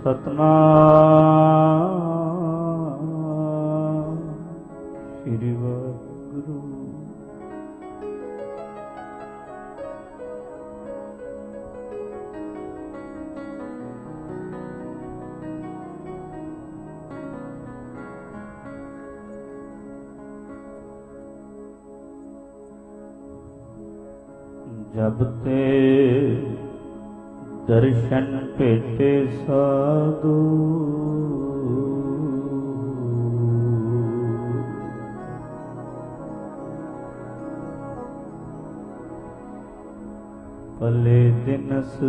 ਸਤਨਾਮ ਸ੍ਰੀ ਵਾਹਿਗੁਰੂ। जब ते दर्शन भेटे साधु भले दिनस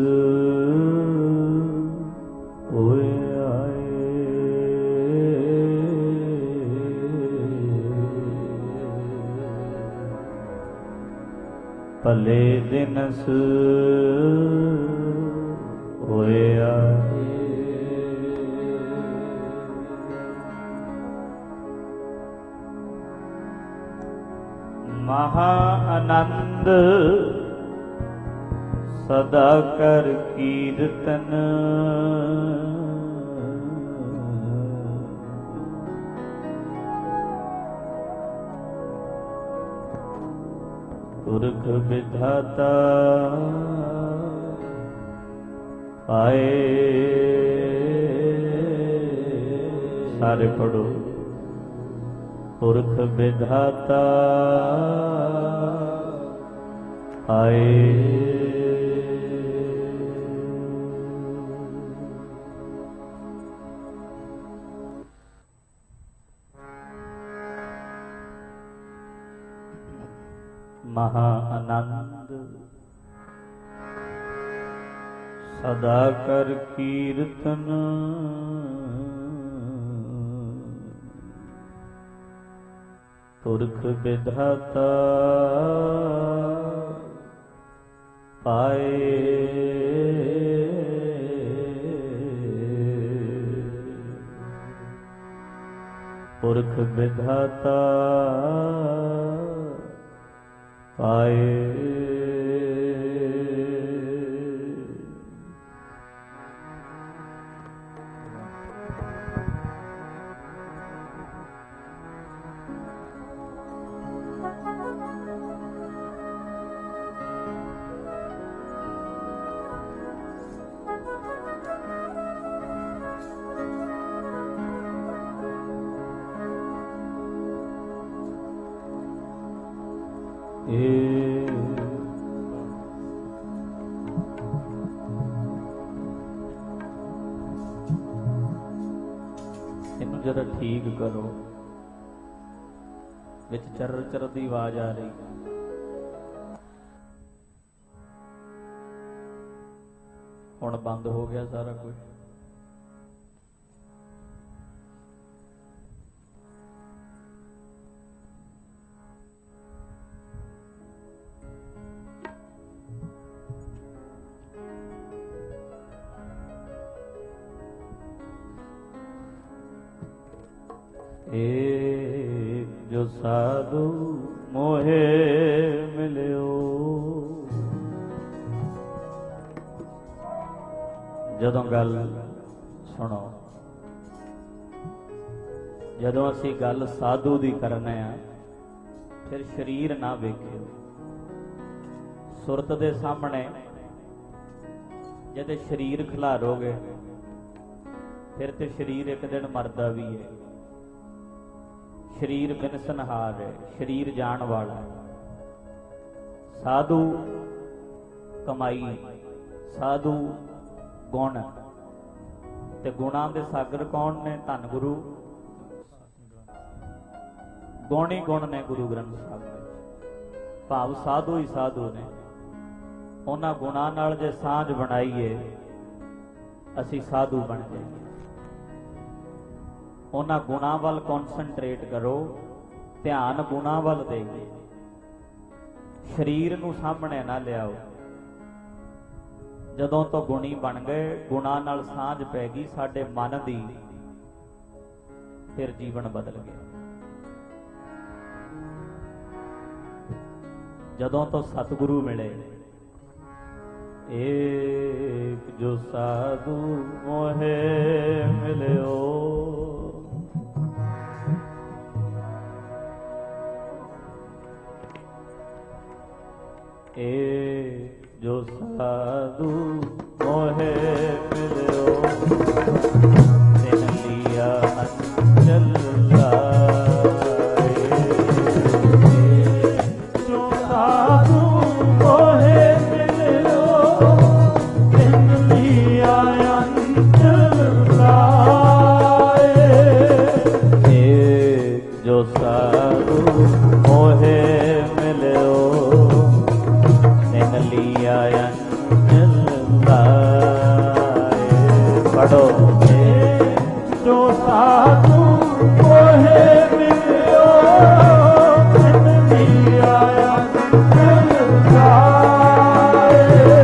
होए आए। भले दिनस होए आए। महा आनंद सदा कर कीर्तन पुरख विधाता पाए। सारे पढ़ो। पुरख विधाता आए। महा आनंद सदा कर कीर्तन पुरख विधाता पाए। पुरख विधाता पाए। ਇਹਨੂੰ ਜਰਾ ਠੀਕ ਕਰੋ। ਵਿੱਚ ਚਰਰ ਚਰਰ ਦੀ ਆਵਾਜ਼ ਆ ਰਹੀ। ਹੁਣ ਬੰਦ ਹੋ ਗਿਆ ਸਾਰਾ ਕੁਝ। एक जो साधु मोहे मिलियो। ਜਦੋਂ ਗੱਲ ਸੁਣੋ, ਜਦੋਂ ਅਸੀਂ ਗੱਲ ਸਾਧੂ ਦੀ ਕਰਨੇ ਆ ਫਿਰ ਸਰੀਰ ਨਾ ਵੇਖਿਓ। ਸੁਰਤ ਦੇ ਸਾਹਮਣੇ ਜਦ ਸਰੀਰ ਖਿਲਾਰੋਗੇ ਫਿਰ ਤੇ ਸਰੀਰ ਇੱਕ ਦਿਨ ਮਰਦਾ ਵੀ ਹੈ। शरीर बिनसनहार है, शरीर जान वाला है। साधु कमाई, साधु गुण ते गुणा दे सागर कौन ने? धन गुरु। गुण ही गुण ने गुरु ग्रंथ साहब में। भाव साधु ही साधु ने। उन्हां गुणा नाल जे सांझ बनाईए असी साधु बन जाइए। उन्हां गुणा वल कॉन्सनट्रेट करो, ध्यान गुणा वल देइए। शरीर नूं सामने ना लियाओ। जदों तो गुणी बन गए, गुणा नाल सांझ पै गई साडे मन दी, फिर जीवन बदल गया। जदों तो सतगुरु मिले, एक जो साधु मोहे मिलियो, एक जो साधु मोहे मिलियो, तिन लिया अंचल लाए। जो साधु मोहे मिलियो, तिन लिया अंचल लाए। एक जो साधु मोहे मिलियो, लिया अंचल लाए। पढ़ो जो साधु मोहे मिलियो, लिया अंचल लाए।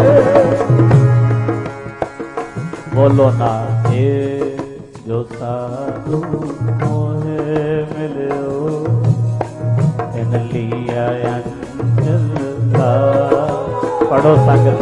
बोलो ना जो साधु मोहे मिलियो, लिया अंचल लाए। पढ़ो संगत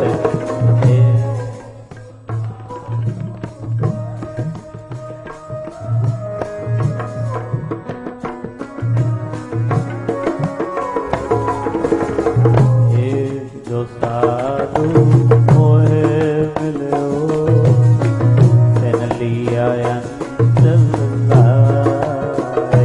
जो साधु मोहे मिलियो, तिन लिया अंचल लाए।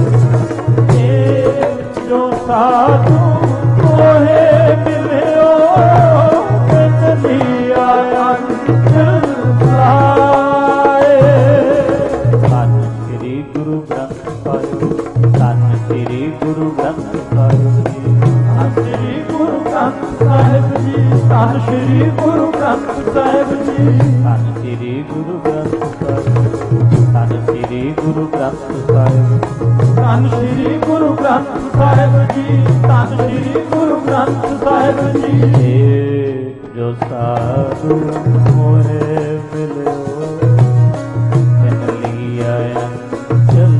जो साधु मोहे मिलियो, तिन लिया अंचल लाए। धन श्री गुरु ग्रंथ साहिब, धन श्री गुरु ग्रंथ साहिब जी, धन श्री गुरु ग्रंथ साहिब जी, धन श्री गुरु ग्रंथ साहिब जी, धन श्री गुरु ग्रंथ साहिब, धन श्री गुरु ग्रंथ साहिब, धन श्री गुरु ग्रंथ साहिब जी, धन श्री गुरु ग्रंथ साहिब जी। जो साधु मोहे मिलियो, तिन लिया अंचल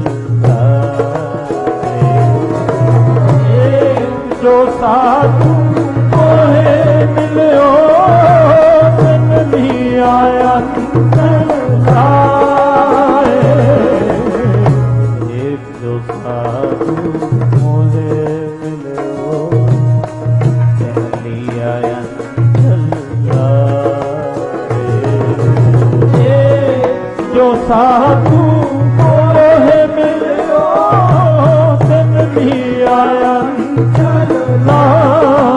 लाए। जो साधु मोहे मिलियो, तिन लिया अंचल लाए। एक जो साधु मोहे मिलियो, तिन लिया अंचल लाए। एक जो साधु मोहे मिलियो, तिन लिया अंचल लाए।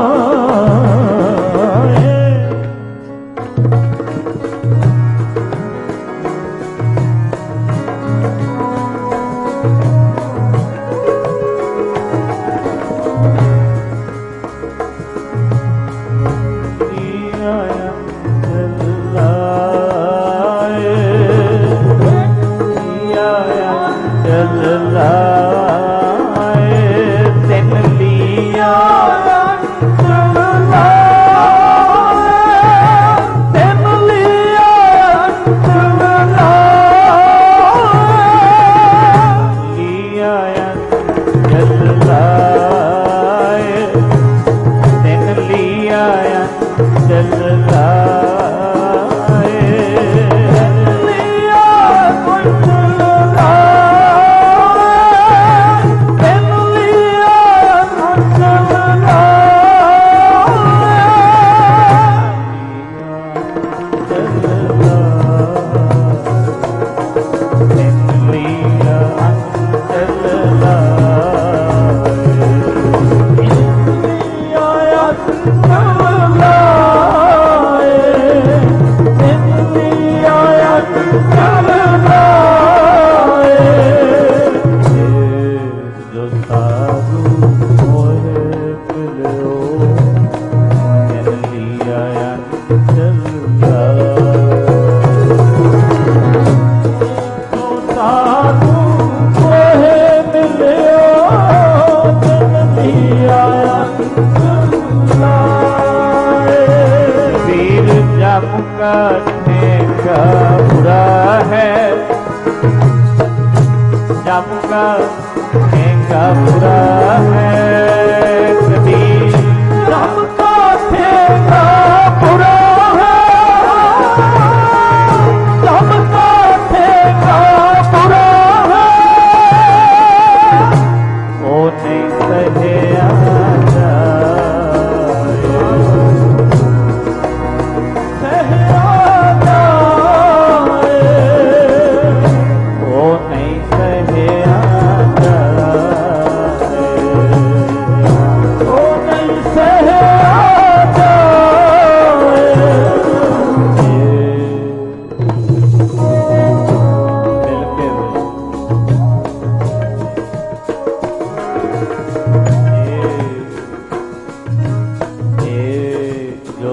का बुरा है कभी, रब का ठेका बुरा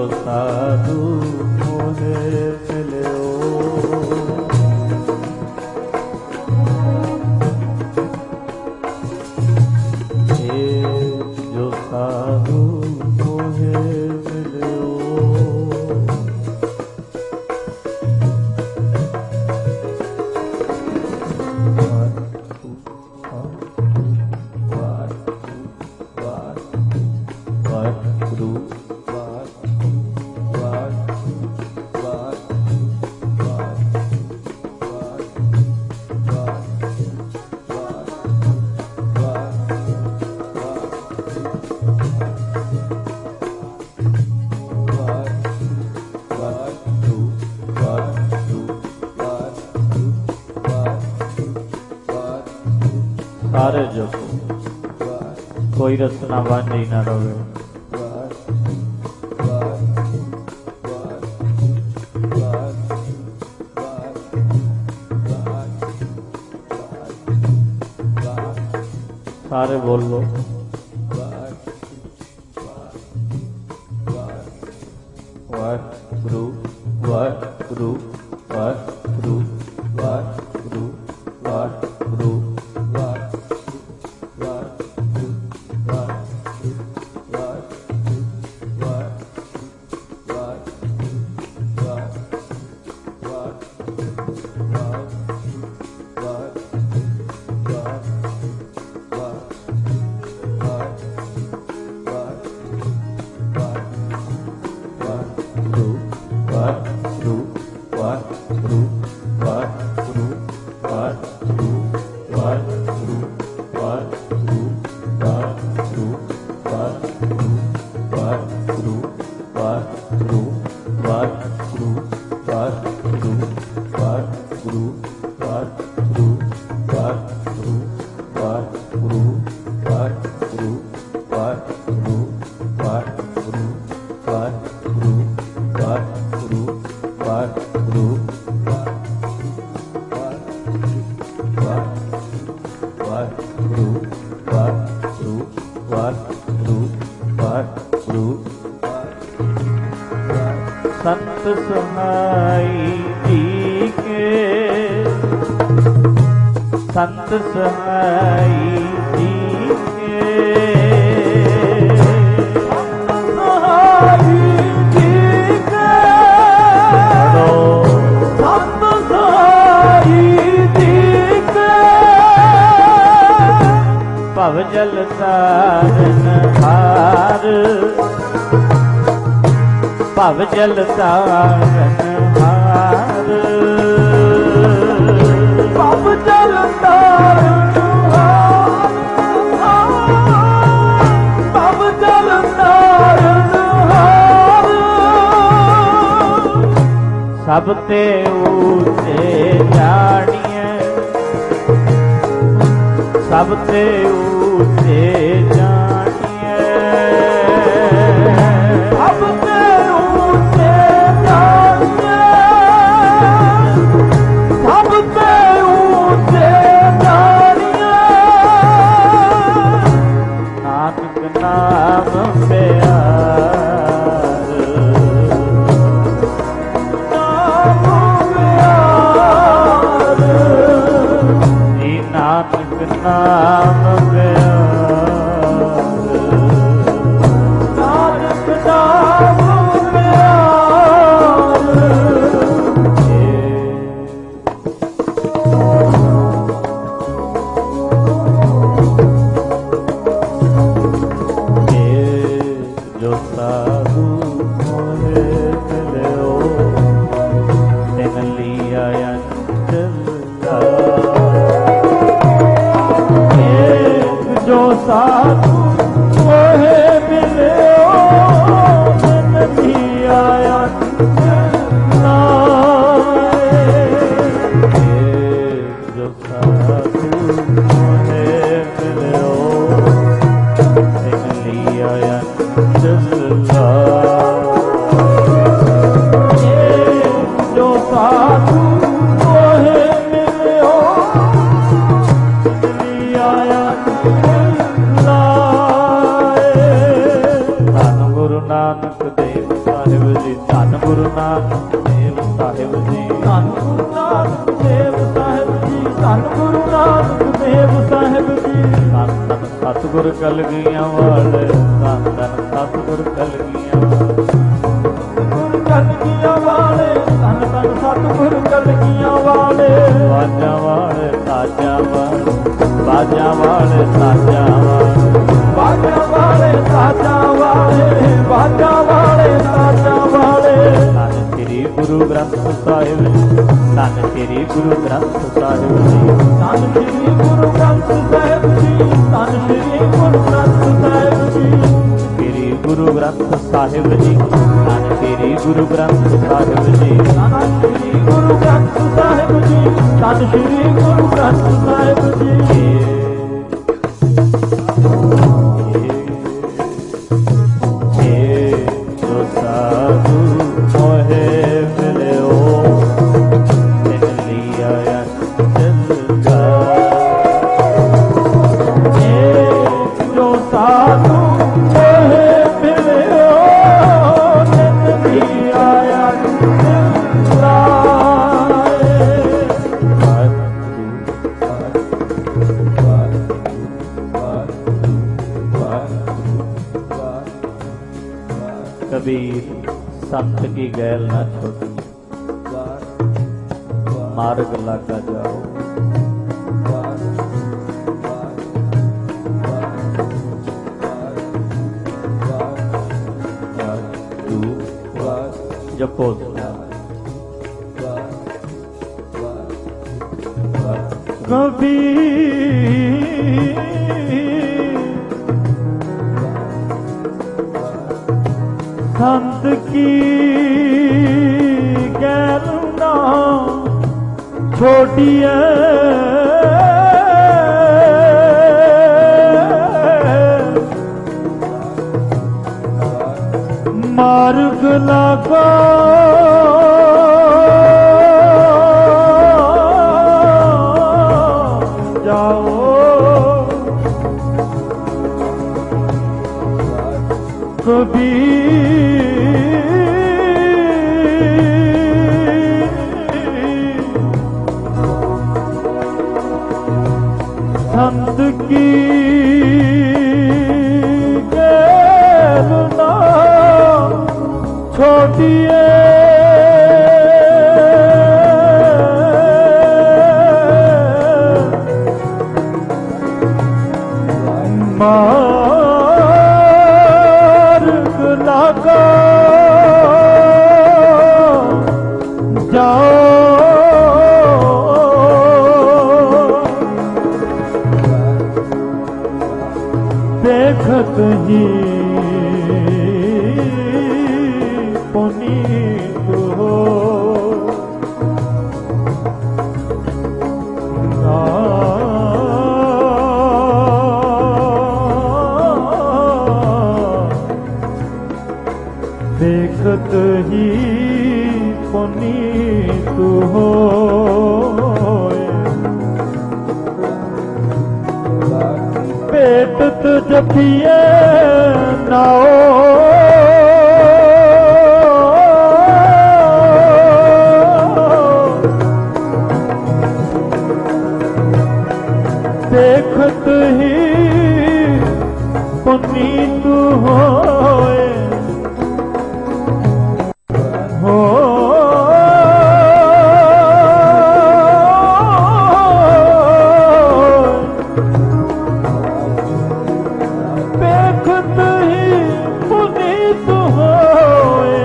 साधु मोहे मिलियो। जो साधु मोहे मिलियो। सारे जगो कोई रसना वांझी न रवे। सारे बोल लो। वाहिगुरु वाहिगुरु वाहिगुरु वाहिगुरु वाहिगुरु संत सहाई जी के, संत सहाई जी के, सहाई जी के, संत सहाई जी के, भव जल तारन हार, भव जल तारन हार, भव जल तारन हार, भव जल तारन हार, सब ते ऊचे जानिए, सब ते ऊचे जानिए, सब ते नाम प्यार, नाम प्यार, नानक नाम प्यार, नानक नाम साधु मोहे मिलियो, नहीं आया जो साधु मोहे मिलियो, नहीं आया जो साधु मोहे मिलियो, नहीं आया नानक देव साहिब नानक देव साहिब जी, धन गुरु नानक देव साहिब जी, धन गुरु नानक देव साहिब जी। धन धन सतगुर कलगियां वाले, धन धन सतगुर कलगियां गुरु कलगियां वाले, धन धन सतगुर कलगियां वाले। बाजा वाले ताजा वाले, बाजा वाले ताजा वाले, बाजा वाले ताजा वाले, बाजा वाले ताजा वाले। धन श्री गुरु ग्रंथ साहिब जी, धन श्री गुरु ग्रंथ साहिब जी, धन श्री गुरु ग्रंथ साहिब जी, धन श्री गुरु ग्रंथ साहिब जी। श्री गुरु ग्रंथ साहिब जी, धन श्री गुरु ग्रंथ साहिब जी, धन श्री गुरु ग्रंथ साहिब जी, धन श्री गुरु ग्रंथ साहिब जी। कबीर संत की गैल न छोड़ी, मार्ग लागा जाओ। जपो कबीर संत की गैल ना छोड़िए, मार्ग लगा जाओ। कबीर संत की गैल ना छोड़िए, मार्ग लगा जाओ। देखत ही पुनीत हो, देखत ही पुनीत हो। पेटत जपिए नाओ, देखत ही पुनीत होए हो। देखत ही पुनीत होए,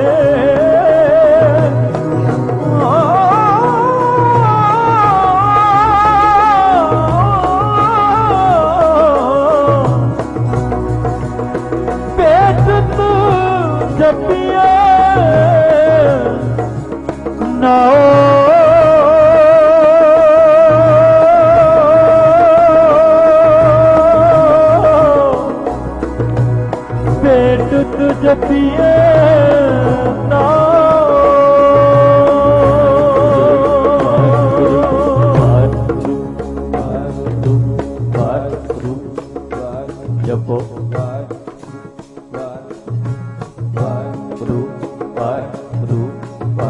पेटत जपिए नाओ। पेटत जपिए नाओ। जपो गुरु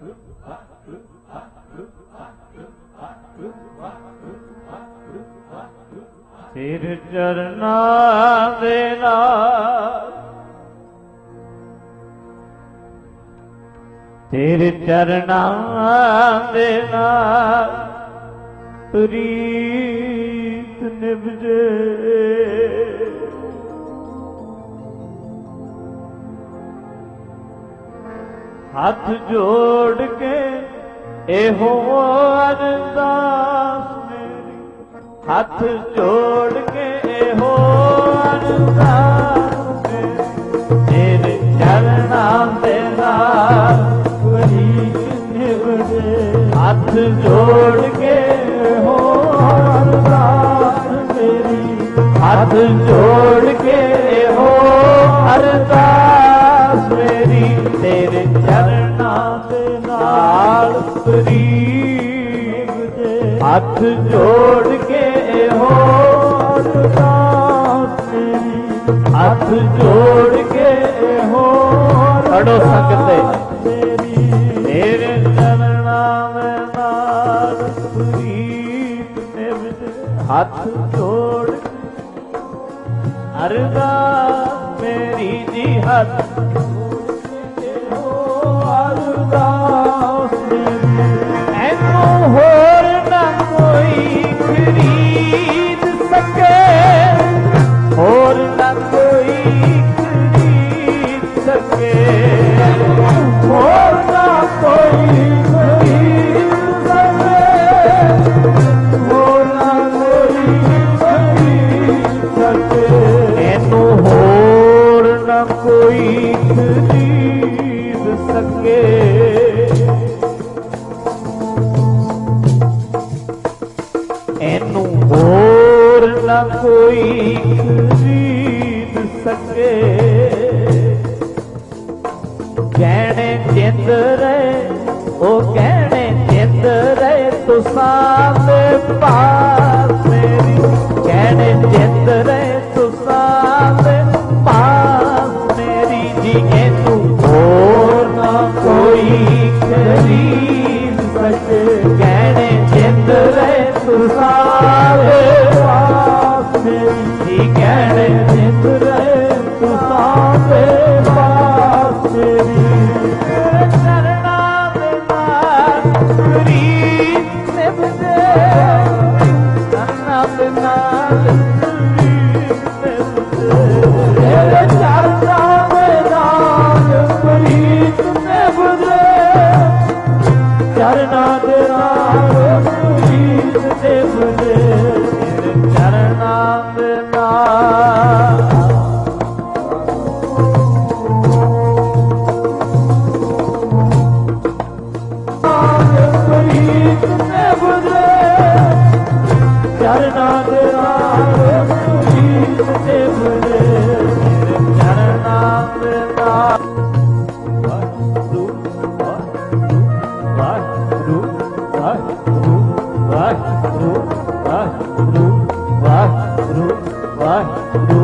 ਸਿਰ ਚਰਨਾਂ ਦੇ ਨਾਲ ਤੇਰੇ ਚਰਨਾਂ ਦੇ ਨਾਲ ਪ੍ਰੀਤ ਨਿਭਜੇ ਹੱਥ ਜੋੜ ਕੇ ਇਹੋ ਅਰਦਾਸ ਮੇਰੀ ਹੱਥ ਜੋੜ ਕੇ ਇਹੋ ਅਰਦਾਸ ਮੇਰੀ ਤੇਰੇ ਚਰਨਾਂ ਦੇ ਨਾਲ ਪ੍ਰੀਤ ਨਿਭਜੇ ਹੱਥ ਜੋੜ ਕੇ ਇਹੋ ਅਰਦਾਸ ਮੇਰੀ ਹੱਥ ਜੋੜ ਕੇ ਇਹੋ ਅਰਦਾਸ ਮੇਰੀ ਤੇਰੇ ਚਰਨਾਂ ਦੇ ਨਾਲ ਪ੍ਰੀਤ ਦੇ ਹੱਥ ਜੋੜ ਕੇ ਇਹੋ ਅਰਦਾਸ ਮੇਰੀ ਹੱਥ ਜੋੜ ਕੇ ਇਹੋ ਅੜੋ ਸੰਗਤ ਤੇਰੇ ਚਰਨਾਂ ਦੇ ਨਾਲ ਪ੍ਰੀਤ ਨਿਭਜੇ ਹੱਥ ਜੋੜ ਅਰਦਾਸ ਮੇਰੀ ਜੀ ਹੱਥ ਅਰਦਾਸ ਮੇਰੀ ਐਨੂੰ ਹੋਰ ਨਾ ਕੋਈ ਖਰੀਦ ਸਕੇ ਹੋਰ ਨਾ ਕੋਈ ਖਰੀਦ ਸਕੇ ਹੋਰ ਨਾ ਕੋਈ ਖਰੀਦ ਸਕੇ ਹੋਰ ਨਾ ਕੋਈ ਖਰੀਦ ਸਕੇ ਇਹਨੂੰ ਹੋਰ ਨਾ ਕੋਈ ਖਰੀਦ ਸਕੇ ਇਹਨੂੰ ਹੋਰ ਨਾ ਕੋਈ ਖਰੀਦ ਸਕੇ ਕਹਿਣੇ ਜਿੰਦ ਰਹੇ ਉਹ ਕਹਿਣੇ ਜਿੰਦ ਰਹੇ ਤੁਸਾਂ ਦੇ ਪਾਸ ਮੇਰੀ ਕਹਿਣੇ ਜਿੰਦ ਰਹੇ ਤੁਸਾਂ ਦੇ ਪਾਸ ਮੇਰੀ ਜੀ ਇਹਨੂੰ ਹੋਰ ਨਾ ਕੋਈ ਖਰੀਦ ਸਕੇ ਕਹਿਣੇ ਜਿੰਦ ਰਹੇ ਤੁਸਾਂ ਦੇ ਪਾਸ ਮੇਰੀ ਜੀ ਕਹਿਣੇ ਜਿੰਦ ਰਹੇ ਤੁਸਾਂ ਦੇ ਪਾਸ ਮੇਰੀ ਚਰਨਾਂ ਦੇ ਨਾਲ ਪ੍ਰੀਤ ਨਿਭਜੇ ਚਰਨਾਂ ਦੇ ਨਾਲ ਪ੍ਰੀਤ ਨਿਭਜੇ ਤੇਰੇ ਚਰਨਾਂ ਦੇ ਨਾਲ ਪ੍ਰੀਤ ਨਿਭਜੇ ਚਰਨਾਂ ਦੇ ਨਾਲ ਪ੍ਰੀਤ ਨਿਭਜੇ ਤੇਰੇ ਚਰਨਾਂ ਦੇ ਨਾਲ ਪ੍ਰੀਤ ਨਿਭਜੇ ਚਰਨਾਂ ਦੇ ਨਾਲ ਪ੍ਰੀਤ ਨਿਭਜੇ ਤੇਰੇ ਚਰਨਾਂ ਦੇ ਨਾਲ ਵਾਹਿਗੁਰੂ ਵਾਹਿਗੁਰੂ ਵਾਹਿਗੁਰੂ ਵਾਹਿਗੁਰੂ ਵਾਹਿਗੁਰੂ ਵਾਹਿਗੁਰੂ ਵਾਹਿਗੁਰੂ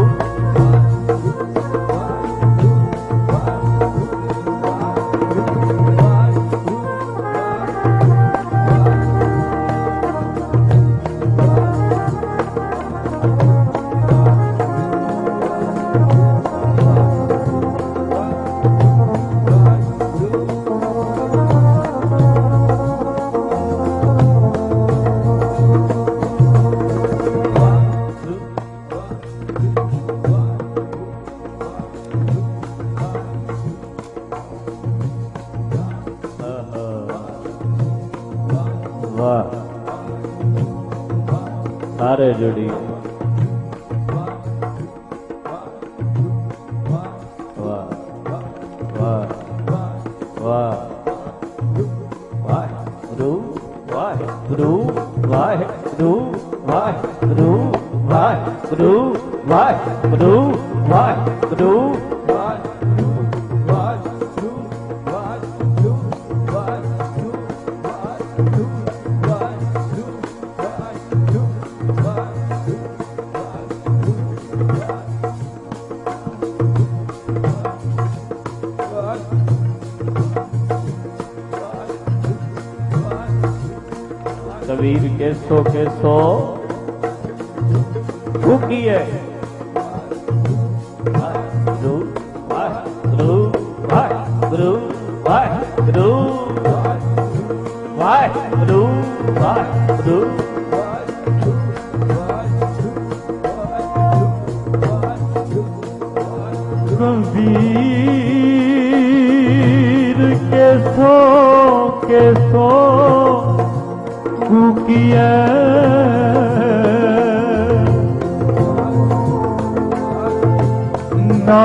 ਸਾਰੇ ਜੁੜੀ ਵਾਹ ਵਾਹ ਵਾਹ ਵਾਹਿਗੁਰੂ ਵਾਹਿਗੁਰੂ ਵਾਹਿਗੁਰੂ ਵਾਹਿਗੁਰੂ ਵਾਹਿਗੁਰੂ ਵਾਹਿਗੁਰੂ ਵਾਹਿਗੁਰੂ कबीर कैसो कैसो भूखिए गुरु वाहिगुरु वाहिगुरु वाहिगुरु वाहिगुरु वाहिगुरु कबीर कैसो कैसो कुकिया ना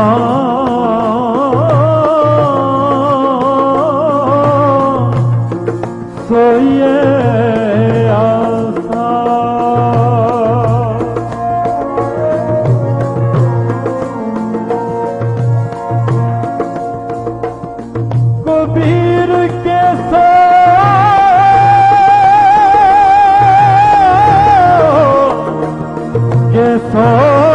सोये आसा कबीर कैसो कैसो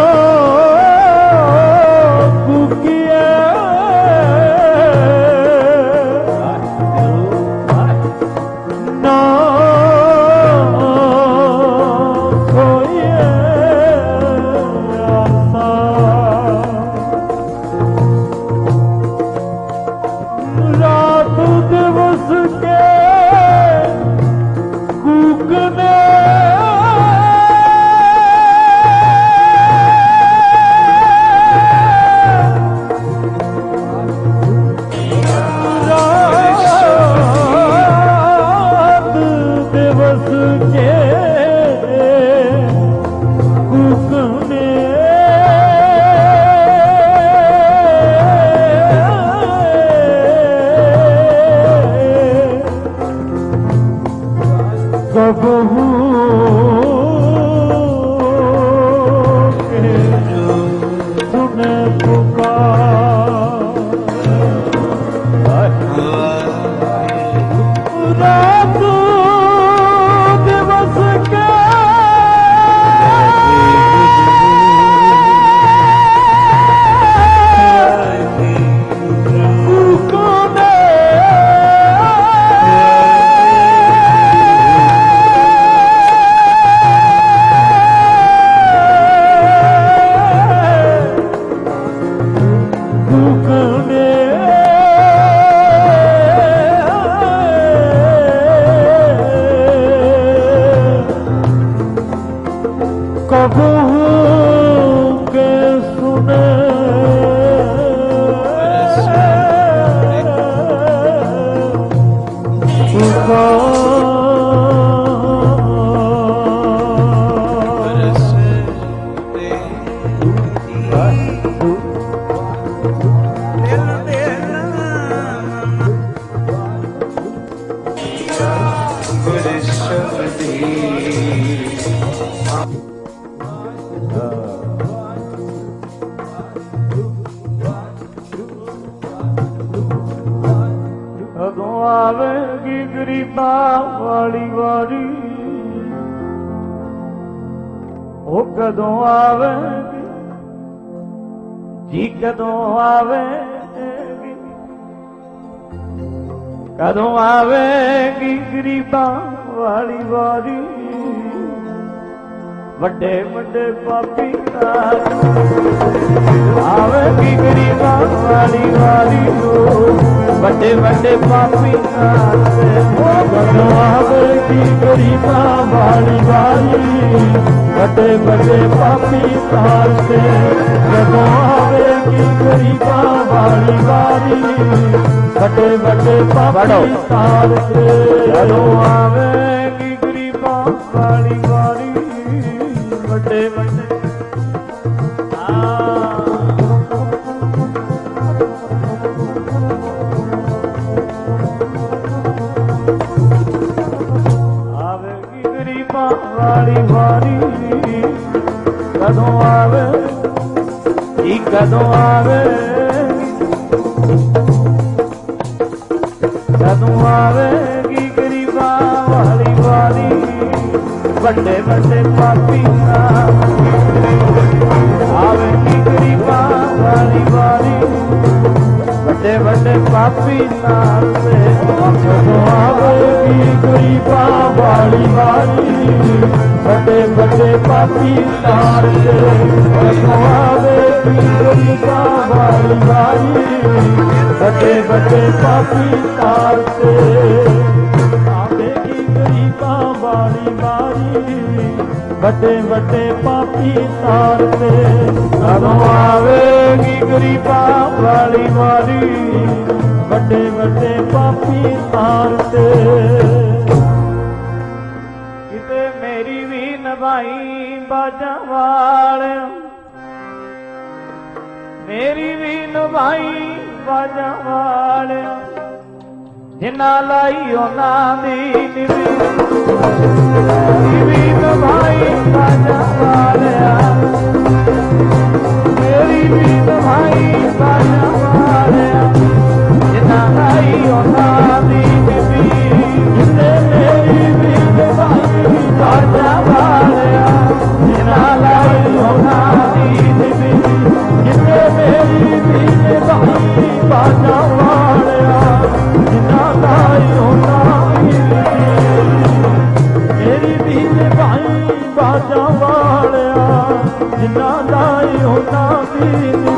आवेगी गरीबा वाली वारी ओ कदों आवेगी जी कदों आवेगी कदों आवेगी गरीबा वाली वारी वड्डे वड्डे पापी आवेगी गरीबा वाली वारी वड्डे वड्डे पापी कदों आवेगी गरीबा वाली वारी वड्डे वड्डे पापी से कदों आवेगी गरीबा वाली वारी वड्डे वड्डे पापी से कदों आवेगी गरीबा वाली वारी वड्डे वड्डे आवेगी गरीबा वाली वारी कदों आवे जी कदों आवे कदों आवेगी गरीबा वाली वारी वड्डे वड्डे पापी आवेगी गरीबा वाली वारी वड्डे वड्डे पापी नाल आवेगी गरीबा वाली वाली बड़े बड़े पापी तारते आवेगी गरीबा वाली वाली बड़े बड़े पापी तारते आवेगी गरीबा वाली वाली बड़े बड़े पापी तारते आवेगी गरीबा वाली वाली बड़े बड़े पापी तारते किते मेरी भी नभाई बाजा वाले मेरी भी नभाई बाजा वाले जिन्ना लाई उन्ना दी भी नभाई बाजा वाले मेरी भी नभाई बाजा वाले जिन्ना लाई उन्ना दी जिन्ने मेरी भी नभाई बाजा वाले जिन्ना लाई उन्ना दी जिन्ने मेरी भी नभाई बाजा वाले जिन्ना लाई उन्ना दी मेरी भी नभाई बाजा वाले जिन्ना लाई उन्ना दी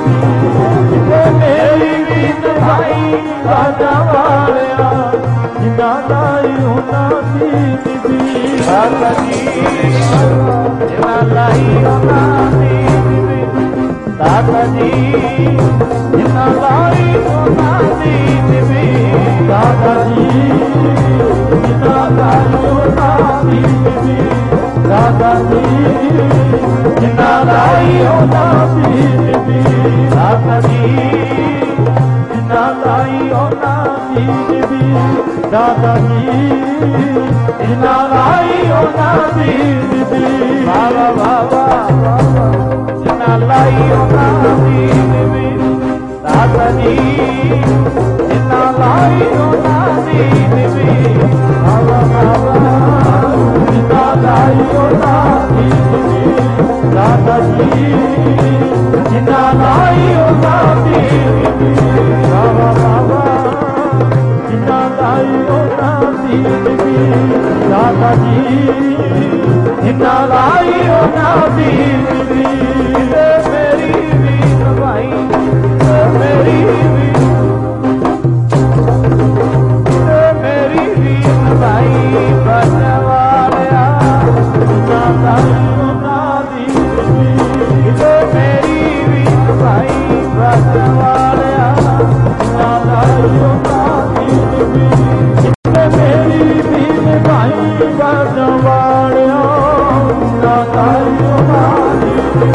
मेरी भी नभाई बाजा वाले जिन्ना लाई उन्ना दी बाबा जी जिन्ना लाई उन्ना दी दादा जी जिन्ना लाई उन्ना दी दादा जी जिन्ना लाई उन्ना दी दादा जी जिन्ना लाई उन्ना दी दादा जी जिन्ना लाई उन्ना दी दादा जी जिन्ना लाई उन्ना दी बाबा बाबा जिन्ना लाई उन्ना दी दादा जी जिन्ना लाई उन्ना दी बाबा बाबा जिन्ना लाई उन्ना दी दादा जी जिन्ना लाई उन्ना दी बाबा बाबा जिन्ना लाई उन्ना दी दादा जी जिन्ना लाई उन्ना दी मेरी भी नभाई मेरी भी नभाई बाजा वालिया जिन्ना लाई उन्ना दी मेरी भी नभाई बाजा वालिया जिन्ना लाई उन्ना दी मेरी भी नभाई बाजा वालिया जिन्ना लाई उन्ना दी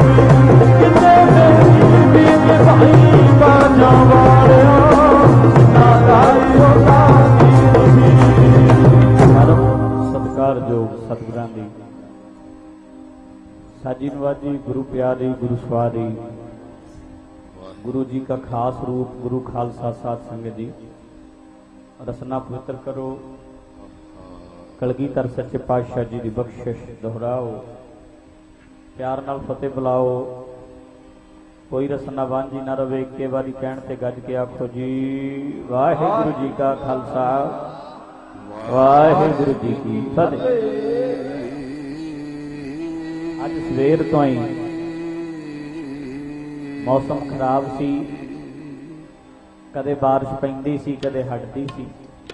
मेरी भी नभाई बाजा वालिया जिन्ना लाई उन्ना दी सत्कारयोग सतगुरां दी साजी नवाजी गुरु प्यारी गुरु सवारी गुरु जी का खास रूप गुरु खालसा साध संगत जी रसना पवित्र करो कलगीधर सच्चे पातशाह जी की बख्शिश दोहराओ प्यार नाल फतेह बुलाओ कोई रसना वांझी ना रवे इक्के वारी कहण ते गज के आखो जी वाहिगुरु जी का खालसा वाहिगुरु जी की फतेह। अज सवेर तो ही मौसम खराब सी कदे बारिश पैंदी सी कदे हटदी सी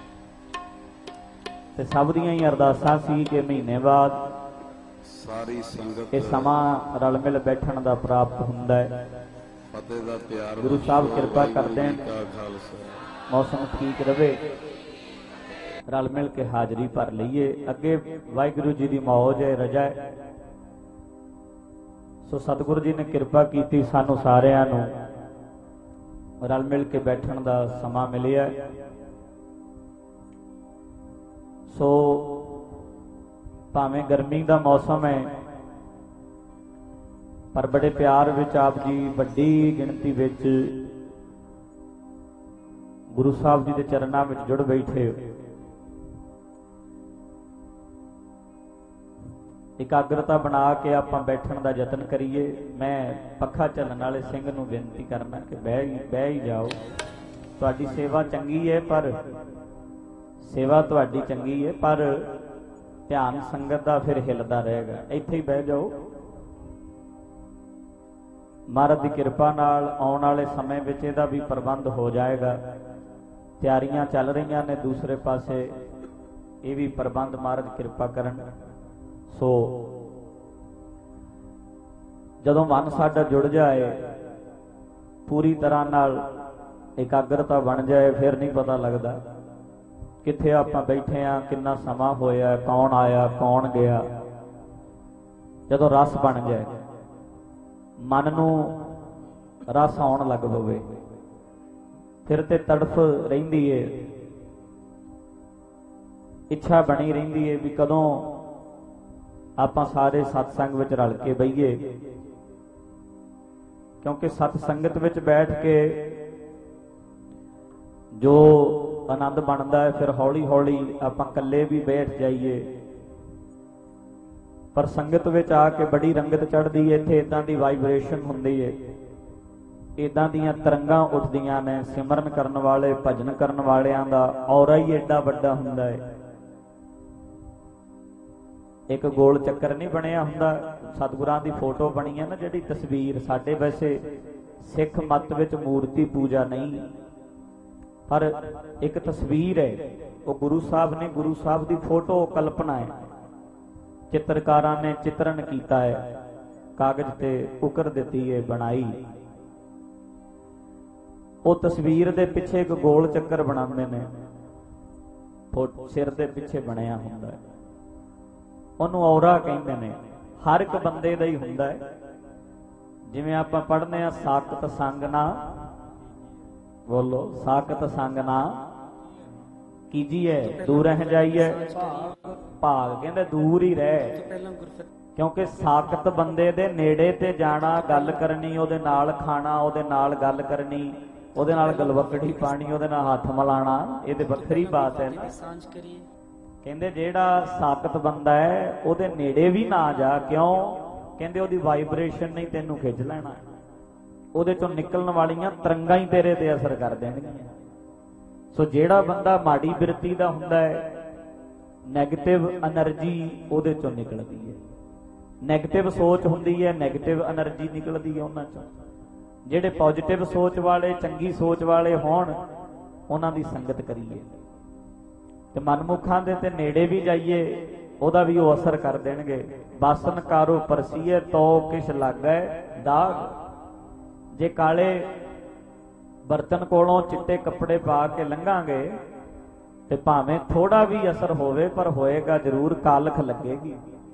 ते सब दियां ही अरदासां सी कि महीने बाद सारी संगत ये समा रल मिल बैठण दा प्राप्त हुंदा है। गुरु साहब कृपा कर देन मौसम ठीक रहे रल मिल के हाजरी भर लीए अगे वाहिगुरु जी की मौज है रजा है। सो सतगुरु जी ने कृपा की सानू सारियां नू रल मिल के बैठण दा समा मिलिया। सो भावें गर्मी का मौसम है पर बड़े प्यार विच आप जी बड़ी गिणती विच गुरु साहब जी के चरणों में जुड़ बैठे हो। एकाग्रता बना के आप बैठण का यतन करिए। मैं पखा झलण वाले सिंह नूं बेनती करना कि बह ही जाओ। तुहाडी सेवा चंगी है पर सेवा तुहाडी चंगी है, पर ध्यान संगत का फिर हिलदा रहेगा। इत्थे ही बह जाओ। महाराज की कृपा नाल आउण वाले समय विच इहदा भी प्रबंध हो जाएगा। तैयारियां चल रही ने दूसरे पासे, ये भी प्रबंध महाराज कृपा करन। सो जदों मन साडा जुड़ जाए, पूरी तरह नाल एकाग्रता बन जाए, फिर नहीं पता लगता कित्थे आपां बैठे आ, कितना समा होया, कौन आया कौन गया। जदों रस बन जाए, मन नूं रस आउण लग पवे, फिर ते तड़फ रहिंदी है, इच्छा बनी रहिंदी है भी कदों आपां सारे सत्संग विच रल के बहिए। क्योंकि सत्संगत विच बैठ के जो आनंद बनता है, फिर हौली हौली आपां कल्ले भी बैठ जाइए, पर संगत विच आके बड़ी रंगत चढ़दी है। इत्थे इदां दी वाइब्रेशन हुंदी है, इदां दीयां तरंगां उठदियां ने। सिमरन करन वाले, भजन करन वालियां दा औरा ही एडा वड्डा हुंदा है। एक गोल चक्कर नहीं बनिया हुंदा, सतगुरां दी फोटो बनी है ना, जिहड़ी तस्वीर। साडे वैसे सिख मत विच मूर्ति पूजा नहीं, पर एक तस्वीर है, वो गुरु साहब ने, गुरु साहब दी फोटो कल्पना है, चित्रकारां ने चित्रण कीता है, कागज ते उकर दिती है बनाई। वो तस्वीर दे पिछे एक गोल चक्कर बनाते ने, सिर दे पिछे बनया हुंदा है, ਉਹਨੂੰ ਔਰਾ ਕਹਿੰਦੇ ਨੇ। हर एक बंदे ਦਾ ਹੀ ਹੁੰਦਾ ਹੈ। ਜਿਵੇਂ ਆਪਾਂ ਪੜ੍ਹਨੇ ਆ, ਸਾਕਤ ਸੰਗ ਨਾ, ਬੋਲੋ, ਸਾਕਤ ਸੰਗ ਨਾ कीजिए, दूर रह जाइए भाग, कहते दूर ही रह। क्योंकि साकत बंदे दे नेड़े ते जाना, गल करनी, ਉਹਦੇ ਨਾਲ खाना, ਉਹਦੇ ਨਾਲ गल करनी, ਉਹਦੇ ਨਾਲ गलवकड़ी पानी, ਉਹਦੇ ਨਾਲ हथ मिलाना, ये तो ਵੱਖਰੀ बात है ना। ਕਹਿੰਦੇ ਜਿਹੜਾ ਸਾਕਤ ਬੰਦਾ ਹੈ ਉਹਦੇ ਨੇੜੇ ਵੀ ਨਾ ਜਾ। ਕਿਉਂ? ਕਹਿੰਦੇ ਉਹਦੀ ਵਾਈਬ੍ਰੇਸ਼ਨ ਨਹੀਂ ਤੈਨੂੰ ਖਿੱਚ ਲੈਣਾ, ਉਹਦੇ ਚੋਂ ਨਿਕਲਣ ਵਾਲੀਆਂ ਤਰੰਗਾਂ ਹੀ ਤੇਰੇ ਤੇ ਅਸਰ ਕਰ ਦੇਣਗੀਆਂ। ਸੋ ਜਿਹੜਾ ਬੰਦਾ ਮਾੜੀ ਬਿਰਤੀ ਦਾ ਹੁੰਦਾ ਹੈ, ਨੈਗੇਟਿਵ એનર્ਜੀ ਉਹਦੇ ਚੋਂ ਨਿਕਲਦੀ ਹੈ, ਨੈਗੇਟਿਵ ਸੋਚ ਹੁੰਦੀ ਹੈ, ਨੈਗੇਟਿਵ એનર્ਜੀ ਨਿਕਲਦੀ ਹੈ ਉਹਨਾਂ ਚੋਂ। ਜਿਹੜੇ ਪੋਜ਼ਿਟਿਵ ਸੋਚ ਵਾਲੇ, ਚੰਗੀ ਸੋਚ ਵਾਲੇ ਹੋਣ, ਉਹਨਾਂ ਦੀ ਸੰਗਤ ਕਰੀਏ ਤੇ ਮਨਮੁਖਾਂ ਦੇ ਤੇ ਨੇੜੇ ਵੀ ਜਾਈਏ, ਉਹਦਾ ਵੀ ਉਹ ਅਸਰ ਕਰ ਦੇਣਗੇ। ਬਾਸਨ ਕਾਰੋ ਪਰਸੀਏ ਤੋ ਕਿਛ ਲੱਗੈ ਦਾਗ। ਜੇ ਕਾਲੇ ਬਰਤਨ ਕੋਲੋਂ ਚਿੱਟੇ ਕੱਪੜੇ ਪਾ ਕੇ ਲੰਘਾਂਗੇ ਤੇ ਭਾਵੇਂ ਥੋੜਾ ਵੀ ਅਸਰ ਹੋਵੇ, ਪਰ ਹੋਏਗਾ ਜ਼ਰੂਰ, ਕਾਲਖ ਲੱਗੇਗੀ।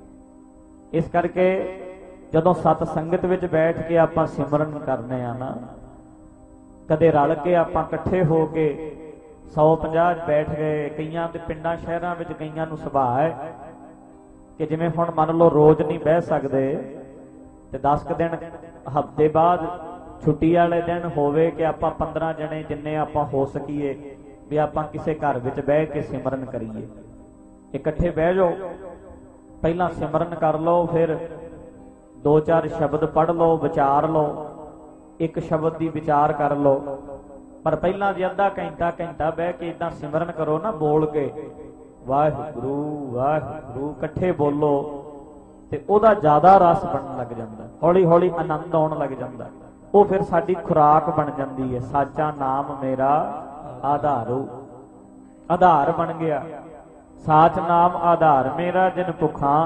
ਇਸ ਕਰਕੇ ਜਦੋਂ ਸਤ ਸੰਗਤ ਵਿੱਚ ਬੈਠ ਕੇ ਆਪਾਂ ਸਿਮਰਨ ਕਰਨੇ ਆ ਨਾ, ਕਦੇ ਰਲ ਕੇ ਆਪਾਂ ਇਕੱਠੇ ਹੋ ਕੇ 150 ਬੈਠ ਗਏ। ਕਈਆਂ ਦੇ ਪਿੰਡਾਂ ਸ਼ਹਿਰਾਂ ਵਿੱਚ ਕਈਆਂ ਨੂੰ ਸੁਭਾਅ ਹੈ ਕਿ ਜਿਵੇਂ ਹੁਣ ਮੰਨ ਲਓ ਰੋਜ਼ ਨਹੀਂ ਬਹਿ ਸਕਦੇ, ਤੇ 10 ਕੁ ਦਿਨ, ਹਫ਼ਤੇ ਬਾਅਦ ਛੁੱਟੀ ਵਾਲੇ ਦਿਨ ਹੋਵੇ ਕਿ ਆਪਾਂ 15 ਜਣੇ ਜਿੰਨੇ ਆਪਾਂ ਹੋ ਸਕੀਏ ਵੀ ਆਪਾਂ ਕਿਸੇ ਘਰ ਵਿੱਚ ਬਹਿ ਕੇ ਸਿਮਰਨ ਕਰੀਏ। ਇਕੱਠੇ ਬਹਿ ਜਾਓ, ਪਹਿਲਾਂ ਸਿਮਰਨ ਕਰ ਲਓ, ਫਿਰ 2-4 ਸ਼ਬਦ ਪੜ੍ਹ ਲਓ, ਵਿਚਾਰ ਲਓ, ਇੱਕ ਸ਼ਬਦ ਦੀ ਵਿਚਾਰ ਕਰ ਲਓ। पर पहला जी अद्धा घंटा बह के इदां सिमरन करो ना, बोल के वाहिगुरू वाहिगुरू इकट्ठे बोलो, ते ओदा ज्यादा रस बनन लग जांदा, हौली हौली आनंद आउण लग जांदा। वो फिर साडी खुराक बन जांदी है। साचा नाम मेरा आधारो, आधार बन गया। साच नाम आधार मेरा, जिन भुखा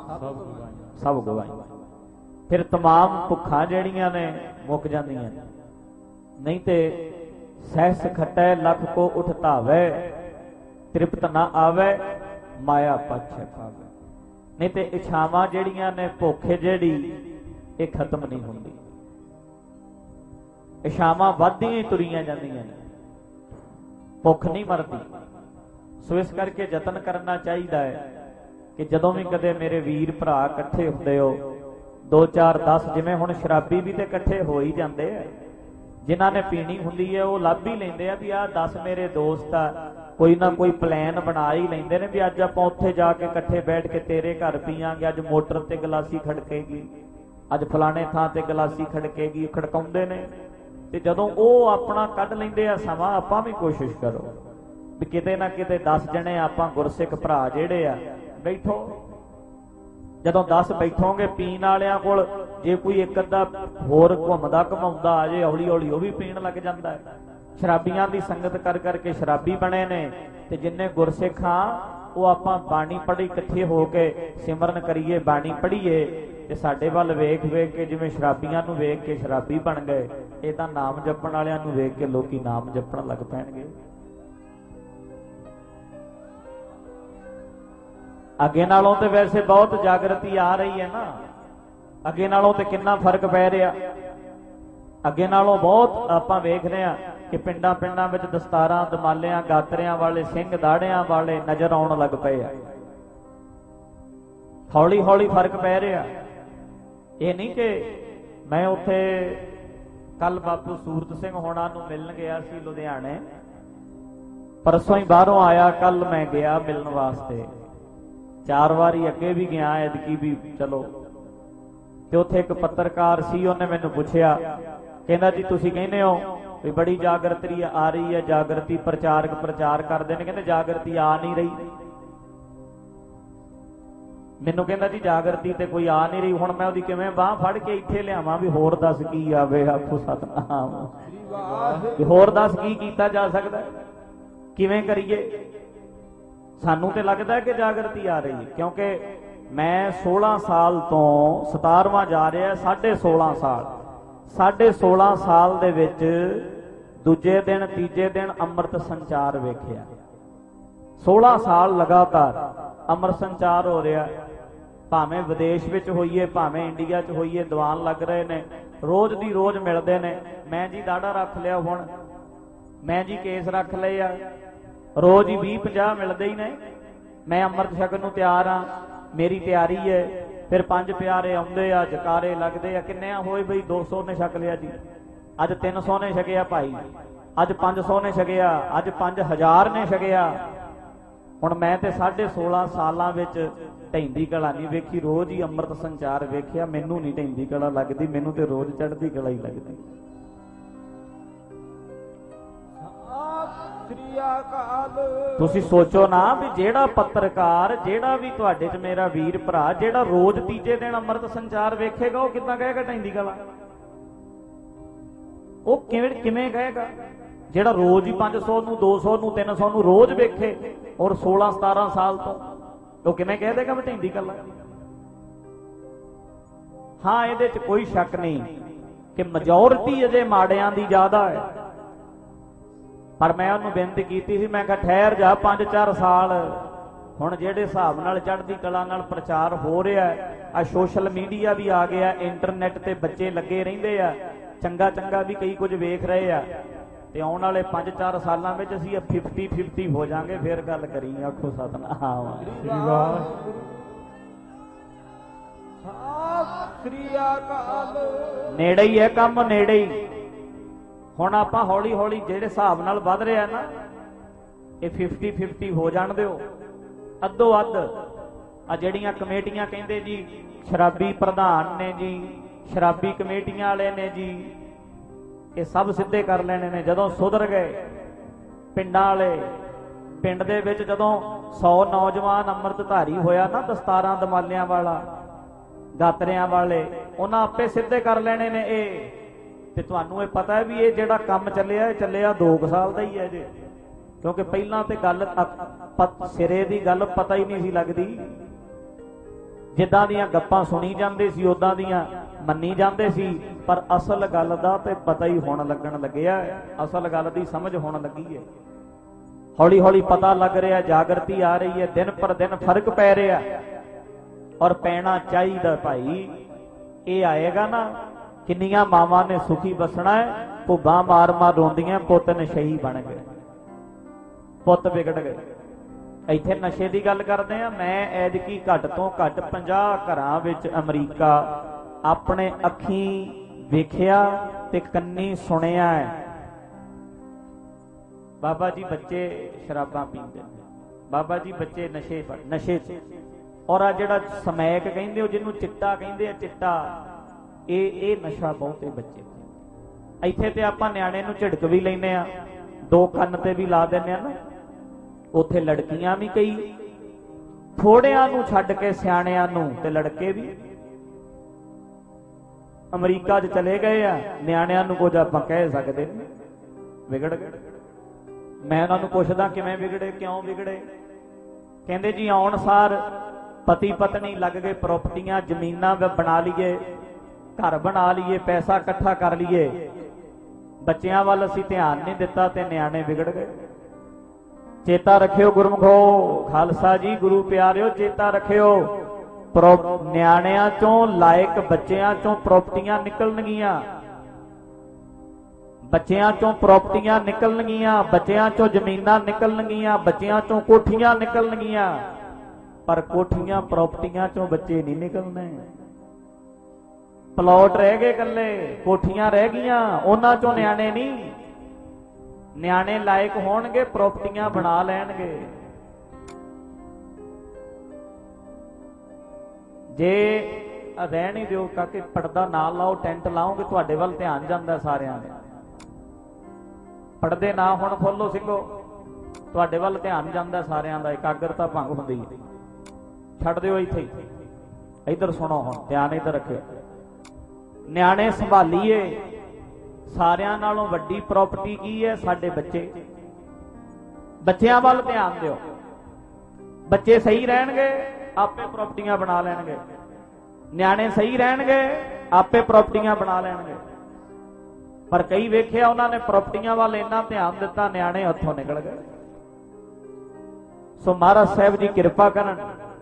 सब गवाई। फिर तमाम भुखा जड़ियां ने मुक जांदियां, नहीं ते सहस खटै लख को उठ धावै, तृप्त ना आवे माया पाछे पावे। नहीं ते इच्छावां जड़ियां ने, भुखे जड़ी, ये खत्म नहीं हुंदी। इच्छावां वधदियां ही तुरियां जांदियां ने, भुख नहीं मरदी। सो इस करके यतन करना चाहिए है कि जदों भी कदे मेरे वीर भरा इकट्ठे हुंदे हो, 2-4-10, जिवें हुण शराबी भी ते इकट्ठे हो ही जांदे आ। जिन्हां ने पीनी हुंदी है वो लभ ही लैंदे आ भी आ 10 मेरे दोस्त आ, कोई ना कोई प्लान बना ही लैंदे ने भी अज आपां उत्थे जाके इकट्ठे बैठ के तेरे घर पीआंगे, अज मोटर ते गलासी खड़केगी, अज फलाने थां ते गलासी खड़केगी, खड़काउंदे ने। ते जदों वो अपना कढ लैंदे आ समां, आपां भी कोशिश करो ਵੀ ਕਿਤੇ ਨਾ ਕਿਤੇ 10 ਜਣੇ ਆਪਾਂ ਗੁਰਸਿੱਖ ਭਰਾ ਜਿਹੜੇ ਆ ਬੈਠੋ। ਜਦੋਂ 10 ਬੈਠੋਗੇ ਪੀਣ ਵਾਲਿਆਂ ਕੋਲ ਜੇ ਕੋਈ ਇੱਕ ਅੱਧਾ ਹੋਰ ਘੁੰਮਦਾ ਘਮਾਉਂਦਾ ਆ ਜੇ ਹੌਲੀ ਹੌਲੀ ਉਹ ਵੀ ਪੀਣ ਲੱਗ ਜਾਂਦਾ ਹੈ। ਸ਼ਰਾਬੀਆਂ ਦੀ ਸੰਗਤ ਕਰ ਕਰਕੇ ਸ਼ਰਾਬੀ ਬਣੇ ਨੇ ਤੇ ਜਿੰਨੇ ਗੁਰਸਿੱਖ ਆ ਉਹ ਆਪਾਂ ਬਾਣੀ ਪੜ੍ਹੀ ਇਕੱਠੇ ਹੋ ਕੇ ਸਿਮਰਨ ਕਰੀਏ, ਬਾਣੀ ਪੜ੍ਹੀਏ ਤੇ ਸਾਡੇ ਵੱਲ ਵੇਖ ਵੇਖ ਕੇ ਜਿਵੇਂ ਸ਼ਰਾਬੀਆਂ ਨੂੰ ਵੇਖ ਕੇ ਸ਼ਰਾਬੀ ਬਣ ਗਏ, ਇਹ ਤਾਂ ਨਾਮ ਜਪਣ ਵਾਲਿਆਂ ਨੂੰ ਵੇਖ ਕੇ ਲੋਕੀ ਨਾਮ ਜਪਣ ਲੱਗ ਪੈਣਗੇ। ਅੱਗੇ ਨਾਲੋਂ ਤੇ ਵੈਸੇ ਬਹੁਤ ਜਾਗਰਤੀ ਆ ਰਹੀ ਹੈ ਨਾ, ਅੱਗੇ ਨਾਲੋਂ ਤੇ ਕਿੰਨਾ ਫਰਕ ਪੈ ਰਿਹਾ। ਅੱਗੇ ਨਾਲੋਂ ਬਹੁਤ ਆਪਾਂ ਵੇਖਦੇ ਆ ਕਿ ਪਿੰਡਾਂ ਪਿੰਡਾਂ ਵਿੱਚ ਦਸਤਾਰਾਂ, ਦਮਾਲਿਆਂ, ਗਾਤਰਿਆਂ ਵਾਲੇ, ਸਿੰਘ ਦਾੜਿਆਂ ਵਾਲੇ ਨਜ਼ਰ ਆਉਣ ਲੱਗ ਪਏ ਆ। ਹੌਲੀ ਹੌਲੀ ਫਰਕ ਪੈ ਰਿਹਾ। ਇਹ ਨਹੀਂ ਕਿ ਮੈਂ ਉੱਥੇ ਕੱਲ ਬਾਪੂ ਸੂਰਤ ਸਿੰਘ ਹੋਣਾ ਨੂੰ ਮਿਲਣ ਗਿਆ ਸੀ ਲੁਧਿਆਣੇ, ਪਰਸੋਂ ਹੀ ਬਾਹਰੋਂ ਆਇਆ, ਕੱਲ ਮੈਂ ਗਿਆ ਮਿਲਣ ਵਾਸਤੇ। 4 ਵਾਰੀ ਅੱਗੇ ਵੀ ਗਿਆ, ਐਤਕੀ ਵੀ ਚਲੋ। ਤੇ ਉੱਥੇ ਇੱਕ ਪੱਤਰਕਾਰ ਸੀ, ਉਹਨੇ ਮੈਨੂੰ ਪੁੱਛਿਆ, ਕਹਿੰਦਾ ਜੀ ਤੁਸੀਂ ਕਹਿੰਦੇ ਹੋ ਵੀ ਬੜੀ ਜਾਗਰਤੀ ਆ ਰਹੀ ਹੈ, ਜਾਗਰਤੀ ਪ੍ਰਚਾਰਕ ਪ੍ਰਚਾਰ ਕਰਦੇ ਨੇ, ਕਹਿੰਦੇ ਜਾਗਰਤੀ ਆ ਨਹੀਂ ਰਹੀ। ਮੈਨੂੰ ਕਹਿੰਦਾ ਜੀ ਜਾਗਰਤੀ ਤੇ ਕੋਈ ਆ ਨਹੀਂ ਰਹੀ। ਹੁਣ ਮੈਂ ਉਹਦੀ ਕਿਵੇਂ ਬਾਂਹ ਫੜ ਕੇ ਇੱਥੇ ਲਿਆਵਾਂ ਵੀ ਹੋਰ ਦੱਸ ਕੀ ਆਵੇ, ਆਖੋ ਸਤਨਾਮ, ਹੋਰ ਦੱਸ ਕੀ ਕੀਤਾ ਜਾ ਸਕਦਾ, ਕਿਵੇਂ ਕਰੀਏ। ਸਾਨੂੰ ਤੇ ਲੱਗਦਾ ਕਿ ਜਾਗਰਤੀ ਆ ਰਹੀ ਹੈ, ਕਿਉਂਕਿ ਮੈਂ 16 ਸਾਲ ਤੋਂ 17ਵਾਂ ਜਾ ਰਿਹਾ, 16.5 ਸਾਲ, 16.5 ਸਾਲ ਦੇ ਵਿੱਚ ਦੂਜੇ ਦਿਨ ਤੀਜੇ ਦਿਨ ਅੰਮ੍ਰਿਤ ਸੰਚਾਰ ਵੇਖਿਆ। 16 ਸਾਲ ਲਗਾਤਾਰ ਅੰਮ੍ਰਿਤ ਸੰਚਾਰ ਹੋ ਰਿਹਾ, ਭਾਵੇਂ ਵਿਦੇਸ਼ ਵਿੱਚ ਹੋਈਏ ਭਾਵੇਂ ਇੰਡੀਆ 'ਚ ਹੋਈਏ, ਦੀਵਾਨ ਲੱਗ ਰਹੇ ਨੇ, ਰੋਜ਼ ਦੀ ਰੋਜ਼ ਮਿਲਦੇ ਨੇ। ਮੈਂ ਜੀ ਦਾੜਾ ਰੱਖ ਲਿਆ, ਹੁਣ ਮੈਂ ਜੀ ਕੇਸ ਰੱਖ ਲਏ ਆ, ਰੋਜ਼ ਹੀ 20-50 ਮਿਲਦੇ ਹੀ ਨੇ। ਮੈਂ ਅੰਮ੍ਰਿਤ ਛਕਣ ਨੂੰ ਤਿਆਰ ਆ, ਮੇਰੀ ਤਿਆਰੀ ਹੈ। ਫਿਰ 5 ਪਿਆਰੇ ਆਉਂਦੇ ਆ, ਜਕਾਰੇ ਲੱਗਦੇ ਆ, ਕਿੰਨੇ ਹੋਏ ਬਈ 200 ਨੇ ਛਕ ਲਿਆ ਜੀ, ਅੱਜ 300 ਨੇ ਛਕਿਆ ਭਾਈ, ਅੱਜ 500 ਨੇ ਛਕਿਆ, ਅੱਜ 5000 ਨੇ ਛਕਿਆ। ਹੁਣ ਮੈਂ ਤੇ 16.5 ਸਾਲਾਂ ਵਿੱਚ ਢੈਂਦੀ ਕਲਾ ਨਹੀਂ ਵੇਖੀ, ਰੋਜ਼ ਹੀ ਅੰਮ੍ਰਿਤ ਸੰਚਾਰ ਵੇਖਿਆ। ਮੈਨੂੰ ਨਹੀਂ ਢੈਂਦੀ ਕਲਾ ਲੱਗਦੀ, ਮੈਨੂੰ ਤੇ ਰੋਜ਼ ਚੜ੍ਹਦੀ ਕਲਾ ਹੀ ਲੱਗਦੀ। ਤੁਸੀਂ ਸੋਚੋ ਨਾ ਵੀ ਜਿਹੜਾ ਪੱਤਰਕਾਰ, ਜਿਹੜਾ ਵੀ ਤੁਹਾਡੇ 'ਚ ਮੇਰਾ ਵੀਰ ਭਰਾ ਜਿਹੜਾ ਰੋਜ਼ ਤੀਜੇ ਦਿਨ ਅੰਮ੍ਰਿਤ ਸੰਚਾਰ ਵੇਖੇਗਾ, ਉਹ ਕਿੱਦਾਂ ਕਹੇਗਾ ਢੈਂਦੀ ਕਲਾ? ਉਹ ਕਿਵੇਂ ਕਹੇਗਾ? ਜਿਹੜਾ ਰੋਜ਼ ਹੀ 500 ਨੂੰ 200 ਨੂੰ 300 ਨੂੰ ਰੋਜ਼ ਵੇਖੇ ਔਰ 16-17 ਸਾਲ ਤੋਂ, ਉਹ ਕਿਵੇਂ ਕਹਿ ਦੇਗਾ ਵੀ ਢੈਂਦੀ ਕਲਾ? ਹਾਂ, ਇਹਦੇ 'ਚ ਕੋਈ ਸ਼ੱਕ ਨਹੀਂ ਕਿ ਮੈਜੋਰਿਟੀ ਅਜੇ ਮਾੜਿਆਂ ਦੀ ਜ਼ਿਆਦਾ ਹੈ। ਪਰ ਮੈਂ ਉਹਨੂੰ ਬੇਨਤੀ ਕੀਤੀ ਸੀ, ਮੈਂ ਕਿਹਾ ਠਹਿਰ ਜਾ 5-4 ਸਾਲ। ਹੁਣ ਜਿਹੜੇ ਹਿਸਾਬ ਨਾਲ ਚੜ੍ਹਦੀ ਕਲਾ ਨਾਲ ਪ੍ਰਚਾਰ ਹੋ ਰਿਹਾ, ਆ ਸੋਸ਼ਲ ਮੀਡੀਆ ਵੀ ਆ ਗਿਆ, ਇੰਟਰਨੈਟ ਤੇ ਬੱਚੇ ਲੱਗੇ ਰਹਿੰਦੇ ਆ, ਚੰਗਾ ਚੰਗਾ ਵੀ ਕਈ ਕੁਝ ਵੇਖ ਰਹੇ ਆ, ਤੇ ਆਉਣ ਵਾਲੇ 5-4 ਸਾਲਾਂ ਵਿੱਚ ਅਸੀਂ 50-50 ਹੋ ਜਾਾਂਗੇ। ਫਿਰ ਗੱਲ ਕਰੀ, ਆਖੋ ਸਤਨਾਮ। ਨੇੜੇ ਹੀ ਹੈ ਕੰਮ, ਨੇੜੇ ਹੀ। ਹੁਣ ਆਪਾਂ ਹੌਲੀ ਹੌਲੀ ਜਿਹੜੇ ਹਿਸਾਬ ਨਾਲ ਵੱਧ ਰਿਹਾ ਨਾ, ਇਹ 50-50 ਹੋ ਜਾਣ ਦਿਓ, ਅੱਧੋ ਅੱਧ। ਆ ਜਿਹੜੀਆਂ ਕਮੇਟੀਆਂ ਕਹਿੰਦੇ ਜੀ ਸ਼ਰਾਬੀ ਪ੍ਰਧਾਨ ਨੇ ਜੀ, ਸ਼ਰਾਬੀ ਕਮੇਟੀਆਂ ਵਾਲੇ ਨੇ ਜੀ, ਇਹ ਸਭ ਸਿੱਧੇ ਕਰ ਲੈਣੇ ਨੇ ਜਦੋਂ ਸੁਧਰ ਗਏ। ਪਿੰਡਾਂ ਵਾਲੇ, ਪਿੰਡ ਦੇ ਵਿੱਚ ਜਦੋਂ 100 ਨੌਜਵਾਨ ਅੰਮ੍ਰਿਤਧਾਰੀ ਹੋਇਆ ਨਾ, ਦਸਤਾਰਾਂ ਦਮਾਲਿਆਂ ਵਾਲਾ, ਗਾਤਰਿਆਂ ਵਾਲੇ, ਉਹਨਾਂ ਆਪੇ ਸਿੱਧੇ ਕਰ ਲੈਣੇ ਨੇ ਇਹ। ਤੇ ਤੁਹਾਨੂੰ ਇਹ ਪਤਾ ਹੈ ਵੀ ਇਹ ਜਿਹੜਾ ਕੰਮ ਚੱਲਿਆ, ਇਹ ਚੱਲਿਆ 2 ਸਾਲ ਦਾ ਹੀ ਹੈ ਜੀ, ਕਿਉਂਕਿ ਪਹਿਲਾਂ ਤੇ ਗੱਲ ਸਿਰੇ ਦੀ ਗੱਲ ਪਤਾ ਹੀ ਨਹੀਂ ਸੀ ਲੱਗਦੀ। ਜਿੱਦਾਂ ਦੀਆਂ ਗੱਪਾਂ ਸੁਣੀ ਜਾਂਦੇ ਸੀ ਉਦਾਂ ਦੀਆਂ ਮੰਨੀ ਜਾਂਦੇ ਸੀ, ਪਰ ਅਸਲ ਗੱਲ ਦਾ ਤੇ ਪਤਾ ਹੀ ਹੁਣ ਲੱਗਣ ਲੱਗਿਆ, ਅਸਲ ਗੱਲ ਦੀ ਸਮਝ ਹੋਣ ਲੱਗੀ ਹੈ। ਹੌਲੀ ਹੌਲੀ ਪਤਾ ਲੱਗ ਰਿਹਾ, ਜਾਗਰਤੀ ਆ ਰਹੀ ਹੈ, ਦਿਨ ਪਰ ਦਿਨ ਫਰਕ ਪੈ ਰਿਹਾ, ਔਰ ਪੈਣਾ ਚਾਹੀਦਾ ਭਾਈ। ਇਹ ਆਏਗਾ ਨਾ, ਕਿੰਨੀਆਂ ਮਾਵਾਂ ਨੇ ਸੁਖੀ ਬਸਣਾ ਹੈ, ਭੁੱਬਾਂ ਮਾਰ ਮਾਰ ਰੋਂਦੀਆਂ, ਪੁੱਤ ਨਸ਼ਈ ਬਣ ਗਏ, ਪੁੱਤ ਵਿਗੜ ਗਏ। ਇੱਥੇ ਨਸ਼ੇ ਦੀ ਗੱਲ ਕਰਦੇ ਆ। ਮੈਂ ਐਤਕੀ ਘੱਟ ਤੋਂ ਘੱਟ 50 ਘਰਾਂ ਵਿੱਚ ਅਮਰੀਕਾ ਆਪਣੇ ਅੱਖੀਂ ਵੇਖਿਆ ਤੇ ਕੰਨੀ ਸੁਣਿਆ ਹੈ। ਬਾਬਾ ਜੀ ਬੱਚੇ ਸ਼ਰਾਬਾਂ ਪੀਂਦੇ ਨੇ, ਬਾਬਾ ਜੀ ਬੱਚੇ ਨਸ਼ੇ 'ਚ, ਔਰ ਆ ਜਿਹੜਾ ਸਮੈਕ ਕਹਿੰਦੇ ਹੋ, ਜਿਹਨੂੰ ਚਿੱਟਾ ਕਹਿੰਦੇ ਆ, ਚਿੱਟਾ, ਇਹ ਨਸ਼ਾ ਬਹੁਤੇ ਬੱਚੇ। ਇੱਥੇ ਤੇ ਆਪਾਂ ਨਿਆਣੇ ਨੂੰ ਝਿੜਕ ਵੀ ਲੈਂਦੇ ਆ, 2 ਕੰਨ ਤੇ ਵੀ ਲਾ ਦਿੰਦੇ ਆ ਨਾ, ਉੱਥੇ ਲੜਕੀਆਂ ਵੀ ਕਈ ਥੋੜਿਆਂ ਨੂੰ ਛੱਡ ਕੇ ਸਿਆਣਿਆਂ ਨੂੰ ਤੇ ਲੜਕੇ ਵੀ ਅਮਰੀਕਾ 'ਚ ਚਲੇ ਗਏ ਆ। ਨਿਆਣਿਆਂ ਨੂੰ ਕੁਝ ਆਪਾਂ ਕਹਿ ਸਕਦੇ ਨਹੀਂ, ਵਿਗੜ ਗਏ। ਮੈਂ ਉਹਨਾਂ ਨੂੰ ਪੁੱਛਦਾ ਕਿਵੇਂ ਵਿਗੜੇ, ਕਿਉਂ ਵਿਗੜੇ? ਕਹਿੰਦੇ ਜੀ ਆਉਣ ਸਾਰ ਪਤੀ ਪਤਨੀ ਲੱਗ ਗਏ ਪ੍ਰਾਪਰਟੀਆਂ ਜ਼ਮੀਨਾਂ ਬਣਾ ਲਈਏ, ਘਰ ਬਣਾ ਲਈਏ, ਪੈਸਾ ਇਕੱਠਾ ਕਰ ਲਈਏ, ਬੱਚਿਆਂ ਵੱਲ ਅਸੀਂ ਧਿਆਨ ਨਹੀਂ ਦਿੱਤਾ ਤੇ ਨਿਆਣੇ ਵਿਗੜ ਗਏ। ਚੇਤਾ ਰੱਖਿਓ ਗੁਰਮੁਖੋ, ਖਾਲਸਾ ਜੀ, ਗੁਰੂ ਪਿਆਰਿਓ, ਚੇਤਾ ਰੱਖਿਓ, ਨਿਆਣਿਆਂ ਚੋਂ ਲਾਇਕ ਬੱਚਿਆਂ ਚੋਂ ਪ੍ਰਾਪਰਟੀਆਂ ਨਿਕਲਣਗੀਆਂ, ਬੱਚਿਆਂ ਚੋਂ ਪ੍ਰਾਪਰਟੀਆਂ ਨਿਕਲਣਗੀਆਂ, ਬੱਚਿਆਂ ਚੋਂ ਜ਼ਮੀਨਾਂ ਨਿਕਲਣਗੀਆਂ, ਬੱਚਿਆਂ ਚੋਂ ਕੋਠੀਆਂ ਨਿਕਲਣਗੀਆਂ, ਪਰ ਕੋਠੀਆਂ ਪ੍ਰਾਪਰਟੀਆਂ ਚੋਂ ਬੱਚੇ ਨਹੀਂ ਨਿਕਲਣੇ। ਪਲਾਟ ਰਹਿ ਗਏ ਇਕੱਲੇ, ਕੋਠੀਆਂ ਰਹਿ ਗਈਆਂ, ਉਹਨਾਂ ਚੋਂ ਨਿਆਣੇ ਨਹੀਂ। ਨਿਆਣੇ ਲਾਇਕ ਹੋਣਗੇ, ਪ੍ਰਾਪਰਟੀਆਂ ਬਣਾ ਲੈਣਗੇ। ਜੇ ਰਹਿਣ ਹੀ ਦਿਓ ਕਾਕੇ, ਪਰਦਾ ਨਾ ਲਾਓ, ਟੈਂਟ ਲਾਓਗੇ, ਤੁਹਾਡੇ ਵੱਲ ਧਿਆਨ ਜਾਂਦਾ ਸਾਰਿਆਂ ਦਾ। ਪਰਦੇ ਨਾ ਹੁਣ ਖੋਲੋ ਸਿੰਘੋ, ਤੁਹਾਡੇ ਵੱਲ ਧਿਆਨ ਜਾਂਦਾ ਸਾਰਿਆਂ ਦਾ, ਇਕਾਗਰਤਾ ਭੰਗ ਹੁੰਦੀ ਹੈ। ਛੱਡ ਦਿਓ ਇੱਥੇ, ਇੱਧਰ ਸੁਣੋ ਹੁਣ, ਧਿਆਨ ਇੱਧਰ ਰੱਖਿਓ। ਨਿਆਣੇ ਸੰਭਾਲੀਏ, ਸਾਰਿਆਂ ਨਾਲੋਂ ਵੱਡੀ ਪ੍ਰਾਪਰਟੀ ਕੀ ਹੈ? ਸਾਡੇ ਬੱਚੇ। ਬੱਚਿਆਂ ਵੱਲ ਧਿਆਨ ਦਿਓ। ਬੱਚੇ ਸਹੀ ਰਹਿਣਗੇ, ਆਪੇ ਪ੍ਰਾਪਰਟੀਆਂ ਬਣਾ ਲੈਣਗੇ। ਨਿਆਣੇ ਸਹੀ ਰਹਿਣਗੇ, ਆਪੇ ਪ੍ਰਾਪਰਟੀਆਂ ਬਣਾ ਲੈਣਗੇ। ਪਰ ਕਈ ਵੇਖਿਆ ਉਹਨਾਂ ਨੇ ਪ੍ਰਾਪਰਟੀਆਂ ਵੱਲ ਇੰਨਾ ਧਿਆਨ ਦਿੱਤਾ, ਨਿਆਣੇ ਹੱਥੋਂ ਨਿਕਲ ਗਏ। ਸੋ ਮਹਾਰਾਜ ਸਾਹਿਬ ਜੀ ਕਿਰਪਾ ਕਰਨ।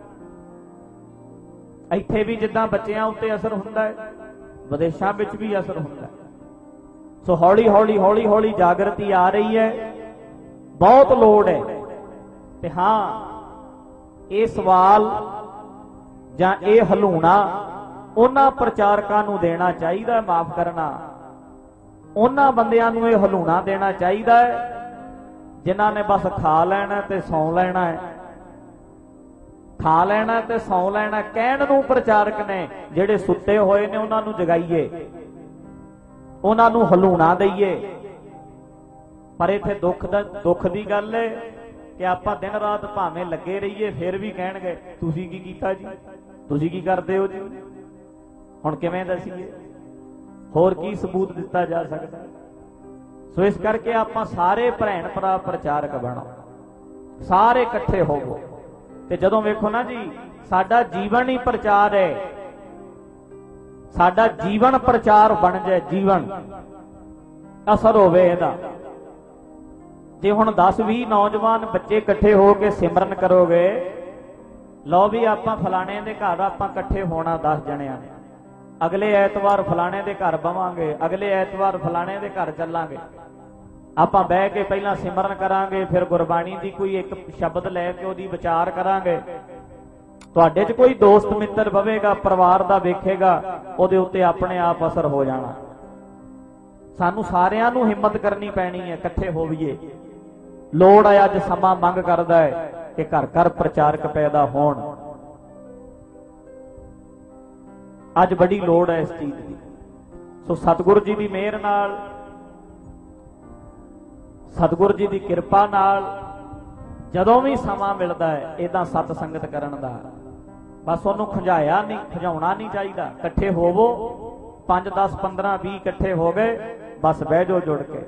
ਇੱਥੇ ਵੀ ਜਿੱਦਾਂ ਬੱਚਿਆਂ ਉੱਤੇ ਅਸਰ ਹੁੰਦਾ ਹੈ, ਵਿਦੇਸ਼ਾਂ ਵਿੱਚ ਵੀ ਅਸਰ ਹੁੰਦਾ ਹੈ। ਸੋ ਹੌਲੀ ਹੌਲੀ ਹੌਲੀ ਹੌਲੀ ਜਾਗਰਤੀ ਆ ਰਹੀ ਹੈ, ਬਹੁਤ ਲੋੜ ਹੈ। ਤੇ ਹਾਂ, ਇਹ ਸਵਾਲ ਜਾਂ ਇਹ ਹਲੂਣਾ ਉਹਨਾਂ ਪ੍ਰਚਾਰਕਾਂ ਨੂੰ ਦੇਣਾ ਚਾਹੀਦਾ, ਮਾਫ ਕਰਨਾ, ਉਹਨਾਂ ਬੰਦਿਆਂ ਨੂੰ ਇਹ ਹਲੂਣਾ ਦੇਣਾ ਚਾਹੀਦਾ ਹੈ ਜਿਨ੍ਹਾਂ ਨੇ ਬਸ ਖਾ ਲੈਣਾ ਤੇ ਸੌਂ ਲੈਣਾ ਹੈ। ਖਾ ਲੈਣਾ ਤੇ ਸੌਂ ਲੈਣਾ। ਕਹਿਣ ਨੂੰ ਪ੍ਰਚਾਰਕ ਨੇ, ਜਿਹੜੇ ਸੁੱਤੇ ਹੋਏ ਨੇ ਉਹਨਾਂ ਨੂੰ ਜਗਾਈਏ, ਉਹਨਾਂ ਨੂੰ ਹਲੂਣਾ ਦਈਏ। ਪਰ ਇੱਥੇ ਦੁੱਖ ਦੀ ਗੱਲ ਹੈ ਕਿ ਆਪਾਂ ਦਿਨ ਰਾਤ ਭਾਵੇਂ ਲੱਗੇ ਰਹੀਏ, ਫਿਰ ਵੀ ਕਹਿਣਗੇ ਤੁਸੀਂ ਕੀ ਕੀਤਾ ਜੀ, ਤੁਸੀਂ ਕੀ ਕਰਦੇ ਹੋ ਜੀ। ਹੁਣ ਕਿਵੇਂ ਦੱਸੀਏ, ਹੋਰ ਕੀ ਸਬੂਤ ਦਿੱਤਾ ਜਾ ਸਕਦਾ। ਸੋ ਇਸ ਕਰਕੇ ਆਪਾਂ ਸਾਰੇ ਭੈਣ ਭਰਾ ਪ੍ਰਚਾਰਕ ਬਣੋ, ਸਾਰੇ ਇਕੱਠੇ ਹੋਵੋ। ਤੇ ਜਦੋਂ ਵੇਖੋ ਨਾ ਜੀ, ਸਾਡਾ ਜੀਵਨ ਹੀ ਪ੍ਰਚਾਰ ਹੈ, ਸਾਡਾ ਜੀਵਨ ਪ੍ਰਚਾਰ ਬਣ ਜਾਏ, ਜੀਵਨ ਅਸਰ ਹੋਵੇ ਇਹਦਾ। ਜੇ ਹੁਣ 10-20 ਨੌਜਵਾਨ ਬੱਚੇ ਇਕੱਠੇ ਹੋ ਕੇ ਸਿਮਰਨ ਕਰੋਗੇ, ਲਓ ਵੀ ਆਪਾਂ ਫਲਾਣੇ ਦੇ ਘਰ ਆਪਾਂ ਇਕੱਠੇ ਹੋਣਾ 10 ਜਣਿਆਂ ਨੇ, ਅਗਲੇ ਐਤਵਾਰ ਫਲਾਣੇ ਦੇ ਘਰ ਬਵਾਂਗੇ, ਅਗਲੇ ਐਤਵਾਰ ਫਲਾਣੇ ਦੇ ਘਰ ਚੱਲਾਂਗੇ, ਆਪਾਂ ਬਹਿ ਕੇ ਪਹਿਲਾਂ ਸਿਮਰਨ ਕਰਾਂਗੇ, ਫਿਰ ਗੁਰਬਾਣੀ ਦੀ ਕੋਈ ਇੱਕ ਸ਼ਬਦ ਲੈ ਕੇ ਉਹਦੀ ਵਿਚਾਰ ਕਰਾਂਗੇ। ਤੁਹਾਡੇ 'ਚ ਕੋਈ ਦੋਸਤ ਮਿੱਤਰ ਬਵੇਗਾ, ਪਰਿਵਾਰ ਦਾ ਵੇਖੇਗਾ, ਉਹਦੇ ਉੱਤੇ ਆਪਣੇ ਆਪ ਅਸਰ ਹੋ ਜਾਣਾ। ਸਾਨੂੰ ਸਾਰਿਆਂ ਨੂੰ ਹਿੰਮਤ ਕਰਨੀ ਪੈਣੀ ਹੈ, ਇਕੱਠੇ ਹੋਈਏ। ਲੋੜ ਹੈ, ਅੱਜ ਸਮਾਂ ਮੰਗ ਕਰਦਾ ਹੈ ਕਿ ਘਰ ਘਰ ਪ੍ਰਚਾਰਕ ਪੈਦਾ ਹੋਣ। ਅੱਜ ਬੜੀ ਲੋੜ ਹੈ ਇਸ ਚੀਜ਼ ਦੀ। ਸੋ ਸਤਿਗੁਰੂ ਜੀ ਦੀ ਮਿਹਰ ਨਾਲ, ਸਤਿਗੁਰੂ ਜੀ ਦੀ ਕਿਰਪਾ ਨਾਲ ਜਦੋਂ ਵੀ ਸਮਾਂ ਮਿਲਦਾ ਹੈ ਇਦਾਂ ਸਤ ਸੰਗਤ ਕਰਨ ਦਾ, ਬਸ ਉਹਨੂੰ ਖਿਜਾਇਆ ਨਹੀਂ, ਖਿਜਾਉਣਾ ਨਹੀਂ ਚਾਹੀਦਾ। ਇਕੱਠੇ ਹੋਵੋ, 5, 10, 15, 20 ਇਕੱਠੇ ਹੋ ਗਏ, ਬਸ ਬਹਿ ਜਾਓ ਜੁੜ ਕੇ।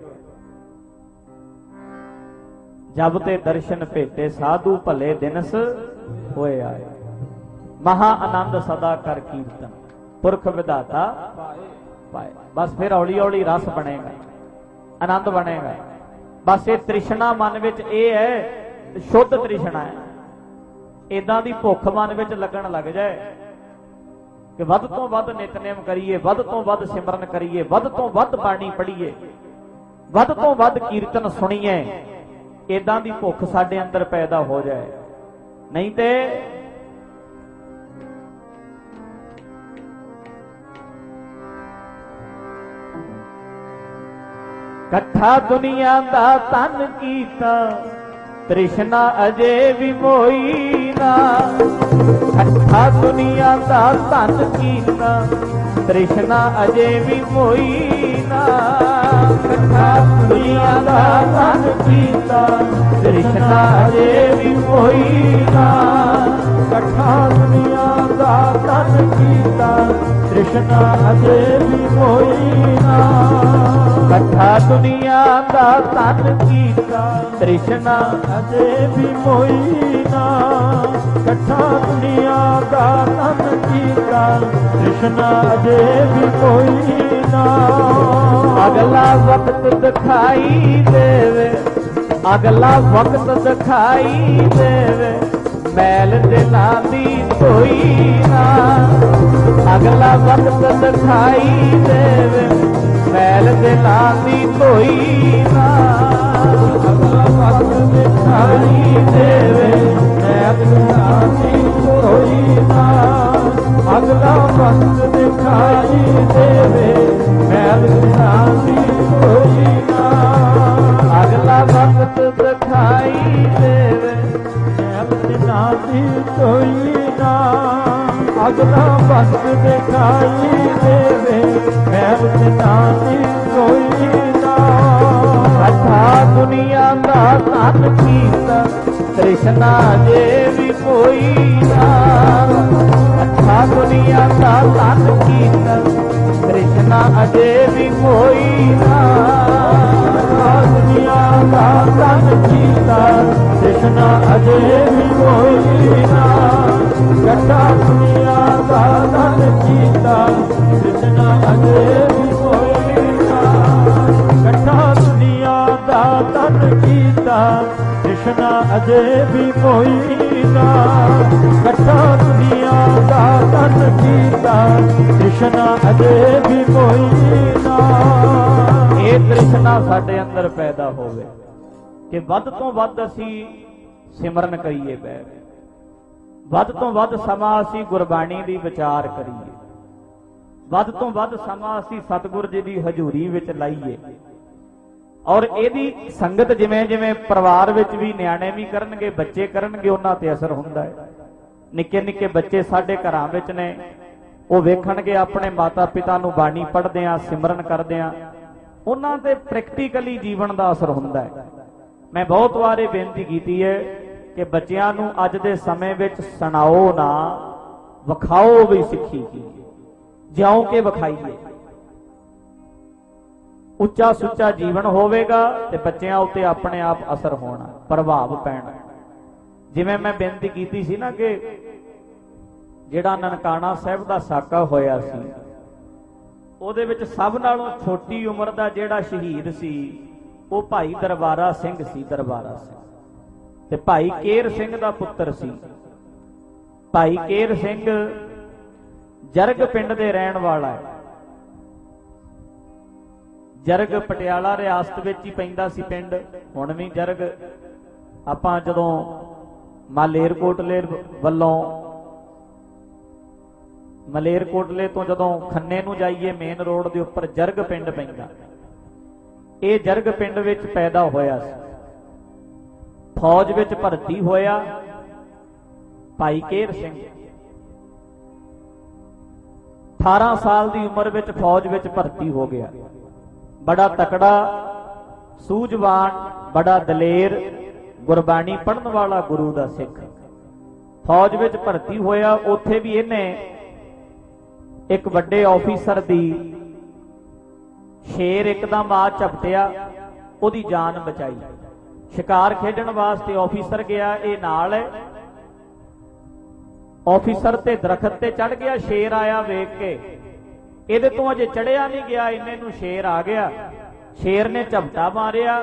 ਜਬ ਤੇ ਦਰਸ਼ਨ ਭੇਟੇ ਸਾਧੂ ਭਲੇ ਦਿਨਸ ਹੋਏ ਆਏ, ਮਹਾ ਆਨੰਦ ਸਦਾ ਕਰ ਕੀਰਤਨ, ਪੁਰਖ ਵਿਧਾਤਾ ਪਾਏ। ਬਸ ਫਿਰ ਹੌਲੀ ਹੌਲੀ ਰਸ ਬਣੇਗਾ, ਆਨੰਦ ਬਣੇਗਾ। ਬਸ ਇਹ ਤ੍ਰਿਸ਼ਨਾ ਮਨ ਵਿੱਚ, ਇਹ ਹੈ ਸ਼ੁੱਧ ਤ੍ਰਿਸ਼ਨਾ ਹੈ। ਇਦਾਂ ਦੀ ਭੁੱਖ ਮਨ ਵਿੱਚ ਲੱਗਣ ਲੱਗ ਜਾਏ ਕਿ ਵੱਧ ਤੋਂ ਵੱਧ ਨਿਤਨੇਮ ਕਰੀਏ, ਵੱਧ ਤੋਂ ਵੱਧ ਸਿਮਰਨ ਕਰੀਏ, ਵੱਧ ਤੋਂ ਵੱਧ ਬਾਣੀ ਪੜ੍ਹੀਏ, ਵੱਧ ਤੋਂ ਵੱਧ ਕੀਰਤਨ ਸੁਣੀਏ। ਇਦਾਂ ਦੀ ਭੁੱਖ ਸਾਡੇ ਅੰਦਰ ਪੈਦਾ ਹੋ ਜਾਏ। ਨਹੀਂ ਤੇ ਇਕੱਠਾ ਦੁਨੀਆ ਦਾ ਧਨ ਕੀਤਾ, ਤ੍ਰਿਸ਼ਨਾ ਅਜੇ ਵੀ ਮੋਈ ਨਾ। ਇਕੱਠਾ ਦੁਨੀਆ ਦਾ ਧਨ ਕੀਤਾ, ਤ੍ਰਿਸ਼ਨਾ ਅਜੇ ਵੀ ਮੋਈ ਨਾ। ਇਕੱਠਾ ਦੁਨੀਆ ਦਾ ਧਨ ਕੀਤਾ, ਤ੍ਰਿਸ਼ਨਾ ਅਜੇ ਵੀ ਕੋਈ ਨਾ। ਇਕੱਠਾ ਦੁਨੀਆ ਦਾ ਧਨ ਕੀਤਾ, ਤ੍ਰਿਸ਼ਨਾ ਅਜੇ ਵੀ ਕੋਈ ਨਾ। ਇਕੱਠਾ ਦੁਨੀਆ ਦਾ ਧਨ ਕੀਤਾ, ਤ੍ਰਿਸ਼ਨਾ ਅਜੇ ਵੀ ਕੋਈ ਨਾ। ਇਕੱਠਾ ਦੁਨੀਆ ਦਾ ਧਨ ਕੀਤਾ, ਤ੍ਰਿਸ਼ਨਾ ਅਜੇ ਵੀ ਕੋਈ ਨਾ। ਅਗਲਾ ਵਕਤ ਦਿਖਾਈ ਦੇਵੇ, ਅਗਲਾ ਵਕਤ ਦਿਖਾਈ ਦੇਵੇ, ਮੈਲ ਦਿਲਾਂ ਦੀ ਧੋਈ ਨਾ। ਅਗਲਾ ਵਕਤ ਦਿਖਾਈ ਦੇਵੇ, ਮੈਲ ਦਿਲਾਂ ਦੀ ਧੋਈ ਨਾ। ਅਗਲਾ ਵਕਤ ਦਿਖਾਈ ਦੇਵੇ, ਮੈਲ ਦਿਲਾਂ ਦੀ ਧੋਈ ਨਾ। ਅਗਲਾ ਵਕਤ ਦਿਖਾਈ ਦੇਵੇ, ਮੈਲ ਦਿਲਾਂ ਦੀ ਧੋਈ ਨਾ। ਅਗਲਾ ਵਕਤ ਦਿਖਾਈ ਦੇਵੇ, ਮੈਲ ਦਿਲਾਂ ਦੀ ਧੋਈ ਨਾ। ਅਗਲਾ ਵਕਤ ਦਿਖਾਈ ਦੇਵੇ, ਮੈਲ ਦਿਲਾਂ ਦੀ ਧੋਈ ਨਾ। ਇਕੱਠਾ ਦੁਨੀਆ ਦਾ ਧਨ ਕੀਤਾ, ਤ੍ਰਿਸ਼ਨਾ ਜੇ ਵੀ ਕੋਈ ਨਾ। ਇਕੱਠਾ ਦੁਨੀਆ ਦਾ ਧਨ ਕੀਤਾ, ਤ੍ਰਿਸ਼ਨਾ ਅਜੇ ਵੀ ਕੋਈ ਨਾ। ਦੁਨੀਆ ਦਾ ਧਨ ਕੀਤਾ, ਤ੍ਰਿਸ਼ਨਾ ਅਜੇ ਵੀ ਕੋਈ ਨਾ। ਇਕੱਠਾ ਦੁਨੀਆ ਦਾ ਧਨ ਕੀਤਾ, ਤ੍ਰਿਸ਼ਨਾ ਅਜੇ ਵੀ ਕੋਈ ਨਾ। ਇਕੱਠਾ ਦੁਨੀਆ ਦਾ ਧਨ ਕੀਤਾ, ਤ੍ਰਿਸ਼ਨਾ ਅਜੇ ਵੀ ਕੋਈ ਨਾ। ਇਕੱਠਾ ਦੁਨੀਆ ਦਾ ਧਨ ਕੀਤਾ, ਤ੍ਰਿਸ਼ਨਾ ਅਜੇ ਵੀ ਕੋਈ ਨਾ। ਇਹ ਤ੍ਰਿਸ਼ਨਾ ਸਾਡੇ ਅੰਦਰ ਪੈਦਾ ਹੋਵੇ ਕਿ ਵੱਧ ਤੋਂ ਵੱਧ ਅਸੀਂ ਸਿਮਰਨ ਕਰੀਏ, ਬੈ ਵੱਧ ਤੋਂ ਵੱਧ ਸਮਾਂ ਅਸੀਂ ਗੁਰਬਾਣੀ ਦੀ ਵਿਚਾਰ ਕਰੀਏ, ਵੱਧ ਤੋਂ ਵੱਧ ਸਮਾਂ ਅਸੀਂ ਸਤਿਗੁਰ ਜੀ ਦੀ ਹਜ਼ੂਰੀ ਵਿੱਚ ਲਾਈਏ। ਔਰ ਇਹਦੀ ਸੰਗਤ ਜਿਵੇਂ ਜਿਵੇਂ ਪਰਿਵਾਰ ਵਿੱਚ ਵੀ ਨਿਆਣੇ ਵੀ ਕਰਨਗੇ, ਬੱਚੇ ਕਰਨਗੇ, ਉਹਨਾਂ ਤੇ ਅਸਰ ਹੁੰਦਾ ਹੈ। ਨਿੱਕੇ ਨਿੱਕੇ ਬੱਚੇ ਸਾਡੇ ਘਰਾਂ ਵਿੱਚ ਨੇ, ਉਹ ਵੇਖਣਗੇ ਆਪਣੇ ਮਾਤਾ ਪਿਤਾ ਨੂੰ ਬਾਣੀ ਪੜ੍ਹਦਿਆਂ, ਸਿਮਰਨ ਕਰਦਿਆਂ, ਉਹਨਾਂ ਤੇ ਪ੍ਰੈਕਟੀਕਲੀ ਜੀਵਨ ਦਾ ਅਸਰ ਹੁੰਦਾ ਹੈ। ਮੈਂ ਬਹੁਤ ਵਾਰ ਇਹ ਬੇਨਤੀ ਕੀਤੀ ਹੈ ਕਿ ਬੱਚਿਆਂ ਨੂੰ ਅੱਜ ਦੇ ਸਮੇਂ ਵਿੱਚ ਸੁਣਾਓ ਨਾ, ਵਿਖਾਓ ਵੀ ਸਿੱਖੀ ਕੀ, ਜਿਉਂ ਕਿ ਵਿਖਾਈਏ। ਉੱਚਾ ਸੁੱਚਾ ਜੀਵਨ ਹੋਵੇਗਾ ਤੇ ਬੱਚਿਆਂ ਉੱਤੇ ਆਪਣੇ ਆਪ ਅਸਰ ਹੋਣਾ, ਪ੍ਰਭਾਵ ਪੈਣਾ। ਜਿਵੇਂ ਮੈਂ ਬੇਨਤੀ ਕੀਤੀ ਸੀ ਨਾ ਕਿ ਜਿਹੜਾ ਨਨਕਾਣਾ ਸਾਹਿਬ ਦਾ ਸਾਕਾ ਹੋਇਆ ਸੀ, ਉਹਦੇ ਵਿੱਚ ਸਭ ਨਾਲੋਂ ਛੋਟੀ ਉਮਰ ਦਾ ਜਿਹੜਾ ਸ਼ਹੀਦ ਸੀ ਉਹ ਭਾਈ ਦਰਬਾਰਾ ਸਿੰਘ ਸੀ। ਦਰਬਾਰਾ ਸਿੰਘ ਤੇ ਭਾਈ ਕੇਰ ਸਿੰਘ ਦਾ ਪੁੱਤਰ ਸੀ। ਭਾਈ ਕੇਰ ਸਿੰਘ ਜਰਗ ਪਿੰਡ ਦੇ ਰਹਿਣ ਵਾਲਾ ਹੈ। ਜਰਗ ਪਟਿਆਲਾ ਰਿਆਸਤ ਵਿੱਚ ਹੀ ਪੈਂਦਾ ਸੀ ਪਿੰਡ। ਹੁਣ ਵੀ ਜਰਗ, ਆਪਾਂ ਜਦੋਂ ਮਾਲੇਰਕੋਟਲੇ ਵੱਲੋਂ, ਮਲੇਰਕੋਟਲੇ ਤੋਂ ਜਦੋਂ ਖੰਨੇ ਨੂੰ ਜਾਈਏ ਮੇਨ ਰੋਡ ਦੇ ਉੱਪਰ ਜਰਗ ਪਿੰਡ ਪੈਂਦਾ। ਇਹ ਜਰਗ ਪਿੰਡ ਵਿੱਚ ਪੈਦਾ ਹੋਇਆ ਸੀ। ਫੌਜ ਵਿੱਚ ਭਰਤੀ ਹੋਇਆ ਭਾਈ ਕੇਰ ਸਿੰਘ। 18 ਸਾਲ ਦੀ ਉਮਰ ਵਿੱਚ ਫੌਜ ਵਿੱਚ ਭਰਤੀ ਹੋ ਗਿਆ। ਬੜਾ ਤਕੜਾ, ਸੂਝਵਾਨ, ਬੜਾ ਦਲੇਰ, ਗੁਰਬਾਣੀ ਪੜ੍ਹਨ ਵਾਲਾ ਗੁਰੂ ਦਾ ਸਿੱਖ। ਫੌਜ ਵਿੱਚ ਭਰਤੀ ਹੋਇਆ। ਉੱਥੇ ਵੀ ਇਹਨੇ ਇੱਕ ਵੱਡੇ ਆਫੀਸਰ ਦੀ ਸ਼ੇਰ ਇੱਕਦਮ ਆ ਝਪਟਿਆ, ਉਹਦੀ ਜਾਨ ਬਚਾਈ। ਸ਼ਿਕਾਰ ਖੇਡਣ ਵਾਸਤੇ ਆਫੀਸਰ ਗਿਆ, ਇਹ ਨਾਲ ਹੈ। ਆਫੀਸਰ ਤੇ ਦਰਖਤ ਤੇ ਚੜ ਗਿਆ, ਸ਼ੇਰ ਆਇਆ ਵੇਖ ਕੇ। ਇਹਦੇ ਤੋਂ ਅਜੇ ਚੜਿਆ ਨਹੀਂ ਗਿਆ, ਇੰਨੇ ਨੂੰ ਸ਼ੇਰ ਆ ਗਿਆ। ਸ਼ੇਰ ਨੇ ਝਪਟਾ ਮਾਰਿਆ।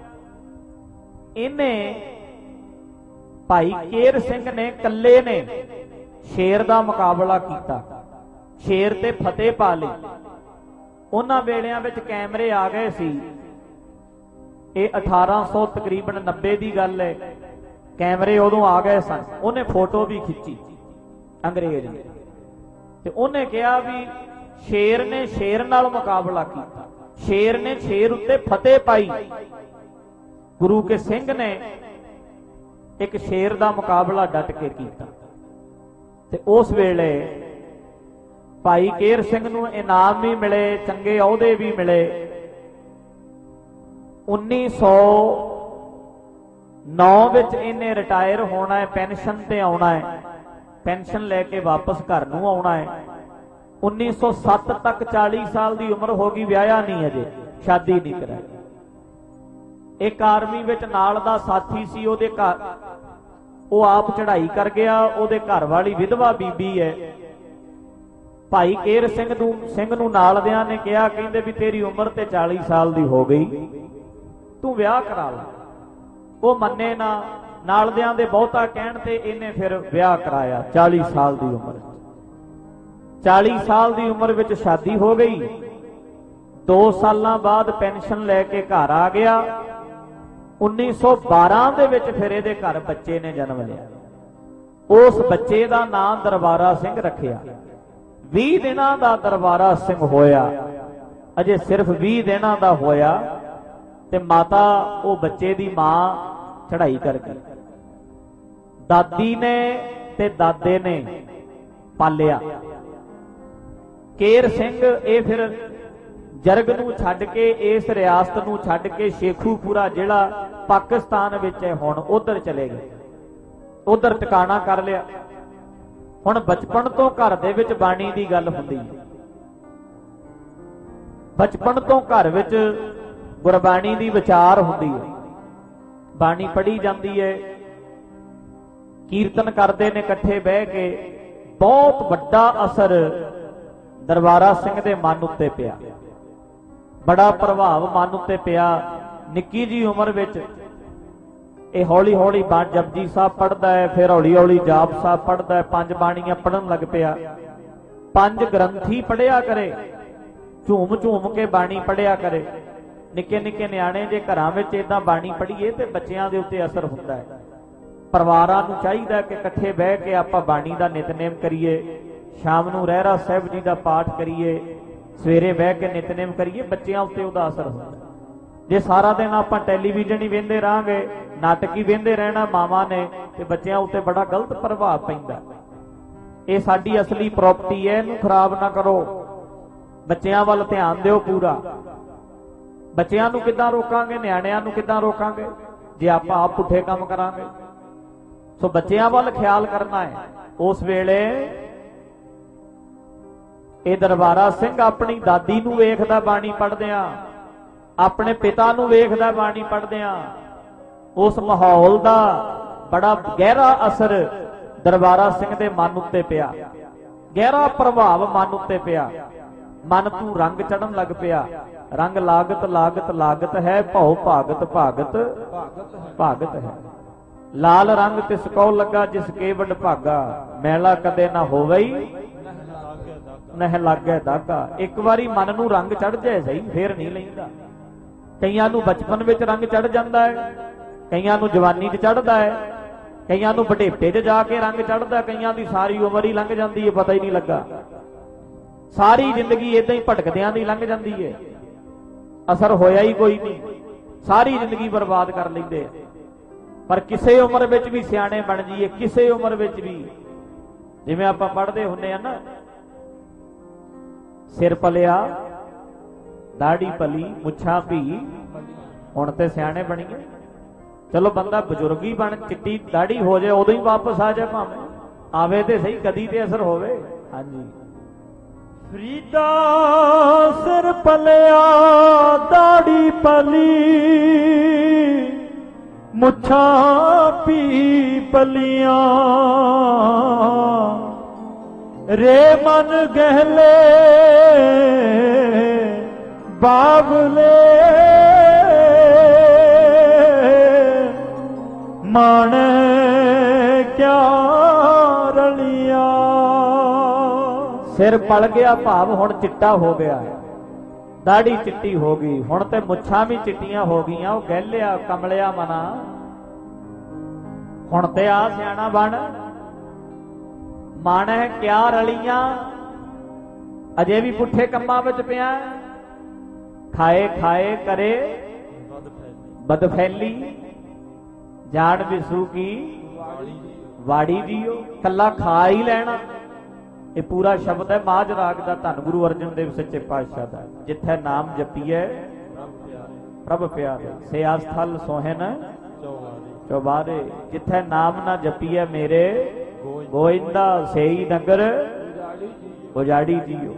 ਇਹਨੇ ਭਾਈ ਕੇਰ ਸਿੰਘ ਨੇ ਇਕੱਲੇ ਨੇ ਸ਼ੇਰ ਦਾ ਮੁਕਾਬਲਾ ਕੀਤਾ, ਸ਼ੇਰ ਤੇ ਫਤਿਹ ਪਾ ਲਈ। ਉਹਨਾਂ ਵੇਲਿਆਂ ਵਿੱਚ ਕੈਮਰੇ ਆ ਗਏ ਸੀ। ਇਹ 1800 ਤਕਰੀਬਨ 90 ਦੀ ਗੱਲ ਹੈ। ਕੈਮਰੇ ਉਦੋਂ ਆ ਗਏ ਸਨ। ਉਹਨੇ ਫੋਟੋ ਵੀ ਖਿੱਚੀ ਅੰਗਰੇਜ਼ ਨੇ, ਤੇ ਉਹਨੇ ਕਿਹਾ ਵੀ ਸ਼ੇਰ ਨੇ ਸ਼ੇਰ ਨਾਲ ਮੁਕਾਬਲਾ ਕੀਤਾ, ਸ਼ੇਰ ਨੇ ਸ਼ੇਰ ਉੱਤੇ ਫਤਿਹ ਪਾਈ। ਗੁਰੂ ਕੇ ਸਿੰਘ ਨੇ ਇੱਕ ਸ਼ੇਰ ਦਾ ਮੁਕਾਬਲਾ ਡਟ ਕੇ ਕੀਤਾ। ਤੇ ਉਸ ਵੇਲੇ ਭਾਈ ਕੇਰ ਸਿੰਘ ਨੂੰ ਇਨਾਮ ਵੀ ਮਿਲੇ, ਚੰਗੇ ਅਹੁਦੇ ਵੀ ਮਿਲੇ। 1909 ਵਿੱਚ ਇਹਨੇ ਰਿਟਾਇਰ ਹੋਣਾ ਹੈ, ਪੈਨਸ਼ਨ ਤੇ ਆਉਣਾ ਹੈ, ਪੈਨਸ਼ਨ ਲੈ ਕੇ ਵਾਪਸ ਘਰ ਨੂੰ ਆਉਣਾ ਹੈ। 1907 ਤੱਕ 40 ਸਾਲ ਦੀ ਉਮਰ ਹੋ ਗਈ, ਵਿਆਹਿਆ ਨਹੀਂ, ਅਜੇ ਸ਼ਾਦੀ ਨਹੀਂ ਕਰਾਈ। ਇੱਕ ਆਰਮੀ ਵਿੱਚ ਨਾਲ ਦਾ ਸਾਥੀ ਸੀ, ਉਹਦੇ ਘਰ ਉਹ ਆਪ ਚੜ੍ਹਾਈ ਕਰ ਗਿਆ, ਉਹਦੇ ਘਰ ਵਾਲੀ ਵਿਧਵਾ ਬੀਬੀ ਹੈ। ਭਾਈ ਕੇਰ ਸਿੰਘ ਨੂੰ ਨਾਲਦਿਆਂ ਨੇ ਕਿਹਾ, ਕਹਿੰਦੇ ਵੀ ਤੇਰੀ ਉਮਰ ਤੇ 40 ਸਾਲ ਦੀ ਹੋ ਗਈ, ਤੂੰ ਵਿਆਹ ਕਰਾ ਲੈ। ਉਹ ਮੰਨੇ ਨਾ, ਨਾਲਦਿਆਂ ਦੇ ਬਹੁਤਾ ਕਹਿਣ ਤੇ ਇਹਨੇ ਫਿਰ ਵਿਆਹ ਕਰਾਇਆ 40 ਸਾਲ ਦੀ ਉਮਰ। 40 ਸਾਲ ਦੀ ਉਮਰ ਵਿੱਚ ਸ਼ਾਦੀ ਹੋ ਗਈ। 2 ਸਾਲਾਂ ਬਾਅਦ ਪੈਨਸ਼ਨ ਲੈ ਕੇ ਘਰ ਆ ਗਿਆ। 1912 ਦੇ ਵਿੱਚ ਫਿਰ ਇਹਦੇ ਘਰ ਬੱਚੇ ਨੇ ਜਨਮ ਲਿਆ। ਉਸ ਬੱਚੇ ਦਾ ਨਾਮ ਦਰਬਾਰਾ ਸਿੰਘ ਰੱਖਿਆ। 20 ਦਿਨਾਂ ਦਾ ਦਰਬਾਰਾ ਸਿੰਘ ਹੋਇਆ, ਅਜੇ ਸਿਰਫ 20 ਦਿਨਾਂ ਦਾ ਹੋਇਆ ਤੇ ਮਾਤਾ ਉਹ ਬੱਚੇ ਦੀ ਮਾਂ ਚੜ੍ਹਾਈ ਕਰ ਗਈ। ਦਾਦੀ ਨੇ ਤੇ ਦਾਦੇ ਨੇ ਪਾਲਿਆ। ਕੇਰ ਸਿੰਘ ਇਹ ਫਿਰ ਜਰਗ ਨੂੰ ਛੱਡ ਕੇ, ਇਸ ਰਿਆਸਤ ਨੂੰ ਛੱਡ ਕੇ, ਸ਼ੇਖੂਪੁਰਾ ਜਿਹੜਾ ਪਾਕਿਸਤਾਨ ਵਿੱਚ ਹੈ ਹੁਣ, ਉਧਰ ਚਲੇ ਗਏ, ਉਧਰ ਟਿਕਾਣਾ ਕਰ ਲਿਆ। ਹੁਣ ਬਚਪਨ ਤੋਂ ਘਰ ਦੇ ਵਿੱਚ ਬਾਣੀ ਦੀ ਗੱਲ ਹੁੰਦੀ ਹੈ, ਬਚਪਨ ਤੋਂ ਘਰ ਵਿੱਚ ਗੁਰਬਾਣੀ ਦੀ ਵਿਚਾਰ ਹੁੰਦੀ ਹੈ, ਬਾਣੀ ਪੜ੍ਹੀ ਜਾਂਦੀ ਹੈ, ਕੀਰਤਨ ਕਰਦੇ ਨੇ ਇਕੱਠੇ ਬਹਿ ਕੇ। ਬਹੁਤ ਵੱਡਾ ਅਸਰ ਦਰਬਾਰਾ ਸਿੰਘ ਦੇ ਮਨ ਉੱਤੇ ਪਿਆ, ਬੜਾ ਪ੍ਰਭਾਵ ਮਨ ਉੱਤੇ ਪਿਆ। ਨਿੱਕੀ ਜੀ ਉਮਰ ਵਿੱਚ ਇਹ ਹੌਲੀ ਹੌਲੀ ਜਪਜੀ ਸਾਹਿਬ ਪੜ੍ਹਦਾ ਹੈ, ਫਿਰ ਹੌਲੀ ਹੌਲੀ ਜਾਪ ਸਾਹਿਬ ਪੜ੍ਹਦਾ ਹੈ, 5 ਬਾਣੀਆਂ ਪੜ੍ਹਨ ਲੱਗ ਪਿਆ। 5 ਗ੍ਰੰਥੀ ਪੜ੍ਹਿਆ ਕਰੇ, ਝੂਮ ਝੂਮ ਕੇ ਬਾਣੀ ਪੜ੍ਹਿਆ ਕਰੇ। ਨਿੱਕੇ ਨਿੱਕੇ ਨਿਆਣੇ ਜੇ ਘਰਾਂ ਵਿੱਚ ਏਦਾਂ ਬਾਣੀ ਪੜ੍ਹੀਏ ਤੇ ਬੱਚਿਆਂ ਦੇ ਉੱਤੇ ਅਸਰ ਹੁੰਦਾ ਹੈ। ਪਰਿਵਾਰਾਂ ਨੂੰ ਚਾਹੀਦਾ ਕਿ ਇਕੱਠੇ ਬਹਿ ਕੇ ਆਪਾਂ ਬਾਣੀ ਦਾ ਨਿਤਨੇਮ ਕਰੀਏ, ਸ਼ਾਮ ਨੂੰ ਰਹਿਰਾ ਸਾਹਿਬ ਜੀ ਦਾ ਪਾਠ ਕਰੀਏ, ਸਵੇਰੇ ਬਹਿ ਕੇ ਨਿਤਨੇਮ ਕਰੀਏ, ਬੱਚਿਆਂ ਉੱਤੇ ਉਹਦਾ ਅਸਰ ਹੁੰਦਾ। ਜੇ ਸਾਰਾ ਦਿਨ ਆਪਾਂ ਟੈਲੀਵਿਜ਼ਨ ਹੀ ਵੇਖਦੇ ਰਹਾਂਗੇ, ਨਾਟਕ ਹੀ ਵੇਖਦੇ ਰਹਿਣਾ ਮਾਵਾਂ ਨੇ, ਤੇ ਬੱਚਿਆਂ ਉੱਤੇ ਬੜਾ ਗਲਤ ਪ੍ਰਭਾਵ ਪੈਂਦਾ। ਇਹ ਸਾਡੀ ਅਸਲੀ ਪ੍ਰਾਪਰਟੀ ਹੈ, ਇਹਨੂੰ ਖਰਾਬ ਨਾ ਕਰੋ। ਬੱਚਿਆਂ ਵੱਲ ਧਿਆਨ ਦਿਓ ਪੂਰਾ। ਬੱਚਿਆਂ ਨੂੰ ਕਿੱਦਾਂ ਰੋਕਾਂਗੇ, ਨਿਆਣਿਆਂ ਨੂੰ ਕਿੱਦਾਂ ਰੋਕਾਂਗੇ ਜੇ ਆਪਾਂ ਆਪ ਪੁੱਠੇ ਕੰਮ ਕਰਾਂਗੇ। ਸੋ ਬੱਚਿਆਂ ਵੱਲ ਖਿਆਲ ਕਰਨਾ ਹੈ। ਉਸ ਵੇਲੇ ਇਹ ਦਰਬਾਰਾ ਸਿੰਘ ਆਪਣੀ ਦਾਦੀ ਨੂੰ ਵੇਖਦਾ ਬਾਣੀ ਪੜ੍ਹਦਿਆਂ, ਆਪਣੇ ਪਿਤਾ ਨੂੰ ਵੇਖਦਾ ਬਾਣੀ ਪੜ੍ਹਦਿਆਂ। ਉਸ ਮਾਹੌਲ ਦਾ ਬੜਾ ਗਹਿਰਾ ਅਸਰ ਦਰਬਾਰਾ ਸਿੰਘ ਦੇ ਮਨ ਉੱਤੇ ਪਿਆ, ਗਹਿਰਾ ਪ੍ਰਭਾਵ ਮਨ ਉੱਤੇ ਪਿਆ। ਮਨ ਨੂੰ ਰੰਗ ਚੜਨ ਲੱਗ ਪਿਆ। ਰੰਗ ਲਾਗਤ ਲਾਗਤ ਲਾਗਤ ਹੈ, ਭਉ ਭਾਗਤ ਭਾਗਤ ਭਾਗਤ ਹੈ। ਲਾਲ ਰੰਗ ਤਿਸ ਕੋ ਲੱਗਾ, ਜਿਸ ਕੇ ਵਡ ਭਾਗਾ, ਮੈਲਾ ਕਦੇ ਨਾ ਹੋਵਈ ਨਹਿ ਲਾਗੇ ਦਾਗਾ। ਇੱਕ ਵਾਰੀ ਮਨ ਨੂੰ ਰੰਗ ਚੜ ਜਾਏ ਸਹੀ, ਫੇਰ ਨਹੀਂ ਲੈਂਦਾ। ਕਈਆਂ ਨੂੰ ਬਚਪਨ ਵਿੱਚ ਰੰਗ ਚੜ ਜਾਂਦਾ ਹੈ, ਕਈਆਂ ਨੂੰ ਜਵਾਨੀ 'ਚ ਚੜਦਾ ਹੈ, ਕਈਆਂ ਨੂੰ ਬੁਢੇਪੇ 'ਚ ਜਾ ਕੇ ਰੰਗ ਚੜਦਾ, ਕਈਆਂ ਦੀ ਸਾਰੀ ਉਮਰ ਹੀ ਲੰਘ ਜਾਂਦੀ ਹੈ, ਪਤਾ ਹੀ ਨਹੀਂ ਲੱਗਾ। ਸਾਰੀ ਜ਼ਿੰਦਗੀ ਏਦਾਂ ਹੀ ਭਟਕਦਿਆਂ ਦੀ ਲੰਘ ਜਾਂਦੀ ਹੈ, ਅਸਰ ਹੋਇਆ ਹੀ ਕੋਈ ਨਹੀਂ, ਸਾਰੀ ਜ਼ਿੰਦਗੀ ਬਰਬਾਦ ਕਰ ਲੈਂਦੇ ਆ। ਪਰ ਕਿਸੇ ਉਮਰ ਵਿੱਚ ਵੀ ਸਿਆਣੇ ਬਣ ਜਾਈਏ, ਕਿਸੇ ਉਮਰ ਵਿੱਚ ਵੀ, ਜਿਵੇਂ ਆਪਾਂ ਪੜ੍ਹਦੇ ਹੁੰਦੇ ਆ ਨਾ, ਸਿਰ ਪਲਿਆ ਦਾੜੀ ਪਲੀ ਮੁੱਛਾਂ ਭੀ, ਹੁਣ ਤੇ ਸਿਆਣੇ ਬਣੀਏ। ਚਲੋ ਬੰਦਾ ਬਜ਼ੁਰਗ ਹੀ ਬਣ, ਚਿੱਟੀ ਦਾੜੀ ਹੋ ਜਾਏ ਉਦੋਂ ਹੀ ਵਾਪਸ ਆ ਜਾਏ, ਭਾਵੇਂ ਆਵੇ ਤੇ ਸਹੀ, ਕਦੀ ਤੇ ਅਸਰ ਹੋਵੇ। ਹਾਂਜੀ, ਫਰੀਦਾ ਸਿਰ ਪਲਿਆ ਦਾੜੀ ਪਲੀ ਮੁੱਛਾਂ ਭੀ ਪਲੀਆਂ, ਰੇ ਮਨ ਗਹਿਲੇ ਬਾਬਲੇ ਮਾਣੇ ਕਿਆ ਰਲੀਆਂ। ਸਿਰ ਪਲ ਗਿਆ ਭਾਵ ਹੁਣ ਚਿੱਟਾ ਹੋ ਗਿਆ, ਦਾੜੀ ਚਿੱਟੀ ਹੋ ਗਈ, ਹੁਣ ਤੇ ਮੁੱਛਾਂ ਵੀ ਚਿੱਟੀਆਂ ਹੋ ਗਈਆਂ। ਉਹ ਗਹਿਲਿਆ ਕਮਲਿਆ ਮਨਾ, ਹੁਣ ਤੇ ਆ ਸਿਆਣਾ ਬਣ। ਮਨ ਹੈ ਕਿਆ ਰਲੀਆਂ, ਅਜੇ ਵੀ ਪੁੱਠੇ ਕੰਮਾਂ ਵਿੱਚ ਪਿਆ। ਖਾਏ ਖਾਏ ਕਰੇ ਬਦਫੈਲੀ, ਜਾਣ ਵਿਸੂ ਕੀ ਵਾੜੀ ਜੀਓ। ਕੱਲਾ ਖਾ ਹੀ ਲੈਣਾ, ਇਹ ਪੂਰਾ ਸ਼ਬਦ ਹੈ ਮਾਝ ਰਾਗ ਦਾ, ਧੰਨ ਗੁਰੂ ਅਰਜਨ ਦੇਵ ਸੱਚੇ ਪਾਤਸ਼ਾਹ ਦਾ। ਜਿੱਥੇ ਨਾਮ ਜਪੀਐ ਪ੍ਰਭ ਪਿਆਰੇ। ਸਿਆ ਸਥਲ ਸੋਹਨ ਚੌਬਾਰੇ, ਜਿੱਥੇ ਨਾਮ ਨਾ ਜਪੀਐ ਮੇਰੇ ਗੋਇੰਦਾ, ਸੇਈ ਨਗਰ ਉਜਾੜੀ ਜੀਓ।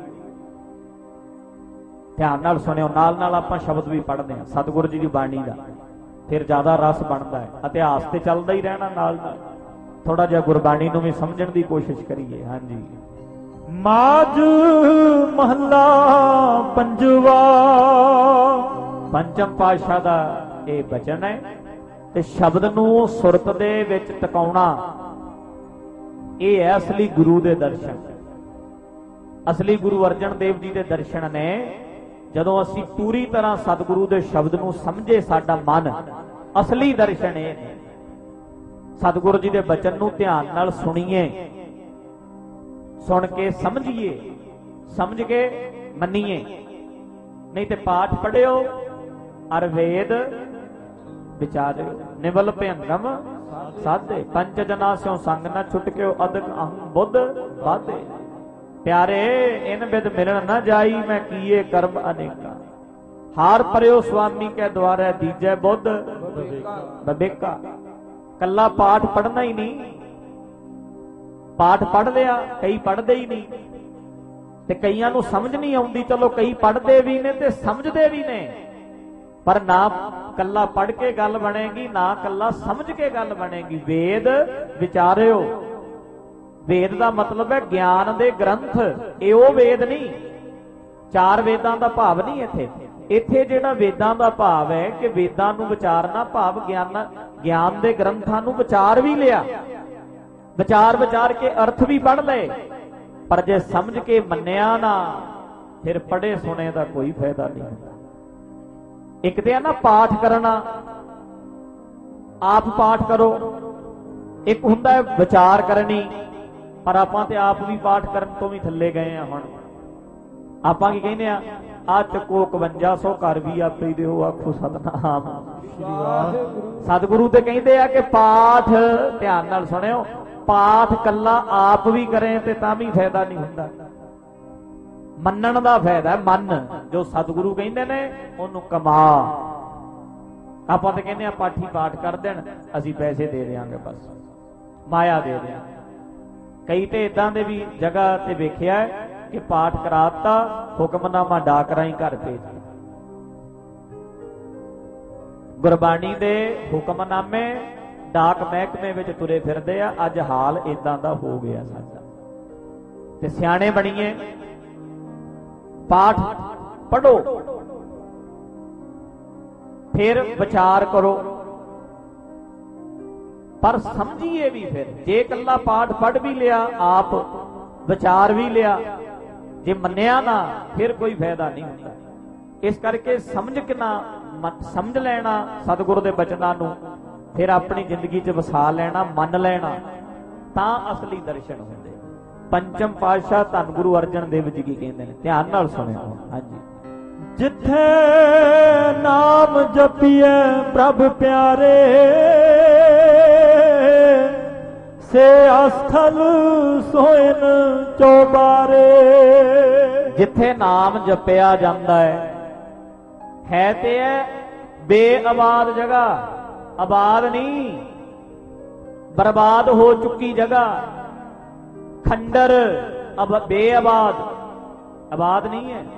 ਧਿਆਨ ਨਾਲ ਸੁਣਿਓ, ਨਾਲ ਨਾਲ ਆਪਾਂ ਸ਼ਬਦ ਵੀ ਪੜ੍ਹਦੇ ਹਾਂ ਸਤਿਗੁਰੂ ਜੀ ਦੀ ਬਾਣੀ ਦਾ, ਫਿਰ ਜ਼ਿਆਦਾ ਰਸ ਬਣਦਾ ਹੈ। ਇਤਿਹਾਸ ਤੇ ਚੱਲਦਾ ਹੀ ਰਹਿਣਾ ਨਾਲ ਨਾਲ, ਥੋੜਾ ਜਿਹਾ ਗੁਰਬਾਣੀ ਨੂੰ ਵੀ ਸਮਝਣ ਦੀ ਕੋਸ਼ਿਸ਼ ਕਰੀਏ। ਹਾਂਜੀ। ਮਾਝ ਮਹੱਲਾ ਪੰਜਵਾ। ਪੰਚਮ ਪਾਤਸ਼ਾਹ ਦਾ ਇਹ ਬਚਨ ਹੈ ਤੇ ਸ਼ਬਦ ਨੂੰ ਸੁਰਤ ਦੇ ਵਿੱਚ ਟਿਕਾਉਣਾ, ਇਹ ਹੈ ਅਸਲੀ ਗੁਰੂ ਦੇ ਦਰਸ਼ਨ। ਅਸਲੀ ਗੁਰੂ ਅਰਜਨ ਦੇਵ ਜੀ ਦੇ ਦਰਸ਼ਨ ਨੇ ਜਦੋਂ ਅਸੀਂ ਪੂਰੀ ਤਰ੍ਹਾਂ ਸਤਿਗੁਰੂ ਦੇ ਸ਼ਬਦ ਨੂੰ ਸਮਝੇ, ਸਾਡਾ ਮਨ, ਅਸਲੀ ਦਰਸ਼ਨ ਇਹ ਨੇ। ਸਤਿਗੁਰੂ ਜੀ ਦੇ ਬਚਨ ਨੂੰ ਧਿਆਨ ਨਾਲ ਸੁਣੀਏ, ਸੁਣ ਕੇ ਸਮਝੀਏ, ਸਮਝ ਕੇ ਮੰਨੀਏ। ਨਹੀਂ ਤੇ ਪਾਠ ਪੜਿਓ ਅਰ ਵੇਦ ਵਿਚਾਰਿਓ, ਨਿਵਲ ਭਿੰਦਮ ਸਾਧੇ, ਪੰਚ ਜਨਾ ਸਿਓ ਸੰਗ ਨਾ ਛੁਟਕਿਓ, ਅਦਕ ਅਹੰ ਬੁੱਧ ਬਾਧੇ। ਪਿਆਰੇ ਇਨ ਬਿਦ ਮਿਲਣ ਨਾ ਜਾਈ, ਮੈਂ ਕੀਏ ਕਰਮ ਅਨੇਕਾ, ਹਾਰ ਪਰਿਓ ਸੁਆਮੀ ਕੈ ਦੁਆਰੇ, ਦੀਜੈ ਬੁੱਧ ਬਵੇਕਾ। ਕੱਲਾ ਪਾਠ ਪੜਨਾ ਹੀ ਨਹੀਂ, ਪਾਠ ਪੜ ਲਿਆ, ਕਈ ਪੜਦੇ ਹੀ ਨਹੀਂ ਤੇ ਕਈਆਂ ਨੂੰ ਸਮਝ ਨਹੀਂ ਆਉਂਦੀ। ਚਲੋ ਕਈ ਪੜਦੇ ਵੀ ਨੇ ਤੇ ਸਮਝਦੇ ਵੀ ਨੇ, ਪਰ ਨਾ ਕੱਲਾ ਪੜ ਕੇ ਗੱਲ ਬਣੇਗੀ, ਨਾ ਕੱਲਾ ਸਮਝ ਕੇ ਗੱਲ ਬਣੇਗੀ। ਵੇਦ ਵਿਚਾਰਿਓ, ਵੇਦ ਦਾ ਮਤਲਬ ਹੈ ਗਿਆਨ ਦੇ ਗ੍ਰੰਥ, ਇਹ ਉਹ ਵੇਦ ਨਹੀਂ, ਚਾਰ ਵੇਦਾਂ ਦਾ ਭਾਵ ਨਹੀਂ ਇੱਥੇ। ਇੱਥੇ ਜਿਹੜਾ ਵੇਦਾਂ ਦਾ ਭਾਵ ਹੈ ਕਿ ਵੇਦਾਂ ਨੂੰ ਵਿਚਾਰਨਾ, ਭਾਵ ਗਿਆਨ ਦੇ ਗ੍ਰੰਥਾਂ ਨੂੰ ਵਿਚਾਰ ਵੀ ਲਿਆ, ਵਿਚਾਰ ਕੇ ਅਰਥ ਵੀ ਪੜ੍ਹ ਲਏ, ਪਰ ਜੇ ਸਮਝ ਕੇ ਮੰਨਿਆ ਨਾ, ਫਿਰ ਪੜ੍ਹੇ ਸੁਣੇ ਦਾ ਕੋਈ ਫਾਇਦਾ ਨਹੀਂ ਹੁੰਦਾ। ਇੱਕ ਤੇ ਆ ਨਾ ਪਾਠ ਕਰਨਾ, ਆਪ ਪਾਠ ਕਰੋ, ਇੱਕ ਹੁੰਦਾ ਹੈ ਵਿਚਾਰ ਕਰਨੀ, ਪਰ ਆਪਾਂ ਤੇ ਆਪ ਵੀ ਪਾਠ ਕਰਨ ਤੋਂ ਵੀ ਥੱਲੇ ਗਏ ਆ। ਹੁਣ ਆਪਾਂ ਕੀ ਕਹਿੰਦੇ ਆ, ਆ ਚੱਕੋ 5100 ਘਰ ਵੀ ਆਪੇ ਦਿਓ, ਆਖੋ ਸਤਨਾਮ ਸਤਿਗੁਰੂ ਤੇ ਕਹਿੰਦੇ ਆ ਕਿ ਪਾਠ, ਧਿਆਨ ਨਾਲ ਸੁਣਿਓ, ਪਾਠ ਕੱਲਾ ਆਪ ਵੀ ਕਰੇ ਤੇ ਤਾਂ ਵੀ ਫਾਇਦਾ ਨਹੀਂ ਹੁੰਦਾ, ਮੰਨਣ ਦਾ ਫਾਇਦਾ। ਮੰਨ ਜੋ ਸਤਿਗੁਰੂ ਕਹਿੰਦੇ ਨੇ ਉਹਨੂੰ ਕਮਾ। ਆਪਾਂ ਤੇ ਕਹਿੰਦੇ ਆ ਪਾਠੀ ਪਾਠ ਕਰ ਦੇਣ, ਅਸੀਂ ਪੈਸੇ ਦੇ ਦਿਆਂਗੇ, ਬਸ ਮਾਇਆ ਦੇ ਦਿਆਂਗੇ। ਕਈ ਤੇ ਇਦਾਂ ਦੇ ਵੀ ਜਗ੍ਹਾ ਤੇ ਵੇਖਿਆ ਕਿ ਪਾਠ ਕਰਾਤਾ, ਹੁਕਮਨਾਮਾ ਡਾਕ ਰਾਹੀਂ ਘਰ ਭੇਜ। ਗੁਰਬਾਣੀ ਦੇ ਹੁਕਮਨਾਮੇ ਡਾਕ ਮਹਿਕਮੇ ਵਿੱਚ ਤੁਰੇ ਫਿਰਦੇ ਆ। ਅੱਜ ਹਾਲ ਇਦਾਂ ਦਾ ਹੋ ਗਿਆ ਸਾਡਾ। ਤੇ ਸਿਆਣੇ ਬਣੀਏ, ਪਾਠ ਪੜੋ, ਫਿਰ ਵਿਚਾਰ ਕਰੋ, ਪਰ ਸਮਝੀਏ ਵੀ। ਫਿਰ ਜੇ ਇਕੱਲਾ ਪਾਠ ਪੜ ਵੀ ਲਿਆ, ਆਪ ਵਿਚਾਰ ਵੀ ਲਿਆ, ਜੇ ਮੰਨਿਆ ਨਾ, ਫਿਰ ਕੋਈ ਫਾਇਦਾ ਨਹੀਂ ਹੁੰਦਾ। ਇਸ ਕਰਕੇ ਸਮਝ ਕੇ ਨਾ, ਸਮਝ ਲੈਣਾ ਸਤਿਗੁਰੂ ਦੇ ਬਚਨਾਂ ਨੂੰ, ਫਿਰ ਆਪਣੀ ਜ਼ਿੰਦਗੀ 'ਚ ਵਸਾ ਲੈਣਾ, ਮੰਨ ਲੈਣਾ, ਤਾਂ ਅਸਲੀ ਦਰਸ਼ਨ ਹੁੰਦੇ। ਪੰਚਮ ਪਾਤਸ਼ਾਹ ਧੰਨ ਗੁਰੂ ਅਰਜਨ ਦੇਵ ਜੀ ਕੀ ਕਹਿੰਦੇ ਨੇ, ਧਿਆਨ ਨਾਲ ਸੁਣਿਓ। ਹਾਂਜੀ। ਜਿੱਥੇ ਨਾਮ ਜਪੀਐ ਪ੍ਰਭ ਪਿਆਰੇ, ਸੇ ਅਸਥਲ ਸੋਇਨ ਚੌਬਾਰੇ। ਜਿੱਥੇ ਨਾਮ ਜਪਿਆ ਜਾਂਦਾ ਹੈ ਤੇ ਹੈ ਬੇਆਬਾਦ ਜਗ੍ਹਾ, ਆਬਾਦ ਨਹੀਂ, ਬਰਬਾਦ ਹੋ ਚੁੱਕੀ ਜਗ੍ਹਾ, ਖੰਡਰ, ਬੇਆਬਾਦ, ਆਬਾਦ ਨਹੀਂ ਹੈ।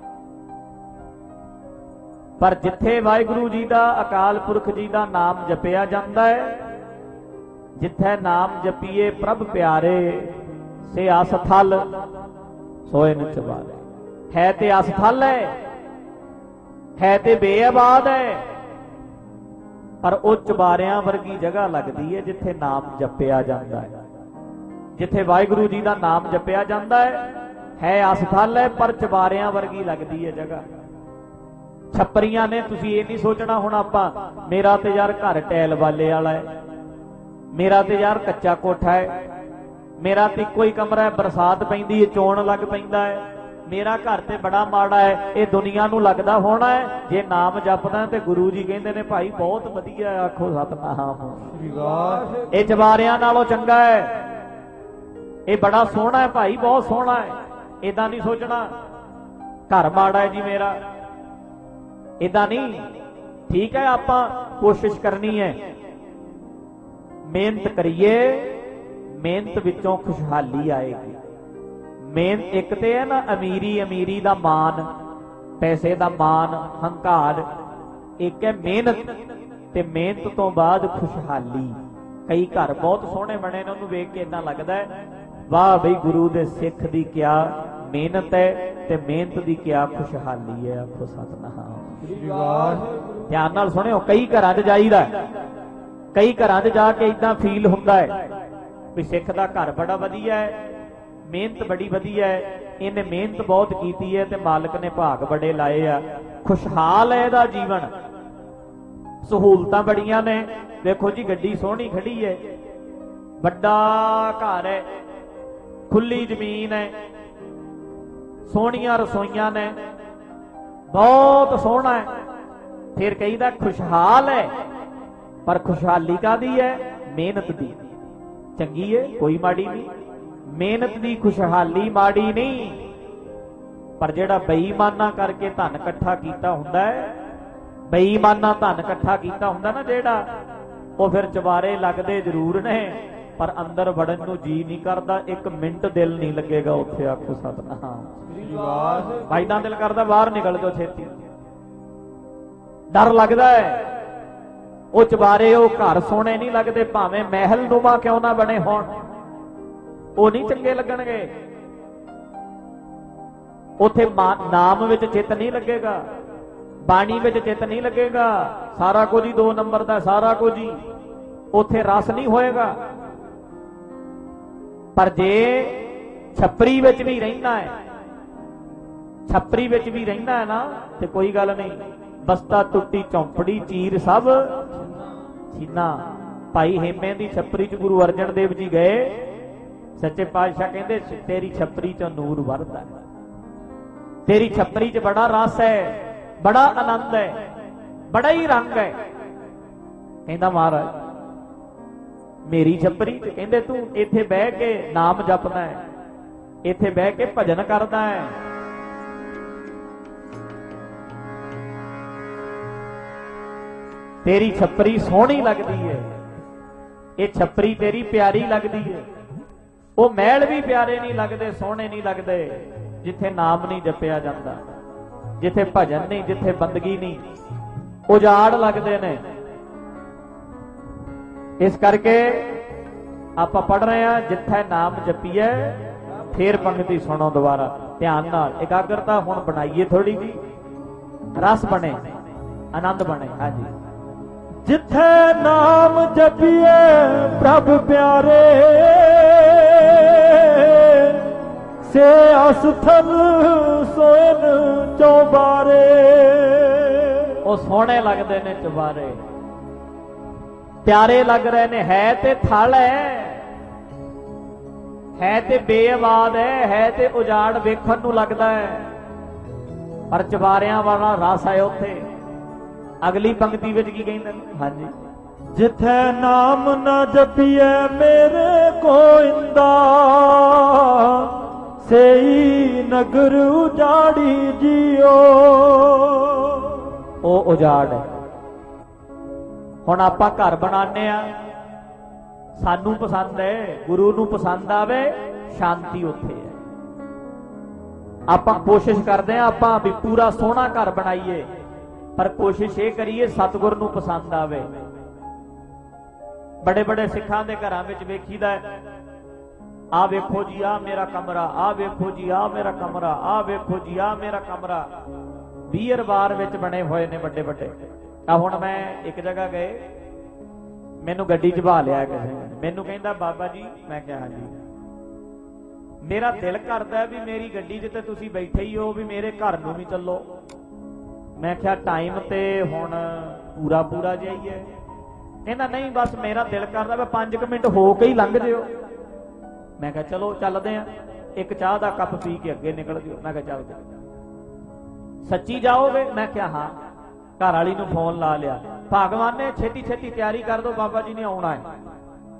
ਪਰ ਜਿੱਥੇ ਵਾਹਿਗੁਰੂ ਜੀ ਦਾ, ਅਕਾਲ ਪੁਰਖ ਜੀ ਦਾ ਨਾਮ ਜਪਿਆ ਜਾਂਦਾ ਹੈ, ਜਿੱਥੇ ਨਾਮ ਜਪੀਏ ਪ੍ਰਭ ਪਿਆਰੇ, ਸੇ ਅਸਥਲ ਸੋਇਨ ਚੌਬਾਰੇ। ਹੈ ਤੇ ਅਸਥਲ ਹੈ ਤੇ ਬੇਆਬਾਦ ਹੈ, ਪਰ ਉਹ ਚੁਬਾਰਿਆਂ ਵਰਗੀ ਜਗ੍ਹਾ ਲੱਗਦੀ ਹੈ ਜਿੱਥੇ ਨਾਮ ਜਪਿਆ ਜਾਂਦਾ ਹੈ। ਜਿੱਥੇ ਵਾਹਿਗੁਰੂ ਜੀ ਦਾ ਨਾਮ ਜਪਿਆ ਜਾਂਦਾ ਹੈ ਅਸਥਲ ਹੈ, ਪਰ ਚੁਬਾਰਿਆਂ ਵਰਗੀ ਲੱਗਦੀ ਹੈ ਜਗ੍ਹਾ। ਛੱਪਰੀਆਂ ਨੇ, ਤੁਸੀਂ ਇਹ ਨਹੀਂ ਸੋਚਣਾ ਹੁਣ ਆਪਾਂ, ਮੇਰਾ ਤੇ ਯਾਰ ਘਰ ਟੈਲ ਵਾਲੇ ਵਾਲਾ ਹੈ, ਮੇਰਾ ਤੇ ਯਾਰ ਕੱਚਾ ਕੋਠਾ ਹੈ, ਮੇਰਾ ਤੇ ਇੱਕੋ ਹੀ ਕਮਰਾ ਹੈ, ਬਰਸਾਤ ਪੈਂਦੀ ਹੈ ਚੋਣ ਲੱਗ ਪੈਂਦਾ ਹੈ, ਮੇਰਾ ਘਰ ਤੇ ਬੜਾ ਮਾੜਾ ਹੈ। ਇਹ ਦੁਨੀਆ ਨੂੰ ਲੱਗਦਾ ਹੋਣਾ ਹੈ। ਜੇ ਨਾਮ ਜਪਦਾ ਤੇ ਗੁਰੂ ਜੀ ਕਹਿੰਦੇ ਨੇ ਭਾਈ ਬਹੁਤ ਵਧੀਆ, ਆਖੋ ਸਤਨਾਮ। ਇਹ ਚਵਾਰਿਆਂ ਨਾਲੋਂ ਚੰਗਾ ਹੈ, ਇਹ ਬੜਾ ਸੋਹਣਾ ਹੈ ਭਾਈ, ਬਹੁਤ ਸੋਹਣਾ ਹੈ। ਏਦਾਂ ਨਹੀਂ ਸੋਚਣਾ ਘਰ ਮਾੜਾ ਹੈ ਜੀ ਮੇਰਾ, ਏਦਾਂ ਨਹੀਂ। ठीक है आपां कोशिश करनी है, मेहनत करिए, मेहनत विचों खुशहाली आएगी। मेहनत एक ते है ना अमीरी, अमीरी दा मान, पैसे दा मान, हंकार, एक है मेहनत, ते मेहनत तो बाद खुशहाली। कई घर बहुत सोहने बने ने, उन्होंने वेख के इन्ना लगता है वाह बई गुरु दे सिख दी क्या मेहनत है ते मेहनत दी क्या खुशहाली है। आखो सतनाम। ध्यान नाल सुनियो, कई घरां च जाईदा, कई घरां च जाके इदां फील हुंदा है भी सिख दा घर बड़ा वधिया है, मेहनत बड़ी वधिया है, इन्हें मेहनत बहुत कीती है ते मालिक ने भाग बड़े लाए आ, खुशहाल है इहदा जीवन, सहूलतां बड़ियां ने। देखो जी गड्डी सोहनी खड़ी है, बड़ा घर है, खुली जमीन है, सोहनियां रसोईयां ने, बहुत सोहना है, फिर कहीदा खुशहाल है। पर खुशहाली कादी है? मेहनत दी। चंगी है, कोई माड़ी नहीं, मेहनत दी खुशहाली माड़ी नहीं। पर जेड़ा बेईमाना करके धन इकट्ठा कीता हुंदा है, बेईमाना धन इकट्ठा कीता हुंदा ना जेड़ा, वो फिर चबारे लगदे जरूर ने, पर अंदर वड़न नूं जी नहीं करदा, एक मिनट दिल नहीं लगेगा उत्थे। आखो सतनाम। भाई ना दिल करदा बाहर निकल जाओ छेती, डर लगदा है। वो चबारे वो घर सोने नहीं लगते, भावें महल नुमा क्यों ना बने होण, वो नहीं चंगे लगणगे। उथे नाम विच चित नहीं लगेगा, बाणी विच चित नहीं लगेगा, सारा कुछ ही 2 नंबर का, सारा कुछ ही उथे रस नहीं होएगा। पर जे छपरी विच भी रहना है, छपरी विच भी रहना है ना, तो कोई गल नहीं, बस्ता टुट्टी चौंपड़ी चीर सब छीना। भाई हेमे दी छपरी च गुरु अर्जन देव जी गए, सच्चे पातशाह कहंदे तेरी छपरी च नूर वरदा है, तेरी छपरी च बड़ा रस है, बड़ा आनंद है, बड़ा ही रंग है। कहंदा महाराज मेरी छपरी च, कहंदे तू इत्थे बह के नाम जपदा है, इत्थे बह के भजन करदा है, तेरी छपरी सोहनी लगदी है, ये छपरी तेरी प्यारी लगदी है। वो महल भी प्यारे नहीं लगते, सोहने नहीं लगते जिथे नाम नहीं जपिया जाता, जिथे भजन नहीं, जिथे बंदगी नहीं, उजाड़ लगते ने। इस करके आप पढ़ रहे हैं, जिथे नाम जपीए, फिर पंक्ति सुनो दोबारा ध्यान नाल, एकाग्रता हुण बनाइए थोड़ी जी, रस बने, आनंद बने। हाँ जी। जिथे नाम जपिए प्रभु प्यारे, से अस्थल सोन चौबारे। वो सोहने लगते ने चौबारे, प्यारे लग रहे ने, है ते थल है ते बेआबाद है ते उजाड़ वेखण नूं लगदा है, पर चबारियां वाला रस है उत्थे। अगली पंक्ति विच की कहंदे? हाँ जी। जिथे नाम न जपिए मेरे गोइंदा, सेई नगर उजाड़ी जियो। ओ उजाड़ है। हुण आपां घर बनाने आ, सानू पसंद है, गुरु नूं पसंद आवे, शांति उत्थे है। आपां कोशिश करदे आ आपां भी पूरा सोहना घर बनाईए, पर कोशिश ये करिए सतगुर नूं पसंद आवे। बड़े बड़े सिखां दे घरां विच वेखीदा है, आ वेखो जी आ मेरा कमरा, आ वेखो जी आ मेरा कमरा, आ वेखो जी आ मेरा कमरा, 20 बार विच बने हुए ने बड़े बड़े। आ हुण मैं एक जगह गए, मैनू गड्डी च बहा लिया किसी ने, मैनू कहंदा बाबा जी, मैं कहा जी मेरा दिल करदा भी मेरी गड्डी च ते तुसीं बैठे ही हो, भी मेरे घर नूं भी चलो। मैं क्या टाइम ते हुण पूरा पूरा जाइए? कहना नहीं बस मेरा दिल करदा मैं 5 मिनट हो के ही लंघ जिओ। मैं क्या चलो चलते हैं, एक चाह का कप पी के अगे निकल जिओ। मैं क्या चलते, सच्ची जाओगे? मैं क्या हाँ। घर वाली नूं फोन ला लिया, भगवान ने छेती छेती तैयारी कर दो, बाबा जी ने आउणा है,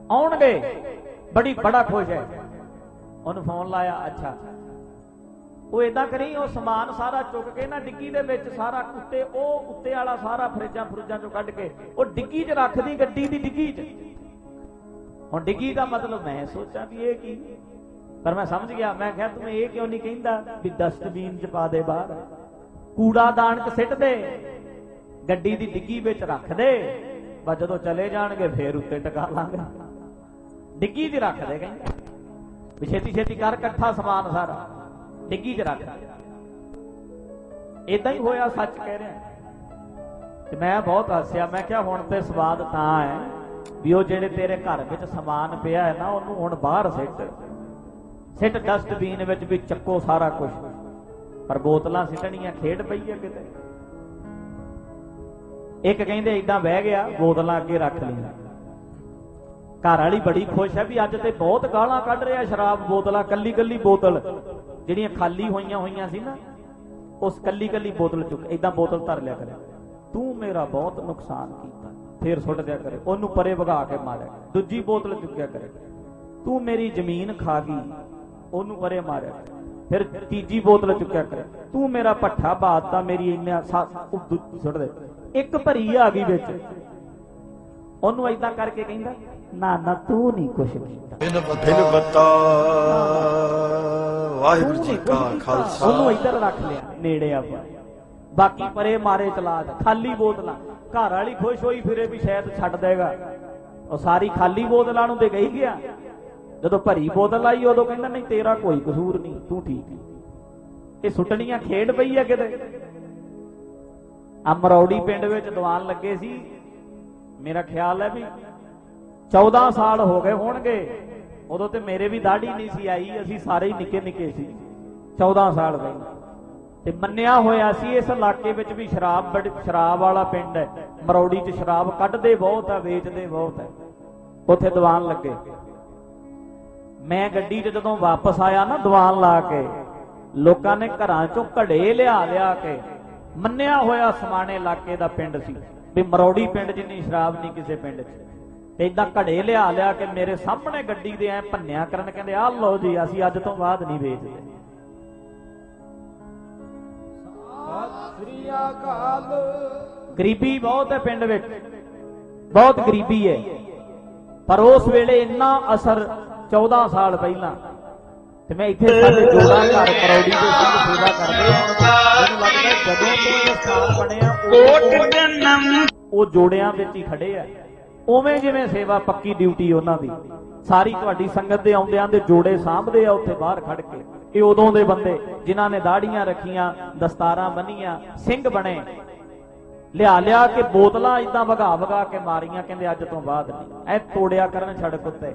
आउणगे, बड़ा खुश है। उन्होंने फोन लाया, अच्छा ਉਹ ਏਦਾਂ ਕਰੀ, ਉਹ ਸਮਾਨ ਸਾਰਾ ਚੁੱਕ ਕੇ ਨਾ ਡਿੱਗੀ ਦੇ ਵਿੱਚ ਸਾਰਾ ਉੱਤੇ, ਉਹ ਉੱਤੇ ਵਾਲਾ ਸਾਰਾ ਫਰਿੱਜਾਂ ਫਰੂਜਾਂ ਚੋਂ ਕੱਢ ਕੇ ਉਹ ਡਿੱਗੀ 'ਚ ਰੱਖਦੀ, ਗੱਡੀ ਦੀ ਡਿੱਗੀ 'ਚ। ਹੁਣ ਡਿੱਗੀ ਦਾ ਮਤਲਬ ਮੈਂ ਸੋਚਾਂ ਵੀ ਇਹ ਕੀ, ਪਰ ਮੈਂ ਸਮਝ ਗਿਆ। ਮੈਂ ਕਿਹਾ ਤੂੰ ਇਹ ਕਿਉਂ ਨਹੀਂ ਕਹਿੰਦਾ ਵੀ ਡਸਟਬੀਨ 'ਚ ਪਾ ਦੇ, ਬਾਹਰ ਕੂੜਾਦਾਨ 'ਚ ਸਿੱਟ ਦੇ, ਗੱਡੀ ਦੀ ਡਿੱਗੀ ਵਿੱਚ ਰੱਖ ਦੇ, ਬਸ ਜਦੋਂ ਚਲੇ ਜਾਣਗੇ ਫੇਰ ਉੱਤੇ ਟਿਕਾ ਲਾਂਗੇ। ਡਿੱਗੀ 'ਚ ਰੱਖ ਦੇ, ਕਹਿੰਦੇ ਵੀ ਛੇਤੀ ਛੇਤੀ ਕਰ ਇਕੱਠਾ ਸਮਾਨ ਸਾਰਾ ਡਿੱਗੀ 'ਚ ਰੱਖ। ਏਦਾਂ ਹੀ ਹੋਇਆ, ਸੱਚ ਕਹਿ ਰਿਹਾ। ਤੇ ਮੈਂ ਬਹੁਤ ਹੱਸਿਆ। ਮੈਂ ਕਿਹਾ ਹੁਣ ਤੇ ਸਵਾਦ ਤਾਂ ਹੈ ਵੀ ਉਹ ਜਿਹੜੇ ਤੇਰੇ ਘਰ ਵਿੱਚ ਸਮਾਨ ਪਿਆ ਹੈ ਨਾ, ਉਹਨੂੰ ਹੁਣ ਬਾਹਰ ਸਿੱਟ ਡਸਟਬੀਨ ਵਿੱਚ, ਵੀ ਚੱਕੋ ਸਾਰਾ ਕੁਝ। ਪਰ ਬੋਤਲਾਂ ਸਿੱਟਣੀਆਂ ਖੇਡ ਪਈ ਹੈ ਕਿਤੇ। ਇੱਕ ਕਹਿੰਦੇ ਏਦਾਂ ਬਹਿ ਗਿਆ, ਬੋਤਲਾਂ ਅੱਗੇ ਰੱਖ ਲਈਆਂ। ਘਰ ਵਾਲੀ ਬੜੀ ਖੁਸ਼ ਹੈ ਵੀ ਅੱਜ ਤੇ ਬਹੁਤ ਗਾਲਾਂ ਕੱਢ ਰਿਹਾ ਸ਼ਰਾਬ, ਬੋਤਲਾਂ ਕੱਲੀ ਕੱਲੀ ਬੋਤਲ ਜਿਹੜੀਆਂ ਖਾਲੀ ਹੋਈਆਂ ਸੀ ਨਾ, ਉਸ ਕੱਲੀ ਕੱਲੀ ਬੋਤਲ ਚੁੱਕ ਏਦਾਂ ਬੋਤਲ ਧਰ ਲਿਆ ਕਰੇ। ਤੂੰ ਮੇਰਾ ਬਹੁਤ ਨੁਕਸਾਨ ਕੀਤਾ, ਫੇਰ ਸੁੱਟ ਦਿਆ ਕਰੇ, ਉਹਨੂੰ ਪਰੇ ਵਗਾ ਕੇ ਮਾਰਿਆ। ਦੂਜੀ ਬੋਤਲ ਚੁੱਕਿਆ ਕਰੇ, ਤੂੰ ਮੇਰੀ ਜ਼ਮੀਨ ਖਾ ਗਈ, ਉਹਨੂੰ ਪਰੇ ਮਾਰਿਆ। ਫਿਰ ਤੀਜੀ ਬੋਤਲ ਚੁੱਕਿਆ ਕਰੇ, ਤੂੰ ਮੇਰਾ ਪੱਠਾ ਬਾਦਤਾ, ਮੇਰੀ ਇੰਨਾ ਸੁੱਟ ਦੇ। ਇੱਕ ਭਰੀ ਆ ਗਈ ਵਿੱਚ, ਉਹਨੂੰ ਏਦਾਂ ਕਰਕੇ ਕਹਿੰਦਾ ਨਾ ਤੂੰ ਨਹੀਂ ਕੁਛ ਕੀਤਾ। ਵਾਹਿਗੁਰੂ ਜੀ ਕਾ ਖਾਲਸਾ। ਉਹਨੂੰ ਇੱਧਰ ਰੱਖ ਲਿਆ ਨੇੜੇ ਆਪਾਂ, ਬਾਕੀ ਪਰੇ ਮਾਰੇ ਚਲਾ ਦੇ। ਖਾਲੀ ਬੋਤਲਾਂ, ਘਰ ਵਾਲੀ ਖੁਸ਼ ਹੋਈ ਫਿਰੇ ਵੀ ਸ਼ਾਇਦ ਛੱਡ ਦੇਗਾ, ਉਹ ਸਾਰੀ ਖਾਲੀ ਬੋਤਲਾਂ ਨੂੰ ਦੇ ਗਈ ਗਿਆ। ਜਦੋਂ ਭਰੀ ਬੋਤਲ ਆਈ ਉਦੋਂ ਕਹਿੰਦਾ ਨਹੀਂ ਤੇਰਾ ਕੋਈ ਕਸੂਰ ਨਹੀਂ, ਤੂੰ ਠੀਕ ਹੈ। ਇਹ ਸੁੱਟਣੀਆਂ ਖੇਡ ਪਈ ਆ ਕਿਤੇ। ਅਮਰੌੜੀ ਪਿੰਡ ਵਿੱਚ ਦੀਵਾਨ ਲੱਗੇ ਸੀ, ਮੇਰਾ ਖਿਆਲ ਹੈ ਵੀ 14 ਸਾਲ ਹੋ ਗਏ ਹੋਣਗੇ। ਉਦੋਂ ਤੇ ਮੇਰੇ ਵੀ ਦਾੜੀ ਨਹੀਂ ਸੀ ਆਈ, ਅਸੀਂ ਸਾਰੇ ਹੀ ਨਿੱਕੇ ਨਿੱਕੇ ਸੀ। 14 ਸਾਲ ਪਹਿਲਾਂ ਤੇ ਮੰਨਿਆ ਹੋਇਆ ਸੀ ਇਸ ਇਲਾਕੇ ਵਿੱਚ ਵੀ ਸ਼ਰਾਬ ਵਾਲਾ ਪਿੰਡ ਹੈ, ਮਰੌੜੀ 'ਚ ਸ਼ਰਾਬ ਕੱਢਦੇ ਬਹੁਤ ਆ, ਵੇਚਦੇ ਬਹੁਤ ਹੈ। ਉੱਥੇ ਦੀਵਾਨ ਲੱਗੇ। ਮੈਂ ਗੱਡੀ 'ਚ ਜਦੋਂ ਵਾਪਸ ਆਇਆ ਨਾ ਦੀਵਾਨ ਲਾ ਕੇ, ਲੋਕਾਂ ਨੇ ਘਰਾਂ 'ਚੋਂ ਘੜੇ ਲਿਆ ਕੇ, ਮੰਨਿਆ ਹੋਇਆ ਸਮਾਣੇ ਇਲਾਕੇ ਦਾ ਪਿੰਡ ਸੀ ਵੀ ਮਰੌੜੀ ਪਿੰਡ ਜਿੰਨੀ ਸ਼ਰਾਬ ਨਹੀਂ ਕਿਸੇ ਪਿੰਡ 'ਚ। ਤੇ ਏਦਾਂ ਘੜੇ ਲਿਆ ਕੇ ਮੇਰੇ ਸਾਹਮਣੇ ਗੱਡੀ ਦੇ ਐ ਭੰਨਿਆ ਕਰਨ, ਕਹਿੰਦੇ ਆਹ ਲਓ ਜੀ, ਅਸੀਂ ਅੱਜ ਤੋਂ ਬਾਅਦ ਨਹੀਂ ਵੇਚਦੇ। ਗਰੀਬੀ ਬਹੁਤ ਹੈ ਪਿੰਡ ਵਿੱਚ, ਬਹੁਤ ਗਰੀਬੀ ਹੈ। ਪਰ ਉਸ ਵੇਲੇ ਇੰਨਾ ਅਸਰ 14 ਸਾਲ ਪਹਿਲਾਂ, ਤੇ ਮੈਂ ਇੱਥੇ ਸਾਡੇ ਜੋੜਾ ਘਰ ਮਰੌੜੀ ਦੇ ਸਿੰਘ ਸੇਵਾ ਕਰਦੇ, ਮੈਨੂੰ ਲੱਗਦਾ ਜਦੋਂ ਤੋਂ ਇਹ ਸਥਾਨ ਬਣਿਆ ਉਹ ਜੋੜਿਆਂ ਵਿੱਚ ਹੀ ਖੜੇ ਆ। ਉਵੇਂ ਜਿਵੇਂ ਸੇਵਾ ਪੱਕੀ ਡਿਊਟੀ ਉਹਨਾਂ ਦੀ ਸਾਰੀ ਤੁਹਾਡੀ ਸੰਗਤ ਦੇ ਆਉਂਦਿਆਂ ਦੇ ਜੋੜੇ ਸਾਂਭਦੇ ਆ ਉੱਥੇ ਬਾਹਰ ਖੜ ਕੇ। ਇਹ ਉਦੋਂ ਦੇ ਬੰਦੇ ਜਿਨ੍ਹਾਂ ਨੇ ਦਾੜੀਆਂ ਰੱਖੀਆਂ, ਦਸਤਾਰਾਂ ਬੰਨੀਆਂ, ਸਿੰਘ ਬਣੇ, ਲਿਆ ਕੇ ਬੋਤਲਾਂ ਇਦਾਂ ਵਗਾ ਕੇ ਮਾਰੀਆਂ, ਕਹਿੰਦੇ ਅੱਜ ਤੋਂ ਬਾਅਦ ਨਹੀਂ। ਐ ਤੋੜਿਆ ਕਰਨ ਸੜਕ ਉੱਤੇ।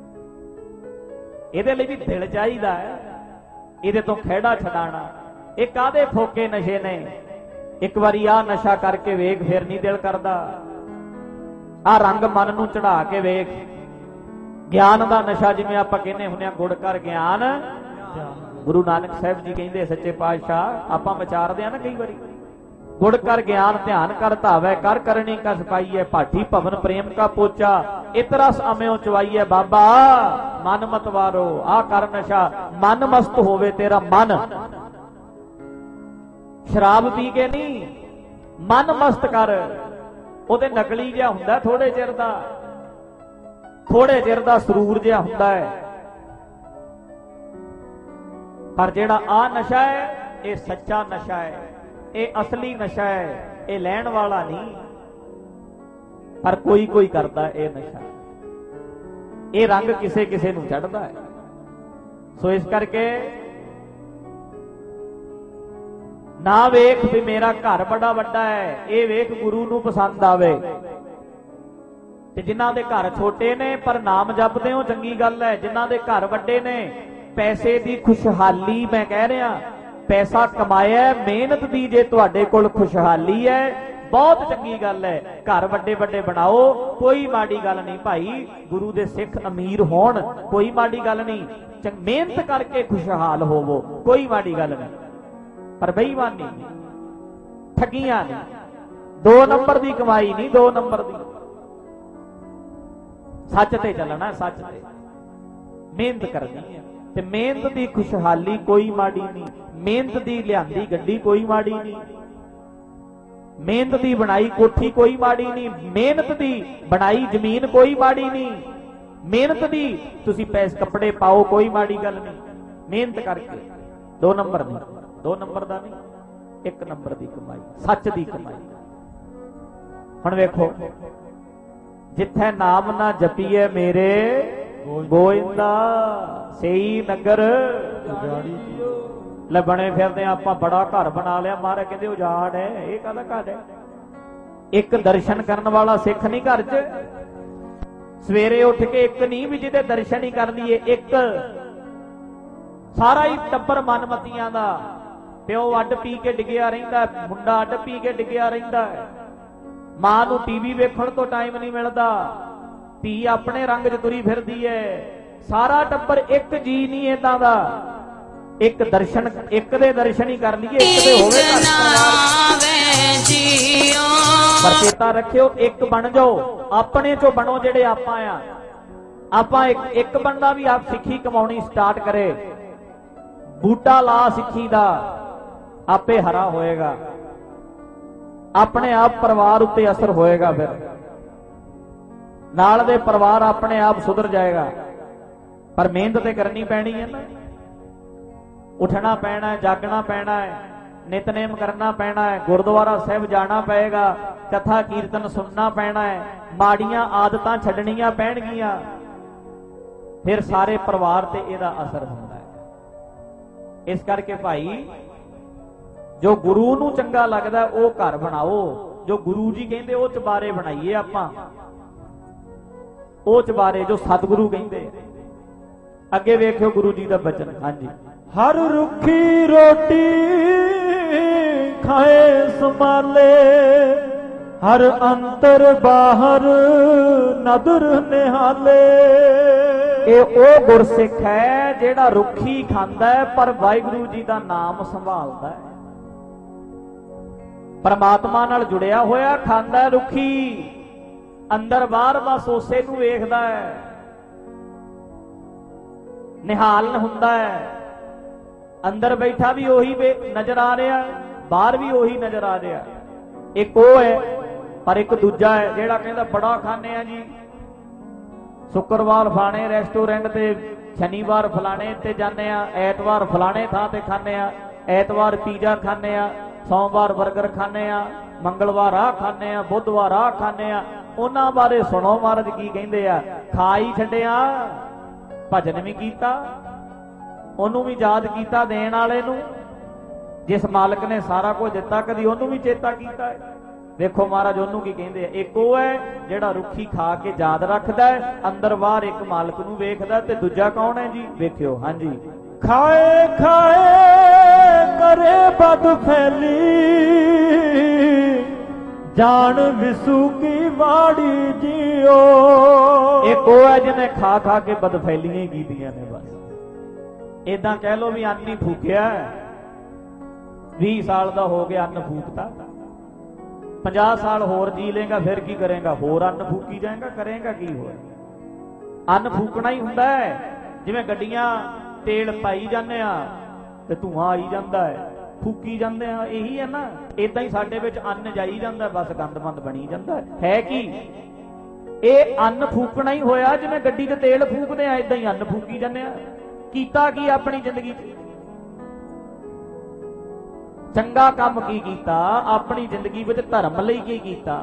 ਇਹਦੇ ਲਈ ਵੀ ਦਿਲ ਚਾਹੀਦਾ ਹੈ, ਇਹਦੇ ਤੋਂ ਖਹਿੜਾ ਛਡਾਣਾ। ਇਹ ਕਾਹਦੇ ਫੋਕੇ ਨਸ਼ੇ ਨੇ? ਇੱਕ ਵਾਰੀ ਆਹ ਨਸ਼ਾ ਕਰਕੇ ਵੇਖ, ਫਿਰ ਨਹੀਂ ਦਿਲ ਕਰਦਾ। ਆਹ ਰੰਗ ਮਨ ਨੂੰ ਚੜਾ ਕੇ ਵੇਖ। ਗਿਆਨ ਦਾ ਨਸ਼ਾ, ਜਿਵੇਂ ਆਪਾਂ ਕਹਿੰਦੇ ਹੁੰਦੇ ਆ, ਗੁੜ ਕਰ ਗਿਆਨ। ਗੁਰੂ ਨਾਨਕ ਸਾਹਿਬ ਜੀ ਕਹਿੰਦੇ ਸੱਚੇ ਪਾਤਸ਼ਾਹ, ਆਪਾਂ ਵਿਚਾਰਦੇ ਆ ਨਾ ਕਈ ਵਾਰੀ, ਗੁੜ ਕਰ ਗਿਆਨ ਧਿਆਨ ਕਰ ਧਾਵੈ, ਕਰ ਕਰਨੀ ਕਸ ਪਾਈਐ, ਭਾਠੀ ਭਵਨ ਪ੍ਰੇਮ ਕਾ ਪੋਚਾ, ਇਤਰਸ ਅਮਿਓ ਚਵਾਈਐ। ਬਾਬਾ ਮਨ ਮਤਵਾਰੋ, ਆਹ ਕਰ ਨਸ਼ਾ, ਮਨ ਮਸਤ ਹੋਵੇ ਤੇਰਾ ਮਨ। ਸ਼ਰਾਬ ਪੀ ਕੇ ਨਹੀਂ, ਮਨ ਮਸਤ ਕਰ। ਉਹਦੇ ਨਕਲੀ ਜਿਹਾ ਹੁੰਦਾ, ਥੋੜੇ ਚਿਰ ਦਾ ਸਰੂਰ ਜਿਹਾ ਹੁੰਦਾ ਹੈ। ਪਰ ਜਿਹੜਾ ਆ ਨਸ਼ਾ ਹੈ, ਇਹ ਸੱਚਾ ਨਸ਼ਾ ਹੈ, ਇਹ ਅਸਲੀ ਨਸ਼ਾ ਹੈ, ਇਹ ਲੈਣ ਵਾਲਾ ਨਹੀਂ। ਪਰ ਕੋਈ ਕਰਦਾ ਇਹ ਨਸ਼ਾ, ਇਹ ਰੰਗ ਕਿਸੇ ਨੂੰ ਚੜ੍ਹਦਾ ਹੈ। ਸੋ ਇਸ ਕਰਕੇ ਨਾ ਵੇਖ ਵੀ ਮੇਰਾ ਘਰ ਬੜਾ ਵੱਡਾ ਹੈ, ਇਹ ਵੇਖ ਗੁਰੂ ਨੂੰ ਪਸੰਦ ਆਵੇ। ਤੇ ਜਿਨ੍ਹਾਂ ਦੇ ਘਰ ਛੋਟੇ ਨੇ ਪਰ ਨਾਮ ਜਪਦੇ ਹੋ, ਚੰਗੀ ਗੱਲ ਹੈ। ਜਿਨ੍ਹਾਂ ਦੇ ਘਰ ਵੱਡੇ ਨੇ, ਪੈਸੇ ਦੀ ਖੁਸ਼ਹਾਲੀ, ਮੈਂ ਕਹਿ ਰਿਹਾ, ਪੈਸਾ ਕਮਾਇਆ ਮਿਹਨਤ ਦੀ, ਜੇ ਤੁਹਾਡੇ ਕੋਲ ਖੁਸ਼ਹਾਲੀ ਹੈ, ਬਹੁਤ ਚੰਗੀ ਗੱਲ ਹੈ। ਘਰ ਵੱਡੇ ਬਣਾਓ, ਕੋਈ ਮਾੜੀ ਗੱਲ ਨਹੀਂ ਭਾਈ। ਗੁਰੂ ਦੇ ਸਿੱਖ ਅਮੀਰ ਹੋਣ, ਕੋਈ ਮਾੜੀ ਗੱਲ ਨਹੀਂ। ਮਿਹਨਤ ਕਰਕੇ ਖੁਸ਼ਹਾਲ ਹੋਵੋ, ਕੋਈ ਮਾੜੀ ਗੱਲ ਨਹੀਂ। ਪਰ ਬੇਈਮਾਨੀ ਨਹੀਂ, ਠੱਗੀਆਂ ਨਹੀਂ, 2 ਨੰਬਰ ਦੀ ਕਮਾਈ ਨਹੀਂ, 2 ਨੰਬਰ ਦੀ। ਸੱਚ ਤੇ ਚੱਲਣਾ, ਸੱਚ ਤੇ ਮਿਹਨਤ ਕਰਨੀ ਹੈ। ਤੇ ਮਿਹਨਤ ਦੀ ਖੁਸ਼ਹਾਲੀ ਕੋਈ ਮਾੜੀ ਨਹੀਂ, ਮਿਹਨਤ ਦੀ ਲਿਆਂਦੀ ਗੱਡੀ ਕੋਈ ਮਾੜੀ ਨਹੀਂ, ਮਿਹਨਤ ਦੀ ਬਣਾਈ ਕੋਠੀ ਕੋਈ ਮਾੜੀ ਨਹੀਂ, ਮਿਹਨਤ ਦੀ ਬਣਾਈ ਜ਼ਮੀਨ ਕੋਈ ਮਾੜੀ ਨਹੀਂ, ਮਿਹਨਤ ਦੀ ਤੁਸੀਂ ਪੈਸੇ ਕੱਪੜੇ ਪਾਓ ਕੋਈ ਮਾੜੀ ਗੱਲ ਨਹੀਂ। ਮਿਹਨਤ ਕਰਕੇ 2 ਨੰਬਰ ਨਹੀਂ, 2 ਨੰਬਰ ਦਾ ਨਹੀਂ, 1 ਨੰਬਰ ਦੀ ਕਮਾਈ, ਸੱਚ ਦੀ ਕਮਾਈ। ਹੁਣ ਵੇਖੋ, ਜਿੱਥੇ ਨਾਮ ਨਾ ਜਪੀਏ ਮੇਰੇ ਗੋਇੰਦਾ ਸਹੀ ਨਗਰ ਲੈ ਬਣੇ ਫਿਰਦੇ ਆਪਾਂ, ਬੜਾ ਘਰ ਬਣਾ ਲਿਆ, ਮਹਾਰਾਜ ਕਹਿੰਦੇ ਉਜਾੜ ਹੈ। ਇਹ ਕਾਹਦਾ ਘਰ ਹੈ? ਇੱਕ ਦਰਸ਼ਨ ਕਰਨ ਵਾਲਾ ਸਿੱਖ ਨਹੀਂ ਘਰ 'ਚ। ਸਵੇਰੇ ਉੱਠ ਕੇ ਇੱਕ ਨਹੀਂ ਵੀ ਜਿਹਦੇ ਦਰਸ਼ਨ ਹੀ ਕਰ ਲਈਏ, ਇੱਕ ਸਾਰਾ ਹੀ ਟੱਬਰ ਮਨਮਤੀਆਂ ਦਾ। ਪਿਓ ਅੱਡ ਪੀ ਕੇ ਡਿੱਗਿਆ ਰਹਿੰਦਾ, ਮੁੰਡਾ ਅੱਡ ਪੀ ਕੇ ਡਿੱਗਿਆ ਰਹਿੰਦਾ, ਮਾਂ ਨੂੰ ਟੀਵੀ ਵੇਖਣ ਤੋਂ ਟਾਈਮ ਨਹੀਂ ਮਿਲਦਾ, ਧੀ ਆਪਣੇ ਰੰਗ 'ਚ ਤੁਰੀ ਫਿਰਦੀ ਹੈ। ਸਾਰਾ ਟੱਬਰ ਇੱਕ ਜੀ ਨਹੀਂ ਏਦਾਂ ਦਾ। ਇੱਕ ਦਰਸ਼ਨ, ਇੱਕ ਦੇ ਦਰਸ਼ਨ ਹੀ ਕਰ ਲਈਏ, ਇੱਕ ਦੇ ਹੋਵੇ ਪਰ ਚੇਤਾ ਰੱਖਿਓ, ਇੱਕ ਬਣ ਜਾਓ, ਆਪਣੇ ਚੋਂ ਬਣੋ ਜਿਹੜੇ ਆਪਾਂ ਆ। ਆਪਾਂ ਇੱਕ ਬੰਦਾ ਵੀ ਆਪ ਸਿੱਖੀ ਕਮਾਉਣੀ ਸਟਾਰਟ ਕਰੇ, ਬੂਟਾ ਲਾ ਸਿੱਖੀ ਦਾ, ਆਪੇ ਹਰਾ ਹੋਏਗਾ, ਆਪਣੇ ਆਪ ਪਰਿਵਾਰ ਉੱਤੇ ਅਸਰ ਹੋਏਗਾ, ਫਿਰ ਨਾਲ ਦੇ ਪਰਿਵਾਰ ਆਪਣੇ ਆਪ ਸੁਧਰ ਜਾਏਗਾ। ਪਰ ਮਿਹਨਤ ਤੇ ਕਰਨੀ ਪੈਣੀ ਹੈ ਨਾ, ਉੱਠਣਾ ਪੈਣਾ ਹੈ, ਜਾਗਣਾ ਪੈਣਾ ਹੈ, ਨਿਤਨੇਮ ਕਰਨਾ ਪੈਣਾ ਹੈ, ਗੁਰਦੁਆਰਾ ਸਾਹਿਬ ਜਾਣਾ ਪਏਗਾ, ਕਥਾ ਕੀਰਤਨ ਸੁਣਨਾ ਪੈਣਾ ਹੈ, ਮਾੜੀਆਂ ਆਦਤਾਂ ਛੱਡਣੀਆਂ ਪੈਣਗੀਆਂ, ਫਿਰ ਸਾਰੇ ਪਰਿਵਾਰ ਤੇ ਇਹਦਾ ਅਸਰ ਹੁੰਦਾ ਹੈ। ਇਸ ਕਰਕੇ ਭਾਈ, ਜੋ ਗੁਰੂ ਨੂੰ ਚੰਗਾ ਲੱਗਦਾ ਉਹ ਘਰ ਬਣਾਓ, ਜੋ ਗੁਰੂ ਜੀ ਕਹਿੰਦੇ ਉਹ ਚਬਾਰੇ ਬਣਾਈਏ ਆਪਾਂ, ਉਹ ਚਬਾਰੇ ਜੋ ਸਤਿਗੁਰੂ ਕਹਿੰਦੇ। ਅੱਗੇ ਵੇਖਿਓ ਗੁਰੂ ਜੀ ਦਾ ਬਚਨ। ਹਾਂਜੀ, ਹਰ ਰੁੱਖੀ ਰੋਟੀ ਖਾਏ ਸੰਭਾਲੇ, ਹਰ ਅੰਤਰ ਬਾਹਰ ਨਦਰ ਨਿਹਾਲੇ। ਇਹ ਉਹ ਗੁਰਸਿੱਖ ਹੈ ਜਿਹੜਾ ਰੁੱਖੀ ਖਾਂਦਾ ਹੈ ਪਰ ਵਾਹਿਗੁਰੂ ਜੀ ਦਾ ਨਾਮ ਸੰਭਾਲਦਾ ਹੈ, ਪਰਮਾਤਮਾ ਨਾਲ ਜੁੜਿਆ ਹੋਇਆ ਖਾਂਦਾ ਹੈ ਰੁੱਖੀ, ਅੰਦਰ ਬਾਹਰ ਬਸ ਉਸੇ ਨੂੰ ਵੇਖਦਾ ਹੈ, ਨਿਹਾਲ ਹੁੰਦਾ ਹੈ। ਅੰਦਰ ਬੈਠਾ ਵੀ ਉਹੀ ਨਜ਼ਰ ਆ ਰਿਹਾ, ਬਾਹਰ ਵੀ ਉਹੀ ਨਜ਼ਰ ਆ ਰਿਹਾ। ਇੱਕ ਉਹ ਹੈ, ਪਰ ਇੱਕ ਦੂਜਾ ਹੈ ਜਿਹੜਾ ਕਹਿੰਦਾ ਬੜਾ ਖਾਣੇ ਆ ਜੀ, ਸ਼ੁੱਕਰਵਾਰ ਫਲਾਣੇ ਰੈਸਟੋਰੈਂਟ ਤੇ, ਸ਼ਨੀਵਾਰ ਫਲਾਣੇ ਤੇ ਜਾਂਦੇ ਆ, ਐਤਵਾਰ ਫਲਾਣੇ ਥਾਂ ਤੇ ਖਾਣੇ ਆ, ਐਤਵਾਰ ਪੀਜ਼ਾ ਖਾਣੇ ਆ, ਸੋਮਵਾਰ 버ਗਰ ਖਾਣੇ ਆ, ਮੰਗਲਵਾਰ ਆਹ ਖਾਣੇ ਆ, ਬੁੱਧਵਾਰ ਆਹ ਖਾਣੇ ਆ। ਉਹਨਾਂ ਬਾਰੇ ਸੁਣੋ ਮਹਾਰਾਜ ਕੀ ਕਹਿੰਦੇ ਆ, ਖਾ ਹੀ ਛੱਡਿਆ, ਭਜਨ ਵੀ ਕੀਤਾ, ਉਹਨੂੰ ਵੀ ਯਾਦ ਕੀਤਾ, ਦੇਣ ਵਾਲੇ ਨੂੰ, ਜਿਸ ਮਾਲਕ ਨੇ ਸਾਰਾ ਕੁਝ ਦਿੱਤਾ, ਕਦੀ ਉਹਨੂੰ ਵੀ ਚੇਤਾ ਕੀਤਾ ਹੈ। ਵੇਖੋ ਮਹਾਰਾਜ ਉਹਨੂੰ ਕੀ ਕਹਿੰਦੇ ਆ, ਇੱਕ ਉਹ ਹੈ ਜਿਹੜਾ ਰੁੱਖੀ ਖਾ ਕੇ ਯਾਦ ਰੱਖਦਾ ਹੈ, ਅੰਦਰ ਬਾਹਰ ਇੱਕ ਮਾਲਕ ਨੂੰ ਵੇਖਦਾ, ਤੇ ਦੂਜਾ ਕੌਣ ਹੈ ਜੀ? ਵੇਖਿਓ। ਹਾਂਜੀ, ਖਾਏ ਖਾਏ ਕਰੇ ਬਦ ਫੈਲੀ, ਜਾਣ ਵਿਸੂ ਕੀ ਵਾੜੀ ਜੀਓ। ਇੱਕ ਉਹ ਹੈ ਜਿਹਨੇ ਖਾ ਖਾ ਕੇ ਬਦਫੈਲੀਆਂ ਹੀ ਕੀਤੀਆਂ ਨੇ, ਬਸ ਏਦਾਂ ਕਹਿ ਲੋ ਵੀ ਅੰਨ ਹੀ ਫੂਕਿਆ। 20 ਸਾਲ ਦਾ ਹੋ ਗਿਆ, ਅੰਨ ਫੂਕਤਾ, 50 ਸਾਲ ਹੋਰ ਜੀ ਲੇਗਾ, ਫਿਰ ਕੀ ਕਰੇਗਾ? ਹੋਰ ਅੰਨ ਫੂਕੀ ਜਾਏਗਾ, ਕਰੇਗਾ ਕੀ? ਹੋਇਆ ਅੰਨ ਫੂਕਣਾ ਹੀ ਹੁੰਦਾ ਹੈ। ਜਿਵੇਂ ਗੱਡੀਆਂ ਤੇਲ ਪਾਈ ਜਾਂਦੇ ਆ ਤੇ ਧੂਆਂ ਆਈ ਜਾਂਦਾ ਹੈ, ਫੂਕੀ ਜਾਂਦੇ ਆ, ਇਹੀ ਹੈ ਨਾ। ਏਦਾਂ ਹੀ ਸਾਡੇ ਵਿੱਚ ਅੰਨ ਜਾਈ ਜਾਂਦਾ, ਬਸ ਗੰਦਮੰਦ ਬਣੀ ਜਾਂਦਾ ਹੈ। ਕੀ ਇਹ ਅੰਨ ਫੂਕਣਾ ਹੀ ਹੋਇਆ? ਜਿਵੇਂ ਗੱਡੀ ਤੇ ਤੇਲ ਫੂਕਦੇ ਆ, ਏਦਾਂ ਹੀ ਅੰਨ ਫੂਕੀ ਜਾਂਦੇ ਆ। ਕੀਤਾ ਕੀ ਆਪਣੀ ਜ਼ਿੰਦਗੀ 'ਚ? ਚੰਗਾ ਕੰਮ ਕੀ ਕੀਤਾ? ਆਪਣੀ ਜ਼ਿੰਦਗੀ ਵਿੱਚ ਧਰਮ ਲਈ ਕੀ ਕੀਤਾ?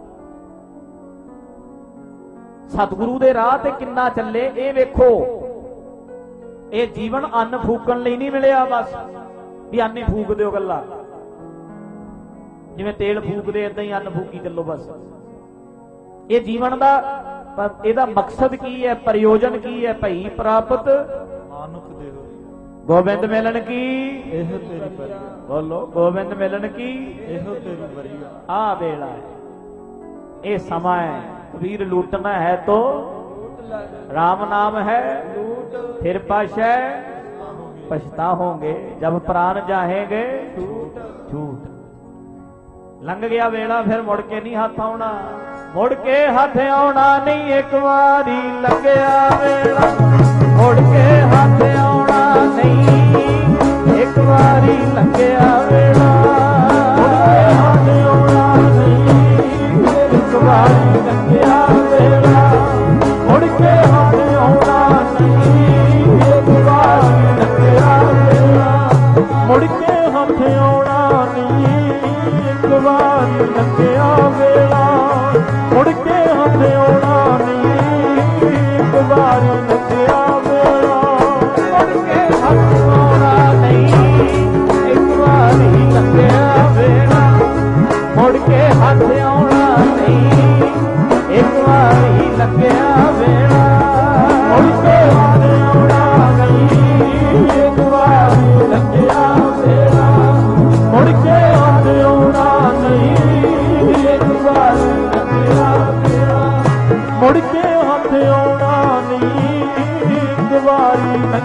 ਸਤਿਗੁਰੂ ਦੇ ਰਾਹ ਤੇ ਕਿੰਨਾ ਚੱਲੇ ਇਹ ਵੇਖੋ। ਇਹ ਜੀਵਨ ਅੰਨ ਫੂਕਣ ਲਈ ਨਹੀਂ ਮਿਲਿਆ, ਬਸ ਵੀ ਅੰਨ ਹੀ ਫੂਕ ਦਿਓ ਗੱਲਾਂ, ਜਿਵੇਂ ਤੇਲ ਫੂਕਦੇ ਏਦਾਂ ਹੀ ਅੰਨ ਫੂਕੀ ਚੱਲੋ ਬਸ। ਇਹ ਜੀਵਨ ਦਾ ਇਹਦਾ ਮਕਸਦ ਕੀ ਹੈ? ਪ੍ਰਯੋਜਨ ਕੀ ਹੈ? ਭਈ ਪ੍ਰਾਪਤ ਮਾਨੁਖ ਦੇਹੋ ਗੋਬਿੰਦ ਮਿਲਣ ਕੀ, ਇਹੋ ਤੇਰੀ ਬਰੀਆ। ਬੋਲੋ, ਗੋਬਿੰਦ ਮਿਲਣ ਕੀ, ਇਹੋ ਤੇਰੀ ਬਰੀਆ। ਆ ਵੇਲਾ ਹੈ, ਇਹ ਸਮਾਂ ਹੈ। ਕਬੀਰ ਲੂਟਣਾ ਹੈ ਤੋ राम नाम है, फिर पाशै पछता होंगे, जब प्राण जाहेंगे छूट। लंघ गया वेला, फिर मुड़ के नहीं हाथ आना, मुड़ के हाथ आना नहीं। एक बारी लंघ गया वेला, मुड़ के हाथ आना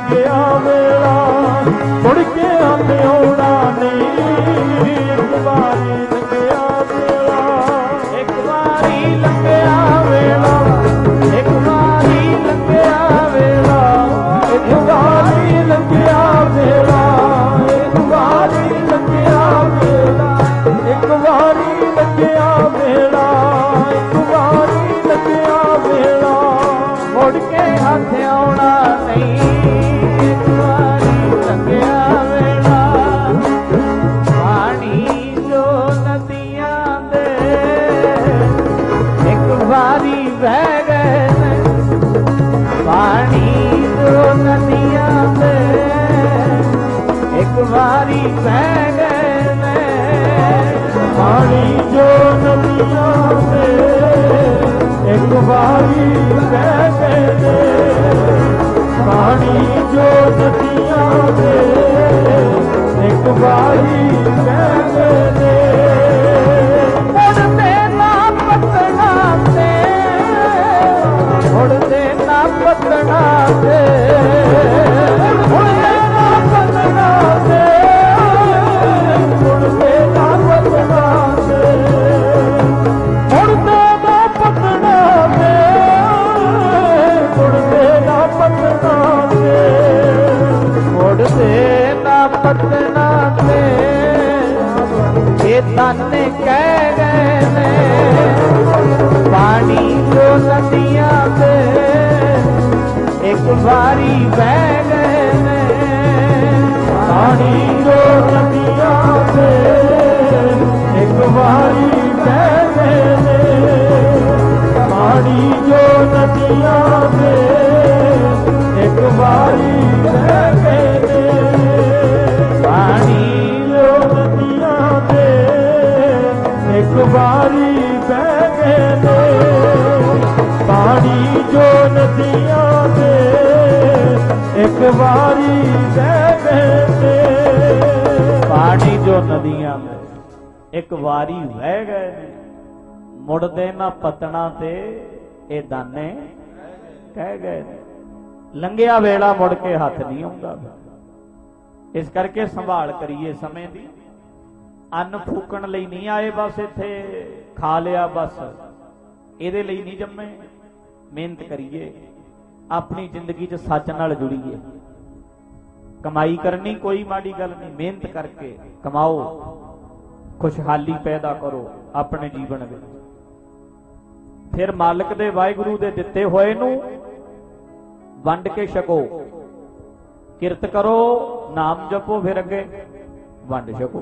ਲੰਘਿਆ ਵੇਲਾ ਮੁੜ ਕੇ ਹੱਥ ਆਉਣਾ ਨਹੀਂ। ਇੱਕ ਵਾਰੀ ਲੰਘਿਆ ਵੇਲਾ, ਇੱਕ ਵਾਰੀ ਲੰਘਿਆ ਵੇਲਾ, ਇੱਕ ਵਾਰੀ ਲੰਘਿਆ ਵੇਲਾ, ਇੱਕ ਵਾਰੀ ਲੰਘਿਆ ਵੇਲਾ, ਇੱਕ ਵਾਰੀ ਲੰਘਿਆ ਵੇਲਾ, ਇੱਕ ਵਾਰੀ ਲੰਘਿਆ ਵੇਲਾ, ਇੱਕ ਵਾਰੀ ਲੰਘਿਆ ਵੇਲਾ ਮੁੜ ਕੇ ਹੱਥ ਆਉਣਾ ਨਹੀਂ। ਇੱਕ ਵਾਰੀ ਲੰਘਿਆ ਵੇਲਾ, ਪਾਣੀ ਜੋ ਨਦੀਆਂ ਦੇ ਇੱਕ ਵਾਰੀ ਵਹਿ ਗਏ ਨੇ। ਪਾਣੀ ਜੋ ਨਦੀਆਂ ਦੇ ਇੱਕ ਵਾਰੀ ਵਹਿ ਗਏ ਨੇ। ਪਾਣੀ ਜੋ ਨਦੀਆਂ ਦੇ ਇੱਕ ਵਾਰੀ ਵਹਿ ਗਏ ਨੇ। ਪਾਣੀ ਜੋ ਨਦੀਆਂ ਦੇ ਇੱਕ ਵਾਰੀ ਵਹਿ ਗਏ ਨੇ। ਮੁੜਦੇ ਨਾ ਪਤਣਾ ਤੇ, ਮੁੜਦੇ ਨਾ ਪਤਣਾ ਤੇ, ਮੁੜਦੇ ਨਾ ਪਤਣਾ ਤੇ, ਮੁੜਦੇ ਨਾ ਪਤਣਾ ਤੇ, ਮੁੜਦੇ ਨਾ ਪਤਣਾ ਤੇ, ਮੁੜਦੇ ਨਾ ਪਤਣਾ ਤੇ, ਮੁੜਦੇ ਨਾ ਪਤਣਾ ਤੇ ਇਹ ਤਾਨੇ ਕਹਿ ਗਏ ਨੇ। ਪਾਣੀ ਜੋ ਨਦੀਆਂ ਤੇ ਇੱਕ ਵਾਰੀ ਵਹਿ ਗਏ ਨੇ। ਪਾਣੀ ਜੋ ਨਦੀਆਂ ਤੇ ਇੱਕ ਵਾਰੀ ਵਹਿ ਗਏ ਨੇ। ਪਾਣੀ ਜੋ ਨਦੀਆਂ ਤੇ ਇੱਕ ਵਾਰੀ ਵਹਿ ਗਏ ਨੇ। ਪਾਣੀ ਜੋ ਨਦੀਆਂ ਤੇ ਇੱਕ ਵਾਰੀ ਵਹਿ ਗਏ ਨੇ। ਪਾਣੀ ਜੋ ਨਦੀਆਂ ਤੇ ਇੱਕ ਵਾਰੀ ਵਹਿ ਗਏ ਨੇ। ਪਾਣੀ ਜੋ ਨਦੀਆਂ ਇੱਕ ਵਾਰੀ ਵਹਿ ਗਏ ਨੇ। ਮੁੜਦੇ ਨਾ ਪਤਣਾ ਤੇ ਇਹ ਦਾਨੇ ਕਹਿ ਗਏ ਨੇ। ਲੰਘਿਆ ਵੇਲਾ ਮੁੜ ਕੇ ਹੱਥ ਨਹੀਂ ਆਉਂਦਾ। ਇਸ ਕਰਕੇ ਸੰਭਾਲ ਕਰੀਏ ਸਮੇਂ ਦੀ। ਅੰਨ ਫੂਕਣ ਲਈ ਨਹੀਂ ਆਏ ਬਸ ਇੱਥੇ, ਖਾ ਲਿਆ ਬਸ ਇਹਦੇ ਲਈ ਨਹੀਂ ਜੰਮੇ। ਮਿਹਨਤ ਕਰੀਏ, ਆਪਣੀ ਜ਼ਿੰਦਗੀ 'ਚ ਸੱਚ ਨਾਲ ਜੁੜੀਏ। ਕਮਾਈ ਕਰਨੀ ਕੋਈ ਮਾੜੀ ਗੱਲ ਨਹੀਂ, ਮਿਹਨਤ ਕਰਕੇ ਕਮਾਓ, ਖੁਸ਼ਹਾਲੀ ਪੈਦਾ ਕਰੋ ਆਪਣੇ ਜੀਵਨ ਵਿੱਚ। ਫਿਰ ਮਾਲਕ ਦੇ ਵਾਹਿਗੁਰੂ ਦੇ ਦਿੱਤੇ ਹੋਏ ਨੂੰ ਵੰਡ ਕੇ ਛਕੋ। ਕਿਰਤ ਕਰੋ, ਨਾਮ ਜਪੋ, ਫਿਰ ਅੱਗੇ ਵੰਡ ਛਕੋ।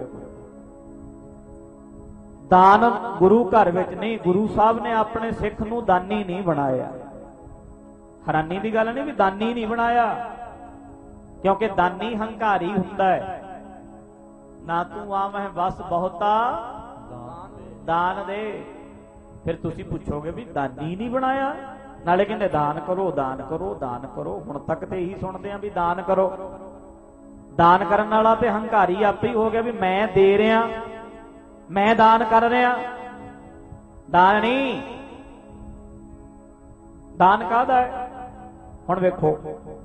ਦਾਨ ਗੁਰੂ ਘਰ ਵਿੱਚ ਨਹੀਂ, ਗੁਰੂ ਸਾਹਿਬ ਨੇ ਆਪਣੇ ਸਿੱਖ ਨੂੰ ਦਾਨੀ ਨਹੀਂ ਬਣਾਇਆ। ਹੈਰਾਨੀ ਦੀ ਗੱਲ ਨਹੀਂ ਵੀ ਦਾਨੀ ਨਹੀਂ ਬਣਾਇਆ, ਕਿਉਂਕਿ ਦਾਨੀ ਹੰਕਾਰੀ ਹੁੰਦਾ ਹੈ। ਨਾ ਤੂੰ ਆ ਮੈਂ ਬਸ ਬਹੁਤਾ ਦਾਨ ਦੇ। ਫਿਰ ਤੁਸੀਂ ਪੁੱਛੋਗੇ ਵੀ ਦਾਨੀ ਨਹੀਂ ਬਣਾਇਆ, ਨਾਲੇ ਕਹਿੰਦੇ ਦਾਨ ਕਰੋ ਦਾਨ ਕਰੋ ਦਾਨ ਕਰੋ। ਹੁਣ ਤੱਕ ਤੇ ਇਹੀ ਸੁਣਦੇ ਆ ਵੀ ਦਾਨ ਕਰੋ। ਦਾਨ ਕਰਨ ਵਾਲਾ ਤੇ ਹੰਕਾਰੀ ਆਪੇ ਹੀ ਹੋ ਗਿਆ ਵੀ ਮੈਂ ਦੇ ਰਿਹਾ, ਮੈਂ ਦਾਨ ਕਰ ਰਿਹਾ। ਦਾਨ ਨਹੀਂ, ਦਾਨ ਕਾਹਦਾ ਹੈ? ਹੁਣ ਵੇਖੋ,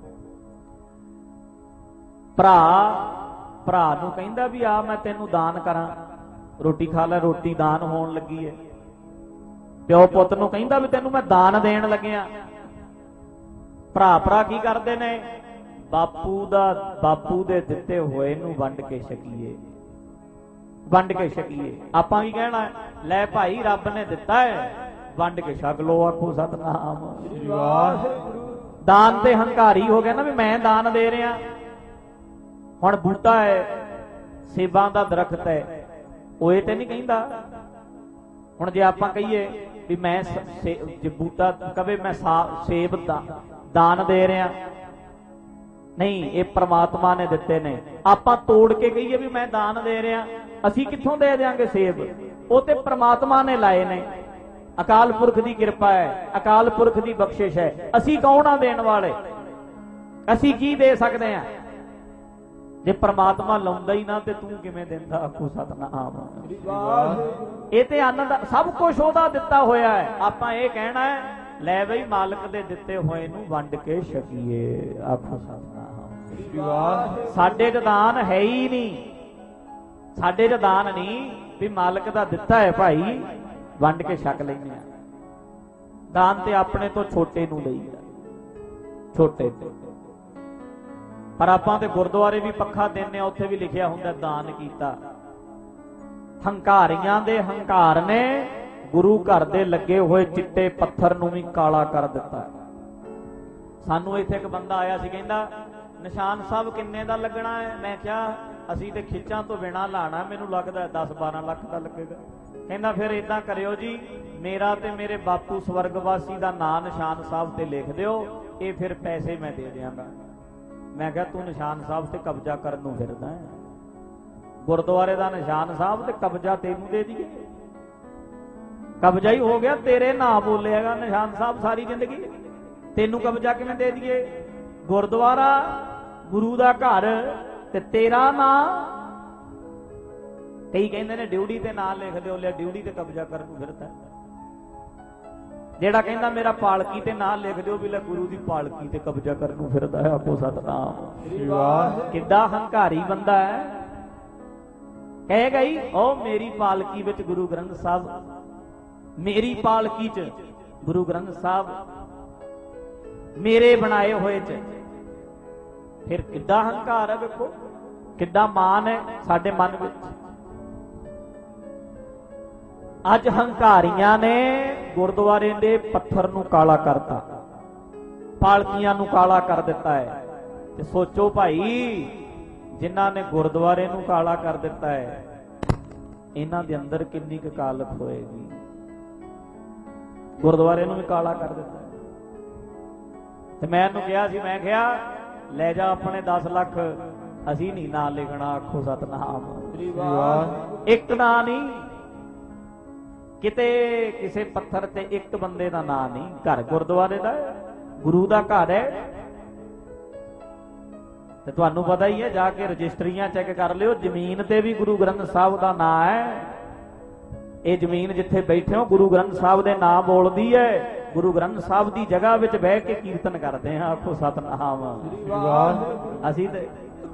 ਭਰਾ ਨੂੰ ਕਹਿੰਦਾ ਵੀ ਆ ਮੈਂ ਤੈਨੂੰ ਦਾਨ ਕਰਾਂ, ਰੋਟੀ ਖਾ ਲੈ, ਰੋਟੀ ਦਾਨ ਹੋਣ ਲੱਗੀ ਹੈ। ਪਿਓ ਪੁੱਤ ਨੂੰ ਕਹਿੰਦਾ ਵੀ ਤੈਨੂੰ ਮੈਂ ਦਾਨ ਦੇਣ ਲੱਗਿਆ। ਭਰਾ ਕੀ ਕਰਦੇ ਨੇ? ਬਾਪੂ ਦੇ ਦਿੱਤੇ ਹੋਏ ਨੂੰ ਵੰਡ ਕੇ ਛਕੀਏ, ਵੰਡ ਕੇ ਛਕੀਏ। ਆਪਾਂ ਕੀ ਕਹਿਣਾ? ਲੈ ਭਾਈ ਰੱਬ ਨੇ ਦਿੱਤਾ ਹੈ, ਵੰਡ ਕੇ ਛਕ ਲੋ। ਆਖੋ ਸਤਨਾਮ। ਦਾਨ ਤੇ ਹੰਕਾਰੀ ਹੋ ਗਿਆ ਨਾ ਵੀ ਮੈਂ ਦਾਨ ਦੇ ਰਿਹਾ। ਹੁਣ ਬੂਟਾ ਹੈ, ਸੇਬਾਂ ਦਾ ਦਰਖਤ ਹੈ, ਉਹ ਇਹ ਤੇ ਨਹੀਂ ਕਹਿੰਦਾ। ਹੁਣ ਜੇ ਆਪਾਂ ਕਹੀਏ ਵੀ ਮੈਂ ਜੇ ਬੂਟਾ ਕਵੇ ਮੈਂ ਸੇਬ ਦਾਨ ਦੇ ਰਿਹਾ, ਨਹੀਂ, ਇਹ ਪ੍ਰਮਾਤਮਾ ਨੇ ਦਿੱਤੇ ਨੇ। ਆਪਾਂ ਤੋੜ ਕੇ ਕਹੀਏ ਵੀ ਮੈਂ ਦਾਨ ਦੇ ਰਿਹਾ, ਅਸੀਂ ਕਿੱਥੋਂ ਦੇ ਦਿਆਂਗੇ ਸੇਬ? ਉਹ ਤੇ ਪ੍ਰਮਾਤਮਾ ਨੇ ਲਾਏ ਨੇ। ਅਕਾਲ ਪੁਰਖ ਦੀ ਕਿਰਪਾ ਹੈ, ਅਕਾਲ ਪੁਰਖ ਦੀ ਬਖਸ਼ਿਸ਼ ਹੈ। ਅਸੀਂ ਕੌਣ ਆ ਦੇਣ ਵਾਲੇ? ਅਸੀਂ ਕੀ ਦੇ ਸਕਦੇ ਹਾਂ? ਜੇ ਪ੍ਰਮਾਤਮਾ ਲਾਉਂਦਾ ਹੀ ਨਾ ਤੇ ਤੂੰ ਕਿਵੇਂ ਦਿੰਦਾ? ਆਖੋ ਸਤਨਾਮ। ਇਹ ਤੇ ਅੰਨ ਦਾ ਸਭ ਕੁਝ ਉਹਦਾ ਦਿੱਤਾ ਹੋਇਆ ਹੈ। ਆਪਾਂ ਇਹ ਕਹਿਣਾ ਹੈ ਲੈ ਬਈ ਮਾਲਕ ਦੇ ਦਿੱਤੇ ਹੋਏ ਨੂੰ ਵੰਡ ਕੇ ਛਕੀਏ। ਆਖੋ ਸਤਨਾਮ। ਸਾਡੇ ਚ ਦਾਨ ਹੈ ਹੀ ਨਹੀਂ, ਸਾਡੇ ਚ ਦਾਨ ਨਹੀਂ ਵੀ ਮਾਲਕ ਦਾ ਦਿੱਤਾ ਹੈ ਭਾਈ ਵੰਡ ਕੇ ਛਕ ਲੈਂਦੇ ਆ। ਦਾਨ ਤੇ ਆਪਣੇ ਤੋਂ ਛੋਟੇ ਨੂੰ ਲਈਦਾ, ਛੋਟੇ ਤੇ। ਪਰ ਆਪਾਂ ਤੇ ਗੁਰਦੁਆਰੇ ਵੀ ਪੱਖਾ ਦਿੰਦੇ ਆ, ਉੱਥੇ ਵੀ ਲਿਖਿਆ ਹੁੰਦਾ ਦਾਨ ਕੀਤਾ। ਹੰਕਾਰੀਆਂ ਦੇ ਹੰਕਾਰ ਨੇ ਗੁਰੂ ਘਰ ਦੇ ਲੱਗੇ ਹੋਏ ਚਿੱਟੇ ਪੱਥਰ ਨੂੰ ਵੀ ਕਾਲਾ ਕਰ ਦਿੱਤਾ। ਸਾਨੂੰ ਇੱਥੇ ਇੱਕ ਬੰਦਾ ਆਇਆ ਸੀ, ਕਹਿੰਦਾ ਨਿਸ਼ਾਨ ਸਾਹਿਬ ਕਿੰਨੇ ਦਾ ਲੱਗਣਾ ਹੈ? ਮੈਂ ਕਿਹਾ ਅਸੀਂ ਤੇ ਖਿੱਚਾਂ ਤੋਂ ਬਿਨਾ ਲਾਣਾ, ਮੈਨੂੰ ਲੱਗਦਾ 10-12 ਲੱਖ ਦਾ ਲੱਗੇਗਾ। ਕਹਿੰਦਾ ਫਿਰ ਇਦਾਂ ਕਰਿਓ ਜੀ, ਮੇਰਾ ਤੇ ਮੇਰੇ ਬਾਪੂ ਸਵਰਗਵਾਸੀ ਦਾ ਨਾਂ ਨਿਸ਼ਾਨ ਸਾਹਿਬ ਤੇ ਲਿਖ ਦਿਓ, ਇਹ ਫਿਰ ਪੈਸੇ ਮੈਂ ਦੇ ਦਿਆਂਗਾ। ਮੈਂ ਕਿਹਾ ਤੂੰ ਨਿਸ਼ਾਨ ਸਾਹਿਬ ਤੇ ਕਬਜ਼ਾ ਕਰਨ ਨੂੰ ਫਿਰਦਾ ਹੈ? ਗੁਰਦੁਆਰੇ ਦਾ ਨਿਸ਼ਾਨ ਸਾਹਿਬ ਤੇ ਕਬਜ਼ਾ ਤੈਨੂੰ ਦੇ ਦਈਏ? ਕਬਜ਼ਾ ਹੀ ਹੋ ਗਿਆ, ਤੇਰੇ ਨਾਂ ਬੋਲੇਗਾ ਨਿਸ਼ਾਨ ਸਾਹਿਬ ਸਾਰੀ ਜ਼ਿੰਦਗੀ, ਤੈਨੂੰ ਕਬਜ਼ਾ ਕਿਵੇਂ ਦੇ ਦਈਏ? ਗੁਰਦੁਆਰਾ ਗੁਰੂ ਦਾ ਘਰ ਤੇ ਤੇਰਾ ਨਾਂ। ਕਈ ਕਹਿੰਦੇ ਨੇ ਡਿਊਟੀ ਤੇ ਨਾਂ ਲਿਖ ਦਿਓ, ਲਿਆ ਡਿਊਟੀ ਤੇ ਕਬਜ਼ਾ ਕਰਨ ਨੂੰ ਫਿਰਦਾ। ਜਿਹੜਾ ਕਹਿੰਦਾ ਮੇਰਾ ਪਾਲਕੀ ਤੇ ਨਾਂ ਲਿਖ ਦਿਓ, ਵੀ ਲੈ ਗੁਰੂ ਦੀ ਪਾਲਕੀ ਤੇ ਕਬਜ਼ਾ ਕਰਨ ਨੂੰ ਫਿਰਦਾ ਹੈ। ਆਪੋ ਸਤਨਾਮ। ਕਿੱਡਾ ਹੰਕਾਰੀ ਬੰਦਾ ਹੈ। ਕਹੇਗਾ ਹੀ ਉਹ ਮੇਰੀ ਪਾਲਕੀ ਵਿੱਚ ਗੁਰੂ ਗ੍ਰੰਥ ਸਾਹਿਬ, ਮੇਰੀ ਪਾਲਕੀ ਚ ਗੁਰੂ ਗ੍ਰੰਥ ਸਾਹਿਬ, ਮੇਰੇ ਬਣਾਏ ਹੋਏ ਚ। ਫਿਰ ਕਿੱਡਾ ਹੰਕਾਰ ਹੈ, ਵੇਖੋ ਕਿੱਡਾ ਮਾਣ ਹੈ ਸਾਡੇ ਮਨ ਵਿੱਚ। ਅੱਜ ਹੰਕਾਰੀਆਂ ਨੇ ਗੁਰਦੁਆਰੇ ਦੇ ਪੱਥਰ ਨੂੰ ਕਾਲਾ ਕਰਤਾ, ਪਾਲਕੀਆਂ ਨੂੰ ਕਾਲਾ ਕਰ ਦਿੱਤਾ ਹੈ। ਤੇ ਸੋਚੋ ਭਾਈ, ਜਿਨ੍ਹਾਂ ਨੇ ਗੁਰਦੁਆਰੇ ਨੂੰ ਕਾਲਾ ਕਰ ਦਿੱਤਾ ਹੈ, ਇਹਨਾਂ ਦੇ ਅੰਦਰ ਕਿੰਨੀ ਕੁ ਕਾਲਖ ਹੋਏਗੀ। ਗੁਰਦੁਆਰੇ ਨੂੰ ਵੀ ਕਾਲਾ ਕਰ ਦਿੱਤਾ। ਤੇ ਮੈਂ ਇਹਨੂੰ ਕਿਹਾ ਸੀ, ਮੈਂ ਕਿਹਾ ਲੈ ਜਾ ਆਪਣੇ 10 ਲੱਖ, ਅਸੀਂ ਨਹੀਂ ਨਾਂ ਲਿਖਣਾ। ਆਖੋ ਸਤਨਾਮ। ਇੱਕ ਨਾਂ ਨਹੀਂ, ਕਿਤੇ ਕਿਸੇ ਪੱਥਰ ਤੇ ਇੱਕ ਬੰਦੇ ਦਾ ਨਾਂ ਨਹੀਂ। ਘਰ ਗੁਰਦੁਆਰੇ ਦਾ, ਗੁਰੂ ਦਾ ਘਰ ਹੈ। ਤੇ ਤੁਹਾਨੂੰ ਪਤਾ ਹੀ ਹੈ, ਜਾ ਕੇ ਰਜਿਸਟਰੀਆਂ ਚੈੱਕ ਕਰ ਲਿਓ, ਜ਼ਮੀਨ ਤੇ ਵੀ ਗੁਰੂ ਗ੍ਰੰਥ ਸਾਹਿਬ ਦਾ ਨਾਂ ਹੈ। ਇਹ ਜ਼ਮੀਨ ਜਿੱਥੇ ਬੈਠੇ ਹੋ ਗੁਰੂ ਗ੍ਰੰਥ ਸਾਹਿਬ ਦੇ ਨਾਂ ਬੋਲਦੀ ਹੈ। ਗੁਰੂ ਗ੍ਰੰਥ ਸਾਹਿਬ ਦੀ ਜਗ੍ਹਾ ਵਿੱਚ ਬਹਿ ਕੇ ਕੀਰਤਨ ਕਰਦੇ ਹਾਂ। ਆਖੋ ਸਤਨਾਮ। ਅਸੀਂ ਤੇ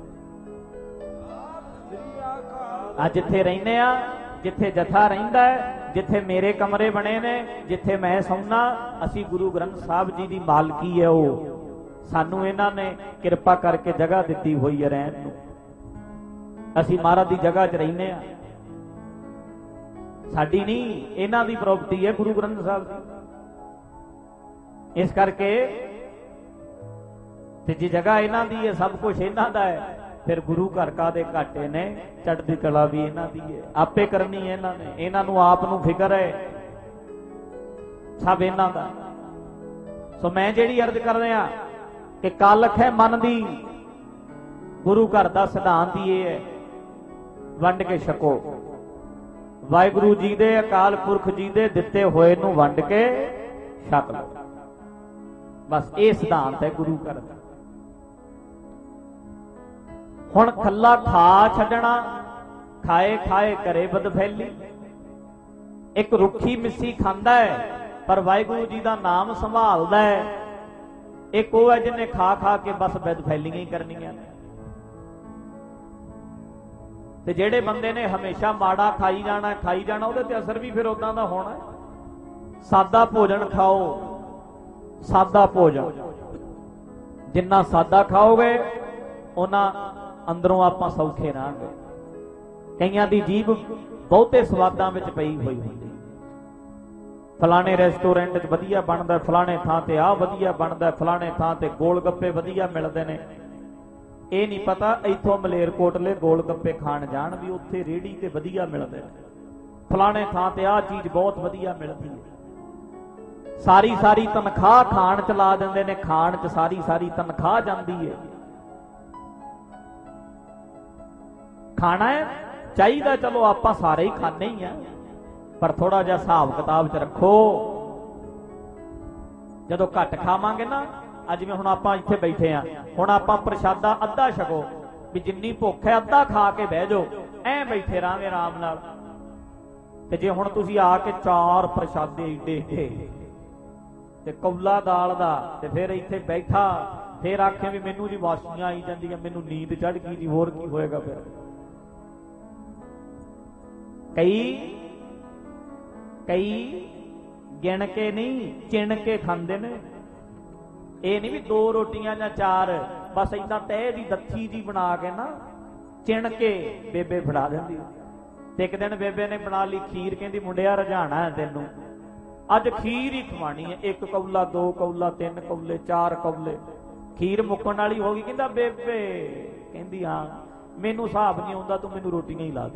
ਅੱਜ ਜਿੱਥੇ ਰਹਿੰਦੇ ਆ, ਜਿੱਥੇ ਜਥਾ ਰਹਿੰਦਾ ਹੈ, ਜਿੱਥੇ ਮੇਰੇ ਕਮਰੇ ਬਣੇ ਨੇ, ਜਿੱਥੇ ਮੈਂ ਸੌਣਾ, ਅਸੀਂ ਗੁਰੂ ਗ੍ਰੰਥ ਸਾਹਿਬ ਜੀ ਦੀ ਮਾਲਕੀ ਹੈ। ਉਹ ਸਾਨੂੰ ਇਹਨਾਂ ਨੇ ਕਿਰਪਾ ਕਰਕੇ ਜਗ੍ਹਾ ਦਿੱਤੀ ਹੋਈ ਹੈ ਰਹਿਣ ਨੂੰ। ਅਸੀਂ ਮਹਾਰਾਜ ਦੀ ਜਗ੍ਹਾ 'ਚ ਰਹਿੰਦੇ ਆ, ਸਾਡੀ ਨਹੀਂ, ਇਹਨਾਂ ਦੀ ਪ੍ਰਾਪਰਟੀ ਹੈ ਗੁਰੂ ਗ੍ਰੰਥ ਸਾਹਿਬ ਦੀ। ਇਸ ਕਰਕੇ ਤੇ ਜੇ ਜਗ੍ਹਾ ਇਹਨਾਂ ਦੀ ਹੈ, ਸਭ ਕੁਝ ਇਹਨਾਂ ਦਾ ਹੈ, ਫਿਰ ਗੁਰੂ ਘਰ ਕਾਦੇ ਘਾਟੇ ਨੇ? ਚੜ੍ਹਦੀ ਕਲਾ ਵੀ ਇਹਨਾਂ ਦੀ ਹੈ, ਆਪੇ ਕਰਨੀ ਹੈ ਇਹਨਾਂ ਨੇ। ਇਹਨਾਂ ਨੂੰ ਆਪ ਨੂੰ ਫਿਕਰ ਹੈ, ਸਭ ਇਹਨਾਂ ਦਾ। ਸੋ ਮੈਂ ਜਿਹੜੀ ਅਰਜ਼ ਕਰ ਰਿਹਾ ਕਿ ਕਾਲਖ ਹੈ ਮਨ ਦੀ, ਗੁਰੂ ਘਰ ਦਾ ਸਿਧਾਂਤ ਹੀ ਇਹ ਹੈ, ਵੰਡ ਕੇ ਛਕੋ। ਵਾਹਿਗੁਰੂ ਜੀ ਦੇ, ਅਕਾਲ ਪੁਰਖ ਜੀ ਦੇ ਦਿੱਤੇ ਹੋਏ ਨੂੰ ਵੰਡ ਕੇ ਛਕ ਲਓ। ਬਸ ਇਹ ਸਿਧਾਂਤ ਹੈ ਗੁਰੂ ਘਰ ਦਾ। ਹੁਣ ਖੱਲਾ ਖਾ ਛੱਡਣਾ, ਖਾਏ ਖਾਏ ਕਰੇ ਬਦਫੈਲੀ। ਇੱਕ ਰੁੱਖੀ ਮਿੱਸੀ ਖਾਂਦਾ ਹੈ ਪਰ ਵਾਹਿਗੁਰੂ ਜੀ ਦਾ ਨਾਮ ਸੰਭਾਲਦਾ ਹੈ। ਇੱਕ ਉਹ ਹੈ ਜਿਹਨੇ ਖਾ ਖਾ ਕੇ ਬਸ ਬਦਫੈਲੀਆਂ ਹੀ ਕਰਨੀਆਂ ਨੇ। ਤੇ ਜਿਹੜੇ ਬੰਦੇ ਨੇ ਹਮੇਸ਼ਾ ਮਾੜਾ ਖਾਈ ਜਾਣਾ, ਉਹਦੇ ਤੇ ਅਸਰ ਵੀ ਫਿਰ ਉਦਾਂ ਦਾ ਹੋਣਾ। ਸਾਦਾ ਭੋਜਨ ਖਾਓ, ਸਾਦਾ ਭੋਜਨ ਜਿੰਨਾ ਸਾਦਾ ਖਾਓਗੇ ਉਹਨਾਂ ਅੰਦਰੋਂ ਆਪਾਂ ਸੌਖੇ ਰਹਾਂਗੇ। ਕਈਆਂ ਦੀ ਜੀਭ ਬਹੁਤੇ ਸਵਾਦਾਂ ਵਿੱਚ ਪਈ ਹੋਈ ਹੁੰਦੀ, ਫਲਾਣੇ ਰੈਸਟੋਰੈਂਟ 'ਚ ਵਧੀਆ ਬਣਦਾ, ਫਲਾਣੇ ਥਾਂ ਤੇ ਆਹ ਵਧੀਆ ਬਣਦਾ, ਫਲਾਣੇ ਥਾਂ ਤੇ ਗੋਲ ਗੱਪੇ ਵਧੀਆ ਮਿਲਦੇ ਨੇ। ਇਹ ਨਹੀਂ ਪਤਾ ਇੱਥੋਂ ਮਲੇਰਕੋਟਲੇ ਗੋਲ ਗੱਪੇ ਖਾਣ ਜਾਣ ਵੀ ਉੱਥੇ ਰੇਹੜੀ ਤੇ ਵਧੀਆ ਮਿਲਦੇ ਨੇ, ਫਲਾਣੇ ਥਾਂ ਤੇ ਆਹ ਚੀਜ਼ ਬਹੁਤ ਵਧੀਆ ਮਿਲਦੀ ਹੈ। ਸਾਰੀ ਸਾਰੀ ਤਨਖਾਹ ਖਾਣ ਚ ਲਾ ਦਿੰਦੇ ਨੇ, ਖਾਣ ਚ ਸਾਰੀ ਸਾਰੀ ਤਨਖਾਹ ਜਾਂਦੀ ਹੈ। ਖਾਣਾ ਹੈ ਚਾਹੀਦਾ, ਚਲੋ ਆਪਾਂ ਸਾਰੇ ਹੀ ਖਾਣੇ ਹੀ ਆ, ਪਰ ਥੋੜਾ ਜਿਹਾ ਹਿਸਾਬ ਕਿਤਾਬ ਚ ਰੱਖੋ। ਜਦੋਂ ਘੱਟ ਖਾਵਾਂਗੇ ਨਾ, ਅੱਜ ਜਿਵੇਂ ਹੁਣ ਆਪਾਂ ਇੱਥੇ ਬੈਠੇ ਆ, ਹੁਣ ਆਪਾਂ ਪ੍ਰਸ਼ਾਦਾ ਅੱਧਾ ਛਕੋ, ਵੀ ਜਿੰਨੀ ਭੁੱਖ ਹੈ ਅੱਧਾ ਖਾ ਕੇ ਬਹਿ ਜਾਓ, ਐ ਬੈਠੇ ਰਹਾਂਗੇ ਆਰਾਮ ਨਾਲ। ਤੇ ਜੇ ਹੁਣ ਤੁਸੀਂ ਆ ਕੇ 4 ਪ੍ਰਸ਼ਾਦੇ ਏਡੇ ਏਡੇ ਤੇ ਕੌਲਾ ਦਾਲ ਦਾ, ਤੇ ਫਿਰ ਇੱਥੇ ਬੈਠਾ ਫਿਰ ਆਖੇ ਵੀ ਮੈਨੂੰ ਜੀ ਵਾਸੀਆਂ ਆਈ ਜਾਂਦੀਆਂ, ਮੈਨੂੰ ਨੀਂਦ ਚੜ ਗਈ ਜੀ, ਹੋਰ ਕੀ ਹੋਏਗਾ। ਫਿਰ ਕਈ ਗਿਣ ਕੇ ਨਹੀਂ, ਚਿਣ ਕੇ ਖਾਂਦੇ ਨੇ। ਇਹ ਨਹੀਂ ਵੀ 2 ਰੋਟੀਆਂ ਜਾਂ 4, ਬਸ ਏਦਾਂ ਤਹਿ ਦੀ ਦੱਥੀ ਜੀ ਬਣਾ ਕੇ ਨਾ ਚਿਣ ਕੇ ਬੇਬੇ ਫੜਾ ਦਿੰਦੀ। ਤੇ ਇੱਕ ਦਿਨ ਬੇਬੇ ਨੇ ਬਣਾ ਲਈ ਖੀਰ, ਕਹਿੰਦੀ ਮੁੰਡਿਆ ਰਝਾਣਾ ਹੈ ਤੈਨੂੰ, ਅੱਜ ਖੀਰ ਹੀ ਖਵਾਣੀ ਹੈ। 1 ਕੌਲਾ 2 ਕੌਲਾ 3 ਕੌਲੇ 4 ਕੌਲੇ, ਖੀਰ ਮੁੱਕਣ ਵਾਲੀ ਹੋ ਗਈ। ਕਹਿੰਦਾ ਬੇਬੇ, ਕਹਿੰਦੀ ਹਾਂ ਮੈਨੂੰ ਹਿਸਾਬ ਨਹੀਂ ਆਉਂਦਾ, ਤੂੰ ਮੈਨੂੰ ਰੋਟੀਆਂ ਹੀ ਲਾ ਦੇ।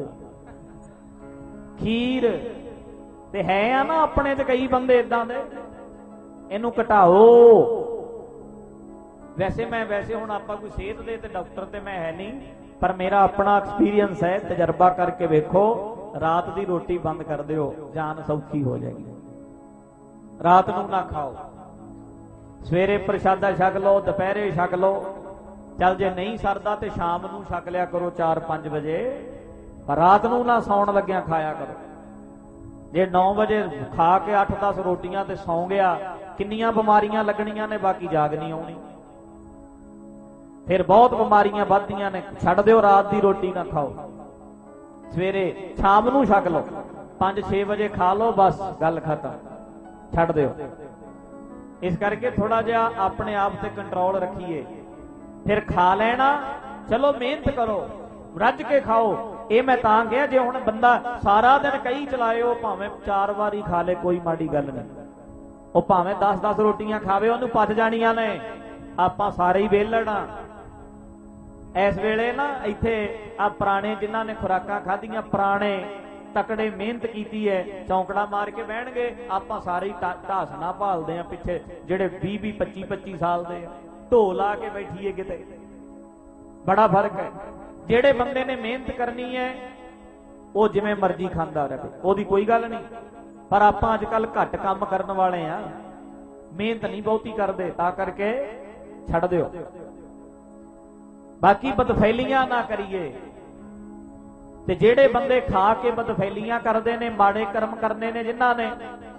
ਖੀਰ ਤੇ ਹੈ ਆ ਨਾ ਆਪਣੇ ਚ ਕਈ ਬੰਦੇ ਇਦਾਂ ਦੇ, ਇਹਨੂੰ ਘਟਾਓ। ਵੈਸੇ ਹੁਣ ਆਪਾਂ ਕੋਈ ਸਿਹਤ ਦੇ ਤੇ ਡਾਕਟਰ ਤੇ ਮੈਂ ਹੈ ਨਹੀਂ, ਪਰ ਮੇਰਾ ਆਪਣਾ ਐਕਸਪੀਰੀਅੰਸ ਹੈ, ਤਜਰਬਾ ਕਰਕੇ ਵੇਖੋ। ਰਾਤ ਦੀ ਰੋਟੀ ਬੰਦ ਕਰ ਦਿਓ, ਜਾਨ ਸੌਖੀ ਹੋ ਜਾਏਗੀ। ਰਾਤ ਨੂੰ ਨਾ ਖਾਓ, ਸਵੇਰੇ ਪ੍ਰਸ਼ਾਦਾ ਛਕ ਲਓ, ਦੁਪਹਿਰੇ ਛਕ ਲਓ, ਚੱਲ ਜੇ ਨਹੀਂ ਸਰਦਾ ਤੇ ਸ਼ਾਮ ਨੂੰ ਛਕ ਲਿਆ ਕਰੋ 4-5 ਵਜੇ, ਪਰ ਰਾਤ ਨੂੰ ਨਾ ਸੌਣ ਲੱਗਿਆ ਖਾਇਆ ਕਰੋ। ਜੇ 9 ਵਜੇ ਖਾ ਕੇ 8-10 ਰੋਟੀਆਂ ਤੇ ਸੌਂ ਗਿਆ, ਕਿੰਨੀਆਂ ਬਿਮਾਰੀਆਂ ਲੱਗਣੀਆਂ ਨੇ, ਬਾਕੀ ਜਾਗ ਨਹੀਂ ਆਉਣੀ। ਫਿਰ ਬਹੁਤ ਬਿਮਾਰੀਆਂ ਵੱਧਦੀਆਂ ਨੇ। ਛੱਡ ਦਿਓ, ਰਾਤ ਦੀ ਰੋਟੀ ਨਾ ਖਾਓ, ਸਵੇਰੇ ਸ਼ਾਮ ਨੂੰ ਛਕ ਲਓ, 5-6 ਵਜੇ ਖਾ ਲਓ, ਬਸ ਗੱਲ ਖਤਮ, ਛੱਡ ਦਿਓ। ਇਸ ਕਰਕੇ ਥੋੜਾ ਜਿਹਾ ਆਪਣੇ ਆਪ ਤੇ ਕੰਟਰੋਲ ਰੱਖੀਏ। ਫਿਰ ਖਾ ਲੈਣਾ, ਚਲੋ ਮਿਹਨਤ ਕਰੋ, ਰੱਜ ਕੇ ਖਾਓ। ਇਹ ਮੈਂ ਤਾਂ ਕਿਹਾ, ਜੇ ਹੁਣ ਬੰਦਾ ਸਾਰਾ ਦਿਨ ਕਈ ਚਲਾਏ, ਉਹ ਭਾਵੇਂ 4 ਵਾਰੀ ਖਾ ਲੇ, ਕੋਈ ਮਾੜੀ ਗੱਲ ਨਹੀਂ। ਉਹ ਭਾਵੇਂ 10-10 ਰੋਟੀਆਂ ਖਾਵੇ, ਉਹਨੂੰ ਪਚ ਜਾਣੀਆਂ ਨੇ। ਆਪਾਂ ਸਾਰੇ ਹੀ ਵਿਹਲੜ ਆ ਇਸ ਵੇਲੇ ਨਾ। ਇੱਥੇ ਆ ਪੁਰਾਣੇ ਜਿਨ੍ਹਾਂ ਨੇ ਖੁਰਾਕਾਂ ਖਾਧੀਆਂ, ਪੁਰਾਣੇ ਤਕੜੇ ਮਿਹਨਤ ਕੀਤੀ ਹੈ, ਚੌਂਕੜਾ ਮਾਰ ਕੇ ਬਹਿਣਗੇ। ਆਪਾਂ ਸਾਰੇ ਹੀ ਢਾਸਣਾ ਭਾਲਦੇ ਆ ਪਿੱਛੇ, ਜਿਹੜੇ 20-20, 25-25 ਸਾਲ ਦੇ ਆ, ਢੋ ਲਾ ਕੇ ਬੈਠੀਏ ਕਿਤੇ। ਬੜਾ ਫਰਕ ਹੈ। ਜਿਹੜੇ ਬੰਦੇ ਨੇ ਮਿਹਨਤ ਕਰਨੀ ਹੈ, ਉਹ ਜਿਵੇਂ ਮਰਜ਼ੀ ਖਾਂਦਾ ਰਹੇ, ਉਹਦੀ ਕੋਈ ਗੱਲ ਨਹੀਂ। ਪਰ ਆਪਾਂ ਅੱਜ ਕੱਲ ਘੱਟ ਕੰਮ ਕਰਨ ਵਾਲੇ ਆ, ਮਿਹਨਤ ਨਹੀਂ ਬਹੁਤੀ ਕਰਦੇ, ਤਾਂ ਕਰਕੇ ਛੱਡ ਦਿਓ। ਬਾਕੀ ਬਦਫੈਲੀਆਂ ਨਾ ਕਰੀਏ। ਤੇ ਜਿਹੜੇ ਬੰਦੇ ਖਾ ਕੇ ਬਦਫੈਲੀਆਂ ਕਰਦੇ ਨੇ, ਮਾੜੇ ਕਰਮ ਕਰਨੇ ਨੇ, ਜਿਨ੍ਹਾਂ ਨੇ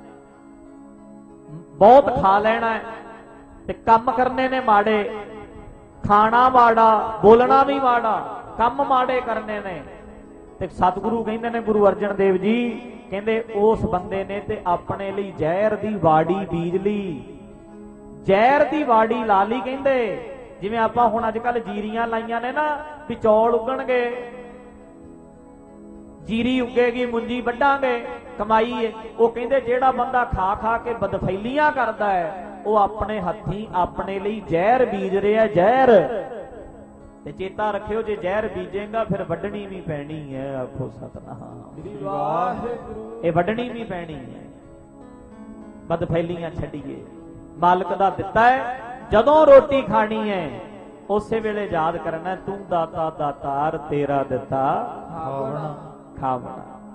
ਬਹੁਤ ਖਾ ਲੈਣਾ ਹੈ ਤੇ ਕੰਮ ਕਰਨੇ ਨੇ ਮਾੜੇ, ਖਾਣਾ ਮਾੜਾ, ਬੋਲਣਾ ਵੀ ਮਾੜਾ, ਕੰਮ ਮਾੜੇ ਕਰਨੇ ਨੇ, ਤੇ ਸਤਿਗੁਰੂ ਕਹਿੰਦੇ ਨੇ, ਗੁਰੂ ਅਰਜਨ ਦੇਵ ਜੀ ਕਹਿੰਦੇ, ਉਸ ਬੰਦੇ ਨੇ ਤੇ ਆਪਣੇ ਲਈ ਜ਼ਹਿਰ ਦੀ ਵਾੜੀ ਬੀਜ ਲਈ, ਜ਼ਹਿਰ ਦੀ ਵਾੜੀ ਲਾ ਲਈ। ਕਹਿੰਦੇ ਜਿਵੇਂ ਆਪਾਂ ਹੁਣ ਅੱਜ ਕੱਲ ਜੀਰੀਆਂ ਲਾਈਆਂ ਨੇ ਨਾ, ਵੀ ਚੌਲ ਉੱਗਣਗੇ, ਜੀਰੀ ਉੱਗੇਗੀ, ਮੁੰਜੀ ਵੱਢਾਂਗੇ, ਕਮਾਈ ਹੈ। ਉਹ ਕਹਿੰਦੇ ਜਿਹੜਾ ਬੰਦਾ ਖਾ ਖਾ ਕੇ ਬਦਫੈਲੀਆਂ ਕਰਦਾ ਹੈ, ਉਹ ਆਪਣੇ ਹੱਥੀਂ ਆਪਣੇ ਲਈ ਜ਼ਹਿਰ ਬੀਜ ਰਿਹਾ, ਜ਼ਹਿਰ। ਤੇ ਚੇਤਾ ਰੱਖਿਓ, ਜੇ ਜ਼ਹਿਰ ਬੀਜੇਗਾ ਫਿਰ ਵੱਢਣੀ ਵੀ ਪੈਣੀ ਹੈ। ਆਖੋ ਸਤਿਨਾਮ ਵਾਹਿਗੁਰੂ। ਇਹ ਵੱਢਣੀ ਵੀ ਪੈਣੀ ਹੈ। ਬਦਫੈਲੀਆਂ ਛੱਡੀਏ, ਮਾਲਕ ਦਾ ਦਿੱਤਾ ਹੈ। ਜਦੋਂ ਰੋਟੀ ਖਾਣੀ ਹੈ, ਉਸੇ ਵੇਲੇ ਯਾਦ ਕਰਨਾ, ਤੂੰ ਦਾਤਾ ਦਾਤਾਰ, ਤੇਰਾ ਦਿੱਤਾ ਖਾਵਣਾ।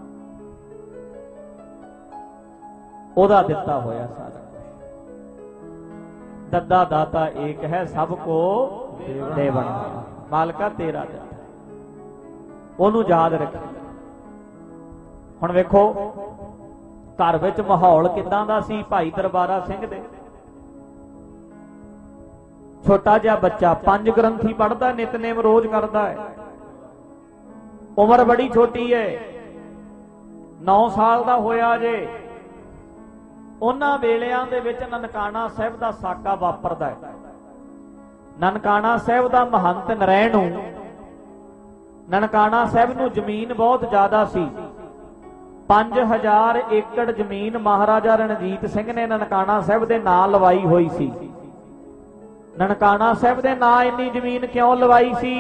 ਉਹਦਾ ਦਿੱਤਾ ਹੋਇਆ ਸਾਰਾ ਕੁਝ। ਦੱਦਾ ਦਾਤਾ ਏਕ ਹੈ, ਸਭ ਕੋ ਦੇਵਣਾ। ਮਾਲਕਾ ਤੇਰਾ ਦਿੱਤਾ, ਉਹਨੂੰ ਯਾਦ ਰੱਖੀ। ਹੁਣ ਵੇਖੋ ਘਰ ਵਿੱਚ ਮਾਹੌਲ ਕਿਦਾਂ ਦਾ ਸੀ ਭਾਈ ਦਰਬਾਰਾ ਸਿੰਘ ਦੇ। ਛੋਟਾ ਜਿਹਾ ਬੱਚਾ 5 ਗ੍ਰੰਥੀ ਪੜ੍ਹਦਾ, ਨਿਤਨੇਮ ਰੋਜ਼ ਕਰਦਾ ਹੈ, ਉਮਰ ਬੜੀ ਛੋਟੀ ਹੈ, 9 ਸਾਲ ਦਾ ਹੋਇਆ ਜੇ। ਉਹਨਾਂ ਵੇਲਿਆਂ ਦੇ ਵਿੱਚ ਨਨਕਾਣਾ ਸਾਹਿਬ ਦਾ ਸਾਕਾ ਵਾਪਰਦਾ ਹੈ। ਨਨਕਾਣਾ ਸਾਹਿਬ ਦਾ ਮਹੰਤ ਨਰੈਣੂ, ਨਨਕਾਣਾ ਸਾਹਿਬ ਨੂੰ ਜ਼ਮੀਨ ਬਹੁਤ ਜ਼ਿਆਦਾ ਸੀ। 5000 ਏਕੜ ਜ਼ਮੀਨ ਮਹਾਰਾਜਾ ਰਣਜੀਤ ਸਿੰਘ ਨੇ ਨਨਕਾਣਾ ਸਾਹਿਬ ਦੇ ਨਾਂ ਲਵਾਈ ਹੋਈ ਸੀ। ਨਨਕਾਣਾ ਸਾਹਿਬ ਦੇ ਨਾਂ ਇੰਨੀ ਜ਼ਮੀਨ ਕਿਉਂ ਲਵਾਈ ਸੀ?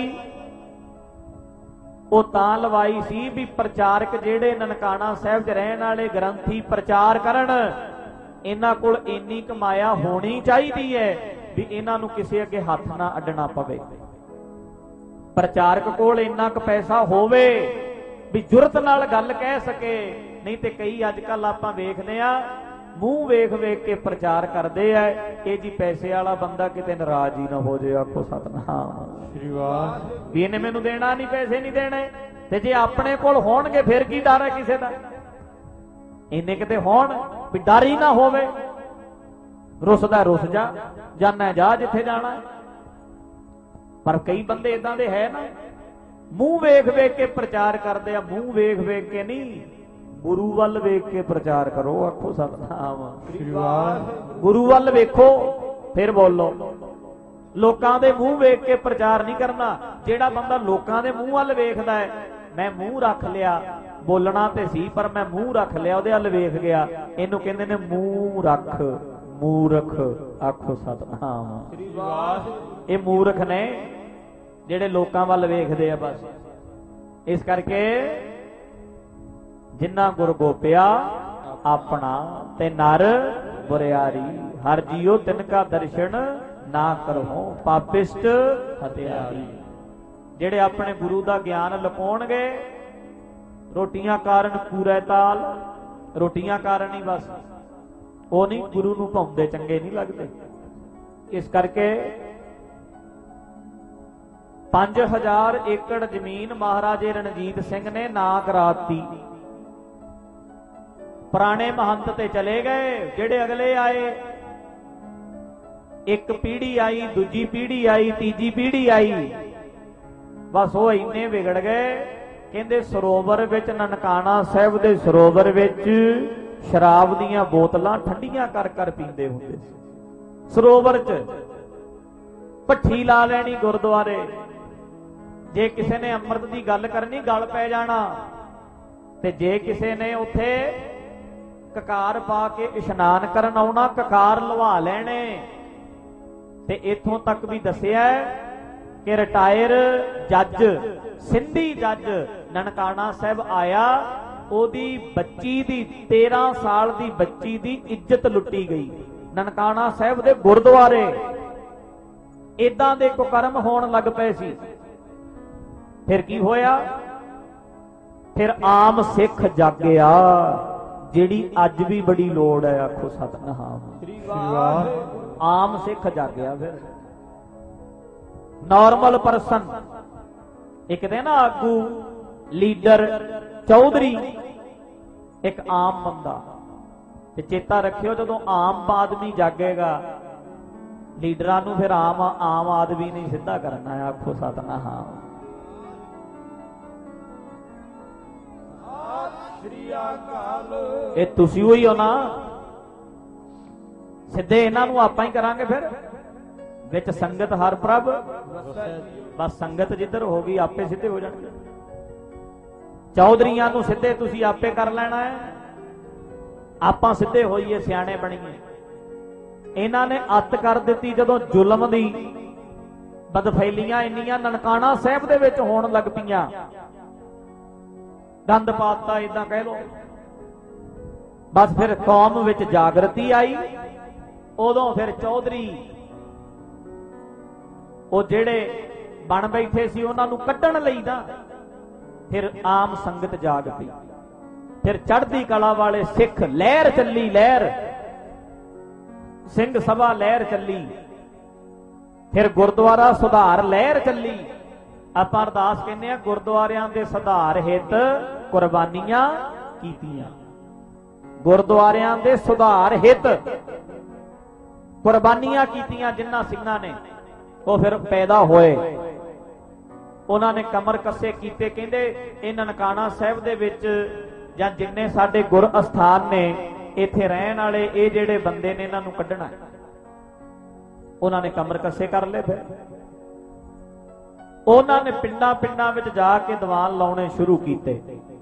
ਉਹ ਤਾਂ ਲਵਾਈ ਸੀ ਵੀ ਪ੍ਰਚਾਰਕ ਜਿਹੜੇ ਨਨਕਾਣਾ ਸਾਹਿਬ 'ਚ ਰਹਿਣ ਵਾਲੇ ਗ੍ਰੰਥੀ ਪ੍ਰਚਾਰ ਕਰਨ, ਇਹਨਾਂ ਕੋਲ ਇੰਨੀ ਕਮਾਇਆ ਹੋਣੀ ਚਾਹੀਦੀ ਹੈ ਵੀ ਇਹਨਾਂ ਨੂੰ ਕਿਸੇ ਅੱਗੇ ਹੱਥ ਨਾ ਅੱਡਣਾ ਪਵੇ। ਪ੍ਰਚਾਰਕ ਕੋਲ ਇੰਨਾ ਕੁ ਪੈਸਾ ਹੋਵੇ ਵੀ ਜੁਰਤ ਨਾਲ ਗੱਲ ਕਹਿ ਸਕੇ। ਨਹੀਂ ਤੇ ਕਈ ਅੱਜ ਕੱਲ ਆਪਾਂ ਵੇਖਦੇ ਆ, ਮੂੰਹ ਵੇਖ ਵੇਖ ਕੇ ਪ੍ਰਚਾਰ ਕਰਦੇ ਆ। ਇਹ ਜੀ ਪੈਸੇ ਵਾਲਾ ਬੰਦਾ ਕਿਤੇ ਨਾਰਾਜ਼ ਹੀ ਨਾ ਹੋ ਜਾਏ। ਆਖੋ ਸਤਿਨਾਮ ਸ੍ਰੀ ਵਾਹਿਗੁਰੂ। ਵੀ ਇਹਨੇ ਮੈਨੂੰ ਦੇਣਾ ਨਹੀਂ, ਪੈਸੇ ਨਹੀਂ ਦੇਣੇ। ਤੇ ਜੇ ਆਪਣੇ ਕੋਲ ਹੋਣਗੇ ਫਿਰ ਕੀ ਡਰ ਹੈ ਕਿਸੇ ਦਾ? ਇਹਨੇ ਕਿਤੇ ਹੋਣ ਵੀ ਡਰ ਹੀ ਨਾ ਹੋਵੇ। ਰੁੱਸਦਾ ਰੁੱਸ ਜਾ, ਜਾਣਾ ਜਾ ਜਿੱਥੇ ਜਾਣਾ। ਪਰ ਕਈ ਬੰਦੇ ਇਦਾਂ ਦੇ ਹੈ ਨਾ, ਮੂੰਹ ਵੇਖ ਵੇਖ ਕੇ ਪ੍ਰਚਾਰ ਕਰਦੇ ਆ। ਮੂੰਹ ਵੇਖ ਵੇਖ ਕੇ ਨਹੀਂ, ਗੁਰੂ ਵੱਲ ਵੇਖ ਕੇ ਪ੍ਰਚਾਰ ਕਰੋ। ਆਖੋ ਸਤਿਨਾਮ। ਗੁਰੂ ਵੱਲ ਵੇਖੋ ਫਿਰ ਬੋਲੋ। ਲੋਕਾਂ ਦੇ ਮੂੰਹ ਵੇਖ ਕੇ ਪ੍ਰਚਾਰ ਨਹੀਂ ਕਰਨਾ। ਜਿਹੜਾ ਬੰਦਾ ਲੋਕਾਂ ਦੇ ਮੂੰਹ ਵੱਲ ਵੇਖਦਾ ਹੈ, ਮੈਂ ਮੂੰਹ ਰੱਖ ਲਿਆ, ਬੋਲਣਾ ਤੇ ਸੀ ਪਰ ਮੈਂ ਮੂੰਹ ਰੱਖ ਲਿਆ, ਉਹਦੇ ਵੱਲ ਵੇਖ ਗਿਆ, ਇਹਨੂੰ ਕਹਿੰਦੇ ਨੇ ਮੂੰਹ ਰੱਖ ਮੂਰਖ। ਆਖੋ ਸਤਿਨਾਮ। ਇਹ ਮੂਰਖ ਨੇ ਜਿਹੜੇ ਲੋਕਾਂ ਵੱਲ ਵੇਖਦੇ ਆ ਬਸ। ਇਸ ਕਰਕੇ ਜਿੰਨਾ ਗੁਰ ਗੋਪਿਆ ਆਪਣਾ ਤੇ ਨਰ ਬੁਰਿਆਰੀ, ਹਰ ਜੀਓ ਤਿਨਕਾ ਦਰਸ਼ਨ ਨਾ ਕਰੋ ਪਾਪਿਸ਼ਟ ਹਤਿਆਰੀ। ਜਿਹੜੇ ਆਪਣੇ ਗੁਰੂ ਦਾ ਗਿਆਨ ਲੁਕਾਉਣਗੇ, ਰੋਟੀਆਂ ਕਾਰਨ ਕੂਰੇ ਤਾਲ, ਰੋਟੀਆਂ ਕਾਰਨ ਹੀ ਬਸ, ਉਹ ਨਹੀਂ ਗੁਰੂ ਨੂੰ ਭਾਉਂਦੇ, ਚੰਗੇ ਨਹੀਂ ਲੱਗਦੇ। ਇਸ ਕਰਕੇ 5000 ਏਕੜ ਜ਼ਮੀਨ ਮਹਾਰਾਜੇ ਰਣਜੀਤ ਸਿੰਘ ਨੇ ਨਾ ਕਰਾਤੀ। ਪੁਰਾਣੇ ਮਹੰਤ ਤੇ ਚਲੇ ਗਏ, ਜਿਹੜੇ ਅਗਲੇ ਆਏ, ਇੱਕ ਪੀੜ੍ਹੀ ਆਈ, ਦੂਜੀ ਪੀੜ੍ਹੀ ਆਈ, ਤੀਜੀ ਪੀੜ੍ਹੀ ਆਈ, ਬਸ ਉਹ ਇੰਨੇ ਵਿਗੜ ਗਏ। ਕਹਿੰਦੇ ਸਰੋਵਰ ਵਿੱਚ, ਨਨਕਾਣਾ ਸਾਹਿਬ ਦੇ ਸਰੋਵਰ ਵਿੱਚ ਸ਼ਰਾਬ ਦੀਆਂ ਬੋਤਲਾਂ ਠੰਡੀਆਂ ਕਰ ਕਰ ਪੀਂਦੇ ਹੁੰਦੇ ਸੀ। ਸਰੋਵਰ 'ਚ ਭੱਠੀ ਲਾ ਲੈਣੀ ਗੁਰਦੁਆਰੇ, ਜੇ ਕਿਸੇ ਨੇ ਅੰਮ੍ਰਿਤ ਦੀ ਗੱਲ ਕਰਨੀ ਗਲ ਪੈ ਜਾਣਾ, ਤੇ ਜੇ ਕਿਸੇ ਨੇ ਉੱਥੇ ਕਕਾਰ ਪਾ ਕੇ ਇਸ਼ਨਾਨ ਕਰਨ ਆਉਣਾ, ਕਕਾਰ ਲਵਾ ਲੈਣੇ। ਤੇ ਇੱਥੋਂ ਤੱਕ ਵੀ ਦੱਸਿਆ ਕਿ ਰਿਟਾਇਰ ਜੱਜ, ਸਿੰਧੀ ਜੱਜ ਨਨਕਾਣਾ ਸਾਹਿਬ ਆਇਆ, ਉਹਦੀ ਬੱਚੀ ਦੀ 13 ਸਾਲ ਦੀ ਬੱਚੀ ਦੀ ਇੱਜ਼ਤ ਲੁੱਟੀ ਗਈ ਨਨਕਾਣਾ ਸਾਹਿਬ ਦੇ ਗੁਰਦੁਆਰੇ। ਇਦਾਂ ਦੇ ਕੁਕਰਮ ਹੋਣ ਲੱਗ ਪਏ ਸੀ। ਫਿਰ ਕੀ ਹੋਇਆ? ਫਿਰ ਆਮ ਸਿੱਖ ਜਾਗਿਆ, ਜਿਹੜੀ ਅੱਜ ਵੀ ਬੜੀ ਲੋੜ ਹੈ। ਆਖੋ ਸਤਿਨਾਮ। ਆਮ ਸਿੱਖ ਜਾਗਿਆ। ਫਿਰ ਨਾਰਮਲ ਪਰਸਨ, ਇੱਕ ਤੇ ਨਾ ਆਗੂ, ਲੀਡਰ, ਚੌਧਰੀ, ਇੱਕ ਆਮ ਬੰਦਾ। ਤੇ ਚੇਤਾ ਰੱਖਿਓ, ਜਦੋਂ ਆਮ ਆਦਮੀ ਜਾਗੇਗਾ, ਲੀਡਰਾਂ ਨੂੰ ਫਿਰ ਆਮ ਆਦਮੀ ਨਹੀਂ ਸਿੱਧਾ ਕਰਨਾ ਹੈ। ਆਖੋ ਸਤਿਨਾਮ। ਇਹ ਤੁਸੀਂ ਹੋਈ ਹੋ ਨਾ, ਸਿੱਧੇ ਇਹਨਾਂ ਨੂੰ ਆਪਾਂ ਹੀ ਕਰਾਂਗੇ। ਫਿਰ ਵਿੱਚ ਸੰਗਤ ਹਰ ਪ੍ਰਭ, ਬਸ ਸੰਗਤ ਜਿੱਧਰ ਹੋ ਗਈ ਆਪੇ ਸਿੱਧੇ ਹੋ ਜਾਣਗੇ। ਚੌਧਰੀਆਂ ਨੂੰ ਸਿੱਧੇ ਤੁਸੀਂ ਆਪੇ ਕਰ ਲੈਣਾ ਹੈ, ਆਪਾਂ ਸਿੱਧੇ ਹੋਈਏ, ਸਿਆਣੇ ਬਣੀਏ। ਇਹਨਾਂ ਨੇ ਅੱਤ ਕਰ ਦਿੱਤੀ ਜਦੋਂ ਜ਼ੁਲਮ ਦੀ, ਬਦਫੈਲੀਆਂ ਇੰਨੀਆਂ ਨਨਕਾਣਾ ਸਾਹਿਬ ਦੇ ਵਿੱਚ ਹੋਣ ਲੱਗ ਪਈਆਂ, ਗੰਦ ਪਾਤਾ ਇਦਾਂ ਕਹਿ ਲੋ। ਬਸ ਫਿਰ ਕੌਮ ਵਿੱਚ ਜਾਗਰਤੀ ਆਈ। ਉਦੋਂ ਫਿਰ ਚੌਧਰੀ, ਉਹ ਜਿਹੜੇ ਬਣ ਬੈਠੇ ਸੀ, ਉਹਨਾਂ ਨੂੰ ਕੱਢਣ ਲਈ ਨਾ ਫਿਰ ਆਮ ਸੰਗਤ ਜਾਗ ਪਈ। ਫਿਰ ਚੜ੍ਹਦੀ ਕਲਾ ਵਾਲੇ ਸਿੱਖ ਲਹਿਰ ਚੱਲੀ, ਲਹਿਰ, ਸਿੰਘ ਸਭਾ ਲਹਿਰ ਚੱਲੀ। ਫਿਰ ਗੁਰਦੁਆਰਾ ਸੁਧਾਰ ਲਹਿਰ ਚੱਲੀ। ਆਪਾਂ ਅਰਦਾਸ ਕਹਿੰਦੇ ਆ, ਗੁਰਦੁਆਰਿਆਂ ਦੇ ਸੁਧਾਰ ਹਿੱਤ ਕੁਰਬਾਨੀਆਂ ਕੀਤੀਆਂ। ਗੁਰਦੁਆਰਿਆਂ ਦੇ ਸੁਧਾਰ ਹਿੱਤ ਕੁਰਬਾਨੀਆਂ ਕੀਤੀਆਂ ਜਿਨ੍ਹਾਂ ਸਿੰਘਾਂ ਨੇ, ਉਹ ਫਿਰ ਪੈਦਾ ਹੋਏ। ਉਹਨਾਂ ਨੇ ਕਮਰ ਕੱਸੇ ਕੀਤੇ। ਕਹਿੰਦੇ ਇਹ ਨਨਕਾਣਾ ਸਾਹਿਬ ਦੇ ਵਿੱਚ ਜਾਂ ਜਿੰਨੇ ਸਾਡੇ ਗੁਰ ਅਸਥਾਨ ਨੇ, ਇੱਥੇ ਰਹਿਣ ਵਾਲੇ ਇਹ ਜਿਹੜੇ ਬੰਦੇ ਨੇ, ਇਹਨਾਂ ਨੂੰ ਕੱਢਣਾ। ਉਹਨਾਂ ਨੇ ਕਮਰ ਕੱਸੇ ਕਰ ਲਏ। ਫਿਰ ਉਹਨਾਂ ਨੇ ਪਿੰਡਾਂ ਪਿੰਡਾਂ ਵਿੱਚ ਜਾ ਕੇ ਦੀਵਾਨ ਲਾਉਣੇ ਸ਼ੁਰੂ ਕੀਤੇ।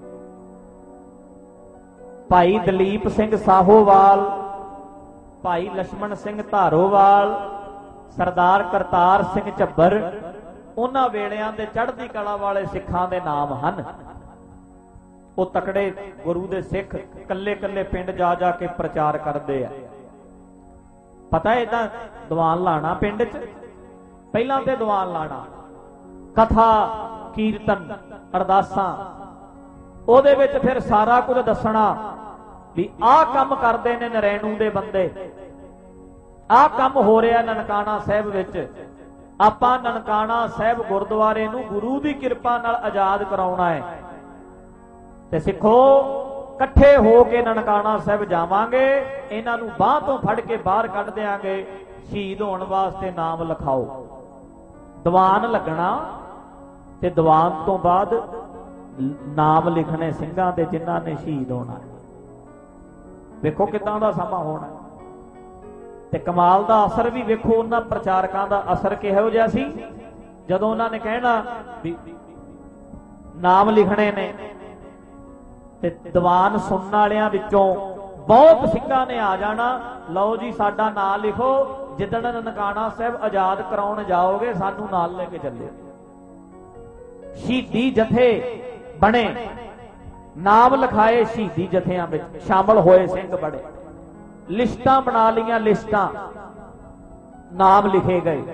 ਭਾਈ ਦਲੀਪ ਸਿੰਘ ਸਾਹੋਵਾਲ, ਭਾਈ ਲਛਮਣ ਸਿੰਘ ਧਾਰੋਵਾਲ, ਸਰਦਾਰ ਕਰਤਾਰ ਸਿੰਘ ਝੱਬਰ, ਉਹਨਾਂ ਵੇਲਿਆਂ ਦੇ ਚੜ੍ਹਦੀ ਕਲਾ ਵਾਲੇ ਸਿੱਖਾਂ ਦੇ ਨਾਮ ਹਨ। ਉਹ ਤਕੜੇ ਗੁਰੂ ਦੇ ਸਿੱਖ ਕੱਲੇ ਕੱਲੇ ਪਿੰਡ ਜਾ ਜਾ ਕੇ ਪ੍ਰਚਾਰ ਕਰਦੇ ਆ। ਪਤਾ ਏਦਾਂ ਦੀਵਾਨ ਲਾਣਾ ਪਿੰਡ 'ਚ, ਪਹਿਲਾਂ ਤੇ ਦੀਵਾਨ ਲਾਣਾ, ਕਥਾ ਕੀਰਤਨ ਅਰਦਾਸਾਂ, ਉਹਦੇ ਵਿੱਚ ਫਿਰ ਸਾਰਾ ਕੁਝ ਦੱਸਣਾ ਵੀ ਆਹ ਕੰਮ ਕਰਦੇ ਨੇ ਨਰੈਣੂ ਦੇ ਬੰਦੇ, ਆਹ ਕੰਮ ਹੋ ਰਿਹਾ ਨਨਕਾਣਾ ਸਾਹਿਬ ਵਿੱਚ। ਆਪਾਂ ਨਨਕਾਣਾ ਸਾਹਿਬ ਗੁਰਦੁਆਰੇ ਨੂੰ ਗੁਰੂ ਦੀ ਕਿਰਪਾ ਨਾਲ ਆਜ਼ਾਦ ਕਰਾਉਣਾ ਹੈ। ਤੇ ਸਿੱਖੋ, ਇਕੱਠੇ ਹੋ ਕੇ ਨਨਕਾਣਾ ਸਾਹਿਬ ਜਾਵਾਂਗੇ, ਇਹਨਾਂ ਨੂੰ ਬਾਹ ਤੋਂ ਫੜ ਕੇ ਬਾਹਰ ਕੱਢ ਦਿਆਂਗੇ। ਸ਼ਹੀਦ ਹੋਣ ਵਾਸਤੇ ਨਾਮ ਲਿਖਾਓ। ਦੀਵਾਨ ਲੱਗਣਾ ਤੇ ਦੀਵਾਨ ਤੋਂ ਬਾਅਦ ਨਾਮ ਲਿਖਣੇ ਸਿੰਘਾਂ ਦੇ ਜਿਨ੍ਹਾਂ ਨੇ ਸ਼ਹੀਦ ਹੋਣਾ। ਵੇਖੋ ਕਿੱਦਾਂ ਦਾ ਸਮਾਂ ਹੋਣਾ ਤੇ ਕਮਾਲ ਦਾ ਅਸਰ ਵੀ ਵੇਖੋ ਉਹਨਾਂ ਪ੍ਰਚਾਰਕਾਂ ਦਾ ਅਸਰ ਕਿਹੋ ਜਿਹਾ ਸੀ। ਜਦੋਂ ਉਹਨਾਂ ਨੇ ਕਹਿਣਾ ਵੀ ਨਾਮ ਲਿਖਣੇ ਨੇ ਤੇ ਦੀਵਾਨ ਸੁਣਨ ਵਾਲਿਆਂ ਵਿੱਚੋਂ ਬਹੁਤ ਸਿੰਘਾਂ ਨੇ ਆ ਜਾਣਾ, ਲਓ ਜੀ ਸਾਡਾ ਨਾਂ ਲਿਖੋ, ਜਿੱਦਣ ਨਨਕਾਣਾ ਸਾਹਿਬ ਆਜ਼ਾਦ ਕਰਾਉਣ ਜਾਓਗੇ ਸਾਨੂੰ ਨਾਲ ਲੈ ਕੇ ਚੱਲਿਓ। ਸ਼ਹੀਦੀ ਜਥੇ ਬਣੇ, ਨਾਮ ਲਿਖਾਏ ਸ਼ਹੀਦੀ ਜਥਿਆਂ ਵਿੱਚ ਸ਼ਾਮਲ ਹੋਏ ਸਿੰਘ ਬੜੇ, ਲਿਸਟਾਂ ਬਣਾ ਲਈਆਂ, ਲਿਸਟਾਂ, ਨਾਮ ਲਿਖੇ ਗਏ।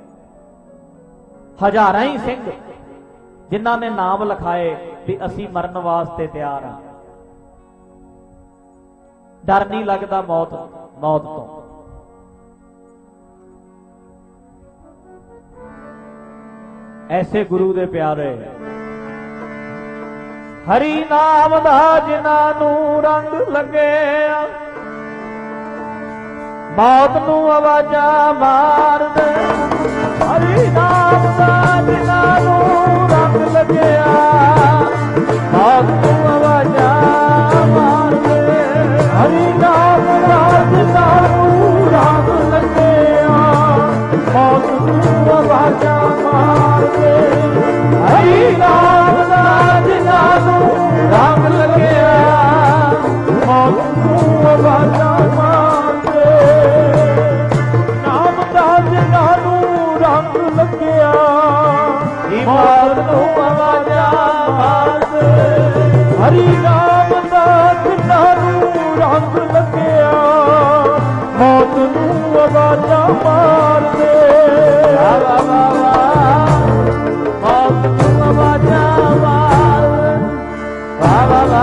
ਹਜ਼ਾਰਾਂ ਹੀ ਸਿੰਘ ਜਿਨ੍ਹਾਂ ਨੇ ਨਾਮ ਲਿਖਾਏ ਵੀ ਅਸੀਂ ਮਰਨ ਵਾਸਤੇ ਤਿਆਰ ਹਾਂ, ਡਰ ਨਹੀਂ ਲੱਗਦਾ ਮੌਤ ਤੋਂ। ਐਸੇ ਗੁਰੂ ਦੇ ਪਿਆਰੇ ਹਰੀ ਨਾਮ ਦਾ ਜਿਨ੍ਹਾਂ ਨੂੰ ਰੰਗ ਲੱਗਿਆ, ਮੌਤ ਨੂੰ ਆਵਾਜ਼ਾਂ ਮਾਰਦੇ। ਹਰੀ ਨਾਮ ਦਾ ਜਿਨ੍ਹਾਂ ਨੂੰ ਰੰਗ ਲੱਗਿਆ, ਮੌਤ ਨੂੰ ਆਵਾਜ਼ਾਂ ਮਾਰਦੇ। ਹਰੀ ਨਾਮ ਦਾ ਜਿਨ੍ਹਾਂ ਨੂੰ ਰੰਗ ਲੱਗਿਆ, ਮੌਤ ਨੂੰ ਆਵਾਜ਼ਾਂ ਮਾਰਦੇ। ਹਰੀ ਨਾਮ ਦਾ ਜਿਨ੍ਹਾਂ ਨੂੰ ਰੰਗ ਲੱਗਿਆ, ਮੌਤ ਨੂੰ ਆਵਾਜ਼ਾਂ ਮਾਰਦੇ। ਨਾਮ ਦਾ ਜਿਨ੍ਹਾਂ ਨੂੰ ਰੰਗ ਲੱਗਿਆ, ਮੌਤ ਨੂੰ ਆਵਾਜ਼ਾਂ ਮਾਰਦੇ। ਹਰੀ ਨਾਮ ਦਾ ਜਿਨ੍ਹਾਂ ਨੂੰ ਰੰਗ ਲੱਗਿਆ, ਮੌਤ ਨੂੰ ਆਵਾਜ਼ਾਂ ਮਾਰਦੇ। ਵਾ ਵਾ ਵਾ ਮੌਤ ਨੂੰ ਆਵਾਜ਼ਾਂ ਮਾਰਦੇ। ਵਾ ਵਾ ਵਾ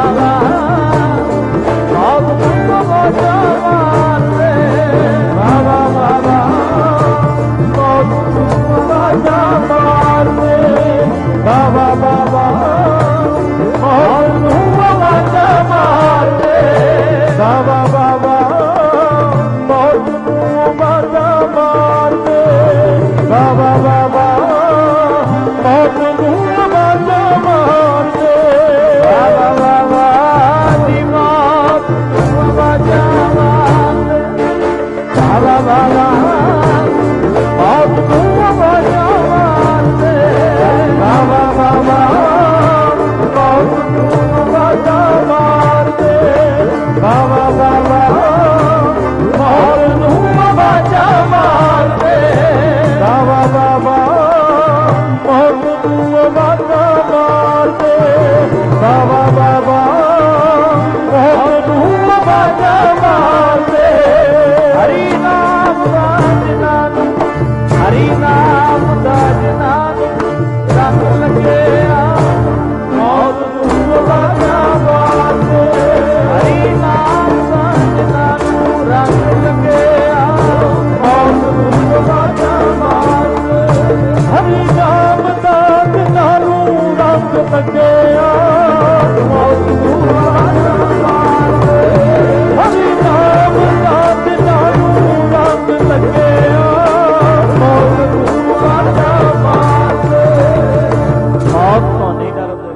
ਮੌਤ ਨੂੰ ਆਵਾਜ਼ਾਂ ਮਾਰਦੇ। ਵਾ ਵਾ ਵਾ ਮੌਤ ਨੂੰ ਆਵਾਜ਼ਾਂ ਮਾਰਦੇ। ਵਾ ਵਾ ਵਾ ਮੌਤ ਨੂੰ ਆਵਾਜ਼ਾਂ ਮਾਰਦੇ। ਵਾ ਵਾ ਵਾ ਮੌਤ ਨੂੰ ਆਵਾਜ਼ਾਂ ਮਾਰਦੇ। ਵਾ ਵਾ ਵਾ ਮੌਤ ਨੂੰ ਆਵਾਜ਼ਾਂ ਮਾਰਦੇ। ਵਾ ਵਾ ਵਾ ਦੀ ਮੌਤ ਨੂੰ ਆਵਾਜ਼ਾਂ ਮਾਰਦੇ। ਵਾ ਵਾ ਵਾ ਮੌਤ ਨੂੰ ਆਵਾਜ਼ਾਂ ਮਾਰਦੇ। ਵਾ ਵਾ ਵਾ ਮੌਤ ਨੂੰ ਆਵਾਜ਼ਾਂ ਮਾਰਦੇ। ਵਾ ਵਾ ਵਾ ਮੌਤ ਨੂੰ ਆਵਾਜ਼ਾਂ ਮਾਰਦੇ। ਵਾ ਵਾ ਵਾ ਮੌਤ ਨੂੰ ਆਵਾਜ਼ਾਂ ਮਾਰਦੇ। ਵਾ ਵਾ ਵਾ ਮੌਤ ਨੂੰ ਆਵਾਜ਼ਾਂ ਮਾਰਦੇ। ਹਰੀ ਨਾਮ ਦਾ ਜਿਨ੍ਹਾਂ ਨੂੰ, ਹਰੀ ਨਾਮ ਦਾ ਜਿਨ੍ਹਾਂ ਨੂੰ ਰੰਗ ਲੱਗਿਆ, ਮੌਤ ਨੂੰ ਆਵਾਜ਼ਾਂ ਮਾਰਦੇ। ਹਰੀ ਨਾਮ ਦਾ ਜਿਨ੍ਹਾਂ ਨੂੰ ਰੰਗ ਲੱਗਿਆ, ਮੌਤ ਨੂੰ ਆਵਾਜ਼ਾਂ ਮਾਰਦੇ। ਹਰੀ ਨਾਮ ਦਾ ਜਿਨ੍ਹਾਂ ਨੂੰ ਰੰਗ ਲੱਗਿਆ, ਮੌਤ ਨੂੰ ਆਵਾਜ਼ਾਂ ਮਾਰਦੇ। ਹਰੀ ਨਾਮ ਦਾ ਜਿਨ੍ਹਾਂ ਨੂੰ ਰੰਗ ਲੱਗਿਆ, ਮੌਤ ਨੂੰ ਆਵਾਜ਼ਾਂ ਮਾਰਦੇ। ਮੌਤ ਤੋਂ ਨਹੀਂ ਡਰਦੇ।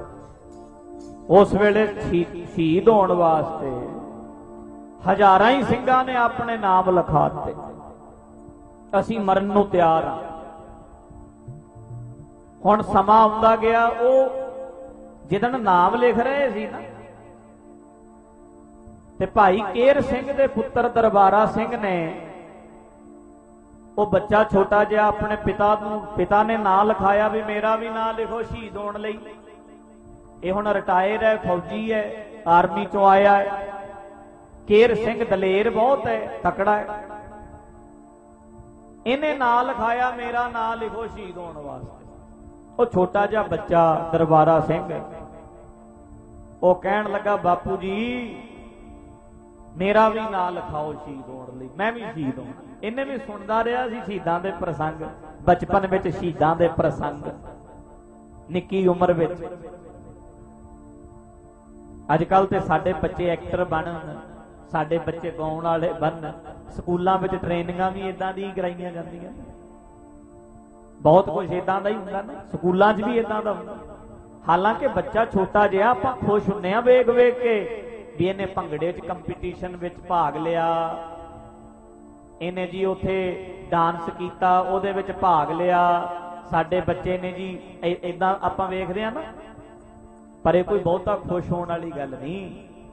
ਉਸ ਵੇਲੇ ਸ਼ਹੀਦ ਹੋਣ ਵਾਸਤੇ ਹਜ਼ਾਰਾਂ ਹੀ ਸਿੰਘਾਂ ਨੇ ਆਪਣੇ ਨਾਮ ਲਿਖਾ ਦਿੱਤੇ, ਅਸੀਂ ਮਰਨ ਨੂੰ ਤਿਆਰ ਹਾਂ। ਹੁਣ ਸਮਾਂ ਆਉਂਦਾ ਗਿਆ, ਉਹ ਜਿਦਣ ਨਾਮ ਲਿਖ ਰਹੇ ਸੀ ਨਾ, ਤੇ ਭਾਈ ਕੇਰ ਸਿੰਘ ਦੇ ਪੁੱਤਰ ਦਰਬਾਰਾ ਸਿੰਘ ਨੇ, ਉਹ ਬੱਚਾ ਛੋਟਾ ਜਿਹਾ ਆਪਣੇ ਪਿਤਾ ਨੇ ਨਾਂ ਲਿਖਾਇਆ ਵੀ ਮੇਰਾ ਵੀ ਨਾਂ ਲਿਖੋ ਸ਼ਹੀਦ ਹੋਣ ਲਈ। ਇਹ ਹੁਣ ਰਿਟਾਇਰ ਹੈ, ਫੌਜੀ ਹੈ, ਆਰਮੀ ਚੋਂ ਆਇਆ ਹੈ। ਕੇਰ ਸਿੰਘ ਦਲੇਰ ਬਹੁਤ ਹੈ, ਤਕੜਾ ਹੈ। ਇਹਨੇ ਨਾਂ ਲਿਖਾਇਆ ਮੇਰਾ ਨਾਂ ਲਿਖੋ ਸ਼ਹੀਦ ਹੋਣ ਵਾਸਤੇ। ਉਹ ਛੋਟਾ ਜਿਹਾ ਬੱਚਾ ਦਰਬਾਰਾ ਸਿੰਘ, ਉਹ ਕਹਿਣ ਲੱਗਾ ਬਾਪੂ ਜੀ ਮੇਰਾ ਵੀ ਨਾਂ ਲਿਖਾਓ ਸ਼ਹੀਦ ਹੋਣ ਲਈ, ਮੈਂ ਵੀ ਸ਼ਹੀਦ ਹੋਣਾ। ਇਹਨੇ ਵੀ ਸੁਣਦਾ ਰਿਹਾ ਸੀ ਸ਼ਹੀਦਾਂ ਦੇ ਪ੍ਰਸੰਗ, ਬਚਪਨ ਵਿੱਚ ਸ਼ਹੀਦਾਂ ਦੇ ਪ੍ਰਸੰਗ, ਨਿੱਕੀ ਉਮਰ ਵਿੱਚ। ਅੱਜ ਕੱਲ ਤੇ ਸਾਡੇ ਬੱਚੇ ਐਕਟਰ ਬਣਨ, ਸਾਡੇ ਬੱਚੇ ਗਾਉਣ ਵਾਲੇ ਬਣਨ, ਸਕੂਲਾਂ ਵਿੱਚ ਟ੍ਰੇਨਿੰਗਾਂ ਵੀ ਇਦਾਂ ਦੀ ਕਰਾਈਆਂ ਜਾਂਦੀਆਂ। ਬਹੁਤ ਕੁਝ ਇਦਾਂ ਦਾ ਹੀ ਹੁੰਦਾ ਨਾ, ਸਕੂਲਾਂ 'ਚ ਵੀ ਇਦਾਂ ਦਾ ਹੁੰਦਾ। ਹਾਲਾਂਕਿ ਬੱਚਾ ਛੋਟਾ ਜਿਹਾ, ਆਪਾਂ ਖੁਸ਼ ਹੁੰਦੇ ਆ ਵੇਖ ਵੇਖ ਕੇ ਵੀ ਇਹਨੇ ਭੰਗੜੇ 'ਚ ਕੰਪੀਟੀਸ਼ਨ ਵਿੱਚ ਭਾਗ ਲਿਆ, ਇਹਨੇ ਜੀ ਉੱਥੇ ਡਾਂਸ ਕੀਤਾ, ਉਹਦੇ ਵਿੱਚ ਭਾਗ ਲਿਆ, ਸਾਡੇ ਬੱਚੇ ਨੇ ਜੀ ਇਦਾਂ ਆਪਾਂ ਵੇਖਦੇ ਆ ਨਾ। ਪਰ ਇਹ ਕੋਈ ਬਹੁਤਾ ਖੁਸ਼ ਹੋਣ ਵਾਲੀ ਗੱਲ ਨਹੀਂ।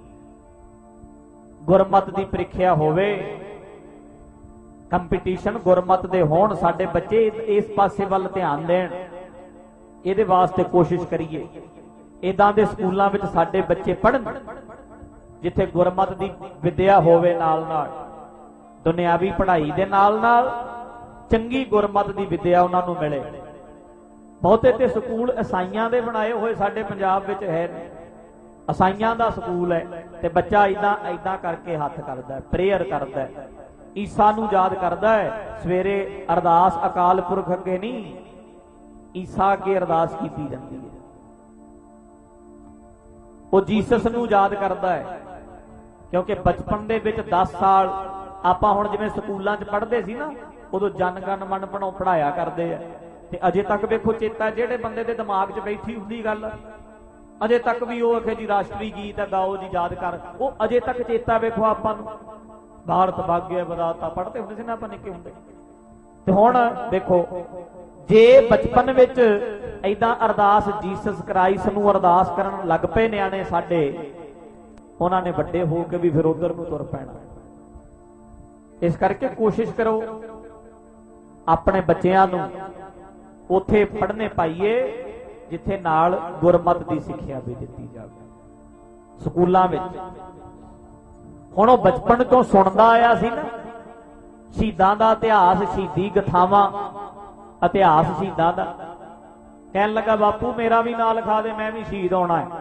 ਗੁਰਮਤ ਦੀ ਪ੍ਰੀਖਿਆ ਹੋਵੇ, ਕੰਪੀਟੀਸ਼ਨ ਗੁਰਮਤ ਦੇ ਹੋਣ, ਸਾਡੇ ਬੱਚੇ ਇਸ ਪਾਸੇ ਵੱਲ ਧਿਆਨ ਦੇਣ, ਇਹਦੇ ਵਾਸਤੇ ਕੋਸ਼ਿਸ਼ ਕਰੀਏ। ਇਦਾਂ ਦੇ ਸਕੂਲਾਂ ਵਿੱਚ ਸਾਡੇ ਬੱਚੇ ਪੜ੍ਹਨ ਜਿੱਥੇ ਗੁਰਮਤ ਦੀ ਵਿਦਿਆ ਹੋਵੇ, ਨਾਲ ਨਾਲ ਦੁਨਿਆਵੀ ਪੜ੍ਹਾਈ ਦੇ ਨਾਲ ਨਾਲ ਚੰਗੀ ਗੁਰਮਤ ਦੀ ਵਿਦਿਆ ਉਹਨਾਂ ਨੂੰ ਮਿਲੇ। ਬਹੁਤੇ ਤੇ ਸਕੂਲ ਈਸਾਈਆਂ ਦੇ ਬਣਾਏ ਹੋਏ ਸਾਡੇ ਪੰਜਾਬ ਵਿੱਚ ਹੈ, ਈਸਾਈਆਂ ਦਾ ਸਕੂਲ ਹੈ, ਤੇ ਬੱਚਾ ਇਦਾਂ ਕਰਕੇ ਹੱਥ ਕਰਦਾ, ਪ੍ਰੇਅਰ ਕਰਦਾ, ਈਸਾ ਨੂੰ ਯਾਦ ਕਰਦਾ ਹੈ। ਸਵੇਰੇ ਅਰਦਾਸ ਅਕਾਲ ਪੁਰਖ ਅੱਗੇ ਨਹੀਂ, ਈਸਾ ਅੱਗੇ ਅਰਦਾਸ ਕੀਤੀ ਜਾਂਦੀ ਹੈ। ਉਹ ਜੀਸਸ ਨੂੰ ਯਾਦ ਕਰਦਾ ਹੈ, ਕਿਉਂਕਿ ਬਚਪਨ ਦੇ ਵਿੱਚ 10 ਸਾਲ ਆਪਾਂ ਹੁਣ ਜਿਵੇਂ ਸਕੂਲਾਂ 'ਚ ਪੜ੍ਹਦੇ ਸੀ ਨਾ, ਉਦੋਂ ਜਨ ਗਣ ਮਨ ਪੜ੍ਹਾਇਆ ਕਰਦੇ ਆ, ਤੇ ਅਜੇ ਤੱਕ ਵੇਖੋ ਚੇਤਾ ਜਿਹੜੇ ਬੰਦੇ ਦੇ ਦਿਮਾਗ 'ਚ ਬੈਠੀ ਹੁੰਦੀ ਗੱਲ, ਅਜੇ ਤੱਕ ਵੀ ਉਹ ਆਖੇ ਜੀ ਰਾਸ਼ਟਰੀ ਗੀਤ ਹੈ ਗਾਓ ਜੀ, ਯਾਦ ਕਰ, ਉਹ ਅਜੇ ਤੱਕ ਚੇਤਾ ਵੇਖੋ ਆਪਾਂ ਨੂੰ। ਭਾਰਤ ਭਾਗਯ ਵਿਧਾਤਾ ਪੜ੍ਹਦੇ ਹੁੰਦੇ ਸੀ ਨਾ ਆਪਾਂ ਨਿੱਕੇ ਹੁੰਦੇ। ਤੇ ਹੁਣ ਦੇਖੋ, ਜੇ ਬਚਪਨ ਵਿੱਚ ਏਦਾਂ ਅਰਦਾਸ ਜੀਸਸ ਕ੍ਰਾਈਸਟ ਨੂੰ ਅਰਦਾਸ ਕਰਨ ਲੱਗ ਪਏ ਨਿਆਣੇ ਸਾਡੇ, ਉਹਨਾਂ ਨੇ ਵੱਡੇ ਹੋ ਕੇ ਵੀ ਫਿਰ ਉਧਰ ਨੂੰ ਤੁਰ ਪੈਣਾ। ਇਸ ਕਰਕੇ ਕੋਸ਼ਿਸ਼ ਕਰੋ ਆਪਣੇ ਬੱਚਿਆਂ ਨੂੰ ਉੱਥੇ ਪੜ੍ਹਨੇ ਪਾਈਏ ਜਿੱਥੇ ਨਾਲ ਗੁਰਮਤ ਦੀ ਸਿੱਖਿਆ ਵੀ ਦਿੱਤੀ ਜਾਵੇ ਸਕੂਲਾਂ ਵਿੱਚ। ਹੁਣ ਉਹ ਬਚਪਨ ਤੋਂ ਸੁਣਦਾ ਆਇਆ ਸੀ ਨਾ ਸ਼ਹੀਦਾਂ ਦਾ ਇਤਿਹਾਸ, ਸ਼ਹੀਦੀ ਗਥਾਵਾਂ, ਇਤਿਹਾਸ ਸ਼ਹੀਦਾਂ ਦਾ। ਕਹਿਣ ਲੱਗਾ ਬਾਪੂ ਮੇਰਾ ਵੀ ਨਾਂ ਲਿਖਾ ਦੇ, ਮੈਂ ਵੀ ਸ਼ਹੀਦ ਹੋਣਾ ਹੈ।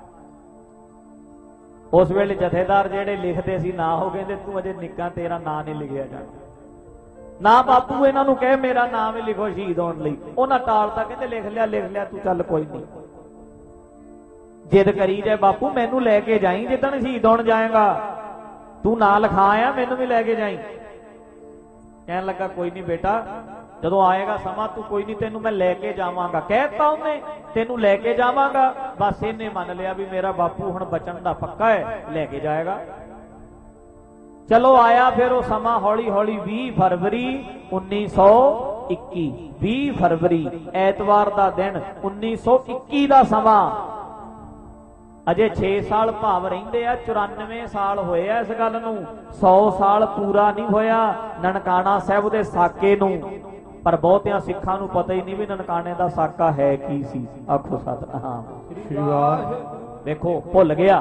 ਉਸ ਵੇਲੇ ਜਥੇਦਾਰ ਜਿਹੜੇ ਲਿਖਦੇ ਸੀ ਨਾਂ, ਉਹ ਕਹਿੰਦੇ ਤੂੰ ਅਜੇ ਨਿੱਕਾ, ਤੇਰਾ ਨਾਂ ਨਹੀਂ ਲਿਖਿਆ ਜਾਣਾ। ਨਾ ਬਾਪੂ ਇਹਨਾਂ ਨੂੰ ਕਹੇ ਮੇਰਾ ਨਾਮ ਹੀ ਲਿਖੋ ਸ਼ਹੀਦ ਹੋਣ ਲਈ। ਉਹਨਾਂ ਟਾਲਤਾ, ਕਹਿੰਦੇ ਲਿਖ ਲਿਆ ਤੂੰ, ਚੱਲ ਕੋਈ ਨਹੀਂ। ਜਿੱਦ ਕਰੀ ਜਾਏ ਬਾਪੂ ਮੈਨੂੰ ਲੈ ਕੇ ਜਾਈ, ਜਿੱਦਣ ਸ਼ਹੀਦ ਹੋਣ ਜਾਏਗਾ ਤੂੰ ਨਾਂ ਲਿਖਾ ਆ, ਮੈਨੂੰ ਵੀ ਲੈ ਕੇ ਜਾਈ। ਕਹਿਣ ਲੱਗਾ ਕੋਈ ਨਹੀਂ ਬੇਟਾ, ਜਦੋਂ ਆਏਗਾ ਸਮਾਂ ਤੂੰ ਕੋਈ ਨਹੀਂ, ਤੈਨੂੰ ਮੈਂ ਲੈ ਕੇ ਜਾਵਾਂਗਾ। ਕਹਿਤਾ ਉਹਨੇ ਤੈਨੂੰ ਲੈ ਕੇ ਜਾਵਾਂਗਾ, ਬਸ ਇਹਨੇ ਮੰਨ ਲਿਆ ਵੀ ਮੇਰਾ ਬਾਪੂ ਹੁਣ ਬਚਣ ਦਾ ਪੱਕਾ ਹੈ, ਲੈ ਕੇ ਜਾਏਗਾ। ਚਲੋ ਆਇਆ ਫਿਰ ਉਹ ਸਮਾਂ, ਹੌਲੀ ਹੌਲੀ 20 ਫਰਵਰੀ 1921, 20 ਫਰਵਰੀ ਐਤਵਾਰ ਦਾ ਦਿਨ 1921 ਦਾ ਸਮਾਂ। ਅਜੇ 6 ਸਾਲ ਭਾਵ ਰਹਿੰਦੇ ਆ, 94 ਸਾਲ ਹੋਏ ਆ ਇਸ ਗੱਲ ਨੂੰ, 100 ਸਾਲ ਪੂਰਾ ਨਹੀਂ ਹੋਇਆ ਨਨਕਾਣਾ ਸਾਹਿਬ ਦੇ ਸਾਕੇ ਨੂੰ। ਪਰ ਬਹੁਤਿਆਂ ਸਿੱਖਾਂ ਨੂੰ ਪਤਾ ਹੀ ਨਹੀਂ ਵੀ ਨਨਕਾਣੇ ਦਾ ਸਾਕਾ ਹੈ ਕੀ ਸੀ। ਆਖੋ ਸਤਿਨਾਮ ਸ੍ਰੀ ਵਾਹਿਗੁਰੂ। ਦੇਖੋ ਭੁੱਲ ਗਿਆ।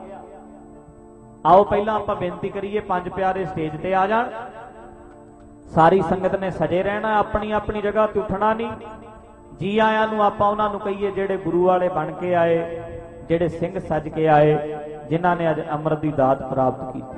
ਆਓ ਪਹਿਲਾਂ ਆਪਾਂ ਬੇਨਤੀ ਕਰੀਏ, 5 ਪਿਆਰੇ ਸਟੇਜ ਤੇ ਆ ਜਾਣ। ਸਾਰੀ ਸੰਗਤ ਨੇ ਸਜੇ ਰਹਿਣਾ, ਆਪਣੀ ਆਪਣੀ ਜਗ੍ਹਾ ਤੇ ਉੱਠਣਾ ਨਹੀਂ। ਜੀ ਆਇਆਂ ਨੂੰ ਆਪਾਂ ਉਹਨਾਂ ਨੂੰ ਕਹੀਏ ਜਿਹੜੇ ਗੁਰੂ ਵਾਲੇ ਬਣ ਕੇ ਆਏ, ਜਿਹੜੇ ਸਿੰਘ ਸੱਜ ਕੇ ਆਏ, ਜਿਨ੍ਹਾਂ ਨੇ ਅੱਜ ਅੰਮ੍ਰਿਤ ਦੀ ਦਾਤ ਪ੍ਰਾਪਤ ਕੀਤੀ।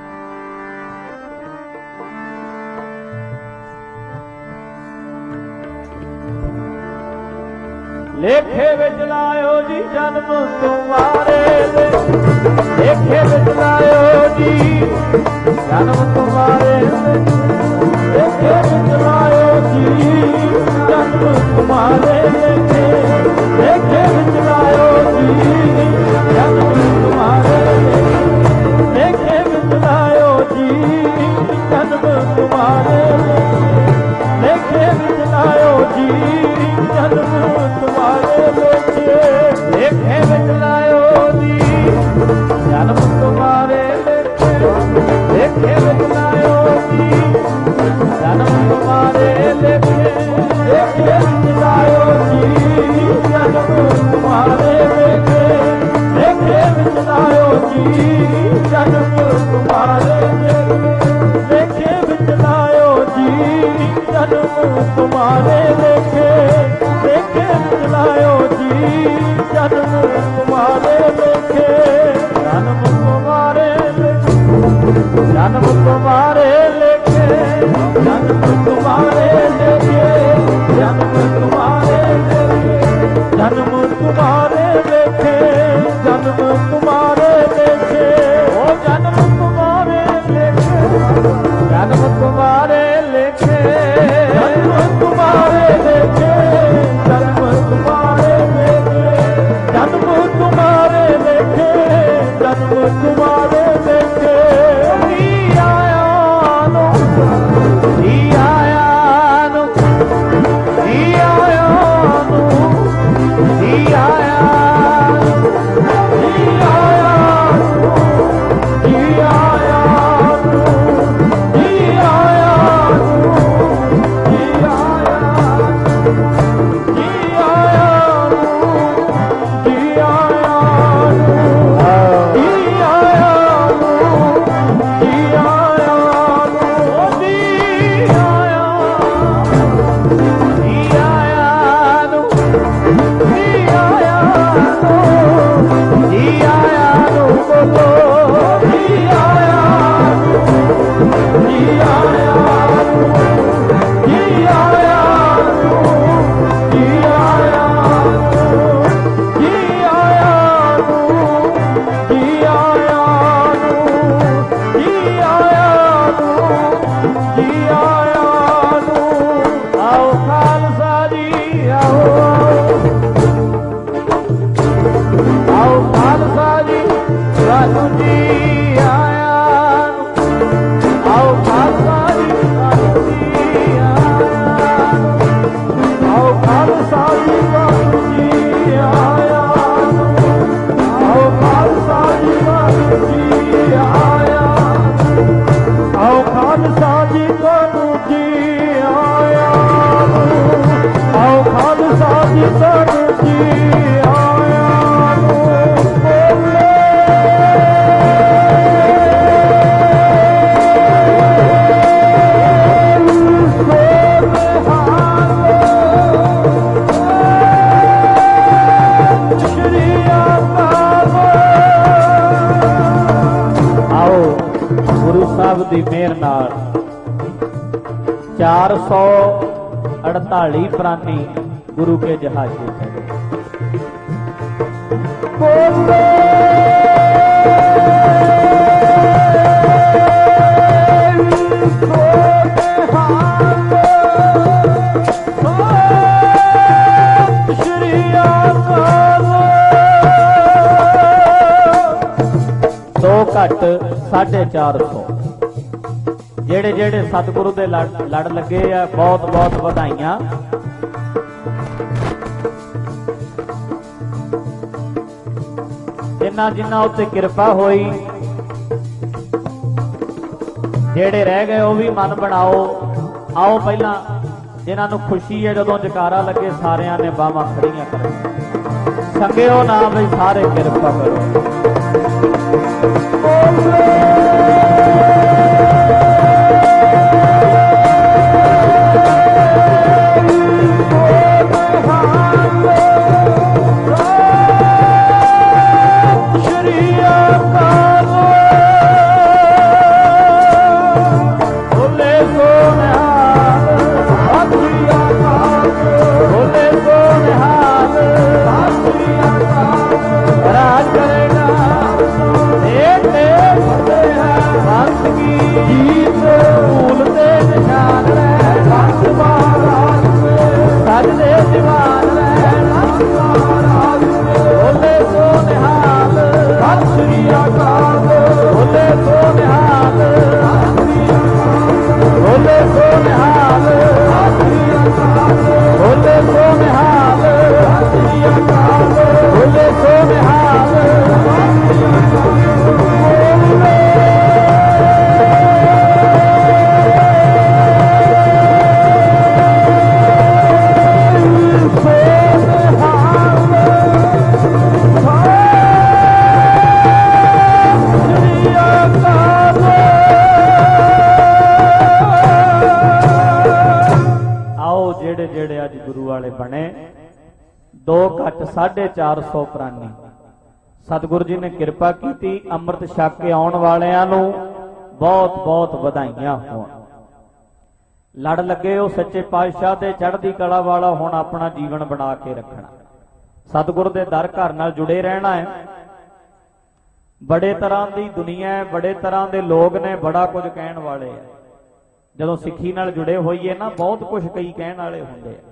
ਲੇਖੇ ਵਿੱਚ ਲਾਇਓ ਜੀ ਜਨਮ ਤੁਮਾਰੇ, ਲੇਖੇ ਵਿੱਚ ਲਾਇਓ ਜੀ ਜਨਮ ਤੁਮਾਰੇ, ਲੇਖੇ ਵਿੱਚ ਲਾਇਓ ਜੀ ਜਨਮ ਤੁਮਾਰੇ, ਲੇਖੇ ਵਿੱਚ ਲਾਇਓ ਜੀ ਜਨਮ ਤੁਮਾਰੇ, ਲੇਖੇ ਵਿੱਚ ਲਾਇਓ ਜੀ ਜਨਮ ਤੁਮਾਰੇ, ਲੇਖੇ ਵਿੱਚ ਲਾਇਓ ਜੀ ਜਨਮ ਤੁਮਾਰੇ, ਲੇਖੇ ਵਿੱਚ ਲਾਇਓ ਜੀ ਜਨਮ ਤੁਮਾਰੇ, ਲੇਖੇ ਵਿੱਚ ਲਾਇਓ ਜੀ ਜਨਮ ਤੁਮਾਰੇ, ਲੇਖੇ ਵਿੱਚ ਲਾਇਓ ਜੀ ਜਨਮ ਤੁਮਾਰੇ, ਲੇਖੇ ਵਿੱਚ ਲਾਇਓ ਜੀ ਜਨਮ ਤੁਮਾਰੇ, ਲੇਖੇ ਵਿੱਚ ਲਾਇਓ ਜੀ ਜਨਮ ਤੁਮਾਰੇ, ਲੇਖੇ ਵਿੱਚ ਲਾਇਓ ਜੀ ਜਨਮ ਤੁਮਾਰੇ, ਲੇਖੇ ਜਨਮ ਤੁਮਾਰੇ, ਜਨਮ ਤੁਮਾਰੇ, ਲੇਖੇ ਜਨਮ ਤੁਮਾਰੇ, ਲੇਖੇ ਜਨਮ ਤੁਮਾਰੇ, ਲੇਖੇ ਜਨਮ ਤੁਮਾਰੇ, ਲੇਖੇ ਜਨਮ ਤੁਮਾਰੇ, ਲੇਖੇ ਉਹ ਜਨਮ ਤੁਮਾਰੇ, ਲੇਖੇ ਜਨਮ ਤੁਮਾਰੇ, ਲੇਖੇ ਜਨਮ ਤੁਮਾਰੇ, देखे जन्म तुम्हारे देखे जन्म तुम्हारे देखे जन्म तुम्हारे देखे ਦੀ ਮਿਹਰ ਨਾਲ 448 ਪ੍ਰਾਨੀ ਗੁਰੂ ਕੇ ਜਹਾਜ਼ੇ ਬੋਲੇ ਦੋ ਘੱਟ 450 ਜਿਹੜੇ ਜਿਹੜੇ ਸਤਿਗੁਰੂ ਦੇ ਲੜ ਲੱਗੇ ਆ ਬਹੁਤ ਬਹੁਤ ਵਧਾਈਆਂ। ਜਿਨ੍ਹਾਂ ਜਿਨ੍ਹਾਂ ਉੱਤੇ ਕਿਰਪਾ ਹੋਈ, ਜਿਹੜੇ ਰਹਿ ਗਏ ਉਹ ਵੀ ਮਨ ਬਣਾਓ। ਆਓ ਪਹਿਲਾਂ ਜਿਨ੍ਹਾਂ ਨੂੰ ਖੁਸ਼ੀ ਹੈ ਜਦੋਂ ਜਕਾਰਾ ਲੱਗੇ ਸਾਰਿਆਂ ਨੇ ਬਾਹਾਂ ਖੜੀਆਂ ਕਰੋ, ਸੰਗਿਓ ਨਾ ਬਈ ਸਾਰੇ ਕਿਰਪਾ ਕਰੋ। बने 2 घट 450 प्राणी सतगुरु जी ने कृपा की। अमृत छक के आने वालियां नूं बहुत बहुत बधाइयां होण। लड़ लगे हो सच्चे पातशाह ते चढ़दी कला वाला हुण अपना जीवन बना के रखना, सतगुरु दे दर घर नाल जुड़े रहना है। बड़े तरह की दुनिया है, बड़े तरह के लोग ने, बड़ा कुछ कहण वाले है। जदों सिੱਖੀ नाल जुड़े होइए ना बहुत कुछ कई कहण वाले हुंदे।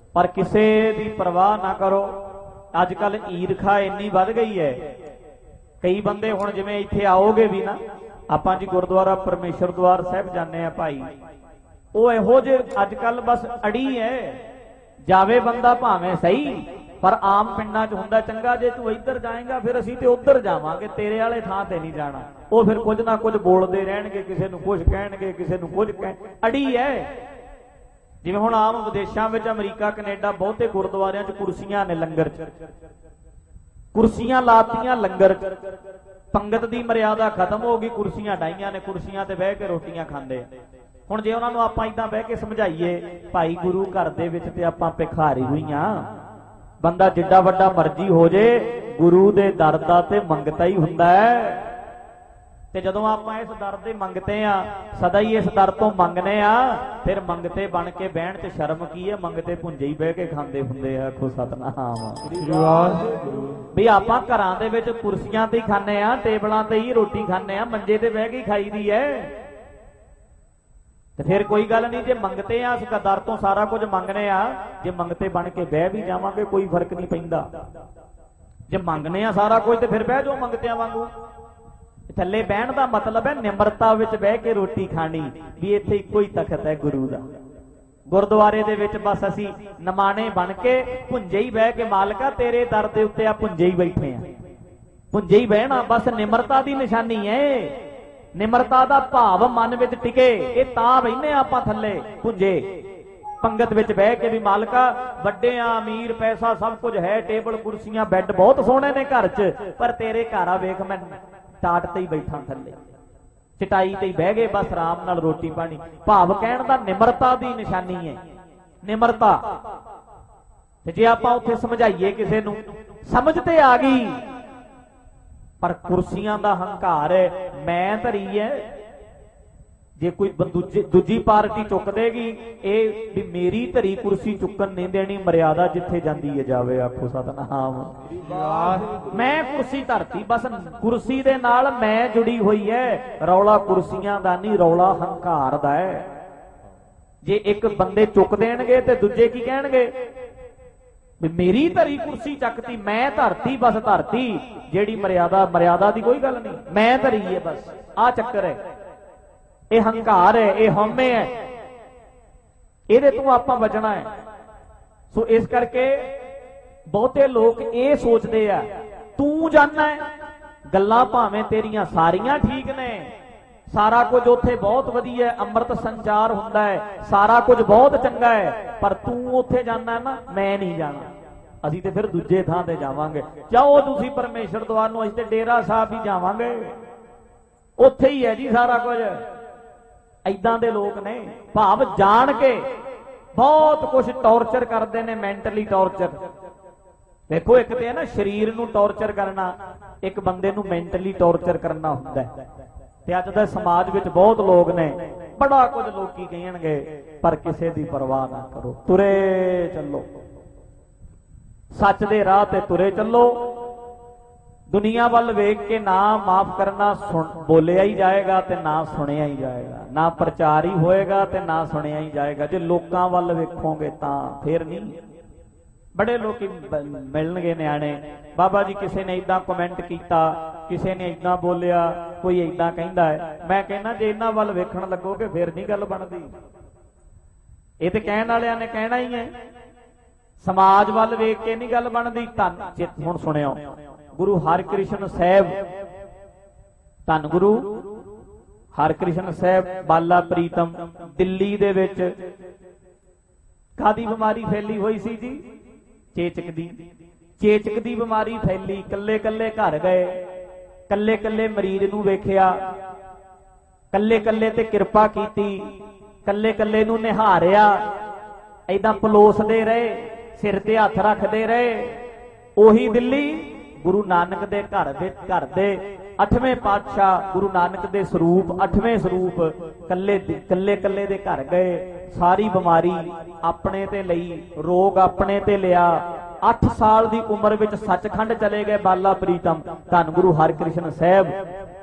पर किसी की परवाह ना करो। अजकल ईरखा इन्नी वध गई है। कई बंदे हुण जिवें इत्थे आओगे भी ना, आपां जी गुरुद्वारा परमेश्वर द्वार साहिब जाने आ भाई, वो इहो जे अजकल बस अड़ी है। जावे बंदा भावें सही, पर आम पिंडां च हुंदा चंगा जे तू इधर जाएगा फिर असीं ते उधर जावांगे, तेरे वाले थां ते नहीं जाना। वो फिर कुछ ना कुछ बोलते रहणगे, किसी नूं कुछ कहणगे, किसी नूं कुछ अड़ी है। जिवें हुण आम विदेशां विच अमरीका कनेडा बहुते गुरुद्वारियां च कुर्सियां ने, लंगर च कुर्सियां लातियां, लंगर च पंगत दी मर्यादा खत्म हो गई, कुर्सियां डाईयां ने, कुर्सियां ते बह के रोटियां खांदे। हुण जे उन्हां नूं आपां इदां बह के समझाईए, भाई गुरु घर दे विच ते आपां भिखारी होईआं, बंदा जिड्डा वड्डा मर्जी हो जे गुरु दे दर दा ते मंगता ही हुंदा है। ते जदों आपां इस दर दे मंगते आ, सदा ही इस दर तो मंगने आ, फिर मंगते बन के बहण च शर्म की है, मंगते भुंजे ही बह के खांदे हुंदे आ। आखो सतनाम भी आपां घरां दे विच कुर्सियां ते ही खाने आ, टेबलां ते ही रोटी खाने आ, मंजे ते बह के खाई दी है। ते फिर कोई गल नहीं, जे मंगते आ इस दर तो सारा कुछ मंगने आ, जे मंगते बन के बह भी जावांगे कोई फर्क नहीं पैंदा। जे मंगने आ सारा कुछ ते फिर बह जाओ मंगतियां वांगू। थल्ले बहन का मतलब है निमरता विच बह के रोटी खानी, भी इत्थे इक्को ही तखत है गुरु दा। गुरुद्वारे दे विच बस असी नमाणे बन के भुंजे ही बह के, मालका तेरे दर दे उत्ते आ भुंजे ही बैठे आ, भुंजे ही बहना, बस निमरता दी निशानी है। निमरता दा भाव मन विच टिके, ये तां बहिने आपां थल्ले भुंजे पंगत विच बह के, भी मालका वड्डे आ, अमीर, पैसा सब कुछ है, टेबल कुर्सियां बैड बहुत सोहणे ने घर च, पर तेरे घर आ वेख मैं टाट ते ही बैठा थल्ले, चटाई ते ही बह गए, बस आराम नाल रोटी पानी। भाव कहण दा निमरता दी निशानी है, निमरता। ते जे आपां उत्थे समझाइए किसे नूं, समझ ते आ गई, पर कुर्सियां दा हंकार है, मैं धरी है। जे कोई दूजी पार्टी चुक देगी, ये भी मेरी धरी कुर्सी चुकन नहीं देनी, मर्यादा जिथे जाती है जावे। आखो सतनाम। मैं कुर्सी धरती, बस कुर्सी दे नाल मैं जुड़ी हुई है, रौला कुर्सियां दा नहीं, रौला हंकार दा है। जे एक बंदे चुक देणगे ते दूजे की कहणगे, मेरी धरी कुर्सी चकती, मैं धरती, बस धरती, जेड़ी मर्यादा दी कोई गल नहीं, मैं धरी है, बस आ चक्कर है। ये हंकार है, ये हौमे है, ये तू आपां बचना है। सो इस करके बहुते लोग ये सोचते आ, तू जाना है, गल्लां भावें तेरियां सारियां ठीक ने, सारा कुछ उत्थे बहुत वधिया है, अमृत संचार हुंदा है, सारा कुछ बहुत चंगा है, पर तू उत्थे जाना है ना, मैं नहीं जाना। असीं ते फिर दूजे थां ते जावांगे। जाओ तुसीं परमेश्वर द्वार नूं, असीं ते डेरा साहब ही जावांगे, उत्थे ही है जी सारा कुछ। ऐदां दे लोग ने, भाव जान के बहुत कुछ टॉर्चर करते हैं, मैंटली टॉर्चर। देखो एक तो है ना शरीर नूं टॉर्चर करना, एक बंदे नूं मैंटली टॉर्चर करना हुंदा है। ते अज दे समाज विच बहुत लोग ने, बड़ा कुछ लोग कहणगे, पर किसी दी परवाह ना करो, तुरे चलो सच दे राह ते तुरे चलो। दुनिया वाल वेख के ना माफ करना बोलिया ही जाएगा ते ना सुनिया ही जाएगा, ना प्रचार ही होएगा ते ना सुनिया ही जाएगा। जे लोकां वाल वेखोगे तां फिर नहीं। बड़े लोग मिलणगे न्याणे, बाबा जी किसी ने इदां कमेंट किया, किसी ने इदां बोलिया, कोई इदां कहंदा है। मैं कहना जे इन्हां वाल वेखण लगोगे फिर नहीं गल बनदी। ये ते कहण वालियां ने कहना ही है, समाज वाल वेख के नहीं गल बनदी। धन हुण सुणिओ, गुरु हरकृष्ण साहब, धन गुरु हरकृष्ण साहब बाला प्रीतम, दिल्ली दे विच कादी बीमारी फैली हुई सी जी, चेचक दी। चेचक दी बीमारी फैली, कल्ले कल्ले घर गए, कल्ले कल्ले मरीज नूं वेखिया, कल्ले कल्ले ते किरपा कीती, कल्ले कल्ले नूं निहारिया, ऐदां पलोसदे रहे, सिर ते हथ रखदे रहे। ओही दिल्ली गुरु नानक दे घर दे 8वें पातशाह गुरु नानक दे स्वरूप 8वें स्वरूप कल्ले कल्ले दे घर गए। सारी बीमारी अपने ते लई, रोग अपने ते लिया। 8 साल दी उम्र विच सचखंड चले गए बाला प्रीतम, धन गुरु हरकृष्ण साहब।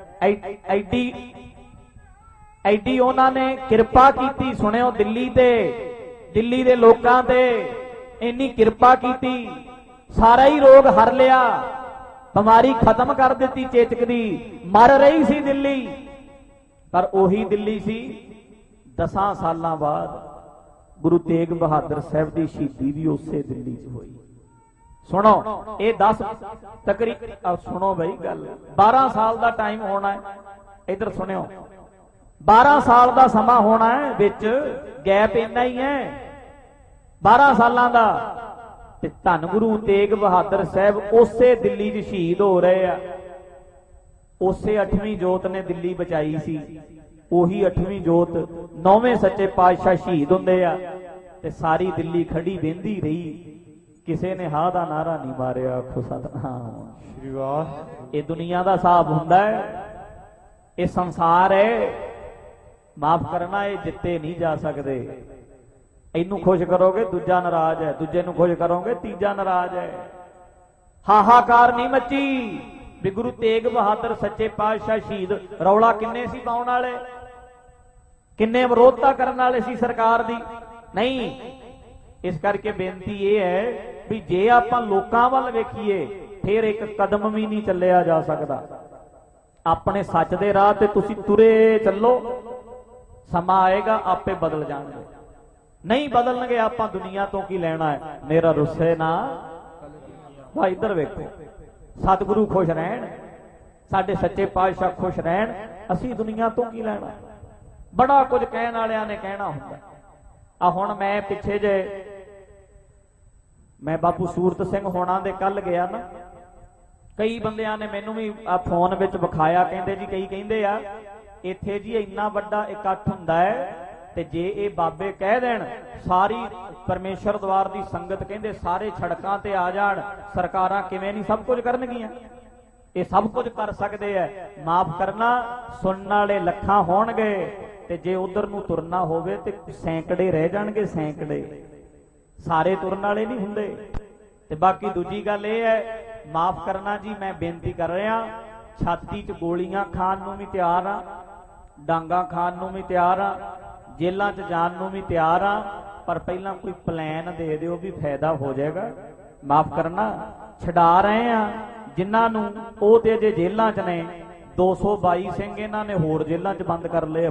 ऐडी उन्होंने किरपा की, सुनियो दिल्ली दे लोकां ते ਇੰਨੀ ਕਿਰਪਾ ਕੀਤੀ, ਸਾਰਾ ਹੀ ਰੋਗ ਹਰ ਲਿਆ, ਬਿਮਾਰੀ ਖਤਮ ਕਰ ਦਿੱਤੀ ਚੇਚਕ ਦੀ। ਮਰ ਰਹੀ ਸੀ ਦਿੱਲੀ, ਪਰ ਉਹੀ ਦਿੱਲੀ ਸੀ 10 ਸਾਲਾਂ ਬਾਅਦ ਗੁਰੂ ਤੇਗ ਬਹਾਦਰ ਸਾਹਿਬ ਦੀ ਸ਼ਹੀਦੀ ਵੀ ਉਸੇ ਦਿੱਲੀ 'ਚ ਹੋਈ। ਸੁਣੋ, ਇਹ 10 ਤਕਰੀਬਨ ਸੁਣੋ ਬਈ ਗੱਲ, 12 ਸਾਲ ਦਾ ਟਾਈਮ ਹੋਣਾ ਹੈ। ਇਧਰ ਸੁਣਿਓ, 12 ਸਾਲ ਦਾ ਸਮਾਂ ਹੋਣਾ ਹੈ, ਵਿੱਚ ਗੈਪ ਇੰਨਾ ਹੀ ਹੈ 12 ਸਾਲਾਂ ਦਾ। ਤੇ ਧੰਨ ਗੁਰੂ ਤੇਗ ਬਹਾਦਰ ਸਾਹਿਬ ਉਸੇ ਦਿੱਲੀ 'ਚ ਸ਼ਹੀਦ ਹੋ ਰਹੇ ਆ। ਉਸੇ 8ਵੀਂ ਜੋਤ ਨੇ ਦਿੱਲੀ ਬਚਾਈ ਸੀ, ਉਹੀ 8ਵੀਂ ਜੋਤ 9ਵੇਂ ਸੱਚੇ ਪਾਤਸ਼ਾਹ ਸ਼ਹੀਦ ਹੁੰਦੇ ਆ ਤੇ ਸਾਰੀ ਦਿੱਲੀ ਖੜੀ ਵਹਿੰਦੀ ਰਹੀ, ਕਿਸੇ ਨੇ ਹਾਂ ਦਾ ਨਾਰਾ ਨਹੀਂ ਮਾਰਿਆ। ਆਖੋ ਸਤਿਨਾਮ ਸ੍ਰੀ ਵਾਹ। ਇਹ ਦੁਨੀਆ ਦਾ ਹਿਸਾਬ ਹੁੰਦਾ ਹੈ, ਇਹ ਸੰਸਾਰ ਹੈ, ਮਾਫ ਕਰਨਾ, ਇਹ ਜਿੱਤੇ ਨਹੀਂ ਜਾ ਸਕਦੇ। ਇਹਨੂੰ ਖੁਸ਼ ਕਰੋਗੇ ਦੂਜਾ ਨਾਰਾਜ਼ ਹੈ, ਦੂਜੇ ਨੂੰ ਖੁਸ਼ ਕਰੋਗੇ ਤੀਜਾ ਨਾਰਾਜ਼ ਹੈ। ਹਾਹਾਕਾਰ ਨਹੀਂ ਮੱਚੀ ਵੀ ਗੁਰੂ ਤੇਗ ਬਹਾਦਰ ਸੱਚੇ ਪਾਤਸ਼ਾਹ ਸ਼ਹੀਦ। ਰੌਲਾ ਕਿੰਨੇ ਸੀ ਪਾਉਣ ਵਾਲੇ, ਕਿੰਨੇ ਵਿਰੋਧਤਾ ਕਰਨ ਵਾਲੇ ਸੀ ਸਰਕਾਰ ਦੀ? ਨਹੀਂ। ਇਸ ਕਰਕੇ ਬੇਨਤੀ ਇਹ ਹੈ ਵੀ ਜੇ ਆਪਾਂ ਲੋਕਾਂ ਵੱਲ ਵੇਖੀਏ ਫਿਰ ਇੱਕ ਕਦਮ ਵੀ ਨਹੀਂ ਚੱਲਿਆ ਜਾ ਸਕਦਾ। ਆਪਣੇ ਸੱਚ ਦੇ ਰਾਹ ਤੇ ਤੁਸੀਂ ਤੁਰੇ ਚੱਲੋ, ਸਮਾਂ ਆਏਗਾ ਆਪੇ ਬਦਲ ਜਾਣਗੇ। ਨਹੀਂ ਬਦਲਣਗੇ, ਆਪਾਂ ਦੁਨੀਆ ਤੋਂ ਕੀ ਲੈਣਾ ਹੈ। ਮੇਰਾ ਰੁੱਸੇ ਨਾ ਵਾ, ਇੱਧਰ ਵੇਖੋ, ਸਤਿਗੁਰੂ ਖੁਸ਼ ਰਹਿਣ, ਸਾਡੇ ਸੱਚੇ ਪਾਤਸ਼ਾਹ ਖੁਸ਼ ਰਹਿਣ, ਅਸੀਂ ਦੁਨੀਆ ਤੋਂ ਕੀ ਲੈਣਾ। ਬੜਾ ਕੁਝ ਕਹਿਣ ਵਾਲਿਆਂ ਨੇ ਕਹਿਣਾ ਹੁੰਦਾ। ਆ ਹੁਣ ਮੈਂ ਪਿੱਛੇ ਜੇ ਮੈਂ ਬਾਪੂ ਸੂਰਤ ਸਿੰਘ ਹੋਣਾ ਦੇ ਕੱਲ ਗਿਆ ਨਾ, ਕਈ ਬੰਦਿਆਂ ਨੇ ਮੈਨੂੰ ਵੀ ਆ ਫੋਨ ਵਿੱਚ ਵਿਖਾਇਆ, ਕਹਿੰਦੇ ਜੀ, ਕਈ ਕਹਿੰਦੇ ਆ ਇੱਥੇ ਜੀ ਇੰਨਾ ਵੱਡਾ ਇਕੱਠ ਹੁੰਦਾ ਹੈ ਤੇ ਜੇ ਇਹ ਬਾਬੇ ਕਹਿ ਦੇਣ ਸਾਰੀ ਪਰਮੇਸ਼ਰ ਦਵਾਰ ਦੀ ਸੰਗਤ, ਕਹਿੰਦੇ ਸਾਰੇ ਸੜਕਾਂ ਤੇ ਆ ਜਾਣ, ਸਰਕਾਰਾਂ ਕਿਵੇਂ ਨਹੀਂ ਸਭ ਕੁਝ ਕਰਨਗੀਆਂ। ਇਹ ਸਭ ਕੁਝ ਕਰ ਸਕਦੇ ਐ। ਮਾਫ ਕਰਨਾ, ਸੁਣਨ ਵਾਲੇ ਲੱਖਾਂ ਹੋਣਗੇ ਤੇ ਜੇ ਉਧਰ ਨੂੰ ਤੁਰਨਾ ਹੋਵੇ ਤੇ ਸੈਂਕੜੇ ਰਹਿ ਜਾਣਗੇ, ਸੈਂਕੜੇ। ਸਾਰੇ ਤੁਰਨ ਵਾਲੇ ਨਹੀਂ ਹੁੰਦੇ। ਤੇ ਬਾਕੀ ਦੂਜੀ ਗੱਲ ਇਹ ਹੈ, ਮਾਫ ਕਰਨਾ ਜੀ, ਮੈਂ ਬੇਨਤੀ ਕਰ ਰਿਹਾ, ਛਾਤੀ 'ਚ ਗੋਲੀਆਂ ਖਾਣ ਨੂੰ ਵੀ ਤਿਆਰ ਆ, ਡਾਂਗਾ ਖਾਣ ਨੂੰ ਵੀ ਤਿਆਰ ਆ, ਜੇਲਾਂ 'ਚ ਜਾਣ ਨੂੰ ਵੀ ਤਿਆਰ ਆ, ਪਰ ਪਹਿਲਾਂ ਕੋਈ ਪਲਾਨ ਦੇ ਦਿਓ ਵੀ ਫਾਇਦਾ ਹੋ ਜਾਏਗਾ। ਮਾਫ ਕਰਨਾ, ਛਡਾ ਰਹੇ ਆ ਜਿਨ੍ਹਾਂ ਨੂੰ, ਉਹ ਤੇ ਅਜੇ ਜੇਲਾਂ 'ਚ ਨੇ। 222 ਸਿੰਘ ਇਹਨਾਂ ਨੇ ਹੋਰ ਜੇਲਾਂ 'ਚ ਬੰਦ ਕਰ ਲਏ ਆ,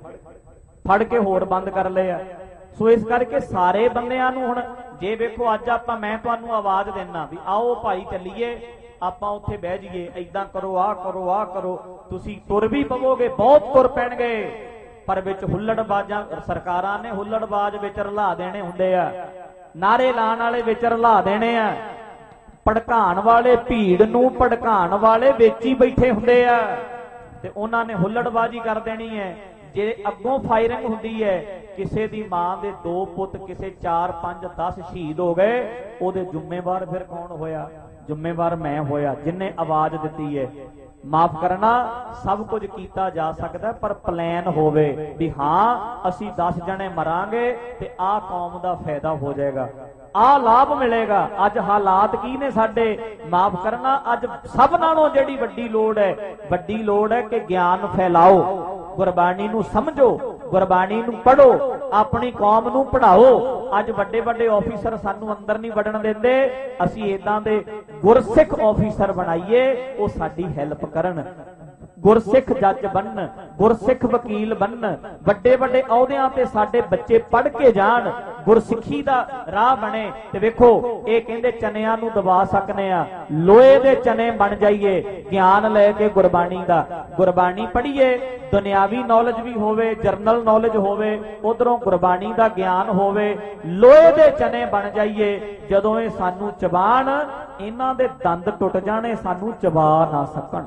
ਫੜ ਕੇ ਹੋਰ ਬੰਦ ਕਰ ਲਏ ਆ। ਸੋ ਇਸ ਕਰਕੇ ਸਾਰੇ ਬੰਦਿਆਂ ਨੂੰ ਹੁਣ ਜੇ ਵੇਖੋ, ਅੱਜ ਆਪਾਂ, ਮੈਂ ਤੁਹਾਨੂੰ ਆਵਾਜ਼ ਦੇਣਾ ਵੀ ਆਓ ਭਾਈ ਚੱਲੀਏ, ਆਪਾਂ ਉੱਥੇ ਬਹਿ ਜਾਈਏ, ਏਦਾਂ ਕਰੋ, ਆਹ ਕਰੋ, ਆਹ ਕਰੋ। ਤੁਸੀਂ ਤੁਰ ਵੀ ਪਵੋਗੇ, ਬਹੁਤ ਤੁਰ ਪੈਣਗੇ, ਪਰ ਵਿੱਚ ਹੁੱਲੜਬਾਜ਼ਾਂ, ਸਰਕਾਰਾਂ ਨੇ ਹੁੱਲੜਬਾਜ਼ ਵਿੱਚ ਰਲਾ ਦੇਣੇ ਹੁੰਦੇ ਆ, ਨਾਰੇ ਲਾਉਣ ਵਾਲੇ ਵਿੱਚ ਰਲਾ ਦੇਣੇ ਆ, ਭੜਕਾਉਣ ਵਾਲੇ, ਭੀੜ ਨੂੰ ਭੜਕਾਉਣ ਵਾਲੇ ਵਿੱਚ ਹੀ ਬੈਠੇ ਹੁੰਦੇ ਆ ਤੇ ਉਹਨਾਂ ਨੇ ਹੁੱਲੜਬਾਜ਼ੀ ਕਰ ਦੇਣੀ ਹੈ। ਜੇ ਅੱਗੋਂ ਫਾਇਰਿੰਗ ਹੁੰਦੀ ਹੈ, ਕਿਸੇ ਦੀ ਮਾਂ ਦੇ 2 ਪੁੱਤ, ਕਿਸੇ 4, 5, 10 ਸ਼ਹੀਦ ਹੋ ਗਏ, ਉਹਦੇ ਜ਼ਿੰਮੇਵਾਰ ਫਿਰ ਕੌਣ ਹੋਇਆ? ਜ਼ਿੰਮੇਵਾਰ ਮੈਂ ਹੋਇਆ ਜਿਨਨੇ ਆਵਾਜ਼ ਦਿੱਤੀ ਹੈ। ਮਾਫ ਕਰਨਾ, ਸਭ ਕੁਝ ਕੀਤਾ ਜਾ ਸਕਦਾ, ਪਰ ਪਲਾਨ ਹੋਵੇ ਵੀ ਹਾਂ ਅਸੀਂ 10 ਜਣੇ ਮਰਾਂਗੇ ਤੇ ਆਹ ਕੌਮ ਦਾ ਫਾਇਦਾ ਹੋ ਜਾਏਗਾ, ਆਹ ਲਾਭ ਮਿਲੇਗਾ। ਅੱਜ ਹਾਲਾਤ ਕੀ ਨੇ ਸਾਡੇ? ਮਾਫ ਕਰਨਾ, ਅੱਜ ਸਭ ਨਾਲੋਂ ਜਿਹੜੀ ਵੱਡੀ ਲੋੜ ਹੈ ਕਿ ਗਿਆਨ ਫੈਲਾਓ, ਗੁਰਬਾਣੀ ਨੂੰ ਸਮਝੋ, ਗੁਰਬਾਣੀ ਨੂੰ ਪੜ੍ਹੋ, ਆਪਣੀ ਕੌਮ ਨੂੰ ਪੜ੍ਹਾਓ। ਅੱਜ ਵੱਡੇ ਵੱਡੇ ਆਫੀਸਰ ਸਾਨੂੰ ਅੰਦਰ ਨਹੀਂ ਵੜਨ ਦਿੰਦੇ, ਅਸੀਂ ਇਦਾਂ ਦੇ ਗੁਰਸਿੱਖ ਆਫੀਸਰ ਬਣਾਈਏ, ਉਹ ਸਾਡੀ ਹੈਲਪ ਕਰਨ, ਗੁਰਸਿੱਖ ਜੱਜ ਬਣਨ, ਗੁਰਸਿੱਖ ਵਕੀਲ ਬਣਨ, ਵੱਡੇ ਵੱਡੇ ਅਹੁਦਿਆਂ ਤੇ ਸਾਡੇ ਬੱਚੇ ਪੜ੍ਹ ਕੇ ਜਾਣ, ਗੁਰਸਿੱਖੀ ਦਾ ਰਾਹ ਬਣੇ। ਤੇ ਵੇਖੋ, ਇਹ ਕਹਿੰਦੇ ਚਨਿਆਂ ਨੂੰ ਦਬਾ ਸਕਨੇ ਆ, ਲੋਹੇ ਦੇ ਚਨੇ ਬਣ ਜਾਈਏ ਗਿਆਨ ਲੈ ਕੇ ਗੁਰਬਾਣੀ ਦਾ। ਗੁਰਬਾਣੀ ਪੜ੍ਹੀਏ, ਦੁਨਿਆਵੀ ਨੌਲੇਜ ਵੀ ਹੋਵੇ, ਜਰਨਲ ਨੌਲੇਜ ਹੋਵੇ, ਉਧਰੋਂ ਗੁਰਬਾਣੀ ਦਾ ਗਿਆਨ ਹੋਵੇ, ਲੋਹੇ ਦੇ ਚਨੇ ਬਣ ਜਾਈਏ। ਜਦੋਂ ਇਹ ਸਾਨੂੰ ਚਬਾਣ, ਇਹਨਾਂ ਦੇ ਦੰਦ ਟੁੱਟ ਜਾਣੇ, ਸਾਨੂੰ ਚਬਾ ਨਾ ਸਕਣ।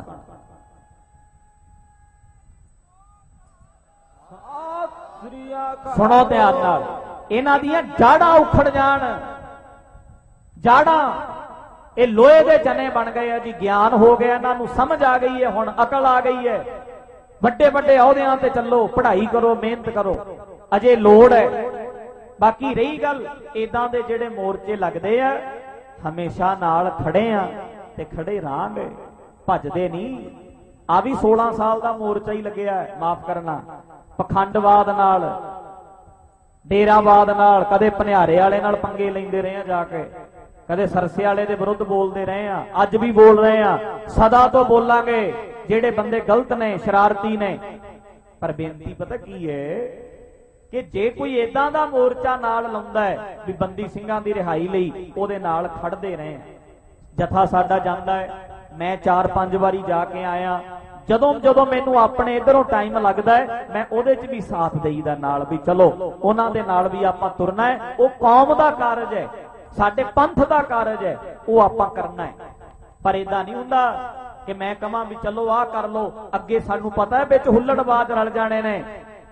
ਸੁਣੋ ਧਿਆਨ ਨਾਲ, ਇਹਨਾਂ ਦੀਆਂ ਜਾੜਾਂ ਉਖੜ ਜਾਣ, ਜਾੜਾਂ। ਇਹ ਲੋਹੇ ਦੇ ਚਨੇ ਬਣ ਗਏ ਆ ਜੀ, ਗਿਆਨ ਹੋ ਗਿਆ, ਇਹਨਾਂ ਨੂੰ ਸਮਝ ਆ ਗਈ ਹੈ, ਹੁਣ ਅਕਲ ਆ ਗਈ ਹੈ। ਵੱਡੇ ਵੱਡੇ ਅਹੁਦਿਆਂ ਤੇ ਚੱਲੋ, ਪੜ੍ਹਾਈ ਕਰੋ, ਮਿਹਨਤ ਕਰੋ, ਅਜੇ ਲੋੜ ਹੈ। ਬਾਕੀ ਰਹੀ ਗੱਲ, ਇਦਾਂ ਦੇ ਜਿਹੜੇ ਮੋਰਚੇ ਲੱਗਦੇ ਆ, ਹਮੇਸ਼ਾ ਨਾਲ ਖੜੇ ਆ ਤੇ ਖੜੇ ਰਹਾਂਗੇ, ਭੱਜਦੇ ਨਹੀਂ। ਆ ਵੀ 16 ਸਾਲ ਦਾ ਮੋਰਚਾ ਹੀ ਲੱਗਿਆ, ਮਾਫ ਕਰਨਾ, ਪਖੰਡਵਾਦ ਨਾਲ, ਡੇਰਾਵਾਦ ਨਾਲ, ਕਦੇ ਭਨਿਆਰੇ ਵਾਲੇ ਨਾਲ ਪੰਗੇ ਲੈਂਦੇ ਰਹੇ ਆ ਜਾ ਕੇ, ਕਦੇ ਸਰਸੇ ਵਾਲੇ ਦੇ ਵਿਰੁੱਧ ਬੋਲਦੇ ਰਹੇ ਆ, ਅੱਜ ਵੀ ਬੋਲ ਰਹੇ ਆ, ਸਦਾ ਤੋਂ ਬੋਲਾਂਗੇ। ਜਿਹੜੇ ਬੰਦੇ ਗਲਤ ਨੇ, ਸ਼ਰਾਰਤੀ ਨੇ, ਪਰ ਬੇਨਤੀ ਪਤਾ ਕੀ ਹੈ ਕਿ ਜੇ ਕੋਈ ਏਦਾਂ ਦਾ ਮੋਰਚਾ ਨਾਲ ਲਾਉਂਦਾ ਹੈ ਵੀ ਬੰਦੀ ਸਿੰਘਾਂ ਦੀ ਰਿਹਾਈ ਲਈ, ਉਹਦੇ ਨਾਲ ਖੜਦੇ ਰਹੇ ਆ। ਜਥਾ ਸਾਡਾ ਜਾਂਦਾ ਹੈ, ਮੈਂ 4-5 ਵਾਰੀ ਜਾ ਕੇ ਆਇਆ। ਜਦੋਂ ਜਦੋਂ ਮੈਨੂੰ ਆਪਣੇ ਇਧਰੋਂ ਟਾਈਮ ਲੱਗਦਾ ਹੈ, ਮੈਂ ਉਹਦੇ 'ਚ ਵੀ ਸਾਥ ਦੇਈਦਾ ਨਾਲ, ਵੀ ਚਲੋ ਉਹਨਾਂ ਦੇ ਨਾਲ ਵੀ ਆਪਾਂ ਤੁਰਨਾ ਹੈ। ਉਹ ਕੌਮ ਦਾ ਕਾਰਜ ਹੈ, ਸਾਡੇ ਪੰਥ ਦਾ ਕਾਰਜ ਹੈ, ਉਹ ਆਪਾਂ ਕਰਨਾ ਹੈ। ਪਰ ਏਦਾਂ ਨਹੀਂ ਹੁੰਦਾ ਕਿ ਮੈਂ ਕਹਾਂ ਵੀ ਚਲੋ ਆਹ ਕਰ ਲੋ, ਅੱਗੇ ਸਾਨੂੰ ਪਤਾ ਹੈ ਵਿੱਚ ਹੁੱਲੜਬਾਜ਼ ਰਲ ਜਾਣੇ ਨੇ,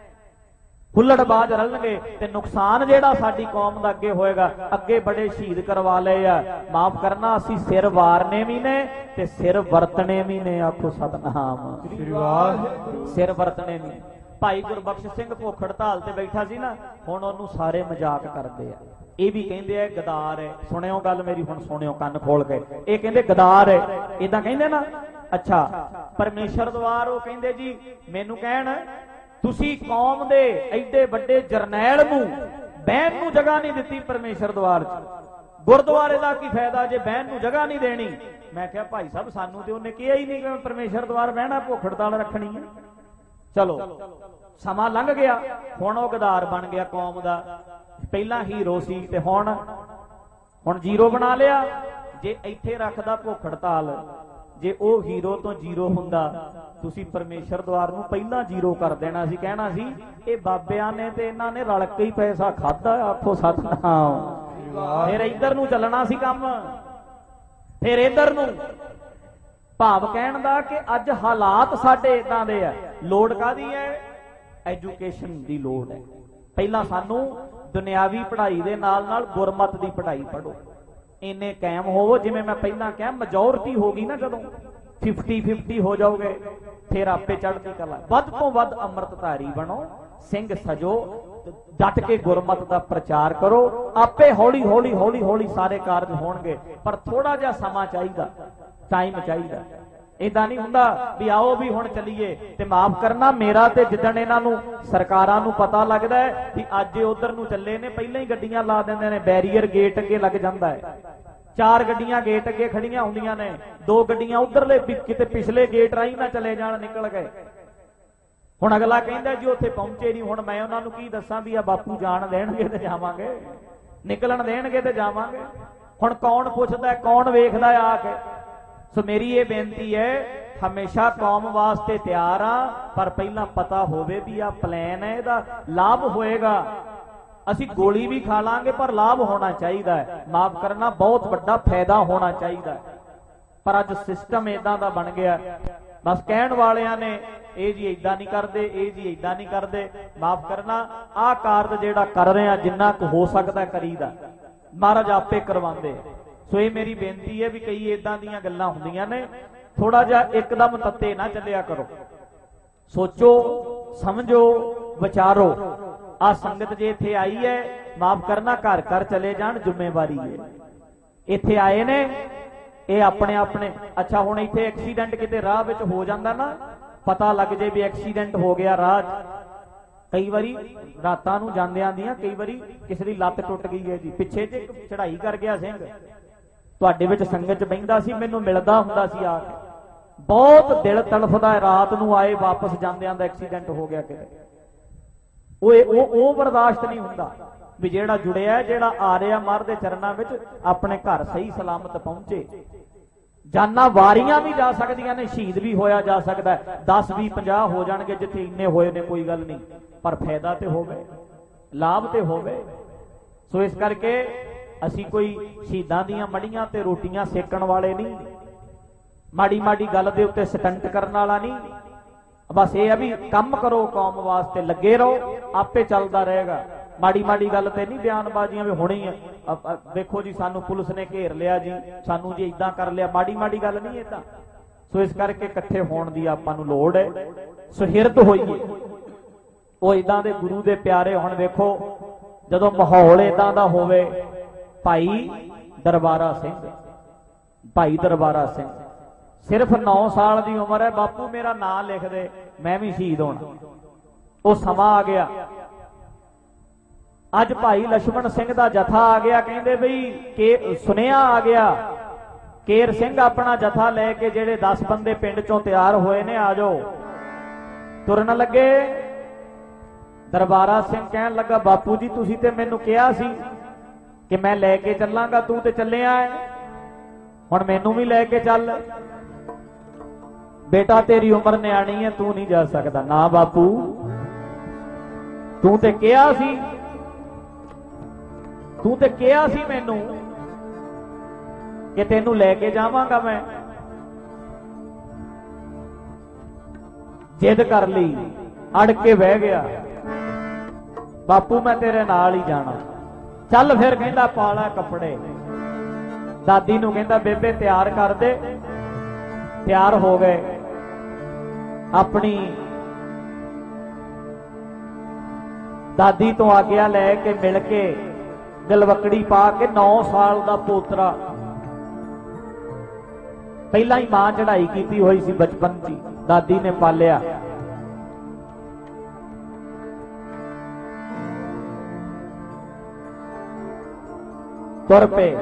ਹੁੱਲੜਬਾਜ਼ ਰਲਣਗੇ ਤੇ ਨੁਕਸਾਨ ਜਿਹੜਾ ਸਾਡੀ ਕੌਮ ਦਾ ਅੱਗੇ ਹੋਏਗਾ। ਅੱਗੇ ਬੜੇ ਸ਼ਹੀਦ ਕਰਵਾ ਲਏ ਆ, ਮਾਫ ਕਰਨਾ, ਅਸੀਂ ਸਿਰ ਵਾਰਨੇ ਵੀ ਨੇ ਤੇ ਸਿਰ ਵਰਤਣੇ ਵੀ ਨੇ। ਆਖੋ ਸਤਨਾਮ, ਸਿਰ ਵਰਤਣੇ ਵੀ। ਭਾਈ ਗੁਰਬਖਸ਼ ਸਿੰਘ ਭੁੱਖ ਹੜਤਾਲ ਤੇ ਬੈਠਾ ਸੀ ਨਾ, ਹੁਣ ਉਹਨੂੰ ਸਾਰੇ ਮਜ਼ਾਕ ਕਰਦੇ ਆ, ਇਹ ਵੀ ਕਹਿੰਦੇ ਆ ਗਦਾਰ ਹੈ। ਸੁਣਿਓ ਗੱਲ ਮੇਰੀ, ਹੁਣ ਸੁਣਿਓ ਕੰਨ ਖੋਲ ਕੇ। ਇਹ ਕਹਿੰਦੇ ਗਦਾਰ ਹੈ, ਏਦਾਂ ਕਹਿੰਦੇ ਨਾ। ਅੱਛਾ, ਪਰਮੇਸ਼ਰ ਦਵਾਰ ਉਹ ਕਹਿੰਦੇ ਜੀ, ਮੈਨੂੰ ਕਹਿਣ ਤੁਸੀਂ ਕੌਮ ਦੇ ਐਡੇ ਵੱਡੇ ਜਰਨੈਲ ਨੂੰ ਬਹਿਣ ਨੂੰ ਜਗ੍ਹਾ ਨਹੀਂ ਦਿੱਤੀ ਪਰਮੇਸ਼ਰ ਦਵਾਰ 'ਚ, ਗੁਰਦੁਆਰੇ ਦਾ ਕੀ ਫਾਇਦਾ ਜੇ ਬਹਿਣ ਨੂੰ ਜਗ੍ਹਾ ਨਹੀਂ ਦੇਣੀ। ਮੈਂ ਕਿਹਾ ਭਾਈ ਸਾਹਿਬ, ਸਾਨੂੰ ਤੇ ਉਹਨੇ ਕਿਹਾ ਹੀ ਨਹੀਂ ਕਿ ਪਰਮੇਸ਼ਰ ਦਵਾਰ ਬਹਿਣਾ, ਭੁੱਖ ਹੜਤਾਲ ਰੱਖਣੀ ਹੈ। ਚਲੋ ਸਮਾਂ ਲੰਘ ਗਿਆ, ਹੁਣ ਉਹ ਗਦਾਰ ਬਣ ਗਿਆ ਕੌਮ ਦਾ। ਪਹਿਲਾਂ ਹੀਰੋ ਸੀ ਤੇ ਹੁਣ ਜ਼ੀਰੋ ਬਣਾ ਲਿਆ। ਜੇ ਇੱਥੇ ਰੱਖਦਾ ਭੁੱਖ ਹੜਤਾਲ, ਜੇ ਉਹ ਹੀਰੋ ਤੋਂ ਜ਼ੀਰੋ ਹੁੰਦਾ, ਤੁਸੀਂ ਪਰਮੇਸ਼ਰ ਦਵਾਰ ਨੂੰ ਪਹਿਲਾਂ ਜ਼ੀਰੋ ਕਰ ਦੇਣਾ ਸੀ, ਕਹਿਣਾ ਸੀ ਇਹ ਬਾਬਿਆਂ ਨੇ ਤੇ ਇਹਨਾਂ ਨੇ ਰਲ ਕੇ ਹੀ ਪੈਸਾ ਖਾਦਾ। ਆਖੋ ਸਤਨਾਮ। ਫਿਰ ਇੱਧਰ ਨੂੰ ਚੱਲਣਾ ਸੀ ਕੰਮ, ਫਿਰ ਇੱਧਰ ਨੂੰ। ਭਾਵ ਕਹਿਣ ਦਾ ਕਿ ਅੱਜ ਹਾਲਾਤ ਸਾਡੇ ਇਦਾਂ ਦੇ ਆ। ਲੋੜ ਕਾਹਦੀ ਹੈ? ਐਜੂਕੇਸ਼ਨ ਦੀ ਲੋੜ ਹੈ। ਪਹਿਲਾਂ ਸਾਨੂੰ ਦੁਨਿਆਵੀ ਪੜ੍ਹਾਈ ਦੇ ਨਾਲ ਨਾਲ ਗੁਰਮਤ ਦੀ ਪੜ੍ਹਾਈ ਪੜ੍ਹੋ, ਇੰਨੇ ਕਾਇਮ ਹੋਵੋ। ਜਿਵੇਂ ਮੈਂ ਪਹਿਲਾਂ ਕਿਹਾ, ਮੈਜੋਰਟੀ ਹੋ ਗਈ ਨਾ, ਜਦੋਂ 50-50 ਹੋ ਜਾਓਗੇ, ਫਿਰ ਆਪੇ ਚੜ੍ਹਦੀ ਕਲਾ। ਵੱਧ ਤੋਂ ਵੱਧ ਅੰਮ੍ਰਿਤਧਾਰੀ ਬਣੋ, ਸਿੰਘ ਸਜੋ, ਡਟ ਕੇ ਗੁਰਮਤ ਦਾ ਪ੍ਰਚਾਰ ਕਰੋ। ਆਪੇ ਹੌਲੀ ਹੌਲੀ ਹੌਲੀ ਹੌਲੀ ਸਾਰੇ ਕਾਰਜ ਹੋਣਗੇ। ਪਰ ਥੋੜਾ ਜਿਹਾ ਸਮਾਂ ਚਾਹੀਦਾ, ਟਾਈਮ ਚਾਹੀਦਾ। ਏਦਾਂ ਨਹੀਂ ਹੁੰਦਾ ਵੀ ਆਓ ਵੀ ਹੁਣ ਚੱਲੀਏ। ਤੇ ਮਾਫ ਕਰਨਾ, ਮੇਰਾ ਤੇ ਜਿੱਦਣ ਇਹਨਾਂ ਨੂੰ ਸਰਕਾਰਾਂ ਨੂੰ ਪਤਾ ਲੱਗਦਾ ਹੈ ਵੀ ਅੱਜ ਉਧਰ ਨੂੰ ਚੱਲੇ ਨੇ, ਪਹਿਲਾਂ ਹੀ ਗੱਡੀਆਂ ਲਾ ਦਿੰਦੇ ਨੇ, ਬੈਰੀਅਰ ਗੇਟ ਅੱਗੇ ਲੱਗ ਜਾਂਦਾ ਹੈ। 4 ਗੱਡੀਆਂ ਗੇਟ ਅੱਗੇ ਖੜੀਆਂ ਹੁੰਦੀਆਂ ਨੇ, 2 ਗੱਡੀਆਂ ਉਧਰਲੇ ਕਿਤੇ ਪਿਛਲੇ ਗੇਟ ਰਾਹੀਂ ਨਾ ਚਲੇ ਜਾਣ, ਨਿਕਲ ਗਏ। ਹੁਣ ਅਗਲਾ ਕਹਿੰਦਾ ਜੀ ਉੱਥੇ ਪਹੁੰਚੇ ਨਹੀਂ। ਹੁਣ ਮੈਂ ਉਹਨਾਂ ਨੂੰ ਕੀ ਦੱਸਾਂ ਵੀ ਆ ਬਾਪੂ ਜਾਣ ਦੇਣਗੇ ਤੇ ਜਾਵਾਂਗੇ, ਨਿਕਲਣ ਦੇਣਗੇ ਤੇ ਜਾਵਾਂਗੇ। ਹੁਣ ਕੌਣ ਪੁੱਛਦਾ, ਕੌਣ ਵੇਖਦਾ ਆ ਕੇ? ਸੋ ਮੇਰੀ ਇਹ ਬੇਨਤੀ ਹੈ, ਹਮੇਸ਼ਾ ਕੌਮ ਵਾਸਤੇ ਤਿਆਰ ਆ, ਪਰ ਪਹਿਲਾਂ ਪਤਾ ਹੋਵੇ ਵੀ ਆ ਪਲਾਨ ਹੈ, ਇਹਦਾ ਲਾਭ ਹੋਏਗਾ। ਅਸੀਂ ਗੋਲੀ ਵੀ ਖਾ ਲਾਂਗੇ ਪਰ ਲਾਭ ਹੋਣਾ ਚਾਹੀਦਾ ਹੈ। ਮਾਫ ਕਰਨਾ, ਬਹੁਤ ਵੱਡਾ ਫਾਇਦਾ ਹੋਣਾ ਚਾਹੀਦਾ ਹੈ। ਪਰ ਅੱਜ ਸਿਸਟਮ ਇਦਾਂ ਦਾ ਬਣ ਗਿਆ, ਬਸ ਕਹਿਣ ਵਾਲਿਆਂ ਨੇ ਇਹ ਜੀ ਇਦਾਂ ਨਹੀਂ ਕਰਦੇ, ਇਹ ਜੀ ਇਦਾਂ ਨਹੀਂ ਕਰਦੇ। ਮਾਫ ਕਰਨਾ, ਆਹ ਕਾਰਜ ਜਿਹੜਾ ਕਰ ਰਹੇ ਆ, ਜਿੰਨਾ ਕੁ ਹੋ ਸਕਦਾ ਕਰੀਦਾ, ਮਹਾਰਾਜ ਆਪੇ ਕਰਵਾਉਂਦੇ। ਸੋ ਇਹ ਮੇਰੀ ਬੇਨਤੀ ਹੈ ਵੀ ਕਈ ਇਦਾਂ ਦੀਆਂ ਗੱਲਾਂ ਹੁੰਦੀਆਂ ਨੇ, ਥੋੜਾ ਜਿਹਾ ਇੱਕਦਮ ਤੱਤੇ ਨਾ ਚੱਲਿਆ ਕਰੋ। ਸੋਚੋ, ਸਮਝੋ, ਵਿਚਾਰੋ। ਆ ਸੰਗਤ ਜੇ ਇੱਥੇ ਆਈ ਹੈ, ਮਾਫ ਕਰਨਾ, ਘਰ ਘਰ ਚਲੇ ਜਾਣ, ਜ਼ਿੰਮੇਵਾਰੀ ਹੈ। ਇੱਥੇ ਆਏ ਨੇ, ਇਹ ਆਪਣੇ ਆਪਣੇ। ਅੱਛਾ, ਹੁਣ ਇੱਥੇ ਐਕਸੀਡੈਂਟ ਕਿਤੇ ਰਾਹ ਵਿੱਚ ਹੋ ਜਾਂਦਾ ਨਾ, ਪਤਾ ਲੱਗ ਜੇ ਵੀ ਐਕਸੀਡੈਂਟ ਹੋ ਗਿਆ ਰਾਹ 'ਚ। ਕਈ ਵਾਰੀ ਰਾਤਾਂ ਨੂੰ ਜਾਂਦਿਆਂ ਦੀਆਂ ਕਈ ਵਾਰੀ ਕਿਸੇ ਦੀ ਲੱਤ ਟੁੱਟ ਗਈ ਹੈ ਜੀ, ਪਿੱਛੇ ਜੇ ਚੜਾਈ ਕਰ ਗਿਆ ਸਿੰਘ, ਤੁਹਾਡੇ ਵਿੱਚ ਸੰਗਤ 'ਚ ਬਹਿੰਦਾ ਸੀ, ਮੈਨੂੰ ਮਿਲਦਾ ਹੁੰਦਾ ਸੀ ਆ ਕੇ। ਬਹੁਤ ਦਿਲ ਤੜਫਦਾ, ਰਾਤ ਨੂੰ ਆਏ, ਵਾਪਸ ਜਾਂਦਿਆਂ ਦਾ ਐਕਸੀਡੈਂਟ ਹੋ ਗਿਆ ਕਿਤੇ। ਉਹ ਬਰਦਾਸ਼ਤ ਨਹੀਂ ਹੁੰਦਾ ਵੀ ਜਿਹੜਾ ਜੁੜਿਆ, ਜਿਹੜਾ ਆ ਰਿਹਾ ਮਾਰ ਦੇ ਚਰਨਾਂ ਵਿੱਚ, ਆਪਣੇ ਘਰ ਸਹੀ ਸਲਾਮਤ ਪਹੁੰਚੇ। ਜਾਨਾਂ ਵਾਰੀਆਂ ਵੀ ਜਾ ਸਕਦੀਆਂ ਨੇ, ਸ਼ਹੀਦ ਵੀ ਹੋਇਆ ਜਾ ਸਕਦਾ। 10, 20, 50 ਹੋ ਜਾਣਗੇ ਜਿੱਥੇ ਇੰਨੇ ਹੋਏ ਨੇ, ਕੋਈ ਗੱਲ ਨਹੀਂ, ਪਰ ਫਾਇਦਾ ਤੇ ਹੋਵੇ, ਲਾਭ ਤੇ ਹੋਵੇ। ਸੋ ਇਸ ਕਰਕੇ ਅਸੀਂ ਕੋਈ ਸ਼ਹੀਦਾਂ ਦੀਆਂ ਮੜੀਆਂ ਤੇ ਰੋਟੀਆਂ ਸੇਕਣ ਵਾਲੇ ਨਹੀਂ, ਮਾੜੀ ਮਾੜੀ ਗੱਲ ਦੇ ਉੱਤੇ ਸਟੰਟ ਕਰਨ ਵਾਲਾ ਨਹੀਂ। ਬਸ ਇਹ ਆ ਵੀ ਕੰਮ ਕਰੋ, ਕੌਮ ਵਾਸਤੇ ਲੱਗੇ ਰਹੋ, ਆਪੇ ਚੱਲਦਾ ਰਹੇਗਾ। ਮਾੜੀ ਮਾੜੀ ਗੱਲ ਤੇ ਨਹੀਂ ਬਿਆਨਬਾਜ਼ੀਆਂ ਵੀ ਹੋਣੀ ਆ। ਵੇਖੋ ਜੀ, ਸਾਨੂੰ ਪੁਲਿਸ ਨੇ ਘੇਰ ਲਿਆ ਜੀ, ਸਾਨੂੰ ਜੀ ਇਦਾਂ ਕਰ ਲਿਆ, ਮਾੜੀ ਮਾੜੀ ਗੱਲ ਨਹੀਂ ਏਦਾਂ। ਸੋ ਇਸ ਕਰਕੇ ਇਕੱਠੇ ਹੋਣ ਦੀ ਆਪਾਂ ਨੂੰ ਲੋੜ ਹੈ, ਸੁਹਿਰਦ ਹੋਈਏ। ਉਹ ਇਦਾਂ ਦੇ ਗੁਰੂ ਦੇ ਪਿਆਰੇ। ਹੁਣ ਵੇਖੋ, ਜਦੋਂ ਮਾਹੌਲ ਇਦਾਂ ਦਾ ਹੋਵੇ, ਭਾਈ ਦਰਬਾਰਾ ਸਿੰਘ, ਭਾਈ ਦਰਬਾਰਾ ਸਿੰਘ, ਸਿਰਫ 9 ਸਾਲ ਦੀ ਉਮਰ ਹੈ। ਬਾਪੂ ਮੇਰਾ ਨਾਂ ਲਿਖ ਦੇ, ਮੈਂ ਵੀ ਸ਼ਹੀਦ ਹੋਣਾ। ਉਹ ਸਮਾਂ ਆ ਗਿਆ। ਅੱਜ ਭਾਈ ਲక్ష్మణ ਸਿੰਘ ਦਾ ਜਥਾ ਆ ਗਿਆ, ਕਹਿੰਦੇ ਬਈ ਕਿ ਸੁਨੇਹਾ ਆ ਗਿਆ, ਕੇਰ ਸਿੰਘ ਆਪਣਾ ਜਥਾ ਲੈ ਕੇ ਜਿਹੜੇ 10 ਬੰਦੇ ਪਿੰਡ ਚੋਂ ਤਿਆਰ ਹੋਏ ਨੇ, ਆ ਜਾਓ। ਤੁਰਨ ਲੱਗੇ, ਦਰਬਾਰਾ ਸਿੰਘ ਕਹਿਣ ਲੱਗਾ ਬਾਪੂ ਜੀ ਤੁਸੀਂ ਤੇ ਮੈਨੂੰ ਕਿਹਾ ਸੀ ਕਿ ਮੈਂ ਲੈ ਕੇ ਚੱਲਾਂਗਾ, ਤੂੰ ਤੇ ਚੱਲਿਆ ਹੈ, ਹੁਣ ਮੈਨੂੰ ਵੀ ਲੈ ਕੇ ਚੱਲ। ਬੇਟਾ ਤੇਰੀ ਉਮਰ ਨਿਆਣੀ ਹੈ, ਤੂੰ ਨਹੀਂ ਜਾ ਸਕਦਾ। ਨਾ ਬਾਪੂ, ਤੂੰ ਤੇ ਕਿਹਾ ਸੀ, ਤੂੰ ਤੇ ਕਿਹਾ ਸੀ ਮੈਨੂੰ ਕਿ ਤੈਨੂੰ ਲੈ ਕੇ ਜਾਵਾਂਗਾ ਮੈਂ। ਜਿੱਦ ਕਰ ਲਈ, ਅੜ ਕੇ ਬਹਿ ਗਿਆ, ਬਾਪੂ ਮੈਂ ਤੇਰੇ ਨਾਲ ਹੀ ਜਾਣਾ। ਚੱਲ ਫਿਰ, ਕਹਿੰਦਾ ਪਾ ਲੈ ਕੱਪੜੇ। ਦਾਦੀ ਨੂੰ ਕਹਿੰਦਾ ਬੇਬੇ ਤਿਆਰ ਕਰ ਦੇ। ਤਿਆਰ ਹੋ ਗਏ, ਆਪਣੀ ਦਾਦੀ ਤੋਂ ਆਗਿਆ ਲੈ ਕੇ ਮਿਲ ਕੇ ਗਲਵਕੜੀ ਪਾ ਕੇ 9 ਸਾਲ ਦਾ ਪੋਤਰਾ, ਪਹਿਲਾਂ ਹੀ ਮਾਂ ਚੜਾਈ ਕੀਤੀ ਹੋਈ ਸੀ ਬਚਪਨ 'ਚ, ਦਾਦੀ ਨੇ ਪਾਲਿਆ। ਤੁਰ ਪਏ।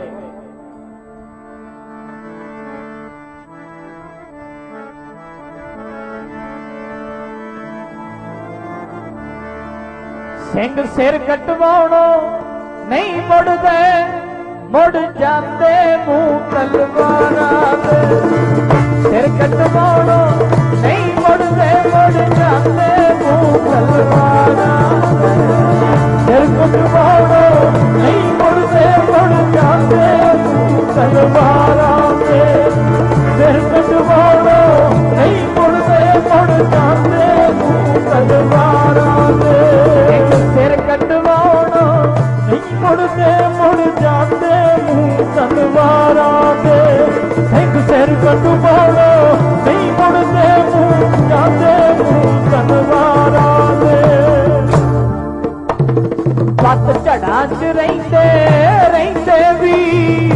ਸਿੰਘ ਸਿਰ ਕਟਵਾਉਣੋਂ ਨਹੀਂ ਮੁੜਦੇ, ਮੁੜ ਜਾਂਦੇ ਮੂੰਹ ਤਲਵਾਰਾਂ ਦੇ। ਸਿਰ ਕਟਵਾਉਣੋਂ ਨਹੀਂ ਮੁੜਦੇ, ਮੁੜ ਜਾਂਦੇ ਮੂੰਹ ਤਲਵਾਰਾਂ ਦੇ। ਸਿਰ ਕਟਵਾਉਣੋਂ ਨਹੀਂ ਮੁੜਦੇ, ਮੁੜ ਜਾਂਦੇ ਮੂੰਹ ਤਲਵਾਰਾਂ ਦੇ। ਸਿਰ ਕਟਵਾਉਣੋਂ ਨਹੀਂ ਮੁੜਦੇ, ਮੁੜ ਜਾਂਦੇ ਮੂੰਹ ਤਲਵਾਰਾਂ ਦੇ। ਸਿਰ ਕਟਵਾਉਣੋਂ ਨਹੀਂ ਮੁੜਦੇ, ਮੁੜ ਜਾਂਦੇ ਮੂੰਹ ਤਲਵਾਰਾਂ ਦੇ। ਸਿੰਘ ਸਿਰ ਕਟਵਾਉਣੋਂ ਨਹੀਂ ਮੁੜਦੇ, ਮੁੜ ਜਾਂਦੇ ਮੂੰਹ ਤਲਵਾਰਾਂ ਦੇ। ਪੱਤ ਝੜਾਂ 'ਚ ਰਹਿੰਦੇ ਰਹਿੰਦੇ ਵੀ,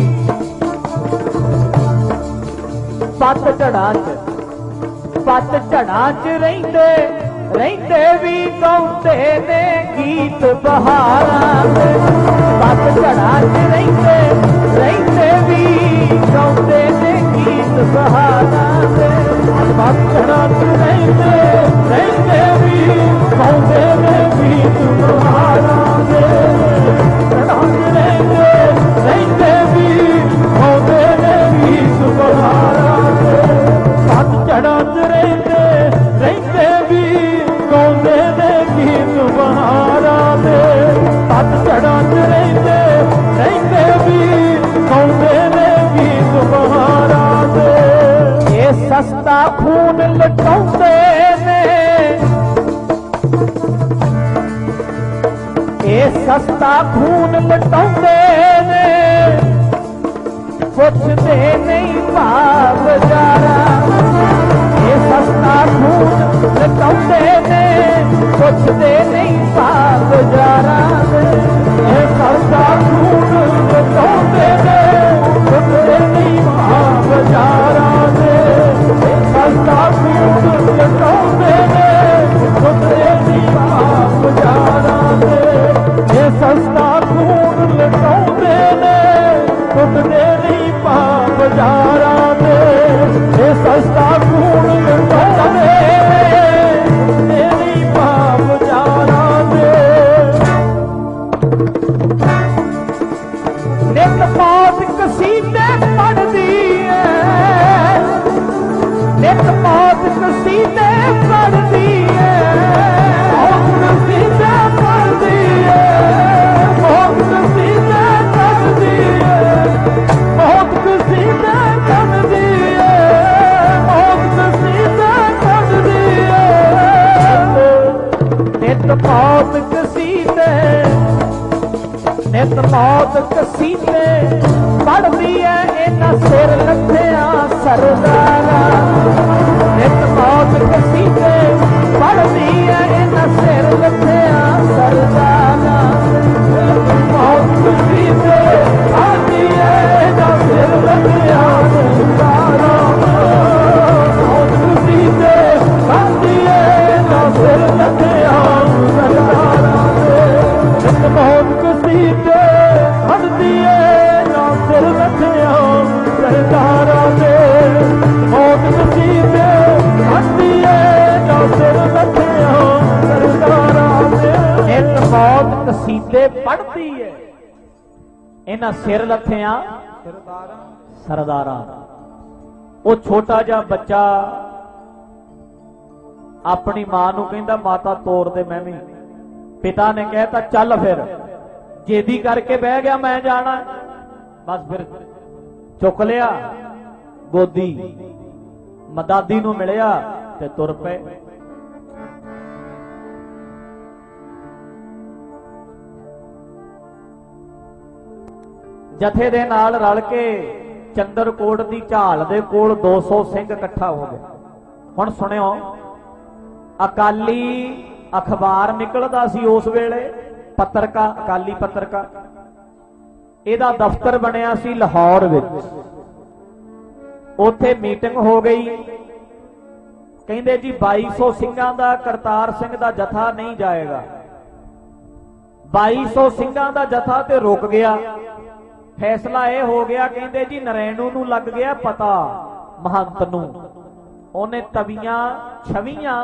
ਪੱਤ ਝੜਾਂ 'ਚ, ਪੱਤ ਝੜਾਂ 'ਚ ਰਹਿੰਦੇ ਰਹਿੰਦੇ ਵੀ ਗਾਉਂਦੇ ਨੇ ਗੀਤ ਬਹਾਰਾਂ ਦੇ। ਪੱਤ ਝੜਾਂ 'ਚ ਰਹਿੰਦੇ ਰਹਿੰਦੇ ਵੀ ਗਾਉਂਦੇ ਨੇ ਗੀਤ ਬਹਾਰਾਂ ਦੇ। ਪੱਤ ਝੜਾਂ 'ਚ ਰਹਿੰਦੇ ਰਹਿੰਦੇ ਵੀ ਗਾਉਂਦੇ ਨੇ ਗੀਤ ਬਹਾਰਾਂ ਦੇ। ਝੜਾਂ 'ਚ ਰਹਿੰਦੇ ਰਹਿੰਦੇ ਵੀ ਗਾਉਂਦੇ ਨੇ ਗੀਤ ਬਹਾਰਾਂ ਦੇ। ਪੱਤ ਝੜਾਂ 'ਚ ਰਹਿੰਦੇ ਰਹਿੰਦੇ ਵੀ ਗਾਉਂਦੇ ਨੇ ਗੀਤ ਬਹਾਰਾਂ ਦੇ। ਪੱਤ ਝੜਾਂ 'ਚ ਰਹਿੰਦੇ ਰਹਿੰਦੇ ਵੀ ਗਾਉਂਦੇ ਨੇ ਗੀਤ ਬਹਾਰਾਂ ਦੇ। ਇਹ ਸਸਤਾ ਖੂਨ ਲਟਾਉਂਦੇ ਨੇ, ਇਹ ਸਸਤਾ ਖੂਨ ਲਟਾਉਂਦੇ ਨੇ, ਪੁੱਛਦੇ ਨਹੀਂ ਭਾਵ ਬਜ਼ਾਰਾਂ। ਇਹ ਸਸਤਾ ਖੂਨ ਲਟਾਉਂਦੇ ਨੇ, ਪੁੱਛਦੇ ਨਹੀਂ ਭਾਵ ਬਜ਼ਾਰਾਂ ਦੇ। ਇਹ ਸਸਤਾ ਖੂਨ ਲਟਾਉਂਦੇ ਨੇ, ਪੁੱਛਦੇ ਨਹੀਂ ਭਾਵ ਬਜ਼ਾਰਾਂ ਦੇ। ਇਹ ਸਸਤਾ ਖੂਨ ਲਟਾਉਂਦੇ ਨੇ, ਪੁੱਛਦੇ ਨਹੀਂ ਭਾਵ ਬਜ਼ਾਰਾਂ ਦੇ। ਇਹ ਸਸਤਾ ਖੂਨ ਲਟਾਉਂਦੇ ਨੇ, ਪੁੱਛਦੇ ਨਹੀਂ ਭਾਵ ਬਜ਼ਾਰਾਂ ਦੇ। ਇਹ ਸਸਤਾ ਖੂਨ ਲਟਾਉਂਦੇ ਨੇ, ਨਹੀਂ ਭਾਵ ਬਜ਼ਾਰਾਂ ਦੇ। ਨਿਤ ਮੌਤ ਕਸੀਦੇ ਪੜ੍ਹਦੀ ਹੈ, ਨਿਤ ਮੌਤ ਕਸੀਦੇ ਪੜ੍ਹਦੀ ਹੈ। ਮੌਤ ਕਸੀਦੇ ਪੜ੍ਹਦੀ ਹੈ, ਮੌਤ ਕਸੀਦੇ ਪੜ੍ਹਦੀ ਹੈ। ਮੌਤ ਕਸੀਦੇ ਪੜ੍ਹਦੀ ਹੈ, ਮੌਤ ਕਸੀਦੇ ਪੜ੍ਹਦੀ ਹੈ। ਨਿਤ ਮੌਤ ਕਸੀਦੇ, ਨਿਤ ਮੌਤ ਕਸੀਦੇ ਪੜ੍ਹਦੀ ਹੈ ਇਹਨਾਂ ਸਿਰ ਲੱਥਿਆਂ ਸਰਦਾਰਾਂ। ਨਿਤ ਮੌਤ ਕਸੀਦੇ ਪੜ੍ਹਦੀ ਹੈ ਇਹਨਾਂ ਸਿਰ ਲੱਥਿਆਂ ਸਰਦਾਰਾਂ। ਮੌਤ ਕਸੀਦੇ ਪੜ੍ਹਦੀ ਹੈ ਇਹਨਾਂ ਸਿਰ ਲੱਥਿਆਂ ਸਰਦਾਰਾਂ। ਮੌਤ ਕਸੀਦੇ ਪੜ੍ਹਦੀ ਹੈ ਇਹਨਾਂ ਸਿਰ ਲੱਥਿਆਂ ਸਰਦਾਰਾਂ। ਨਿਤ ਮੌਤ इन्हां सिर लथियां सरदारां। वो छोटा जा बच्चा अपनी मां नूं कहंदा माता तोर दे मैं भी। पिता ने कहता चल फिर, जेदी करके बह गया मैं जाना। बस फिर चुक लिया गोदी, मदादी नूं मिलिया ते तुर पे। जथे दे नाल रल के चंद्रकोट दी झाल दे कोल 200 सिंह इकट्ठा हो गया। हुण सुनियो, अकाली अखबार निकलदा सी उस वेले, पत्रका अकाली पत्रका, इहदा दफ्तर बनिया सी लाहौर विच। उथे मीटिंग हो गई, कहंदे जी 2200 सिंघां दा करतार सिंह दा जथा नहीं जाएगा। 2200 सिंघां दा जथा ते रुक गया। फैसला यह हो गया, कहंदे जी नरैणू नूं लग गया पता, महंत नूं। उहने तवियां छवियां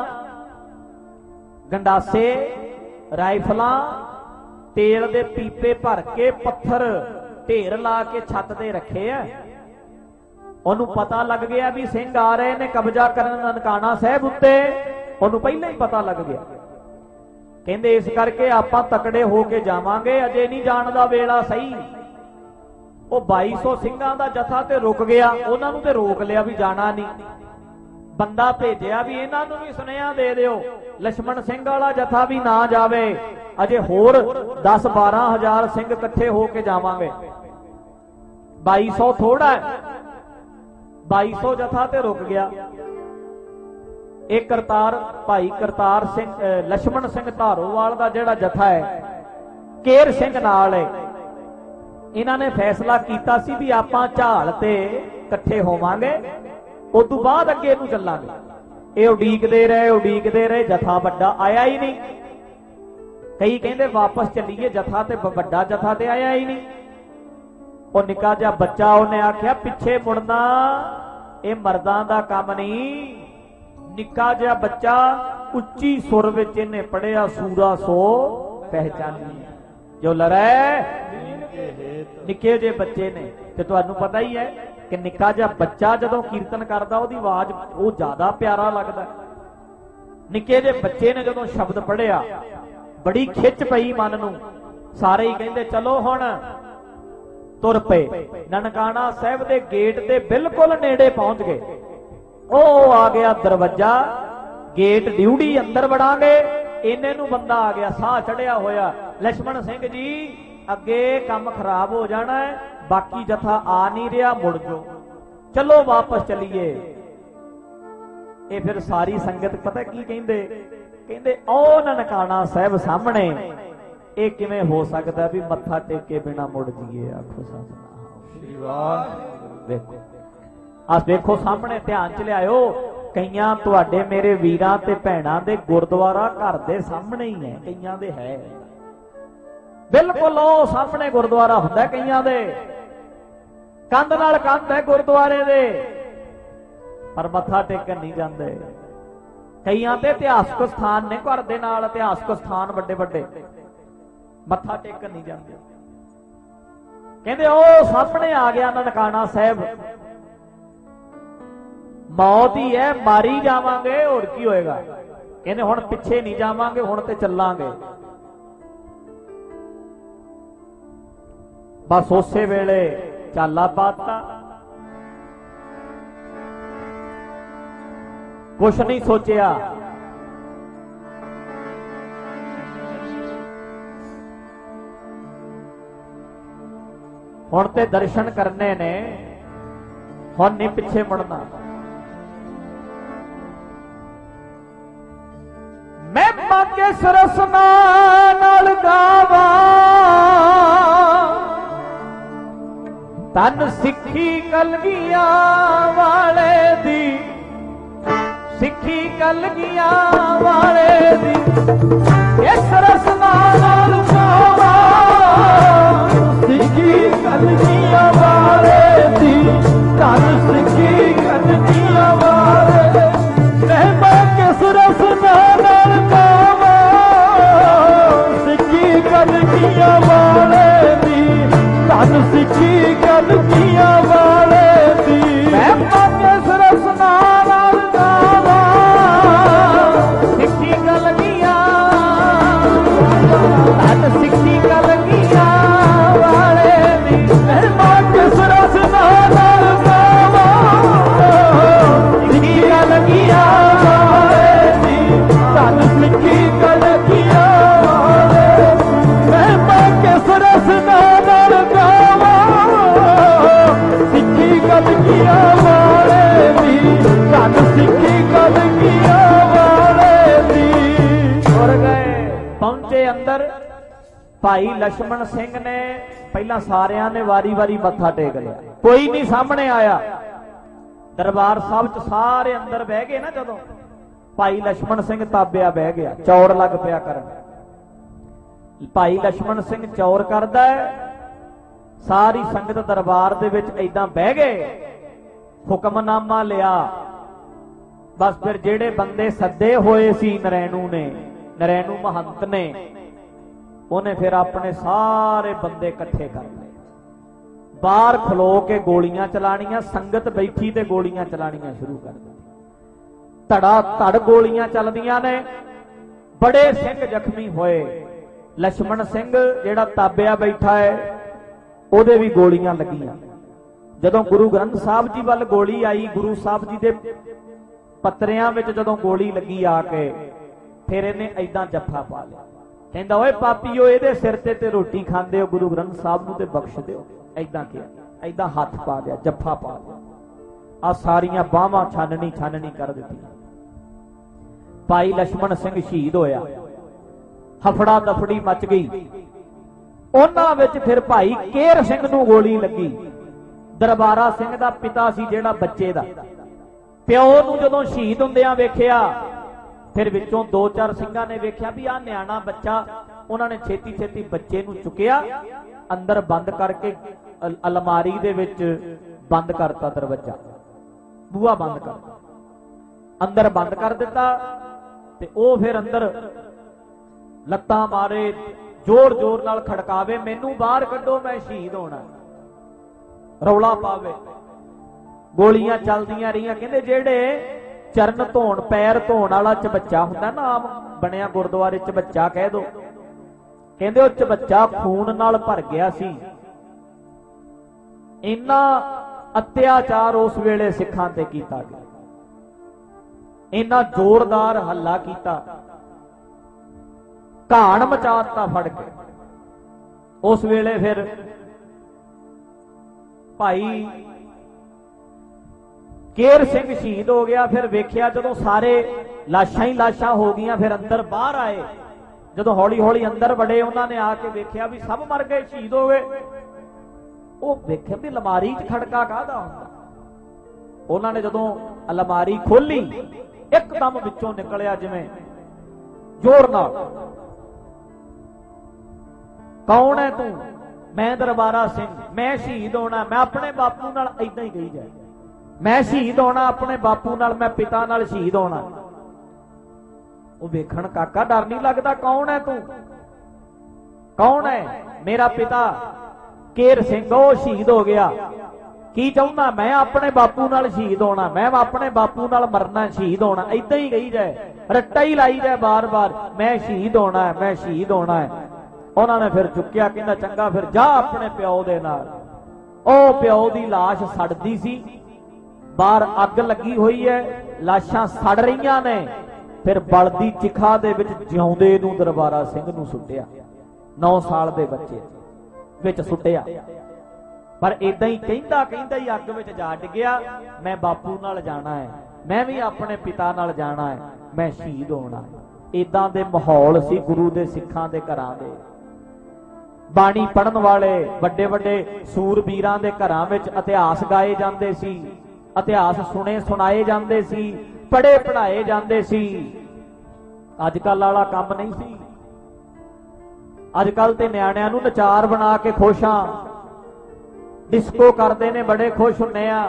गंडासे राइफलां तेल दे पीपे भर के पत्थर ढेर ला के छत ते रखे है। ਉਹਨੂੰ पता लग गया भी सिंह आ रहे ने कब्जा करन ननकाना साहब उत्ते, ਉਹਨੂੰ पहले ही पता लग गया। कहंदे इस करके आपां तकड़े हो के जावांगे, अजे नहीं जाण दा वेला सही। ਉਹ 2200 ਸਿੰਘਾਂ ਦਾ ਜਥਾ ਤੇ ਰੁਕ ਗਿਆ, ਉਹਨਾਂ ਨੂੰ ਤੇ ਰੋਕ ਲਿਆ ਵੀ ਜਾਣਾ ਨਹੀਂ। ਬੰਦਾ ਭੇਜਿਆ ਵੀ ਇਹਨਾਂ ਨੂੰ ਵੀ ਸੁਨੇਹਾ ਦੇ ਦਿਓ ਲక్ష్మణ ਸਿੰਘ ਵਾਲਾ ਜਥਾ ਵੀ ਨਾ ਜਾਵੇ, ਅਜੇ ਹੋਰ 10-12 ਹਜ਼ਾਰ ਸਿੰਘ ਇਕੱਠੇ ਹੋ ਕੇ ਜਾਵਾਂਗੇ। 2200 ਥੋੜਾ ਹੈ। 2200 ਜਥਾ ਤੇ ਰੁਕ ਗਿਆ। ਇਹ ਕਰਤਾਰ ਭਾਈ ਕਰਤਾਰ ਸਿੰਘ ਲక్ష్మణ ਸਿੰਘ ਧਾਰੋਵਾਲ ਦਾ ਜਿਹੜਾ ਜਥਾ ਹੈ, ਕੇਰ ਸਿੰਘ ਨਾਲ ਹੈ। इन्हां ने फैसला किया सी भी आपां झाल ते इकट्ठे होवांगे, उस तो बाद अगे नूं चलांगे। ये उडीकदे रहे, जथा वड्डा आया ही नहीं। कई कहंदे वापस चलीए, जथा ते वड्डा जथा ते आया ही नहीं। वो निक्का जिहा बच्चा उन्हें आख्या पिछे मुड़ना ये मर्दां दा काम नहीं। निक्का जिहा बच्चा उच्ची सुर विच इहने पढ़िया सूरा सो पहचानी जो लड़े निक्के जे बच्चे ने। ते तुहानू पता ही है कि निक्का जिहा बच्चा जदों कीर्तन करदा उहदी आवाज वो ज्यादा प्यारा लगदा। निक्के जे बच्चे ने जदों शब्द पढ़िया बड़ी खिच पई मन नूं। सारे ही कहंदे चलो हुण तुर पे। ननकाना साहिब दे गेट दे बिल्कुल नेड़े पहुंच गए। ओ आ गया दरवाजा, गेट ड्यूटी अंदर वड़ांगे, इन्ने नूं बंदा आ गया साह चढ़िया होया। लक्ष्मण सिंह जी अगे काम खराब हो जाना है, बाकी जथा आ नहीं रहा, मुड़ जाओ, चलो वापस चलीए। ये फिर सारी संगत पता की कहंदे, कहंदे ओ ननकाना साहब सामने ये किवें हो सकता भी मत्था टेक के बिना मुड़ जाइए। आखो सतनाम। देखो आ देखो सामने ध्यान च लियाओ, कईयां तुहाडे मेरे वीरां ते भैणां दे गुरद्वारा घर दे सामने ही है, कईयां दे है बिल्कुल ओ सामने गुरुद्वारा हुंदा, कईयां दे कंध नाल कंध है गुरुद्वारे दे, पर मत्था टेकन नहीं जांदे। कईयां ते इतिहासक स्थान ने घर दे नाल, इतिहासक स्थान वड्डे वड्डे, मत्था टेकन नहीं जांदे। कहंदे ओ सामने आ गया ननकाना साहब, मौत ही है, मारी जावांगे होर की होएगा। कहंदे हुण पिछे नहीं जावांगे, हुण ते चलांगे। बस उसे वेले चाला पाता, कुछ नहीं सोचिया। हुण ते दर्शन करने ने, हुण नहीं पिछे मुड़ना। मैं मांगे सरसना नाल गावा, तन सिखी कलगियां वाले दी, सिखी कलगियां वाले दी, इस रसना नाल गावा, सिखी कलगियां वाले दी, तन सिखी कलगियां वाले। मैं किस रसना नाल गावा, सिखी कलगियां वाले दी, तन ਕੀਆ ਵਾਲੇ ਦੀ, ਧਨ ਸਿੱਖੀ ਕਲਗੀਆਂ ਵਾਲੇ ਦੀ। ਤੁਰ ਗਏ, ਪਹੁੰਚੇ ਅੰਦਰ। ਭਾਈ ਲਛਮਣ ਸਿੰਘ ਨੇ ਪਹਿਲਾਂ ਸਾਰਿਆਂ ਨੇ ਵਾਰੀ-ਵਾਰੀ ਮੱਥਾ ਟੇਕ ਲਿਆ, ਕੋਈ ਨਹੀਂ ਸਾਹਮਣੇ ਆਇਆ। ਦਰਬਾਰ ਸਾਹਿਬ ਚ ਸਾਰੇ ਅੰਦਰ ਬਹਿ ਗਏ ਨਾ, ਜਦੋਂ ਭਾਈ ਲਛਮਣ ਸਿੰਘ ਤਾਬਿਆ ਬਹਿ ਗਿਆ, ਚੌੜ ਲੱਗ ਪਿਆ ਕਰਨ। ਭਾਈ ਲਛਮਣ ਸਿੰਘ ਚੌਰ ਕਰਦਾ ਹੈ, ਸਾਰੀ ਸੰਗਤ ਦਰਬਾਰ ਦੇ ਵਿੱਚ ਏਦਾਂ ਬਹਿ ਗਏ। ਹੁਕਮਨਾਮਾ ਲਿਆ। ਬਸ ਫਿਰ ਜਿਹੜੇ ਬੰਦੇ ਸੱਦੇ ਹੋਏ ਸੀ ਨਰੈਣੂ ਨੇ, ਨਰੈਣੂ ਮਹੰਤ ਨੇ, ਉਹਨੇ ਫਿਰ ਆਪਣੇ ਸਾਰੇ ਬੰਦੇ ਇਕੱਠੇ ਕਰ ਲਏ। ਬਾਹਰ ਖਲੋ ਕੇ ਗੋਲੀਆਂ ਚਲਾਣੀਆਂ, ਸੰਗਤ ਬੈਠੀ ਤੇ ਗੋਲੀਆਂ ਚਲਾਣੀਆਂ ਸ਼ੁਰੂ ਕਰ ਦਿੱਤੀਆਂ। ਧੜਾ ਧੜ ਗੋਲੀਆਂ ਚੱਲਦੀਆਂ ਨੇ, ਬੜੇ ਸਿੰਘ ਜ਼ਖਮੀ ਹੋਏ। ਲਛਮਣ ਸਿੰਘ ਜਿਹੜਾ ਤਾਬਿਆ ਬੈਠਾ ਹੈ, ਉਹਦੇ ਵੀ ਗੋਲੀਆਂ ਲੱਗੀਆਂ। ਜਦੋਂ ਗੁਰੂ ਗ੍ਰੰਥ ਸਾਹਿਬ ਜੀ ਵੱਲ ਗੋਲੀ ਆਈ, ਗੁਰੂ ਸਾਹਿਬ ਜੀ ਦੇ ਪੱਤਰਿਆਂ ਵਿੱਚ ਜਦੋਂ ਗੋਲੀ ਲੱਗੀ ਆ ਕੇ, ਫਿਰ ਇਹਨੇ ਐਦਾਂ ਜੱਫਾ ਪਾ ਲਿਆ। ਕਹਿੰਦਾ ਓਏ ਪਾਪੀਓ, ਇਹਦੇ ਸਿਰ ਤੇ ਰੋਟੀ ਖਾਂਦੇ ਹੋ, ਗੁਰੂ ਗ੍ਰੰਥ ਸਾਹਿਬ ਨੂੰ ਤੇ ਬਖਸ਼ ਦਿਓ। ਐਦਾਂ ਕਿਹਾ, ਐਦਾਂ ਹੱਥ ਪਾ ਲਿਆ, ਜੱਫਾ ਪਾ ਲਿਆ। ਆ ਸਾਰੀਆਂ ਬਾਹਾਂ ਛਾਨਣੀ ਕਰ ਦਿੱਤੀਆਂ। ਭਾਈ ਲਛਮਣ ਸਿੰਘ ਸ਼ਹੀਦ ਹੋਇਆ। ਹਫੜਾ ਦਫੜੀ ਮਚ ਗਈ। ਉਹਨਾਂ ਵਿੱਚ ਫਿਰ ਭਾਈ ਕੇਰ ਸਿੰਘ ਨੂੰ ਗੋਲੀ ਲੱਗੀ। ਦਰਬਾਰਾ ਸਿੰਘ ਦਾ ਪਿਤਾ ਸੀ ਜਿਹੜਾ ਬੱਚੇ ਦਾ, ਪਿਓ ਨੂੰ ਜਦੋਂ ਸ਼ਹੀਦ ਹੁੰਦਿਆਂ ਵੇਖਿਆ, ਫਿਰ ਵਿੱਚੋਂ 2-4 ਸਿੰਘਾਂ ਨੇ ਵੇਖਿਆ ਵੀ ਆਹ ਨਿਆਣਾ ਬੱਚਾ, ਉਹਨਾਂ ਨੇ ਛੇਤੀ ਬੱਚੇ ਨੂੰ ਚੁੱਕਿਆ, ਅੰਦਰ ਬੰਦ ਕਰਕੇ ਅਲਮਾਰੀ ਦੇ ਵਿੱਚ ਬੰਦ ਕਰਤਾ, ਦਰਵਾਜ਼ਾ ਬੂਹਾ ਬੰਦ ਕਰਤਾ, ਅੰਦਰ ਬੰਦ ਕਰ ਦਿੱਤਾ। ਤੇ ਉਹ ਫਿਰ ਅੰਦਰ ਲੱਤਾਂ ਮਾਰੇ, ਜ਼ੋਰ ਨਾਲ ਖੜਕਾਵੇ, ਮੈਨੂੰ ਬਾਹਰ ਕੱਢੋ, ਮੈਂ ਸ਼ਹੀਦ ਹੋਣਾ, ਰੌਲਾ ਪਾਵੇ। ਗੋਲੀਆਂ ਚੱਲਦੀਆਂ ਰਹੀਆਂ। ਕਹਿੰਦੇ ਜਿਹੜੇ ਚਰਨ ਧੋਣ, ਪੈਰ ਧੋਣ ਵਾਲਾ ਚਬੱਚਾ ਹੁੰਦਾ ਨਾ, ਆਮ ਬਣਿਆ ਗੁਰਦੁਆਰੇ ਚਬੱਚਾ ਕਹਿ ਦੋ, ਕਹਿੰਦੇ ਉਹ ਚਬੱਚਾ ਖੂਨ ਨਾਲ ਭਰ ਗਿਆ ਸੀ। ਇੰਨਾ ਅਤਿਆਚਾਰ ਉਸ ਵੇਲੇ ਸਿੱਖਾਂ ਤੇ ਕੀਤਾ ਗਿਆ, ਇੰਨਾ ਜ਼ੋਰਦਾਰ ਹੱਲਾ ਕੀਤਾ, ਘਾਣ ਮਚਾਤਾ ਫੜ ਕੇ। ਉਸ ਵੇਲੇ ਫਿਰ ਭਾਈ ਕੇਰ ਸਿੰਘ ਸ਼ਹੀਦ ਹੋ ਗਿਆ। ਫਿਰ ਵੇਖਿਆ ਜਦੋਂ ਸਾਰੇ ਲਾਸ਼ਾਂ ਹੀ ਲਾਸ਼ਾਂ ਹੋ ਗਈਆਂ, ਫਿਰ ਅੰਦਰ ਬਾਹਰ ਆਏ। ਜਦੋਂ ਹੌਲੀ ਅੰਦਰ ਵੜੇ, ਉਹਨਾਂ ਨੇ ਆ ਕੇ ਵੇਖਿਆ ਵੀ ਸਭ ਮਰ ਗਏ, ਸ਼ਹੀਦ ਹੋ ਗਏ। ਉਹ ਵੇਖਿਆ ਵੀ ਅਲਮਾਰੀ 'ਚ ਖੜਕਾ ਕਾਹਦਾ ਹੁੰਦਾ। ਉਹਨਾਂ ਨੇ ਜਦੋਂ ਅਲਮਾਰੀ ਖੋਲੀ, ਇੱਕਦਮ ਵਿੱਚੋਂ ਨਿਕਲਿਆ ਜਿਵੇਂ ਜ਼ੋਰ ਨਾਲ, ਕੌਣ ਹੈ ਤੂੰ? ਮੈਂ ਦਰਬਾਰਾ ਸਿੰਘ, ਮੈਂ ਸ਼ਹੀਦ ਹੋਣਾ, ਮੈਂ ਆਪਣੇ ਬਾਪੂ ਨਾਲ। ਏਦਾਂ ਹੀ ਗਈ ਜਾਏ, ਮੈਂ ਸ਼ਹੀਦ ਹੋਣਾ ਆਪਣੇ ਬਾਪੂ ਨਾਲ, ਮੈਂ ਪਿਤਾ ਨਾਲ ਸ਼ਹੀਦ ਹੋਣਾ। ਉਹ ਵੇਖਣ, ਕਾਕਾ ਡਰ ਨਹੀਂ ਲੱਗਦਾ? ਕੌਣ ਹੈ ਤੂੰ? ਕੌਣ ਹੈ? ਮੇਰਾ ਪਿਤਾ ਕੇਰ ਸਿੰਘ, ਉਹ ਸ਼ਹੀਦ ਹੋ ਗਿਆ। ਕੀ ਚਾਹੁੰਦਾ? ਮੈਂ ਆਪਣੇ ਬਾਪੂ ਨਾਲ ਸ਼ਹੀਦ ਹੋਣਾ, ਮੈਂ ਆਪਣੇ ਬਾਪੂ ਨਾਲ ਮਰਨਾ, ਸ਼ਹੀਦ ਹੋਣਾ। ਏਦਾਂ ਹੀ ਗਈ ਜਾਏ, ਰੱਟਾ ਹੀ ਲਾਈ ਜਾਏ ਬਾਰ-ਬਾਰ, ਮੈਂ ਸ਼ਹੀਦ ਹੋਣਾ ਹੈ, ਮੈਂ ਸ਼ਹੀਦ ਹੋਣਾ ਹੈ। ਉਹਨਾਂ ਨੇ ਫਿਰ ਚੁੱਕਿਆ, ਕਹਿੰਦਾ ਚੰਗਾ ਫਿਰ ਜਾ ਆਪਣੇ ਪਿਓ ਦੇ ਨਾਲ। ਉਹ ਪਿਓ ਦੀ ਲਾਸ਼ ਸੜਦੀ ਸੀ, ਬਾਹਰ ਅੱਗ ਲੱਗੀ ਹੋਈ ਹੈ, ਲਾਸ਼ਾਂ ਸੜ ਰਹੀਆਂ ਨੇ। ਫਿਰ ਬਲਦੀ ਚਿਖਾ ਦੇ ਵਿੱਚ ਜਿਉਂਦੇ ਨੂੰ ਦਰਬਾਰਾ ਸਿੰਘ ਨੂੰ ਸੁੱਟਿਆ, 9 ਸਾਲ ਦੇ ਬੱਚੇ ਵਿੱਚ ਸੁੱਟਿਆ। ਪਰ ਇਦਾਂ ਹੀ ਕਹਿੰਦਾ ਹੀ ਅੱਗ ਵਿੱਚ ਜਾ ਡਿੱਗਿਆ। ਮੈਂ ਬਾਪੂ ਨਾਲ ਜਾਣਾ ਹੈ, ਮੈਂ ਵੀ ਆਪਣੇ ਪਿਤਾ ਨਾਲ ਜਾਣਾ ਹੈ, ਮੈਂ ਸ਼ਹੀਦ ਹੋਣਾ। ਇਦਾਂ ਦੇ ਮਾਹੌਲ ਸੀ ਗੁਰੂ ਦੇ ਸਿੱਖਾਂ ਦੇ ਘਰਾਂ ਦੇ। ਬਾਣੀ ਪੜਨ ਵਾਲੇ ਵੱਡੇ ਸੂਰਬੀਰਾਂ ਦੇ ਘਰਾਂ ਵਿੱਚ ਇਤਿਹਾਸ ਗਾਏ ਜਾਂਦੇ ਸੀ, ਇਤਿਹਾਸ ਸੁਣਾਏ ਜਾਂਦੇ ਸੀ, ਪੜ੍ਹੇ ਪੜ੍ਹਾਏ ਜਾਂਦੇ ਸੀ। ਅੱਜ ਕੱਲ ਵਾਲਾ ਕੰਮ ਨਹੀਂ ਸੀ। ਅੱਜ ਕੱਲ ਤੇ ਨਿਆਣਿਆਂ ਨੂੰ ਨਚਾਰ ਬਣਾ ਕੇ ਖੁਸ਼ਾਂ, ਡਿਸਕੋ ਕਰਦੇ ਨੇ, ਬੜੇ ਖੁਸ਼ ਹੁੰਨੇ ਆ।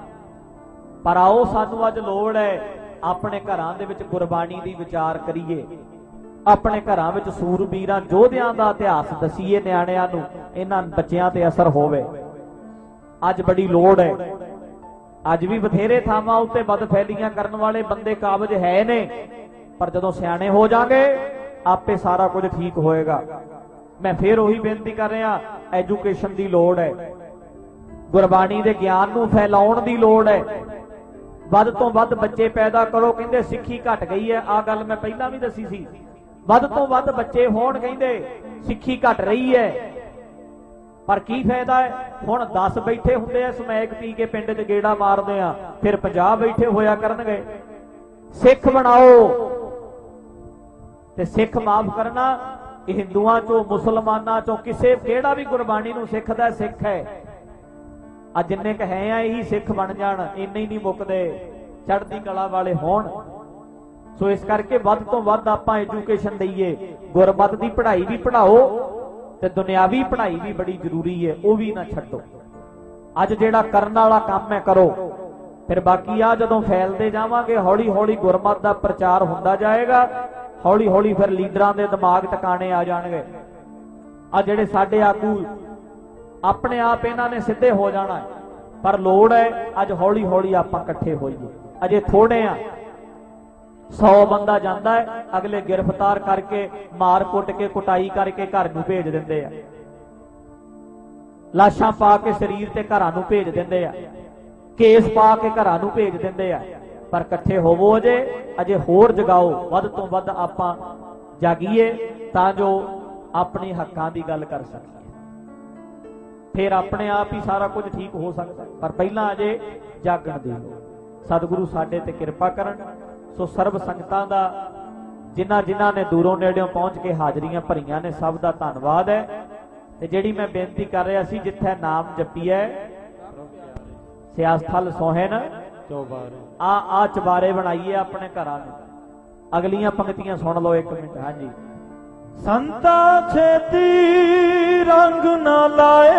ਪਰ ਆਓ, ਸਾਨੂੰ ਅੱਜ ਲੋੜ ਹੈ ਆਪਣੇ ਘਰਾਂ ਦੇ ਵਿੱਚ ਗੁਰਬਾਣੀ ਦੀ ਵਿਚਾਰ ਕਰੀਏ, ਆਪਣੇ ਘਰਾਂ ਵਿੱਚ ਸੂਰਬੀਰਾਂ ਯੋਧਿਆਂ ਦਾ ਇਤਿਹਾਸ ਦਸੀਏ ਨਿਆਣਿਆਂ ਨੂੰ, ਇਹਨਾਂ ਬੱਚਿਆਂ ਤੇ ਅਸਰ ਹੋਵੇ। ਅੱਜ ਬੜੀ ਲੋੜ ਹੈ। ਅੱਜ ਵੀ ਬਥੇਰੇ ਥਾਵਾਂ ਉੱਤੇ ਬਦਫੈਲੀਆਂ ਕਰਨ ਵਾਲੇ ਬੰਦੇ ਕਾਬਜ ਹੈ ਨੇ, ਪਰ ਜਦੋਂ ਸਿਆਣੇ ਹੋ ਜਾਣਗੇ ਆਪੇ ਸਾਰਾ ਕੁਝ ਠੀਕ ਹੋਏਗਾ। ਮੈਂ ਫੇਰ ਉਹੀ ਬੇਨਤੀ ਕਰ ਰਿਹਾ, ਐਜੂਕੇਸ਼ਨ ਦੀ ਲੋੜ ਹੈ, ਗੁਰਬਾਣੀ ਦੇ ਗਿਆਨ ਨੂੰ ਫੈਲਾਉਣ ਦੀ ਲੋੜ ਹੈ। ਵੱਧ ਤੋਂ ਵੱਧ ਬੱਚੇ ਪੈਦਾ ਕਰੋ। ਕਹਿੰਦੇ ਸਿੱਖੀ ਘਟ ਗਈ ਹੈ, ਆਹ ਗੱਲ ਮੈਂ ਪਹਿਲਾਂ ਵੀ ਦੱਸੀ ਸੀ। ਵੱਧ ਤੋਂ ਵੱਧ ਬੱਚੇ ਹੋਣ, ਕਹਿੰਦੇ ਸਿੱਖੀ ਘਟ ਰਹੀ ਹੈ। पर की फायदा है? हुण 10 बैठे हुंदे आ समैक पी के पिंड च गेड़ा मारदे आ, फिर 50 बैठे होया करनगे। सिख बनाओ ते सिख माफ करना हिंदुआं चों मुसलमानां चों किसे किहड़ा भी गुरबाणी नूं सिखदा सिख है। आ जिन्ने क है आ यही सिख बन जाण, इन्ने ही नहीं मुकदे, चढ़दी कला वाले होण। सो इस करके वध तो वध आपां एजुकेशन दईए, गुरमत दी पढ़ाई भी पढ़ाओ ते दुनियावी पढ़ाई भी बड़ी जरूरी है, वो भी ना छड्डो। अज जिहड़ा करन वाला काम है करो, फिर बाकी आ जदों फैलदे जावांगे हौली हौली गुरमत दा प्रचार हुंदा जाएगा, हौली हौली फिर लीडरां दे दिमाग टकाने आ जाणगे। आ जिहड़े साडे आगू अपने आप इन्हां ने सिद्धे हो जाना है, पर लोड़ है अज हौली हौली आपां इकट्ठे होइए। अजे थोड़े आ, 100 बंदा जांदा है, अगले गिरफ्तार करके मार कुट के कुटाई करके घर नूं भेज दिंदे आ, लाशां पा के शरीर ते घरां नूं भेज दिंदे आ, केस पा के घरां नूं भेज दिंदे आ। पर इकट्ठे होवो, अजे होर जगाओ, वध तो वध आपां जागीए तां जो अपने हक्कां दी गल कर सकीए, फिर अपने आप ही सारा कुछ ठीक हो सकता है। पर पहला अजे जागण दी लोड़। सतगुरु साडे ते किरपा करन। सो सर्व संगतां दा जिन्हां जिन्हां ने दूरों नेड़ियों पहुंच के हाजरियां भरीਆਂ ने सब दा धन्नवाद है। ते जिहड़ी मैं बेनती कर रहा सी, जिथे नाम जपीए सियास्थल सोहन आ चबारे बनाइए अपने घरां में। अगलियां पंक्तियां सुन लो एक मिनट। हाँ जी। संता छेती रंग न लाए,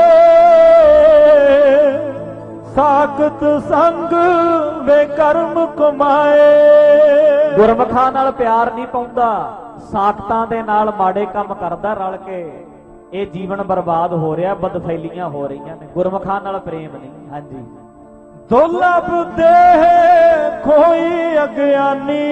साकत संग वे कर्म कमाए। गुरमुखां नाल प्यार नहीं पाउंदा, साकतां दे नाल माड़े काम करदा रल के। ये जीवन बर्बाद हो रहा, बदफैलियां हो रही ने, गुरमुखां नाल प्रेम नहीं। हाँ जी। दुर्लभ देह खोई अज्ञानी,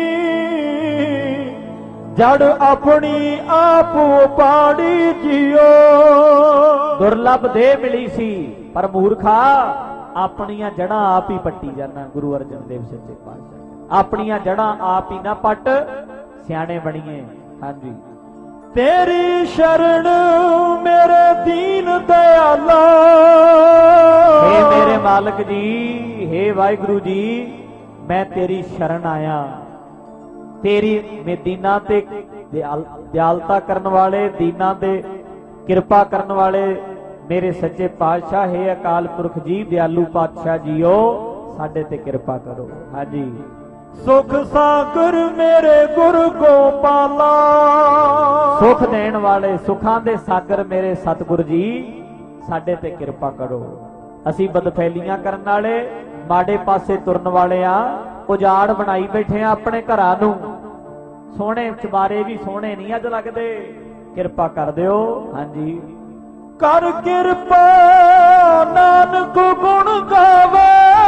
जड़ अपनी आप पाड़ी जियो। दुर्लभ देह मिली सी, पर मूर्खा अपनियां जड़ां आप ही पट्टी जाना। गुरु अर्जन देव सच्चे पातशाह अपनियां जड़ां आप ही ना पट, सियाणे बणीए। हाँ जी। तेरी शरण मेरे दीन दयाला, हे मेरे मालिक जी, हे वाहिगुरु जी, मैं तेरी शरण आया। तेरी में दीना ते दयालता करन वाले, दीना ते किरपा करन वाले मेरे सच्चे पातशाह, हे अकाल पुरख जी, दयालु पातशाह जीओ, साडे ते किरपा करो। हाँ जी। सुख सागर मेरे गुरु गोपाला, सुख देण वाले, सुखां दे सागर मेरे सतगुरु जी, साडे ते किरपा करो। असी बदफैलियां करन वाले, माड़े पासे तुरन वाले आ, उजाड़ बनाई बैठे आ अपने घरां नूं। सोहणे चबारे भी सोहणे नहीं अज लगदे, किरपा कर दिओ। हाँ जी। कर किरपा नानक गुण गावे,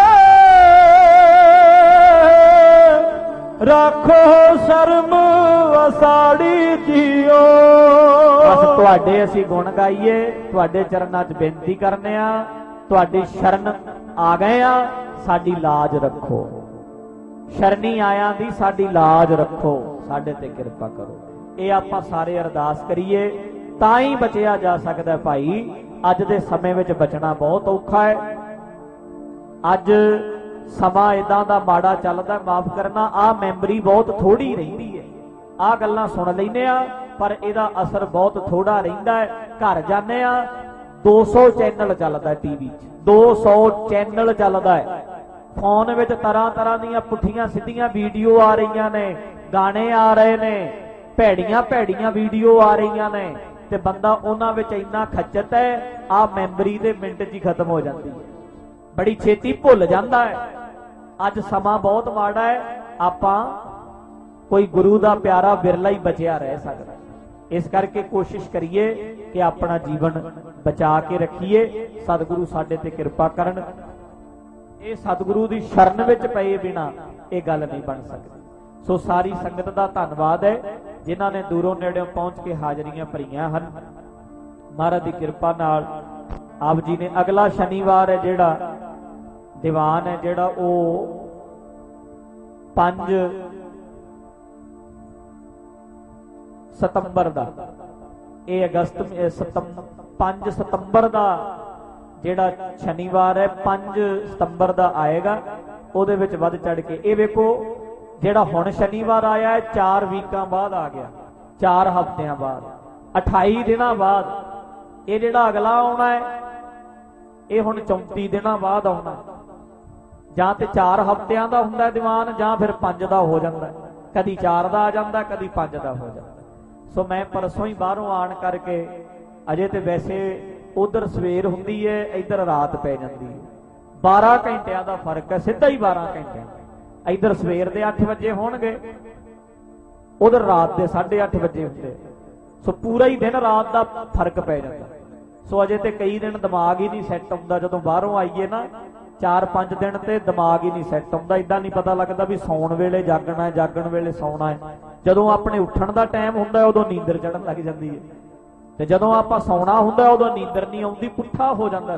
राखो शर्म असाड़ी जियो। बस तुहाडे असी गुण गाइए, तुहाडे चरनां च बेनती करने आ, तुहाडी शरण आ गए आ, साडी लाज रखो। शरणी आया दी साडी लाज रखो, साडे ते किरपा करो। ये आपां सारे अरदास करिए, तां ही बचिया जा सकदा है भाई। अज दे समय विच बचना बहुत औखा है। अज समा इदां दा माड़ा चलदा, माफ करना, आ मैमरी बहुत थोड़ी रहिंदी है। आ गल्लां सुन लैने आ, पर इहदा असर बहुत थोड़ा रहिंदा है। घर जाने आ, 200 चैनल चलदा है टीवी च, 200 चैनल चलदा है। फोन विच तरह तरह दीयां पुठियां सीधियां वीडियो आ रही ने, गाने आ रहे ने, भैड़ियां भैड़ियां वीडियो आ रही ने, ते बंदा उन्हां विच इन्ना खच्चत है, आ मैमरी दे मिंट च ही खत्म हो जाती है, बड़ी छेती भुल जाता है। अज समा बहुत माड़ा है, आपां कोई गुरु दा प्यारा विरला ही बचिया रह सकता। इस करके कोशिश करिए कि अपना जीवन बचा के रखिए। सतगुरु साडे ते किरपा करन। ये सतगुरु दी शरण विच पए बिना ये गल नहीं बन सकती। सो सारी संगत दा धन्नवाद है जिन्हां ने दूरों नेड़ों पहुंच के हाजरियां भरीਆਂ ਹਨ। महाराज की किरपा नाल आप जी ने अगला शनिवार है जिहड़ा दीवान है जिहड़ा वो 5 सितंबर दा, ये अगस्त 5 ਸਤੰਬਰ ਦਾ ਜਿਹੜਾ ਸ਼ਨੀਵਾਰ ਹੈ 5 ਸਤੰਬਰ ਦਾ ਆਏਗਾ, ਉਹਦੇ ਵਿੱਚ ਵੱਧ ਚੜ ਕੇ ਇਹ ਵੇਖੋ ਜਿਹੜਾ ਹੁਣ ਸ਼ਨੀਵਾਰ ਆਇਆ ਹੈ 4 ਵੀਕਾਂ ਬਾਅਦ ਆ ਗਿਆ, 4 ਹਫ਼ਤਿਆਂ ਬਾਅਦ, 28 ਦਿਨਾਂ ਬਾਅਦ। ਇਹ ਜਿਹੜਾ ਅਗਲਾ ਆਉਣਾ ਹੈ ਇਹ ਹੁਣ 34 ਦਿਨਾਂ ਬਾਅਦ ਆਉਣਾ, ਜਾਂ ਤੇ 4 ਹਫ਼ਤਿਆਂ ਦਾ ਹੁੰਦਾ ਦੀਵਾਨ ਜਾਂ ਫਿਰ 5 ਦਾ ਹੋ ਜਾਂਦਾ, ਕਦੀ 4 ਦਾ ਆ ਜਾਂਦਾ ਕਦੀ 5 ਦਾ ਹੋ ਜਾਂਦਾ। ਸੋ ਮੈਂ ਪਰਸੋਂ ਹੀ ਬਾਹਰੋਂ ਆਣ ਕਰਕੇ, ਅਜੇ ਤੇ ਵੈਸੇ ਉਧਰ ਸਵੇਰ ਹੁੰਦੀ ਹੈ ਇੱਧਰ ਰਾਤ ਪੈ ਜਾਂਦੀ ਹੈ, 12 ਘੰਟਿਆਂ ਦਾ ਫਰਕ ਹੈ, ਸਿੱਧਾ ਹੀ 12 ਘੰਟਿਆਂ। ਇੱਧਰ ਸਵੇਰ ਦੇ 8 ਵਜੇ ਹੋਣਗੇ, ਉਧਰ ਰਾਤ ਦੇ 8:30 ਵਜੇ ਹੁੰਦੇ। ਸੋ ਪੂਰਾ ਹੀ ਦਿਨ ਰਾਤ ਦਾ ਫਰਕ ਪੈ ਜਾਂਦਾ। ਸੋ ਅਜੇ ਤੇ ਕਈ ਦਿਨ ਦਿਮਾਗ ਹੀ ਨਹੀਂ ਸੈੱਟ ਹੁੰਦਾ, ਜਦੋਂ ਬਾਹਰੋਂ ਆਈਏ ਨਾ 4-5 ਦਿਨ ਤੇ ਦਿਮਾਗ ਹੀ ਨਹੀਂ ਸੈੱਟ ਹੁੰਦਾ, ਇਦਾਂ ਨਹੀਂ ਪਤਾ ਲੱਗਦਾ ਵੀ ਸੌਣ ਵੇਲੇ ਜਾਗਣਾ, ਜਾਗਣ ਵੇਲੇ ਸੌਣਾ ਹੈ। ਜਦੋਂ ਆਪਣੇ ਉੱਠਣ ਦਾ ਟਾਈਮ ਹੁੰਦਾ ਉਦੋਂ ਨੀਂਦਰ ਚੜਨ ਲੱਗ ਜਾਂਦੀ ਹੈ, ਤੇ ਜਦੋਂ ਆਪਾਂ ਸੌਣਾ ਹੁੰਦਾ ਉਦੋਂ ਨੀਂਦਰ ਨਹੀਂ ਆਉਂਦੀ, ਪੁੱਠਾ ਹੋ ਜਾਂਦਾ